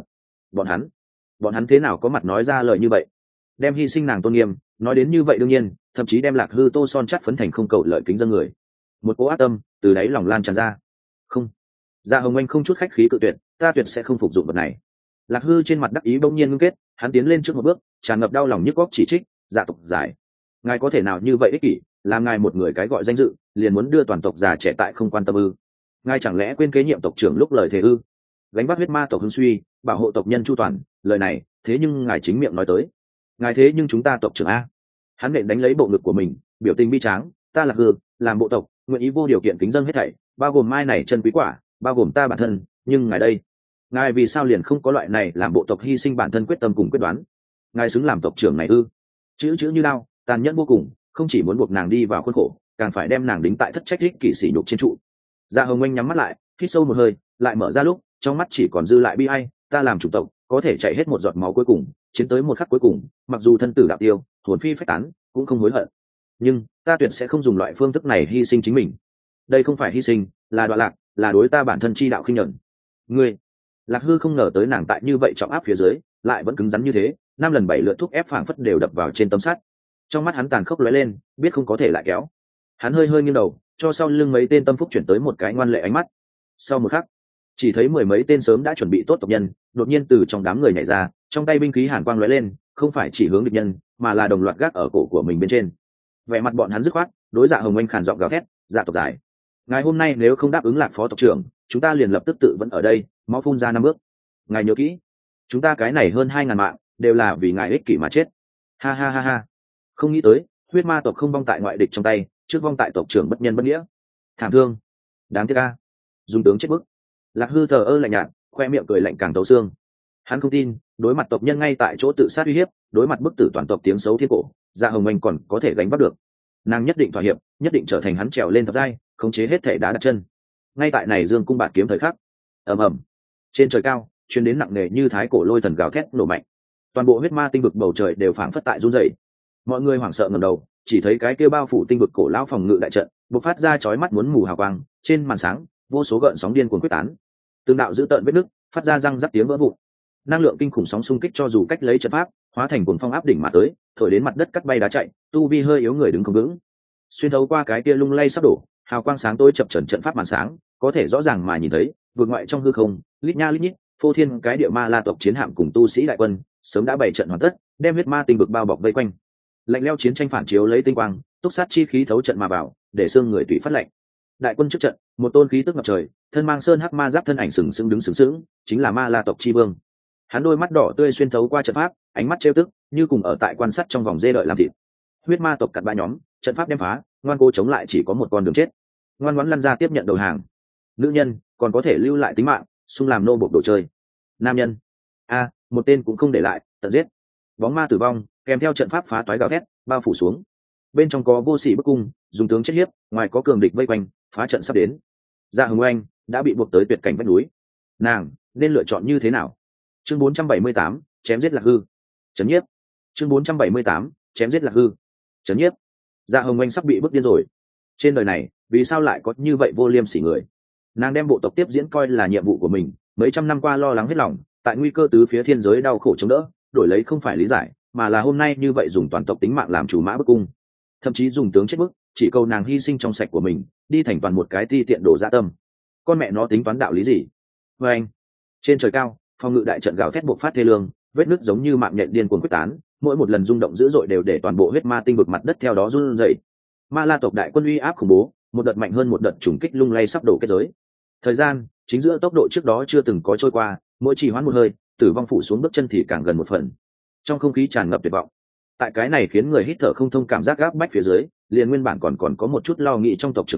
Bọn hắn thế nào có mặt nói ra lời như vậy, đem hy sinh nàng tôn nghiêm nói đến như vậy đương nhiên, thậm chí đem Lạc Hư tô son chắt phấn thành không cầu lợi kính dân người. Một cỗ ác tâm từ đáy lòng lan tràn ra. Không, Dạ Hồng Anh không chút khách khí cự tuyệt, ta tuyệt sẽ không phục dụng vật này. Lạc Hư trên mặt đắc ý bỗng nhiên ngưng kết, hắn tiến lên trước một bước, tràn ngập đau lòng nhức góc chỉ trích, Dạ tộc giải, ngài có thể nào như vậy ích kỷ, làm ngài một người cái gọi danh dự, liền muốn đưa toàn tộc già trẻ tại không quan tâm ư? Ngài chẳng lẽ quên kế nhiệm tộc trưởng lúc lời thề ư? Gánh vác huyết ma tộc hưng suy, bảo hộ tộc nhân chu toàn, lời này, thế nhưng ngài chính miệng nói tới. Ngài thế nhưng chúng ta tộc trưởng a. Hắn nện đánh lấy bộ ngực của mình, biểu tình bi tráng, ta Lạc Hư, làm bộ tộc, nguyện ý vô điều kiện kính dâng hết thảy, bao gồm mai này chân quý quả, bao gồm ta bản thân, nhưng ngài đây, ngài vì sao liền không có loại này làm bộ tộc hy sinh bản thân quyết tâm cùng quyết đoán? Ngài xứng làm tộc trưởng này ư? Chữ như lao, tàn nhẫn vô cùng, không chỉ muốn buộc nàng đi vào khuôn khổ, càng phải đem nàng đính tại thất trách đích kỵ sĩ nhục trên trụ. Dạ Hồng Anh nhắm mắt lại, hít sâu một hơi, lại mở ra lúc, trong mắt chỉ còn dư lại bi ai, ta làm chủ tộc, có thể chạy hết một giọt máu cuối cùng, chiến tới một khắc cuối cùng, mặc dù thân tử đạo tiêu, hồn phi phách tán, cũng không hối hận. Nhưng ta tuyệt sẽ không dùng loại phương thức này hy sinh chính mình. Đây không phải hy sinh, là đoạn lạc, là đối ta bản thân chi đạo khinh nhẫn. Ngươi, Lạc Hư không ngờ tới nàng tại như vậy trọng áp phía dưới, lại vẫn cứng rắn như thế, 5 lần 7 lượt thúc ép phảng phất đều đập vào trên tấm sắt. Trong mắt hắn tàn khốc lóe lên, biết không có thể lại kéo. Hắn hơi hơi nghiêng đầu, cho sau lưng mấy tên tâm phúc chuyển tới một cái ngoan lệ ánh mắt. Sau một khắc, chỉ thấy 10 mấy tên sớm đã chuẩn bị tốt tộc nhân, đột nhiên từ trong đám người nhảy ra, trong tay binh khí hàn quang lóe lên, không phải chỉ hướng địch nhân, mà là đồng loạt gác ở cổ của mình bên trên. Vẻ mặt bọn hắn dứt khoát, đối Dạ Hồng Anh khàn giọng gào thét, Dạ tộc giải, ngài hôm nay nếu không đáp ứng Lạc phó tộc trưởng, chúng ta liền lập tức tự vẫn ở đây, máu phun ra 5 bước. Ngài nhớ kỹ, chúng ta cái này hơn 2.000 mạng, đều là vì ngài ích kỷ mà chết. Ha ha ha ha. Không nghĩ tới, huyết ma tộc không vong tại ngoại địch trong tay, trước vong tại tộc trưởng bất nhân bất nghĩa. Thảm thương, đáng tiếc a. Dùng tướng chết bức. Lạc Hư thờ ơ lạnh nhạt, khoe miệng cười lạnh càng tấu xương. Hắn không tin, đối mặt tộc nhân ngay tại chỗ tự sát uy hiếp, đối mặt bức tử toàn tộc tiếng xấu thiên cổ, Dạ Hồng Anh còn có thể gánh vác được. Nàng nhất định thỏa hiệp, nhất định trở thành hắn trèo lên thập giai, khống chế hết thể đá đặt chân. Ngay tại này dương cung bạt kiếm thời khắc, ầm ầm, trên trời cao truyền đến nặng nề như thái cổ lôi thần gào thét nổ mạnh, toàn bộ huyết ma tinh vực bầu trời đều phảng phất tại run rẩy. Mọi người hoảng sợ ngẩng đầu, chỉ thấy cái kia bao phủ tinh vực cổ lão phòng ngự đại trận bộc phát ra chói mắt muốn mù hào quang, trên màn sáng vô số gợn sóng điên cuồng quyết tán, từng đạo dữ tợn vết nứt phát ra răng rắc tiếng vỡ vụn. Năng lượng kinh khủng sóng xung kích cho dù cách lấy trận pháp, hóa thành cuồng phong áp đỉnh mà tới, thổi đến mặt đất cắt bay đá chạy, tu vi hơi yếu người đứng không vững. Xuyên thấu qua cái kia lung lay sắp đổ, hào quang sáng tối chập chờn trận pháp màn sáng, có thể rõ ràng mà nhìn thấy, vượt ngoại trong hư không, lít nha lít nhít, phô thiên cái địa ma la tộc chiến hạm cùng tu sĩ đại quân, sớm đã bày trận hoàn tất, đem huyết ma tinh vực bao bọc vây quanh. Lạnh lẽo chiến tranh phản chiếu lấy tinh quang, túc sát chi khí thấu trận mà vào, để xương người tùy phát lạnh. Đại quân trước trận, một tôn khí tức ngập trời, thân mang sơn hắc ma giáp thân ảnh sừng sững đứng sừng sững, chính là ma la tộc chi vương. Hắn đôi mắt đỏ tươi xuyên thấu qua trận pháp, ánh mắt trêu tức, như cùng ở tại quan sát trong vòng dê đợi làm thịt. Huyết ma tộc cặn bã nhóm, trận pháp đem phá, ngoan cố chống lại chỉ có một con đường chết. Ngoan ngoãn lăn ra tiếp nhận đầu hàng. Nữ nhân còn có thể lưu lại tính mạng, xung làm nô bộc đồ chơi. Nam nhân, một tên cũng không để lại, tận giết. Bóng ma tử vong, kèm theo trận pháp phá toái gào thét, bao phủ xuống. Bên trong có vô sỉ bức cung, dùng tướng chết hiếp, ngoài có cường địch vây quanh, phá trận sắp đến. Dạ Hồng Anh đã bị buộc tới tuyệt cảnh vách núi. Nàng nên lựa chọn như thế nào? Chương 478, chém giết Lạc Hư. Chấn nhiếp. Chương 478, chém giết Lạc Hư. Chấn nhiếp. Dạ Hồng Anh sắp bị bức điên rồi. Trên đời này, vì sao lại có như vậy vô liêm sỉ người? Nàng đem bộ tộc tiếp diễn coi là nhiệm vụ của mình, mấy trăm năm qua lo lắng hết lòng, tại nguy cơ tứ phía thiên giới đau khổ chống đỡ, đổi lấy không phải lý giải, mà là hôm nay như vậy dùng toàn tộc tính mạng làm chủ mã bức cung, thậm chí dùng tướng chết bức, chỉ cầu nàng hy sinh trong sạch của mình, đi thành toàn một cái ti tiện đổ dạ tâm. Con mẹ nó tính toán đạo lý gì? Và anh, trên trời cao, phòng ngự đại trận gào thét bộc phát thê lương, vết nứt giống như mạng nhện điên cuồng quyết tán, mỗi một lần rung động dữ dội đều để toàn bộ huyết ma tinh vực mặt đất theo đó run rẩy. Ma la tộc đại quân uy áp khủng bố, một đợt mạnh hơn một đợt trùng kích lung lay sắp đổ kết giới. Thời gian chính giữa tốc độ trước đó chưa từng có trôi qua, mỗi chỉ hoãn một hơi, tử vong phủ xuống bước chân thì càng gần một phần. Trong không khí tràn ngập tuyệt vọng. Tại cái này khiến người hít thở không thông cảm giác gáp bách phía dưới, liền nguyên bản còn có một chút lo nghĩ trong tộc trưởng lão,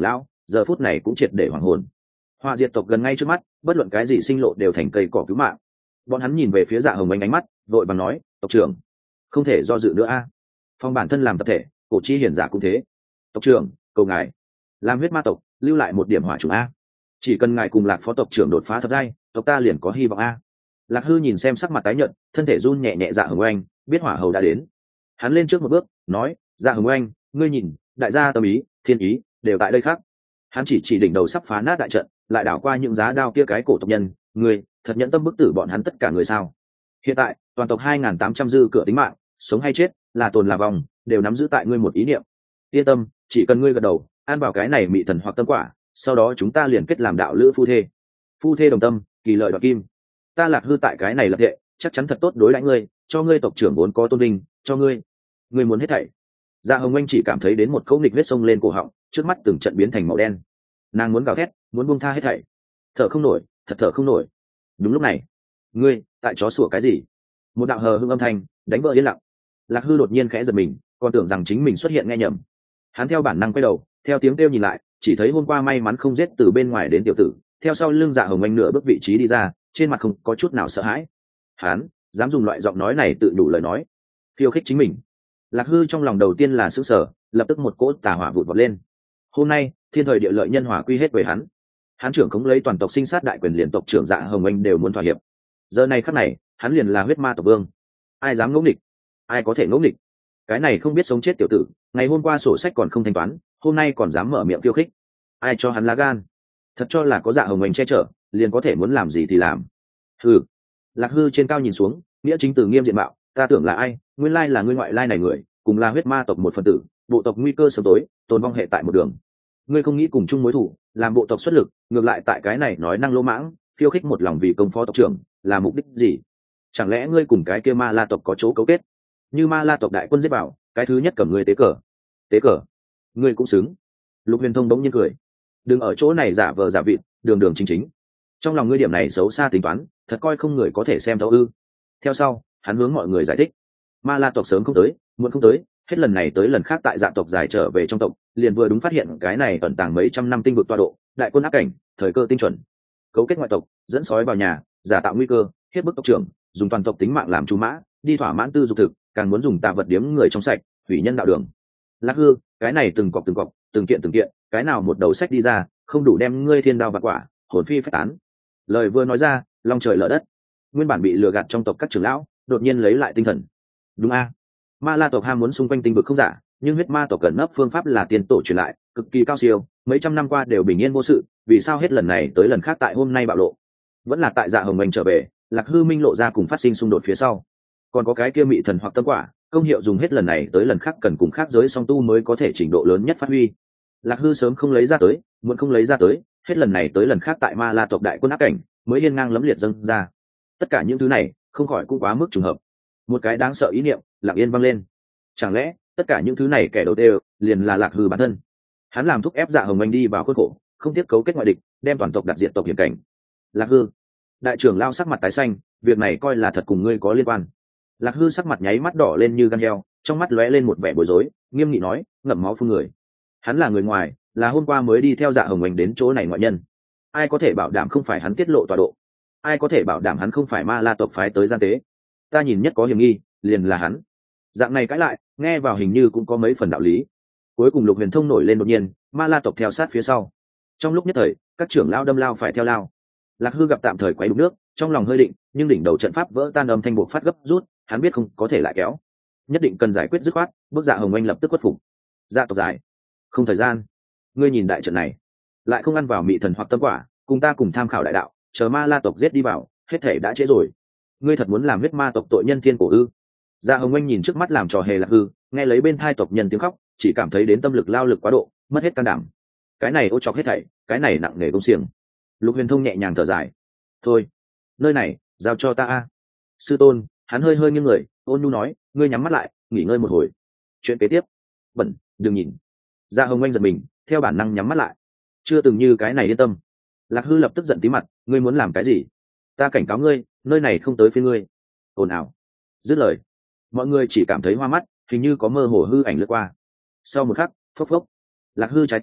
giờ phút này cũng triệt để hoàng hồn. Họa diệt tộc gần ngay trước mắt, bất luận cái gì sinh lộ đều thành cây cỏ cứu mạng. Bọn hắn nhìn về phía Dạ Hồng Anh ánh mắt vội bằng nói, tộc trưởng không thể do dự nữa a. Phong bản thân làm tập thể, cổ chi hiển giả cũng thế. Tộc trưởng cầu ngài làm huyết ma tộc lưu lại một điểm hỏa chủng a, chỉ cần ngài cùng Lạc phó tộc trưởng đột phá thập giai, tộc ta liền có hy vọng a. Lạc Hư nhìn xem sắc mặt tái nhợt, thân thể run nhẹ nhẹ Dạ Hồng Anh biết hỏa hầu đã đến. Hắn lên trước một bước nói, Dạ Hồng Anh, ngươi nhìn, đại gia tâm ý thiên ý đều tại đây khác. Hắn chỉ đỉnh đầu sắp phá nát đại trận, lại đảo qua những giá đao kia cái cổ tộc nhân, ngươi thật nhẫn tâm bức tử bọn hắn tất cả người sao? Hiện tại toàn tộc 2.800 dư cửa tính mạng, sống hay chết, là tồn là vong, đều nắm giữ tại ngươi một ý niệm. Yên tâm, chỉ cần ngươi gật đầu ăn vào cái này mị thần hoặc tâm quả, sau đó chúng ta liền kết làm đạo lữ phu thê đồng tâm, kỳ lợi đoạt kim. Ta Lạc Hư tại cái này lập hệ, chắc chắn thật tốt đối đãi ngươi, cho ngươi tộc trưởng vốn có tôn vinh, cho ngươi muốn hết thảy. Dạ Hồng Anh chỉ cảm thấy đến một cỗ nghịch huyết sông lên cổ họng, trước mắt từng trận biến thành màu đen. Nàng muốn gào thét, muốn buông tha hết thảy, thở không nổi, thật thở không nổi. Đúng lúc này, ngươi tại chó sủa cái gì? Một đạo hờ hững âm thanh đánh vỡ yên lặng. Lạc Hư đột nhiên khẽ giật mình, còn tưởng rằng chính mình xuất hiện nghe nhầm. Hắn theo bản năng quay đầu, theo tiếng kêu nhìn lại, chỉ thấy hôm qua may mắn không giết từ bên ngoài đến tiểu tử, theo sau lưng Dạ Hồng Anh nửa bước vị trí đi ra, trên mặt không có chút nào sợ hãi. Hắn dám dùng loại giọng nói này tự đủ lời nói, khiêu khích chính mình. Lạc Hư trong lòng đầu tiên là sững sờ, lập tức một cỗ tà hỏa vụt vọt lên. Hôm nay thiên thời địa lợi nhân hòa quy hết về hắn. Hắn trưởng khống lấy toàn tộc sinh sát đại quyền, liền tộc trưởng Dạ Hồng Anh đều muốn thỏa hiệp. Giờ này khắc này, hắn liền là huyết ma tộc vương. Ai dám ngỗ nghịch? Ai có thể ngỗ nghịch? Cái này không biết sống chết tiểu tử, ngày hôm qua sổ sách còn không thanh toán, hôm nay còn dám mở miệng khiêu khích. Ai cho hắn lá gan? Thật cho là có Dạ Hồng Anh che chở, liền có thể muốn làm gì thì làm. Hừ. Lạc Hư trên cao nhìn xuống, nghĩa chính từ nghiêm diện mạo, ta tưởng là ai, nguyên lai là ngươi ngoại lai này người, cùng là huyết ma tộc một phần tử, bộ tộc nguy cơ sớm tối, tồn vong hệ tại một đường. Ngươi không nghĩ cùng chung mối thù, làm bộ tộc xuất lực, ngược lại tại cái này nói năng lỗ mãng, khiêu khích một lòng vì công phó tộc trưởng, là mục đích gì? Chẳng lẽ ngươi cùng cái kia Ma La tộc có chỗ cấu kết? Như Ma La tộc đại quân giết vào, cái thứ nhất cầm ngươi tế cờ. Tế cờ? Ngươi cũng xứng. Lục Huyền Thông bỗng nhiên cười. Đừng ở chỗ này giả vờ giả vịt, đường đường chính chính. Trong lòng ngươi điểm này xấu xa tính toán, thật coi không người có thể xem thấu ư? Theo sau, hắn hướng mọi người giải thích. Ma La tộc sớm không tới, muộn không tới, hết lần này tới lần khác tại dạ tộc giải trở về trong tộc, liền vừa đúng phát hiện cái này ẩn tàng mấy trăm năm tinh vực tọa độ, đại quân áp cảnh, thời cơ tinh chuẩn, cấu kết ngoại tộc, dẫn sói vào nhà, giả tạo nguy cơ, hiếp bức tộc trưởng, dùng toàn tộc tính mạng làm chủ mã, đi thỏa mãn tư dục thực, càng muốn dùng tà vật điếm người trong sạch, hủy nhân đạo đường. Lạc Hư, cái này từng cọc, từng kiện, cái nào một đầu sách đi ra, không đủ đem ngươi thiên đao bạc quả, hồn phi phách tán. Lời vừa nói ra, long trời lở đất. Nguyên bản bị lừa gạt trong tộc các trưởng lão, đột nhiên lấy lại tinh thần. Đúng a, Ma La tộc ham muốn xung quanh tinh vực không giả, nhưng huyết ma tộc cẩn nấp phương pháp là tiền tổ truyền lại, cực kỳ cao siêu, mấy trăm năm qua đều bình yên vô sự, vì sao hết lần này tới lần khác tại hôm nay bạo lộ? Vẫn là tại Dạ Hồng Anh trở về, Lạc Hư minh lộ ra cùng phát sinh xung đột phía sau. Còn có cái kia mị thần hoặc tâm quả, công hiệu dùng hết lần này tới lần khác cần cùng khác giới song tu mới có thể trình độ lớn nhất phát huy. Lạc Hư sớm không lấy ra tới, muộn không lấy ra tới, hết lần này tới lần khác tại Ma La tộc đại quân áp cảnh, mới hiên ngang lấm liệt dâng ra. Tất cả những thứ này, không khỏi cũng quá mức trùng hợp. Một cái đáng sợ ý niệm lặng yên vang lên. Chẳng lẽ tất cả những thứ này kẻ đầu tiên liền là Lạc Hư bản thân? Hắn làm thúc ép Dạ Hồng Anh đi vào khuôn khổ, không tiếp cấu kết ngoại địch, đem toàn tộc đặt diện tộc hiểm cảnh. Lạc Hư, đại trưởng lao sắc mặt tái xanh, việc này coi là thật cùng ngươi có liên quan. Lạc Hư sắc mặt nháy mắt đỏ lên như gan heo, trong mắt lóe lên một vẻ bối rối, nghiêm nghị nói, ngậm máu phun người. Hắn là người ngoài, là hôm qua mới đi theo Dạ Hồng Anh đến chỗ này ngoại nhân. Ai có thể bảo đảm không phải hắn tiết lộ tọa độ? Ai có thể bảo đảm hắn không phải Ma La tộc phái tới gian tế? Ta nhìn nhất có hiểm nghi, liền là hắn. Dạng này cãi lại, nghe vào hình như cũng có mấy phần đạo lý. Cuối cùng Lục Huyền Thông nổi lên đột nhiên, Ma La tộc theo sát phía sau. Trong lúc nhất thời, các trưởng lao đâm lao phải theo lao. Lạc Hư gặp tạm thời quấy đục nước, trong lòng hơi định, nhưng đỉnh đầu trận pháp vỡ tan, âm thanh buộc phát gấp rút, hắn biết không có thể lại kéo, nhất định cần giải quyết dứt khoát. Bước Dạ Hồng Anh lập tức khuất phục. Dạ tộc giải, không thời gian. Ngươi nhìn đại trận này, lại không ăn vào mị thần hoặc tâm quả, cùng ta cùng tham khảo đại đạo, chờ Ma La tộc giết đi vào, hết thể đã trễ rồi. Ngươi thật muốn làm huyết ma tộc tội nhân thiên cổ ư? Dạ Hồng Anh nhìn trước mắt làm trò hề Lạc Hư, nghe lấy bên thai tộc nhân tiếng khóc, chỉ cảm thấy đến tâm lực lao lực quá độ, mất hết can đảm. Cái này ô chọc hết thảy, cái này nặng nề công xiềng. Lục Huyền Thông nhẹ nhàng thở dài, thôi, nơi này giao cho ta a. Sư tôn, hắn hơi hơi nghiêng người, ôn nhu nói, ngươi nhắm mắt lại, nghỉ ngơi một hồi. Chuyện kế tiếp, bẩn, đừng nhìn. Dạ Hồng Anh giật mình, theo bản năng nhắm mắt lại. Chưa từng như cái này yên tâm. Lạc Hư lập tức giận tí mặt, ngươi muốn làm cái gì? Ta cảnh cáo ngươi, nơi này không tới phiên ngươi. Ồn ào. Dứt lời, mọi người chỉ cảm thấy hoa mắt, hình như có mơ hồ hư ảnh lướt qua. Sau một khắc, phốc phốc, Lạc Hư trái tim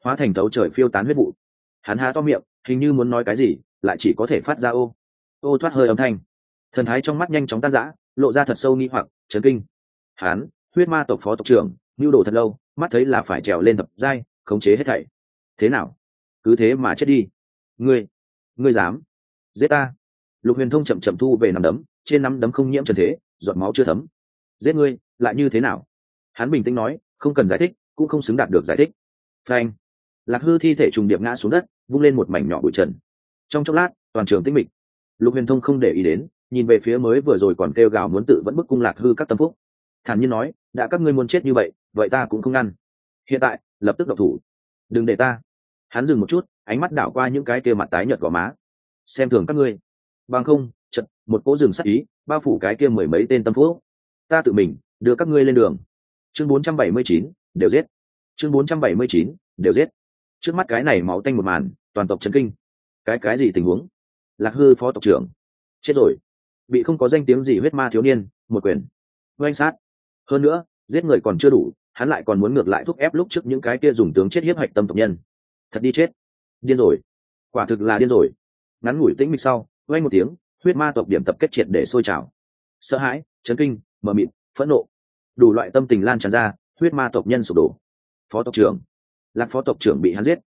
hóa thành tấu trời phiêu tán huyết vụ. Hắn há to miệng, hình như muốn nói cái gì, lại chỉ có thể phát ra ô thoát hơi âm thanh. Thần thái trong mắt nhanh chóng tan rã, lộ ra thật sâu nghi hoặc chấn kinh. Hắn, huyết ma tộc phó tộc trưởng, nưu đồ thật lâu, mắt thấy là phải trèo lên thập giai, khống chế hết thảy. Thế nào? Cứ thế mà chết đi. Ngươi dám giết ta? Lục Huyền Thông chậm chậm thu về nắm đấm, trên nắm đấm không nhiễm trần thế, giọt máu chưa thấm. Giết ngươi, lại như thế nào? Hắn bình tĩnh nói, không cần giải thích, cũng không xứng đạt được giải thích. Phanh! Lạc Hư thi thể trùng điệp ngã xuống đất, vung lên một mảnh nhỏ bụi trần. Trong chốc lát, toàn trường tĩnh mịch. Lục Huyền Thông không để ý đến, nhìn về phía mới vừa rồi còn kêu gào muốn tự vẫn bức cung Lạc Hư các tâm phúc. Thản nhiên nói, đã các ngươi muốn chết như vậy, vậy ta cũng không ngăn. Hiện tại, lập tức động thủ. Đừng để ta. Hắn dừng một chút, ánh mắt đảo qua những cái kia mặt tái nhợt gò má. Xem thường các ngươi. Bằng không, chợt một cỗ rừng sắc ý, bao phủ cái kia mười mấy tên tâm phúc. Ta tự mình đưa các ngươi lên đường. Chương 479, đều giết. Chương 479, đều giết. Trước mắt cái này máu tanh một màn, toàn tộc chấn kinh. Cái gì tình huống? Lạc Hư phó tộc trưởng chết rồi, bị không có danh tiếng gì huyết ma thiếu niên một quyền oanh sát. Hơn nữa, giết người còn chưa đủ, hắn lại còn muốn ngược lại thúc ép lúc trước những cái kia dùng tướng chết hiếp hạch tâm tộc nhân. Thật đi chết. Điên rồi, quả thực là điên rồi. Ngắn ngủi tĩnh mịch sau, oanh một tiếng, huyết ma tộc điểm tập kết triệt để sôi trào. Sợ hãi, chấn kinh, mờ mịt, phẫn nộ, đủ loại tâm tình lan tràn ra, huyết ma tộc nhân sụp đổ. Phó tộc trưởng, Lạc phó tộc trưởng bị hắn giết.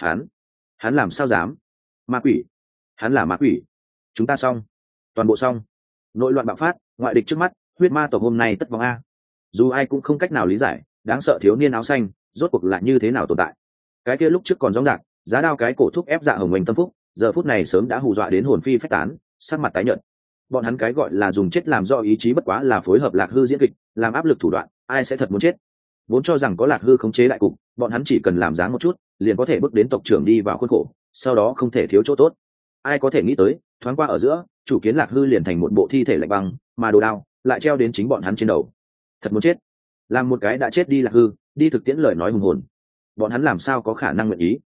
Hắn làm sao dám? Ma quỷ, hắn là ma quỷ. Chúng ta xong, toàn bộ xong. Nội loạn bạo phát, ngoại địch trước mắt, huyết ma tộc hôm nay tất vong a. Dù ai cũng không cách nào lý giải, đáng sợ thiếu niên áo xanh rốt cuộc là như thế nào tồn tại. Cái kia lúc trước còn rõ ràng giá đao cái cổ thúc ép Dạ Hồng Oanh tâm phúc, giờ phút này sớm đã hù dọa đến hồn phi phách tán, sắc mặt tái nhợt. Bọn hắn cái gọi là dùng chết làm do ý chí bất quá là phối hợp Lạc Hư diễn kịch, làm áp lực thủ đoạn, ai sẽ thật muốn chết. Vốn cho rằng có Lạc Hư khống chế đại cục, bọn hắn chỉ cần làm dáng một chút, liền có thể bước đến tộc trưởng đi vào khuôn khổ, sau đó không thể thiếu chỗ tốt. Ai có thể nghĩ tới, thoáng qua ở giữa, chủ kiến Lạc Hư liền thành một bộ thi thể lạnh băng, mà đồ đao lại treo đến chính bọn hắn trên đầu. Thật muốn chết. Làm một cái đã chết đi Lạc Hư, đi thực tiễn lời nói hùng hồn. Bọn hắn làm sao có khả năng nguyện ý?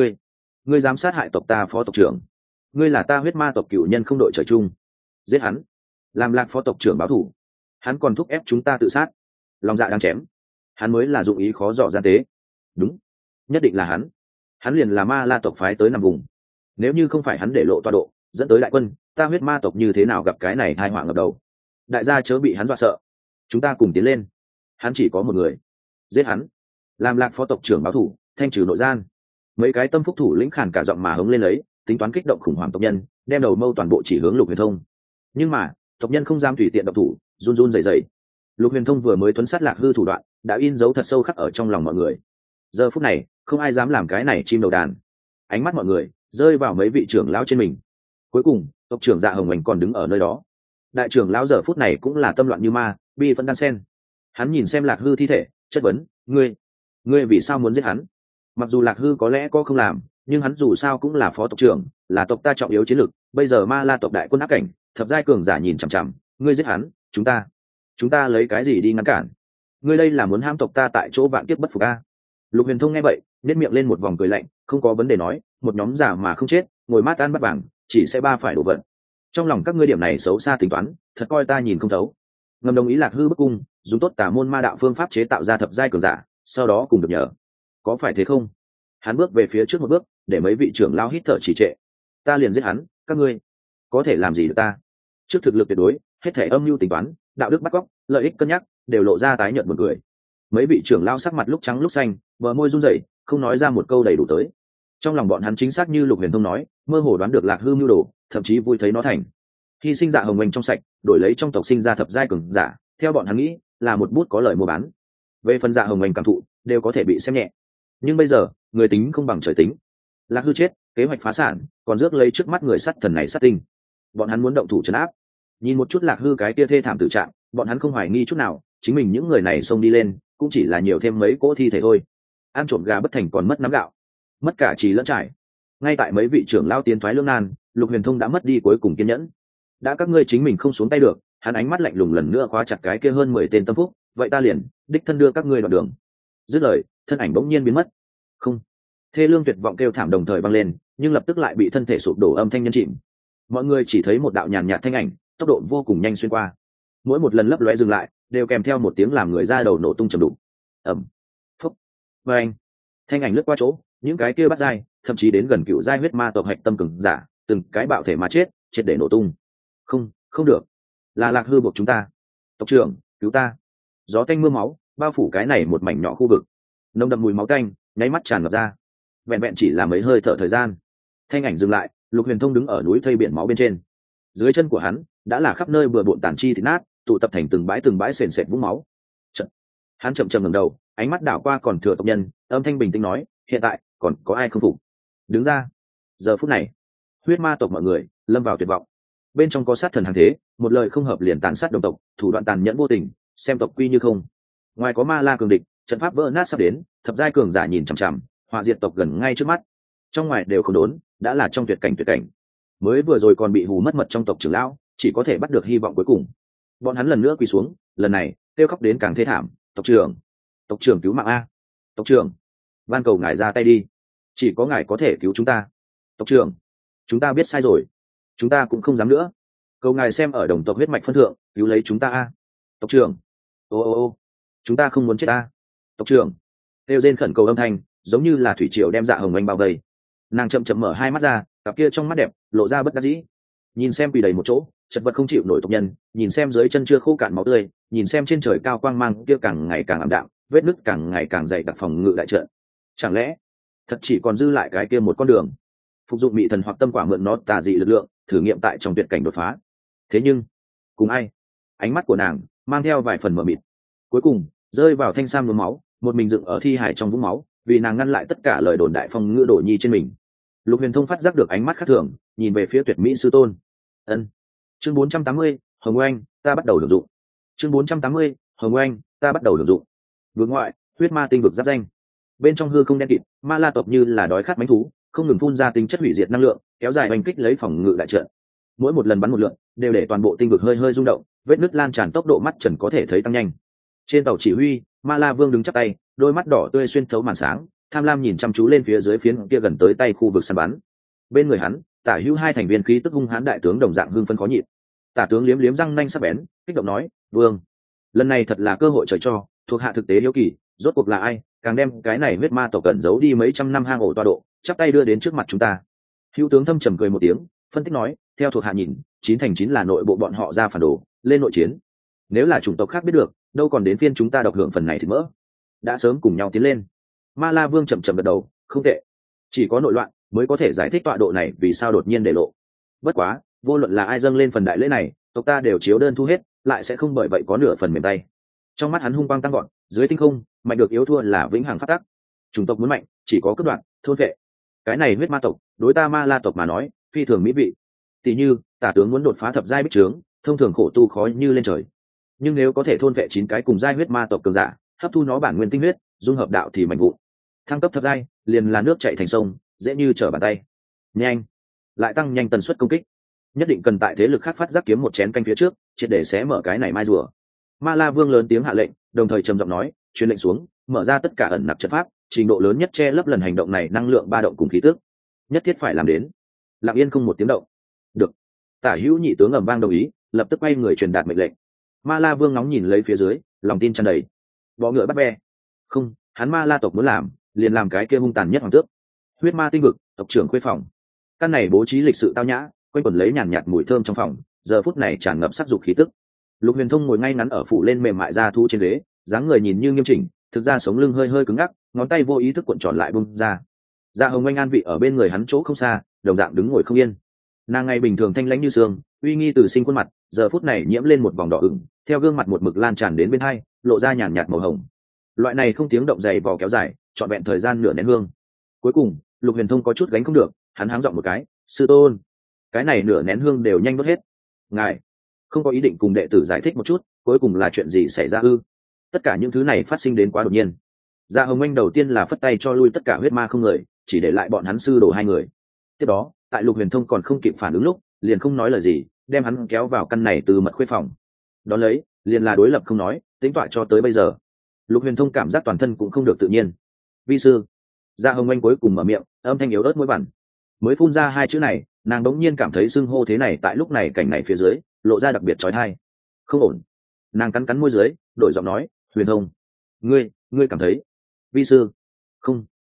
Ngươi dám sát hại tộc ta phó tộc trưởng? Ngươi là ta huyết ma tộc cựu nhân không đội trời chung. Giết hắn, làm Lạc phó tộc trưởng báo thù. Hắn còn thúc ép chúng ta tự sát, lòng dạ đang chém. Hắn mới là dụng ý khó dò gian tế. Đúng, nhất định là hắn. Hắn liền là ma la tộc phái tới nằm vùng. Nếu như không phải hắn để lộ tọa độ, dẫn tới đại quân, ta huyết ma tộc như thế nào gặp cái này tai họa ngập đầu. Đại gia chớ bị hắn dọa sợ, chúng ta cùng tiến lên. Hắn chỉ có một người, giết hắn, làm Lạc phó tộc trưởng báo thù, thanh trừ nội gian. Mấy cái tâm phúc thủ lĩnh khàn cả giọng mà hống lên lấy, tính toán kích động khủng hoảng tộc nhân, đem đầu mâu toàn bộ chỉ hướng Lục Huyền Thông. Nhưng mà tộc nhân không dám tùy tiện động thủ, run run rẩy rẩy. Lục Huyền Thông vừa mới tuấn sát Lạc Hư thủ đoạn, đã in dấu thật sâu khắc ở trong lòng mọi người. Giờ phút này, không ai dám làm cái này chim đầu đàn. Ánh mắt mọi người rơi vào mấy vị trưởng lão trên mình. Cuối cùng, tộc trưởng Dạ Hồng Oanh còn đứng ở nơi đó. Đại trưởng lão giờ phút này cũng là tâm loạn như ma, bi phân đan sen. Hắn nhìn xem Lạc Hư thi thể, chất vấn, ngươi vì sao muốn giết hắn? Mặc dù Lạc Hư có lẽ có không làm, nhưng hắn dù sao cũng là phó tộc trưởng, là tộc ta trọng yếu chiến lược. Bây giờ ma la tộc đại quân áp cảnh, thập giai cường giả nhìn chằm chằm, ngươi giết hắn, chúng ta lấy cái gì đi ngăn cản? Ngươi đây là muốn ham tộc ta tại chỗ vạn kiếp bất phục a? Lục Huyền Thông nghe vậy, nhếch miệng lên một vòng cười lạnh, không có vấn đề nói, một nhóm giả mà không chết, ngồi mát ăn bắt vàng, chỉ sẽ ba phải đổ vận. Trong lòng các ngươi điểm này xấu xa tính toán, thật coi ta nhìn không thấu. Ngầm đồng ý Lạc Hư bức cung, dùng tốt tà môn ma đạo phương pháp chế tạo ra thập giai cường giả, sau đó cùng được nhờ. Có phải thế không? Hắn bước về phía trước một bước, để mấy vị trưởng lao hít thở trì trệ. Ta liền giết hắn, các ngươi có thể làm gì được ta? Trước thực lực tuyệt đối, hết thể âm mưu tính toán, đạo đức bắt cóc, lợi ích cân nhắc, đều lộ ra tái nhợt buồn cười. Mấy vị trưởng lao sắc mặt lúc trắng lúc xanh, bờ môi run rẩy, không nói ra một câu đầy đủ tới. Trong lòng bọn hắn chính xác như Lục Huyền Thông nói, mơ hồ đoán được Lạc Hư mưu đồ, thậm chí vui thấy nó thành. Hy sinh Dạ Hồng Oanh trong sạch, đổi lấy trong tộc sinh ra thập giai cường giả, theo bọn hắn nghĩ, là một bút có lợi mua bán. Về phần Dạ Hồng Oanh cảm thụ, đều có thể bị xem nhẹ. Nhưng bây giờ, người tính không bằng trời tính. Lạc Hư chết, kế hoạch phá sản, còn rước lấy trước mắt người sát thần này sát tinh. Bọn hắn muốn động thủ trấn áp. Nhìn một chút Lạc Hư cái kia thê thảm tử trạng, bọn hắn không hoài nghi chút nào, chính mình những người này xông đi lên, cũng chỉ là nhiều thêm mấy cỗ thi thể thôi. Ăn trộm gà bất thành còn mất nắm gạo, mất cả trì lẫn trải. Ngay tại mấy vị trưởng lao tiến thoái lưỡng nan, Lục Huyền Thông đã mất đi cuối cùng kiên nhẫn. Đã các ngươi chính mình không xuống tay được, hắn ánh mắt lạnh lùng lần nữa khóa chặt cái kia hơn 10 tên tâm phúc, vậy ta liền đích thân đưa các ngươi đoạn đường. Dứt lời, thân ảnh bỗng nhiên biến mất. Không. Thê lương tuyệt vọng kêu thảm đồng thời vang lên, nhưng lập tức lại bị thân thể sụp đổ âm thanh nhân chìm. Mọi người chỉ thấy một đạo nhàn nhạt thanh ảnh, tốc độ vô cùng nhanh xuyên qua. Mỗi một lần lấp lóe dừng lại, đều kèm theo một tiếng làm người ra đầu nổ tung trầm đục. Ầm. Phúc. Vang. Thanh ảnh lướt qua chỗ, những cái kia bắt dai, thậm chí đến gần cựu giai huyết ma tộc hạch tâm cường giả, từng cái bạo thể mà chết, triệt để nổ tung. Không, không được, là Lạc Hư buộc chúng ta. Tộc trưởng, cứu ta. Gió tanh mưa máu bao phủ cái này một mảnh nhỏ khu vực, nồng đậm mùi máu tanh nháy mắt tràn ngập ra. Vẹn vẹn chỉ là mấy hơi thở thời gian, Thanh ảnh dừng lại. Lục Huyền Thông đứng ở núi thây biển máu bên trên, dưới chân của hắn đã là khắp nơi bừa bộn tàn chi thịt nát, tụ tập thành từng bãi sền sệt vũng máu. Hắn chậm chậm ngẩng đầu, ánh mắt đảo qua còn thừa tộc nhân, âm thanh bình tĩnh nói, hiện tại còn có ai không phục? Đứng ra. Giờ phút này, huyết ma tộc mọi người lâm vào tuyệt vọng. Bên trong có sát thần hàng thế, một lời không hợp liền tàn sát đồng tộc, thủ đoạn tàn nhẫn vô tình, xem tộc quy như không. Ngoài có ma la cường địch, trận pháp vỡ nát sắp đến, thập giai cường giả nhìn chằm chằm, hỏa diệt tộc gần ngay trước mắt. Trong ngoài đều không đốn, đã là trong tuyệt cảnh. Mới vừa rồi còn bị hù mất mật trong tộc trưởng lão, chỉ có thể bắt được hy vọng cuối cùng. Bọn hắn lần nữa quỳ xuống, lần này kêu khóc đến càng thê thảm. Tộc trưởng cứu mạng a. Tộc trưởng, van cầu ngài ra tay đi, chỉ có ngài có thể cứu chúng ta. Tộc trưởng, chúng ta biết sai rồi, chúng ta cũng không dám nữa, cầu ngài xem ở đồng tộc huyết mạch phân thượng, cứu lấy chúng ta a. Tộc trưởng, ô, chúng ta không muốn chết a. Tộc trưởng, kêu rên khẩn cầu âm thanh giống như là thủy triều đem Dạ Hồng Anh bao vây. Nàng chậm chậm mở hai mắt ra, cặp kia trong mắt đẹp lộ ra bất đắc dĩ, nhìn xem quỳ đầy một chỗ chật vật không chịu nổi tộc nhân, nhìn xem dưới chân chưa khô cạn máu tươi, nhìn xem trên trời cao quang mang kia càng ngày càng ảm đạm, vết nứt càng ngày càng dày đặc phòng ngự đại trận. Chẳng lẽ thật chỉ còn dư lại cái kia một con đường, phục dụng mị thần hoặc tâm quả mượn nó tà dị lực lượng, thử nghiệm tại trong tuyệt cảnh đột phá? Thế nhưng cùng ai? Ánh mắt của nàng mang theo vài phần mờ mịt, cuối cùng rơi vào thanh sam nhuốm máu, một mình dựng ở thi hải trong vũng máu, vì nàng ngăn lại tất cả lời đồn đại phong ngữ đổ nhi trên mình. Lục Huyền Thông phát giác được ánh mắt khác thường, nhìn về phía tuyệt mỹ sư tôn. Ân. Chương 480, Hồng Oanh, ta bắt đầu hưởng dụng. Chương 480, Hồng Oanh, ta bắt đầu hưởng dụng. Vương ngoại, huyết ma tinh vực giáp danh. Bên trong hư không đen kịt, ma la tộc như là đói khát mãnh thú, không ngừng phun ra tính chất hủy diệt năng lượng, kéo dài oanh kích lấy phòng ngự đại trận. Mỗi một lần bắn một lượt, đều để toàn bộ tinh vực hơi hơi rung động, vết nứt lan tràn tốc độ mắt trần có thể thấy tăng nhanh. Trên tàu chỉ huy, Ma La Vương đứng chắp tay, đôi mắt đỏ tươi xuyên thấu màn sáng, tham lam nhìn chăm chú lên phía dưới phiến kia gần tới tay khu vực săn bắn. Bên người hắn, Tả Hữu hai thành viên khí tức hung hãn đại tướng đồng dạng hưng phấn khó nhịn. Tả tướng liếm liếm răng nanh sắc bén, kích động nói, "Vương, lần này thật là cơ hội trời cho, thuộc hạ thực tế hiếu kỳ, rốt cuộc là ai, càng đem cái này huyết ma tộc cẩn giấu đi mấy trăm năm hang ổ tọa độ, chắp tay đưa đến trước mặt chúng ta." Hữu tướng thâm trầm cười một tiếng, phân tích nói, "Theo thuộc hạ nhìn, 9 thành 9 là nội bộ bọn họ ra phản đồ, lên nội chiến. Nếu là chủng tộc khác biết được, đâu còn đến phiên chúng ta độc hưởng phần này thì mỡ. Đã sớm cùng nhau tiến lên." Ma La Vương chậm chậm gật đầu, "Không tệ. Chỉ có nội loạn mới có thể giải thích tọa độ này vì sao đột nhiên để lộ. Bất quá, vô luận là ai dâng lên phần đại lễ này, tộc ta đều chiếu đơn thu hết, lại sẽ không bởi vậy có nửa phần mềm tay." Trong mắt hắn hung quang tăng gọn, dưới tinh không, mạnh được yếu thua là vĩnh hằng phát tắc. Chủng tộc muốn mạnh, chỉ có cướp đoạt, thôn vệ. Cái này huyết ma tộc, đối ta Ma La tộc mà nói, phi thường mỹ vị. Tỷ như, Tả tướng muốn đột phá thập giai bích trướng, thông thường khổ tu khó như lên trời. Nhưng nếu có thể thôn vệ 9 cái cùng giai huyết ma tộc cường giả, hấp thu nó bản nguyên tinh huyết, dung hợp đạo thì mạnh vụn. Thăng cấp thập giai, liền là nước chảy thành sông, dễ như trở bàn tay. Nhanh, lại tăng nhanh tần suất công kích. Nhất định cần tại thế lực khác phát giác kiếm một chén canh phía trước, triệt để xé mở cái này mai rùa. Ma La Vương lớn tiếng hạ lệnh, đồng thời trầm giọng nói, truyền lệnh xuống, mở ra tất cả ẩn nặc trận pháp, trình độ lớn nhất che lấp lần hành động này năng lượng ba động cùng khí tức. Nhất thiết phải làm đến. Lặng yên không một tiếng động. Được. Tả Hữu nhị tướng ầm vang đồng ý, lập tức quay người truyền đạt mệnh lệnh. Ma La Vương ngóng nhìn lấy phía dưới, lòng tin tràn đầy. Bọ ngựa bắt be. Không, hắn Ma La tộc muốn làm, liền làm cái kia hung tàn nhất hoàng tước. Huyết ma tinh vực, tộc trưởng khuê phòng. Căn này bố trí lịch sự tao nhã, quanh quẩn lấy nhàn nhạt mùi thơm trong phòng, giờ phút này tràn ngập sắc dục khí tức. Lục Huyền Thông ngồi ngay ngắn ở phủ lên mềm mại da thu trên ghế, dáng người nhìn như nghiêm chỉnh, thực ra sống lưng hơi hơi cứng ngắc, ngón tay vô ý thức cuộn tròn lại bung ra. Dạ Hồng Anh an vị ở bên người hắn chỗ không xa, đồng dạng đứng ngồi không yên. Nàng ngày bình thường thanh lãnh như sương, uy nghi từ sinh khuôn mặt, giờ phút này nhiễm lên một vòng đỏ ửng, theo gương mặt một mực lan tràn đến bên hai, lộ ra nhàn nhạt màu hồng. Loại này không tiếng động dày vò kéo dài, trọn vẹn thời gian nửa nén hương. Cuối cùng, Lục Huyền Thông có chút gánh không được, hắn háng giọng một cái, "Sư tôn, cái này nửa nén hương đều nhanh đốt hết. Ngài không có ý định cùng đệ tử giải thích một chút, cuối cùng là chuyện gì xảy ra ư?" Tất cả những thứ này phát sinh đến quá đột nhiên. Dạ Hồng Anh đầu tiên là phất tay cho lui tất cả huyết ma không người, chỉ để lại bọn hắn sư đồ 2 người. Tiếp đó, tại Lục Huyền Thông còn không kịp phản ứng lúc, liền không nói lời gì, đem hắn kéo vào căn này từ mật khuê phòng. Đón lấy, liền là đối lập không nói, tính tọa cho tới bây giờ. Lục Huyền Thông cảm giác toàn thân cũng không được tự nhiên. "Vi sư." Dạ Hồng Anh cuối cùng mở miệng, âm thanh yếu ớt mũi bẩn. Mới phun ra 2 chữ này, nàng đống nhiên cảm thấy xưng hô thế này tại lúc này cảnh này phía dưới, lộ ra đặc biệt chói tai. Không ổn. Nàng cắn môi dưới, đổi giọng nói, "Huyền Thông, ngươi cảm thấy?" "Vi sư." "Không,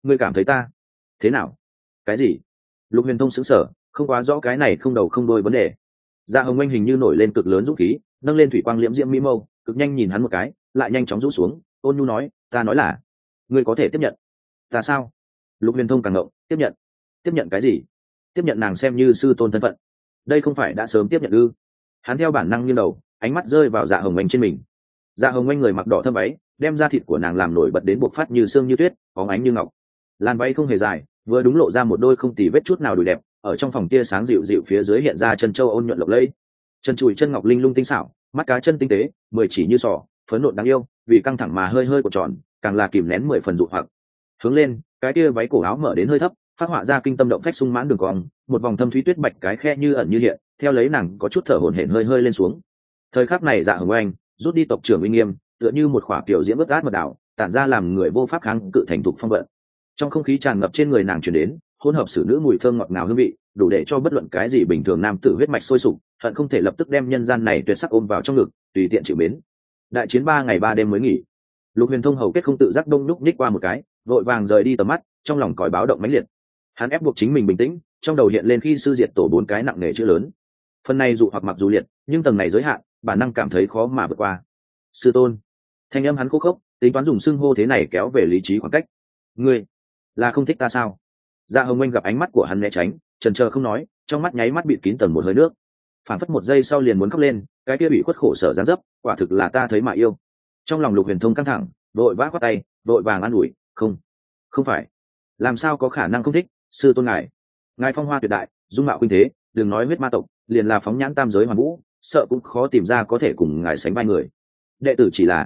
ngươi cảm thấy ta thế nào? Cái gì? Lục Huyền Thông sững sờ, không quá rõ cái này không đầu không đuôi vấn đề. Dạ Hồng Anh hình như nổi lên cực lớn dũng khí, nâng lên thủy quang liễm diễm mỹ mâu, cực nhanh nhìn hắn một cái, lại nhanh chóng rũ xuống, ôn nhu nói, ta nói là ngươi có thể tiếp nhận. Ta sao? Lục Huyền Thông càng ngộng, tiếp nhận? Tiếp nhận cái gì? Tiếp nhận nàng xem như sư tôn thân phận. Đây không phải đã sớm tiếp nhận ư? Hắn theo bản năng nghiêng đầu, ánh mắt rơi vào Dạ Hồng Anh trên mình. Dạ Hồng Anh người mặc đỏ thâm váy, đem da thịt của nàng làm nổi bật đến bộc phát như xương như tuyết, bóng ánh như ngọc. Làn váy không hề dài, vừa đúng lộ ra một đôi không tì vết chút nào đùi đẹp, ở trong phòng tia sáng dịu dịu phía dưới hiện ra chân châu ôn nhuận lộng lẫy. Chân chùi chân ngọc linh lung tinh xảo, mắt cá chân tinh tế, mười chỉ như sò, phấn nộn đáng yêu, vì căng thẳng mà hơi hơi của tròn, càng là kìm nén 10 phần dụ hoặc. Hướng lên, cái kia váy cổ áo mở đến hơi thấp, phát họa ra kinh tâm động phách sung mãn đường cong, một vòng thâm thúy tuyết bạch cái khe như ẩn như hiện, theo lấy nàng có chút thở hổn hển hơi hơi lên xuống. Thời khắc này Dạ Hồng Anh rút đi tộc trưởng uy nghiêm, tựa như một khỏa kiểu diễm ướt át mật đảo, tản ra làm người vô pháp kháng cự thành thục phong vận. Trong không khí tràn ngập trên người nàng truyền đến hỗn hợp xử nữ mùi thơm ngọt ngào hương vị, đủ để cho bất luận cái gì bình thường nam tử huyết mạch sôi sục, hận không thể lập tức đem nhân gian này tuyệt sắc ôm vào trong ngực, tùy tiện chịu mến. Đại chiến 3 ngày 3 đêm mới nghỉ. Lục Huyền Thông hầu kết không tự giác đông nhúc nhích qua một cái, vội vàng rời đi tầm mắt, trong lòng còi báo động mãnh liệt. Hắn ép buộc chính mình bình tĩnh, trong đầu hiện lên khi sư diệt tổ 4 cái nặng nề chữ lớn. Phần này dụ hoặc mặc dù liệt, nhưng tầng này giới hạn, bản năng cảm thấy khó mà vượt qua. Sư tôn. Thanh âm hắn khô khốc, tính toán dùng xưng hô thế này kéo về lý trí khoảng cách. Ngươi là không thích ta sao? Dạ Hồng Anh gặp ánh mắt của hắn né tránh, chần chờ không nói, trong mắt nháy mắt bịt kín tầng một hơi nước. Phản phất một giây sau liền muốn khóc lên, cái kia bị khuất khổ sở gián dấp, quả thực là ta thấy mà yêu. Trong lòng Lục Huyền Thông căng thẳng, vội vã quát tay, vội vàng an ủi, không phải, làm sao có khả năng không thích, sư tôn ngài phong hoa tuyệt đại, dung mạo khuynh thế, đừng nói huyết ma tộc, liền là phóng nhãn tam giới hoàn vũ, sợ cũng khó tìm ra có thể cùng ngài sánh vai người. Đệ tử chỉ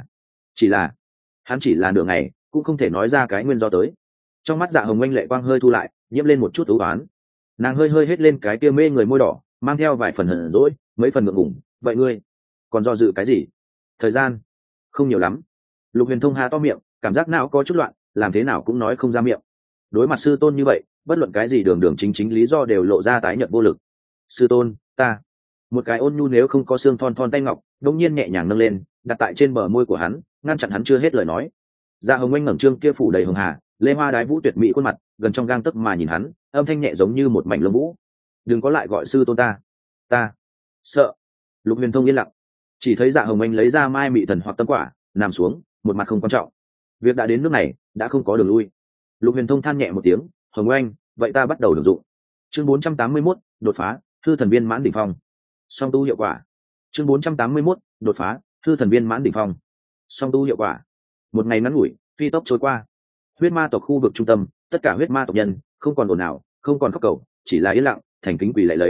là hắn chỉ là nửa ngày, cũng không thể nói ra cái nguyên do tới. Trong mắt Dạ Hồng Anh lệ quang hơi thu lại, nhiễm lên một chút ưu oán. Nàng hơi hơi hết lên cái kia mê người môi đỏ, mang theo vài phần hờn dỗi, mấy phần ngượng ngùng. Vậy ngươi còn do dự cái gì? Thời gian không nhiều lắm. Lục Huyền Thông há to miệng, cảm giác não có chút loạn, làm thế nào cũng nói không ra miệng. Đối mặt sư tôn như vậy, bất luận cái gì đường đường chính chính lý do đều lộ ra tái nhợt vô lực. Sư tôn, ta. Một cái ôn nhu nếu không có xương thon thon tay ngọc, đột nhiên nhẹ nhàng nâng lên, đặt tại trên bờ môi của hắn, ngăn chặn hắn chưa hết lời nói. Dạ Hồng Anh ngẩng trương kia phủ đầy hường hà, lê hoa đái vũ tuyệt mỹ khuôn mặt, gần trong gang tấc mà nhìn hắn, âm thanh nhẹ giống như một mảnh lông vũ. Đừng có lại gọi sư tôn ta sợ. Lục Huyền Thông yên lặng, chỉ thấy Dạ Hồng Anh lấy ra mai mị thần hoặc tâm quả, nằm xuống, một mặt không quan trọng. Việc đã đến nước này, đã không có đường lui. Lục Huyền Thông than nhẹ một tiếng, Hồng Anh, vậy ta bắt đầu được dụng. Chương 481, đột phá, hư thần viên mãn đỉnh phong. Song tu hiệu quả. Chương 481, đột phá, hư thần viên mãn đỉnh phong. Song tu hiệu quả. Một ngày ngắn ngủi, phi tốc trôi qua. Huyết ma tộc khu vực trung tâm, tất cả huyết ma tộc nhân không còn ồn ào, không còn khóc cầu, chỉ là yên lặng, thành kính quỳ lạy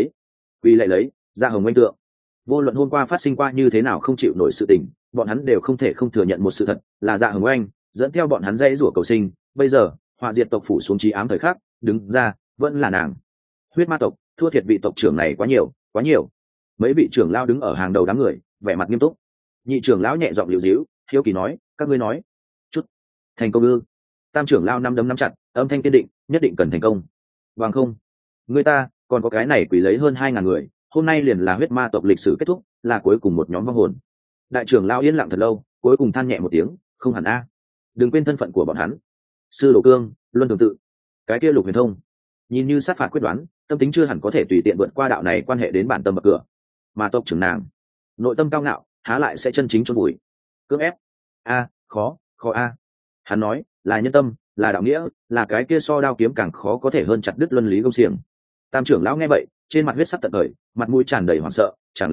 lấy Dạ Hồng Anh tượng. Vô luận hôm qua phát sinh qua như thế nào không chịu nổi sự tình, bọn hắn đều không thể không thừa nhận một sự thật, là Dạ Hồng Anh dẫn theo bọn hắn dãy rủa cầu sinh. Bây giờ họa diệt tộc phủ xuống trí ám thời khắc, đứng ra vẫn là nàng. Huyết ma tộc thua thiệt vị tộc trưởng này quá nhiều. Mấy vị trưởng lao đứng ở hàng đầu đám người, vẻ mặt nghiêm túc. Nhị trưởng lão nhẹ giọng liễu díu, hiếu kỳ nói, các ngươi nói chút thành công ư? Tam trưởng lao năm đấm nắm chặt, âm thanh kiên định, nhất định cần thành công. Vâng không, người ta còn có cái này quỷ lấy hơn 2.000 người, hôm nay liền là huyết ma tộc lịch sử kết thúc, là cuối cùng một nhóm vong hồn. Đại trưởng lao yên lặng thật lâu, cuối cùng than nhẹ một tiếng, không hẳn a. Đừng quên thân phận của bọn hắn. Sư Đồ Cương, Luân Thường Tự, cái kia Lục Huyền Thông, nhìn như sát phạt quyết đoán, tâm tính chưa hẳn có thể tùy tiện vượt qua đạo này quan hệ đến bản tâm bậc cửa. Mà tộc trưởng nàng, nội tâm cao ngạo, há lại sẽ chân chính chôn bụi. Cưỡng ép, khó a. Hắn nói, là nhân tâm, là đạo nghĩa, là cái kia so đao kiếm càng khó có thể hơn chặt đứt luân lý công xiềng. Tam trưởng lão nghe vậy, trên mặt huyết sắc tận thời, mặt mũi tràn đầy hoảng sợ,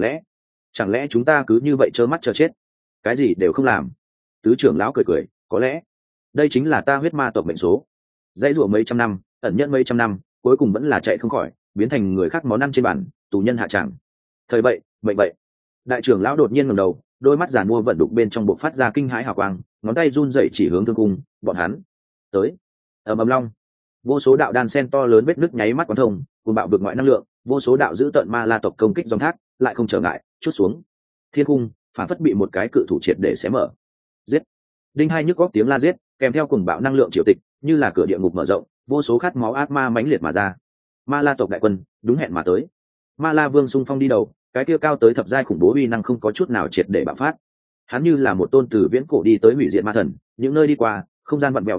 chẳng lẽ chúng ta cứ như vậy trơ mắt chờ chết, cái gì đều không làm? Tứ trưởng lão cười, có lẽ đây chính là ta huyết ma tộc mệnh số. Dãy rủa mấy trăm năm, ẩn nhẫn mấy trăm năm, cuối cùng vẫn là chạy không khỏi, biến thành người khác món ăn trên bàn, tù nhân hạ tràng. Thời vậy, mệnh vậy. Đại trưởng lão đột nhiên ngẩng đầu, đôi mắt giàn mua vận đục bên trong bộc phát ra kinh hãi hào quang, ngón tay run rẩy chỉ hướng thương cung, bọn hắn tới. Ầm long, vô số đạo đan sen to lớn vết nứt nháy mắt quán thông, cuồng bạo vượt ngoại năng lượng, vô số đạo giữ tận ma la tộc công kích dòng thác, lại không trở ngại, chút xuống. Thiên cung phản phất bị một cái cự thủ triệt để xé mở. Giết! Đinh hai nhức góc tiếng la giết, kèm theo cuồng bạo năng lượng triều tịch, như là cửa địa ngục mở rộng, vô số khát máu ác ma mãnh liệt mà ra. Ma la tộc đại quân đúng hẹn mà tới. Ma la vương xung phong đi đầu, cái kia cao tới thập giai khủng bố uy năng không có chút nào triệt để bạo phát. Hắn như là một tôn từ viễn cổ đi tới hủy diệt ma thần, những nơi đi qua, không gian vặn vẹo băng liệt,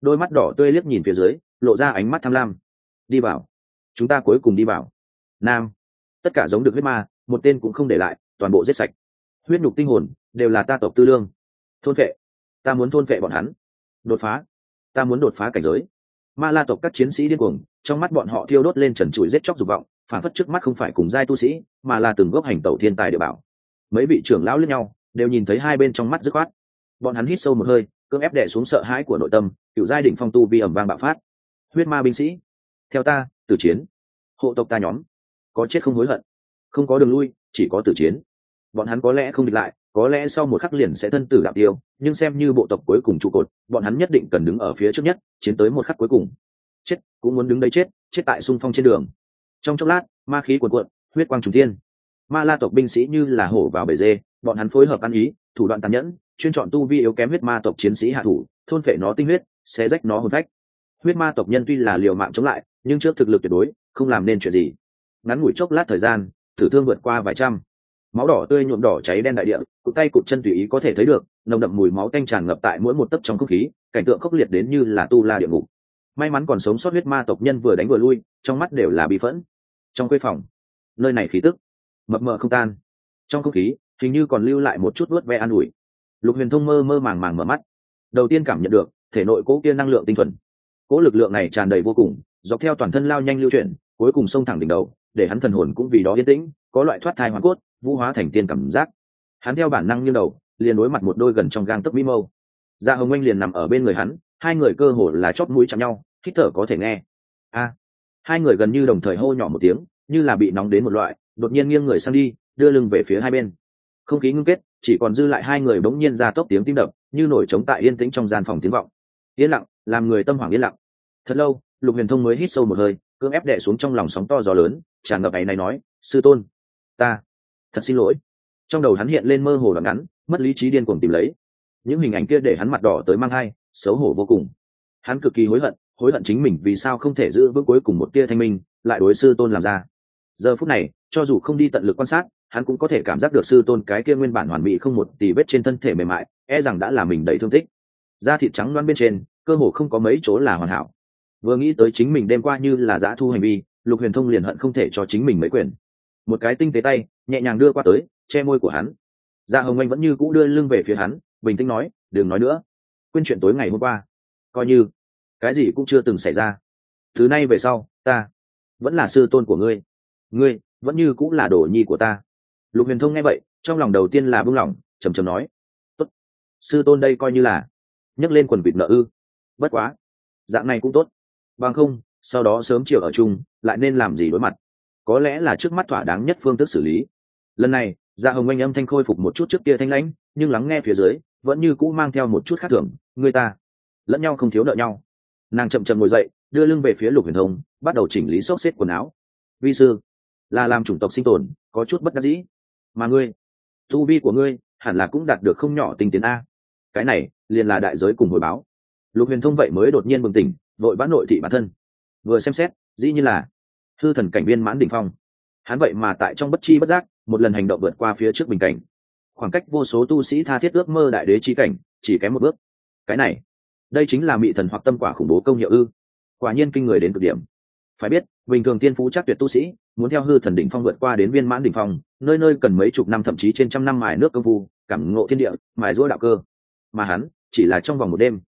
đôi mắt đỏ tươi liếc nhìn phía dưới, lộ ra ánh mắt tham lam. Đi vào, chúng ta cuối cùng đi vào. Nam, tất cả giống được huyết ma, một tên cũng không để lại, toàn bộ giết sạch. Huyết nhục tinh hồn đều là ta tộc tư lương. Thôn phệ, ta muốn thôn phệ bọn hắn. Đột phá, ta muốn đột phá cảnh giới. Ma La tộc các chiến sĩ điên cuồng, trong mắt bọn họ thiêu đốt lên trần trụi giết chóc dục vọng, phản phất trước mắt không phải cùng giai tu sĩ, mà là từng gốc hành tẩu thiên tài địa bảo. Mấy vị trưởng lão lẫn nhau, đều nhìn thấy hai bên trong mắt dứt khoát. Bọn hắn hít sâu một hơi, cưỡng ép đè xuống sợ hãi của nội tâm, cựu giai đỉnh phong tu vi ầm vang bạo phát. Huyết ma binh sĩ, theo ta, tử chiến. Hộ tộc ta nhóm, có chết không hối hận, không có đường lui, chỉ có tử chiến. Bọn hắn có lẽ không địch lại, có lẽ sau một khắc liền sẽ thân tử đạo tiêu, nhưng xem như bộ tộc cuối cùng trụ cột, bọn hắn nhất định cần đứng ở phía trước nhất, chiến tới một khắc cuối cùng. Chết cũng muốn đứng đấy chết, chết tại xung phong trên đường. Trong chốc lát, ma khí cuồn cuộn, huyết quang trùng thiên. Ma La tộc binh sĩ như là hổ vào bầy dê, bọn hắn phối hợp ăn ý, thủ đoạn tàn nhẫn, chuyên chọn tu vi yếu kém huyết ma tộc chiến sĩ hạ thủ, thôn phệ nó tinh huyết, xé rách nó hồn phách. Huyết ma tộc nhân tuy là liều mạng chống lại, nhưng trước thực lực tuyệt đối, không làm nên chuyện gì. Ngắn ngủi chốc lát thời gian, tử thương vượt qua vài trăm. Máu đỏ tươi nhuộm đỏ cháy đen đại địa, cụt tay cụt chân tùy ý có thể thấy được, nồng đậm mùi máu tanh tràn ngập tại mỗi một tấc trong không khí, cảnh tượng khốc liệt đến như là tu la địa ngục. May mắn còn sống sót huyết ma tộc nhân vừa đánh vừa lui, trong mắt đều là bi phẫn. Trong khuê phòng, nơi này khí tức mập mờ không tan, trong không khí hình như còn lưu lại một chút vớt ve an ủi. Lục Huyền Thông mơ mơ màng màng mở mắt, đầu tiên cảm nhận được thể nội cố kia năng lượng tinh thuần. Cố lực lượng này tràn đầy vô cùng, dọc theo toàn thân lao nhanh lưu chuyển, cuối cùng xông thẳng đỉnh đầu, để hắn thần hồn cũng vì đó yên tĩnh, có loại thoát thai hóa cốt, vũ hóa thành tiên cảm giác. Hắn theo bản năng nghiêng đầu, liền đối mặt một đôi gần trong gang tấc mỹ mâu. Dạ Hồng Anh liền nằm ở bên người hắn, hai người cơ hồ là chóp mũi chạm nhau, hít thở có thể nghe. A, hai người gần như đồng thời hô nhỏ một tiếng, như là bị nóng đến một loại, đột nhiên nghiêng người sang đi, đưa lưng về phía hai bên. Không khí ngưng kết, chỉ còn dư lại hai người bỗng nhiên ra tốc tiếng tim đập, như nổi trống tại yên tĩnh trong gian phòng tiếng vọng. Yên lặng, làm người tâm hoảng yên lặng. Thật lâu, Lục Huyền Thông mới hít sâu một hơi, cưỡng ép đè xuống trong lòng sóng to gió lớn, tràn ngập áy náy nói: "Sư tôn, ta thật xin lỗi." Trong đầu hắn hiện lên mơ hồ đoạn ngắn, mất lý trí điên cuồng tìm lấy. Những hình ảnh kia để hắn mặt đỏ tới mang hai, xấu hổ vô cùng. Hắn cực kỳ hối hận chính mình vì sao không thể giữ vững cuối cùng một tia thanh minh, lại đối sư tôn làm ra. Giờ phút này, cho dù không đi tận lực quan sát, hắn cũng có thể cảm giác được sư tôn cái kia nguyên bản hoàn mỹ không một tì vết trên thân thể mềm mại, e rằng đã làm mình đầy thương tích. Da thịt trắng loáng bên trên, cơ hồ không có mấy chỗ là hoàn hảo. Vừa nghĩ tới chính mình đêm qua như là dã thu hành vi, Lục Huyền Thông liền hận không thể cho chính mình mấy quyền. Một cái tinh tế tay nhẹ nhàng đưa qua tới, che môi của hắn. Dạ Hồng Anh vẫn như cũ đưa lưng về phía hắn, bình tĩnh nói: "Đừng nói nữa, quên chuyện tối ngày hôm qua, coi như cái gì cũng chưa từng xảy ra. Từ nay về sau, ta vẫn là sư tôn của ngươi, ngươi vẫn như cũng là đồ nhi của ta." Lục Huyền Thông nghe vậy, trong lòng đầu tiên là buông lỏng, trầm trầm nói: "Tốt, sư tôn đây coi như là nhấc lên quần vịt nợ ư? Bất quá, dạng này cũng tốt, bằng không sau đó sớm chiều ở chung lại nên làm gì đối mặt, có lẽ là trước mắt thỏa đáng nhất phương thức xử lý." Lần này Dạ Hồng Anh âm thanh khôi phục một chút trước kia thanh lãnh, nhưng lắng nghe phía dưới vẫn như cũ mang theo một chút khác thường. "Người ta lẫn nhau không thiếu nợ nhau." Nàng chậm chậm ngồi dậy, đưa lưng về phía Lục Huyền Thông, bắt đầu chỉnh lý xốc xếp quần áo. "Vi sư là làm chủng tộc sinh tồn, có chút bất đắc dĩ, mà ngươi, tu vi của ngươi hẳn là cũng đạt được không nhỏ tinh tiến a. Cái này liền là đại giới cùng hồi báo." Lục Huyền Thông vậy mới đột nhiên bừng tỉnh, vội vã nội thị bản thân, vừa xem xét, dĩ nhiên là hư thần cảnh viên mãn đỉnh phong. Hắn vậy mà tại trong bất chi bất giác, một lần hành động vượt qua phía trước bình cảnh, khoảng cách vô số tu sĩ tha thiết ước mơ đại đế chi cảnh chỉ kém một bước. Cái này, đây chính là mị thần hoặc tâm quả khủng bố công hiệu ư? Quả nhiên kinh người đến cực điểm. Phải biết, bình thường tiên phú chắc tuyệt tu sĩ muốn theo hư thần đỉnh phong vượt qua đến viên mãn đỉnh phong, nơi nơi cần mấy chục năm thậm chí trên trăm năm mài nước công phu, cảm ngộ thiên địa, mài giũa đạo cơ. Mà hắn chỉ là trong vòng một đêm.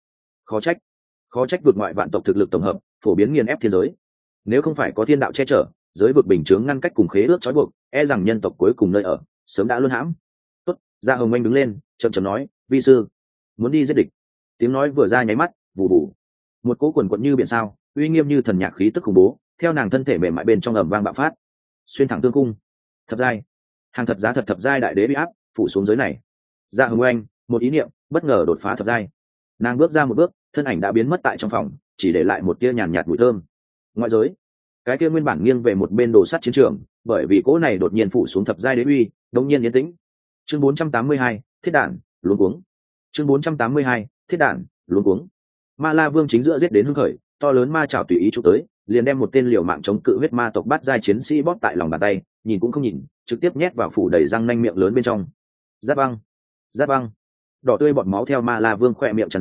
Khó trách vượt ngoại vạn tộc thực lực tổng hợp, phổ biến nghiền ép thiên giới. Nếu không phải có thiên đạo che chở, giới vực bình chướng ngăn cách cùng khế ước trói buộc, e rằng nhân tộc cuối cùng nơi ở sớm đã luân hãm. Tốt, Dạ Hồng Anh đứng lên, chậm chậm nói: "Vi sư muốn đi giết địch." Tiếng nói vừa ra nháy mắt, vù vù, một cỗ quần quật như biển sao, uy nghiêm như thần nhạc khí tức khủng bố, theo nàng thân thể mềm mại bên trong ầm vang bạo phát, xuyên thẳng tương cung. Thập giai, hàng thật giá thật thập giai đại đế bị áp phủ xuống giới này. Dạ Hồng Anh một ý niệm, bất ngờ đột phá thập giai. Nàng bước ra một bước, thân ảnh đã biến mất tại trong phòng, chỉ để lại một tia nhàn nhạt mùi thơm. Ngoại giới, cái kia nguyên bản nghiêng về một bên đồ sắt chiến trường, bởi vì cỗ này đột nhiên phủ xuống thập giai đế uy, đột nhiên yên tĩnh. Chương 482, thiết đạn, luống cuống. Chương 482, thiết đạn, luống cuống. Ma La Vương chính giữa giết đến hưng khởi, to lớn ma chảo tùy ý chụp tới, liền đem một tên liều mạng chống cự huyết ma tộc bát giai chiến sĩ bóp tại lòng bàn tay, nhìn cũng không nhìn, trực tiếp nhét vào phủ đầy răng nanh miệng lớn bên trong. Giáp băng, giáp băng. Đỏ tươi bọt máu theo Ma La Vương khỏe miệng tràn ra,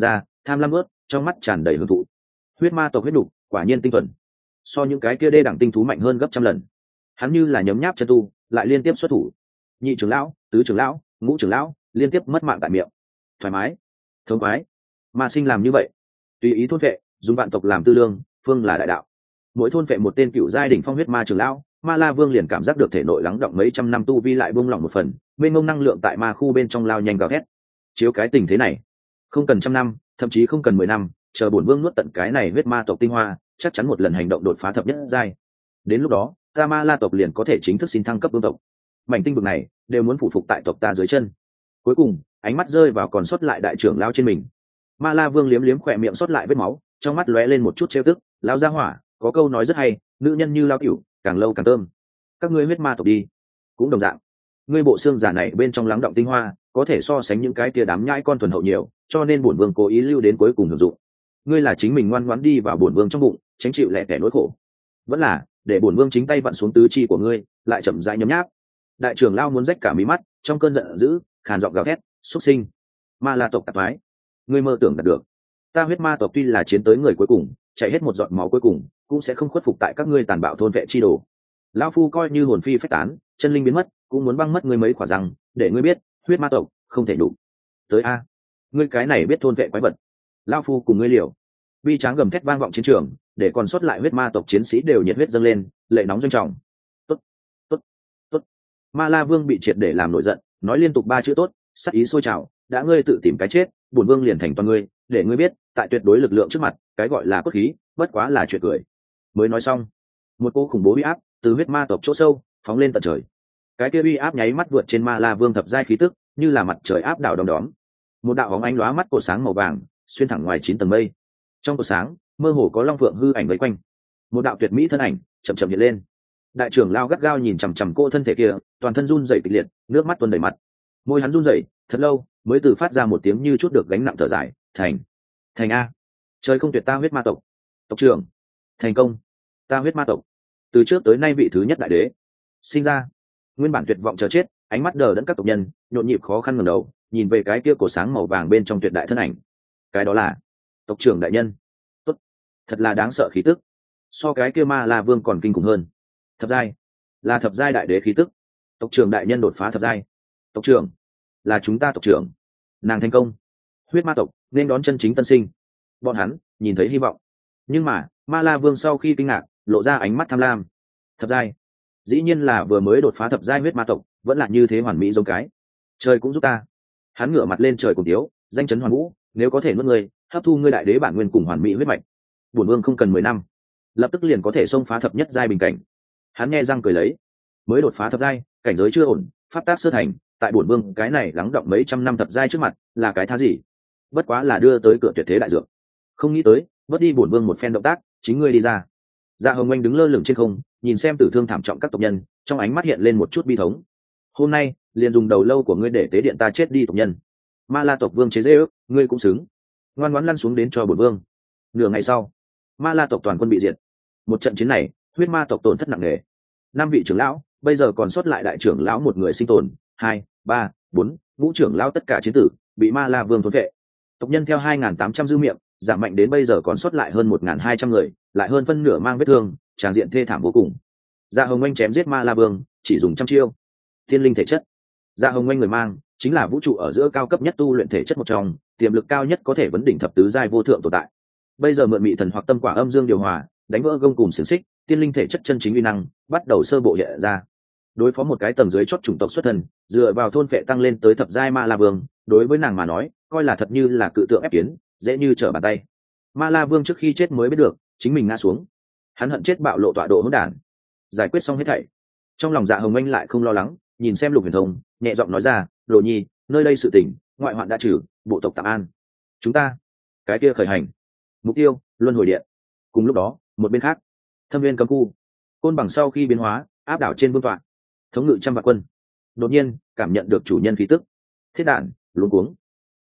tham lam ướt trong mắt tràn đầy hưởng thụ. Huyết ma tộc huyết đục quả nhiên tinh thuần, so những cái kia đê đẳng tinh thú mạnh hơn gấp trăm lần. Hắn như là nhấm nháp chân tu, lại liên tiếp xuất thủ. Nhị trưởng lão, tứ trưởng lão, ngũ trưởng lão liên tiếp mất mạng tại miệng. Thoải mái, thống khoái. Ma sinh làm như vậy, tùy ý thôn vệ, dùng vạn tộc làm tư lương, phương là đại đạo. Mỗi thôn vệ một tên cựu giai đỉnh phong huyết ma trưởng lão, Ma La Vương liền cảm giác được thể nội lắng động mấy trăm năm tu vi lại buông lỏng một phần, mênh mông năng lượng tại ma khu bên trong lao nhanh gào thét. Chiếu cái tình thế này, không cần trăm năm, thậm chí không cần 10 năm, chờ bổn vương nuốt tận cái này huyết ma tộc tinh hoa, chắc chắn một lần hành động đột phá thập nhất giai. Đến lúc đó, ta Ma La tộc liền có thể chính thức xin thăng cấp vương tộc. Mảnh tinh vực này đều muốn phụ phục tại tộc ta dưới chân. Cuối cùng, ánh mắt rơi vào còn sót lại đại trưởng lão trên mình. Ma La Vương liếm liếm khỏe miệng sót lại vết máu, trong mắt lóe lên một chút trêu tức, lão gia hỏa, có câu nói rất hay, nữ nhân như lao tiểu, càng lâu càng thơm. Các ngươi huyết ma tộc đi, cũng đồng dạng. Ngươi bộ xương giả này bên trong lắng động tinh hoa, có thể so sánh những cái tia đám nhãi con thuần hậu nhiều, cho nên bổn vương cố ý lưu đến cuối cùng hưởng dụng. Ngươi là chính mình ngoan ngoãn đi vào bổn vương trong bụng, tránh chịu lẻ tẻ nỗi khổ, vẫn là để bổn vương chính tay vặn xuống tứ chi của ngươi, lại chậm rãi nhấm nháp. Đại trưởng lão muốn rách cả mí mắt, trong cơn giận dữ, khàn giọng gào thét, xuất sinh, Ma La tộc tạp thoái, ngươi mơ tưởng đạt được. Ta huyết ma tộc tuy là chiến tới người cuối cùng, chạy hết một giọt máu cuối cùng, cũng sẽ không khuất phục tại các ngươi tàn bạo thôn vệ chi đồ. Lão phu coi như hồn phi phách tán, chân linh biến mất, cũng muốn băng mất ngươi mấy quả răng, để ngươi biết, huyết ma tộc không thể đủ. Tới a, ngươi cái này biết thôn vệ quái vật. Lão phu cùng ngươi liều. Vi tráng gầm thét vang vọng chiến trường, để còn sót lại huyết ma tộc chiến sĩ đều nhiệt huyết dâng lên, lệ nóng doanh trọng. Tốt, tốt, tốt. Ma La Vương bị triệt để làm nổi giận, nói liên tục ba chữ tốt, sắc ý sôi trào, đã ngươi tự tìm cái chết, bổn vương liền thành toàn ngươi, để ngươi biết, tại tuyệt đối lực lượng trước mặt, cái gọi là cốt khí, bất quá là chuyện cười. Mới nói xong, một cỗ khủng bố uy áp từ huyết ma tộc chỗ sâu phóng lên tận trời. Cái kia uy áp nháy mắt vượt trên Ma La Vương thập giai khí tức, như là mặt trời áp đảo đom đóm. Một đạo bóng ánh lóa mắt cột sáng màu vàng xuyên thẳng ngoài 9 tầng mây. Trong cột sáng, mơ hồ có long phượng hư ảnh vây quanh. Một đạo tuyệt mỹ thân ảnh chậm chậm hiện lên. Đại trưởng lao gắt gao nhìn chằm chằm cô thân thể kia, toàn thân run rẩy kịch liệt, nước mắt tuôn đầy mặt. Môi hắn run rẩy thật lâu, mới từ phát ra một tiếng như chút được gánh nặng thở dài, thành a, trời không tuyệt ta huyết ma tộc. Tộc trưởng, thành công, ta huyết ma tộc từ trước tới nay vị thứ nhất đại đế sinh ra. Nguyên bản tuyệt vọng chờ chết, ánh mắt đờ đẫn các tộc nhân nhộn nhịp khó khăn ngẩng đầu, nhìn về cái kia cổ sáng màu vàng bên trong tuyệt đại thân ảnh. Cái đó là tộc trưởng đại nhân. Tốt, thật là đáng sợ khí tức, so cái kia Ma La Vương còn kinh khủng hơn. Thập giai, là thập giai đại đế khí tức. Tộc trưởng đại nhân đột phá thập giai. Tộc trưởng, là chúng ta tộc trưởng, nàng thành công. Huyết ma tộc nên đón chân chính tân sinh. Bọn hắn nhìn thấy hy vọng. Nhưng mà Ma La Vương sau khi kinh ngạc, lộ ra ánh mắt tham lam. Thập giai, dĩ nhiên là vừa mới đột phá thập giai huyết ma tộc, vẫn là như thế hoàn mỹ giống cái. Trời cũng giúp ta. Hắn ngửa mặt lên trời cùng tiếu, danh chấn hoàn vũ, nếu có thể nuốt ngươi, hấp thu ngươi đại đế bản nguyên cùng hoàn mỹ huyết mạch, bổn vương không cần 10 năm, lập tức liền có thể xông phá thập nhất giai bình cảnh. Hắn nghe răng cười lấy, mới đột phá thập giai, cảnh giới chưa ổn, pháp tác sơ thành, tại bổn vương cái này lắng động mấy trăm năm thập giai trước mặt, là cái thá gì? Bất quá là đưa tới cửa tuyệt thế đại dược. Không nghĩ tới, vớt đi bổn vương một phen động tác, chính ngươi đi ra. Dạ Hồng Anh đứng lơ lửng trên không, nhìn xem tử thương thảm trọng các tộc nhân, trong ánh mắt hiện lên một chút bi thống. Hôm nay, liền dùng đầu lâu của ngươi để tế điện ta chết đi tộc nhân. Ma La tộc vương chế dễ ước, ngươi cũng xứng. Ngoan ngoãn lăn xuống đến cho bổn vương. Nửa ngày sau, Ma La tộc toàn quân bị diệt. Một trận chiến này, huyết ma tộc tổn thất nặng nề. 5 vị trưởng lão, bây giờ còn sót lại đại trưởng lão một người sinh tồn, 2, 3, 4, ngũ trưởng lão tất cả chiến tử, bị Ma La vương thôn vệ. Tộc nhân theo 2.800 dư miệng, giảm mạnh đến bây giờ còn sót lại hơn 1.200 người, lại hơn phân nửa mang vết thương, tràng diện thê thảm vô cùng. Dạ Hồng Anh chém giết Ma La vương, chỉ dùng trăm chiêu. Thiên linh thể chất. Dạ Hồng Anh người mang, chính là vũ trụ ở giữa cao cấp nhất tu luyện thể chất một trong, tiềm lực cao nhất có thể vấn đỉnh thập tứ giai vô thượng tồn tại. Bây giờ mượn mị thần hoặc tâm quả âm dương điều hòa, đánh vỡ gông cùm xiềng xích, tiên linh thể chất chân chính uy năng bắt đầu sơ bộ hiện ra. Đối phó một cái tầng dưới chót chủng tộc xuất thần, dựa vào thôn phệ tăng lên tới thập giai Ma La vương, đối với nàng mà nói, coi là thật như là cự tượng ép kiến, dễ như trở bàn tay. Ma La vương trước khi chết mới biết được, chính mình ngã xuống. Hắn hận chết bạo lộ tọa độ hỗn đản. Giải quyết xong hết thảy, trong lòng Dạ Hồng Anh lại không lo lắng, nhìn xem Lục Huyền Thông, nhẹ giọng nói ra, "Đồ nhi, nơi đây sự tình, ngoại hoạn đã trừ, bộ tộc tạm an. Chúng ta, cái kia khởi hành. Mục tiêu, Luân Hồi Điện." Cùng lúc đó, một bên khác, Thâm Viên cấm khu, côn bằng sau khi biến hóa, áp đảo trên vương tọa, thống ngự trăm vạn quân. Đột nhiên, cảm nhận được chủ nhân khí tức. Thiết đạn, luống cuống.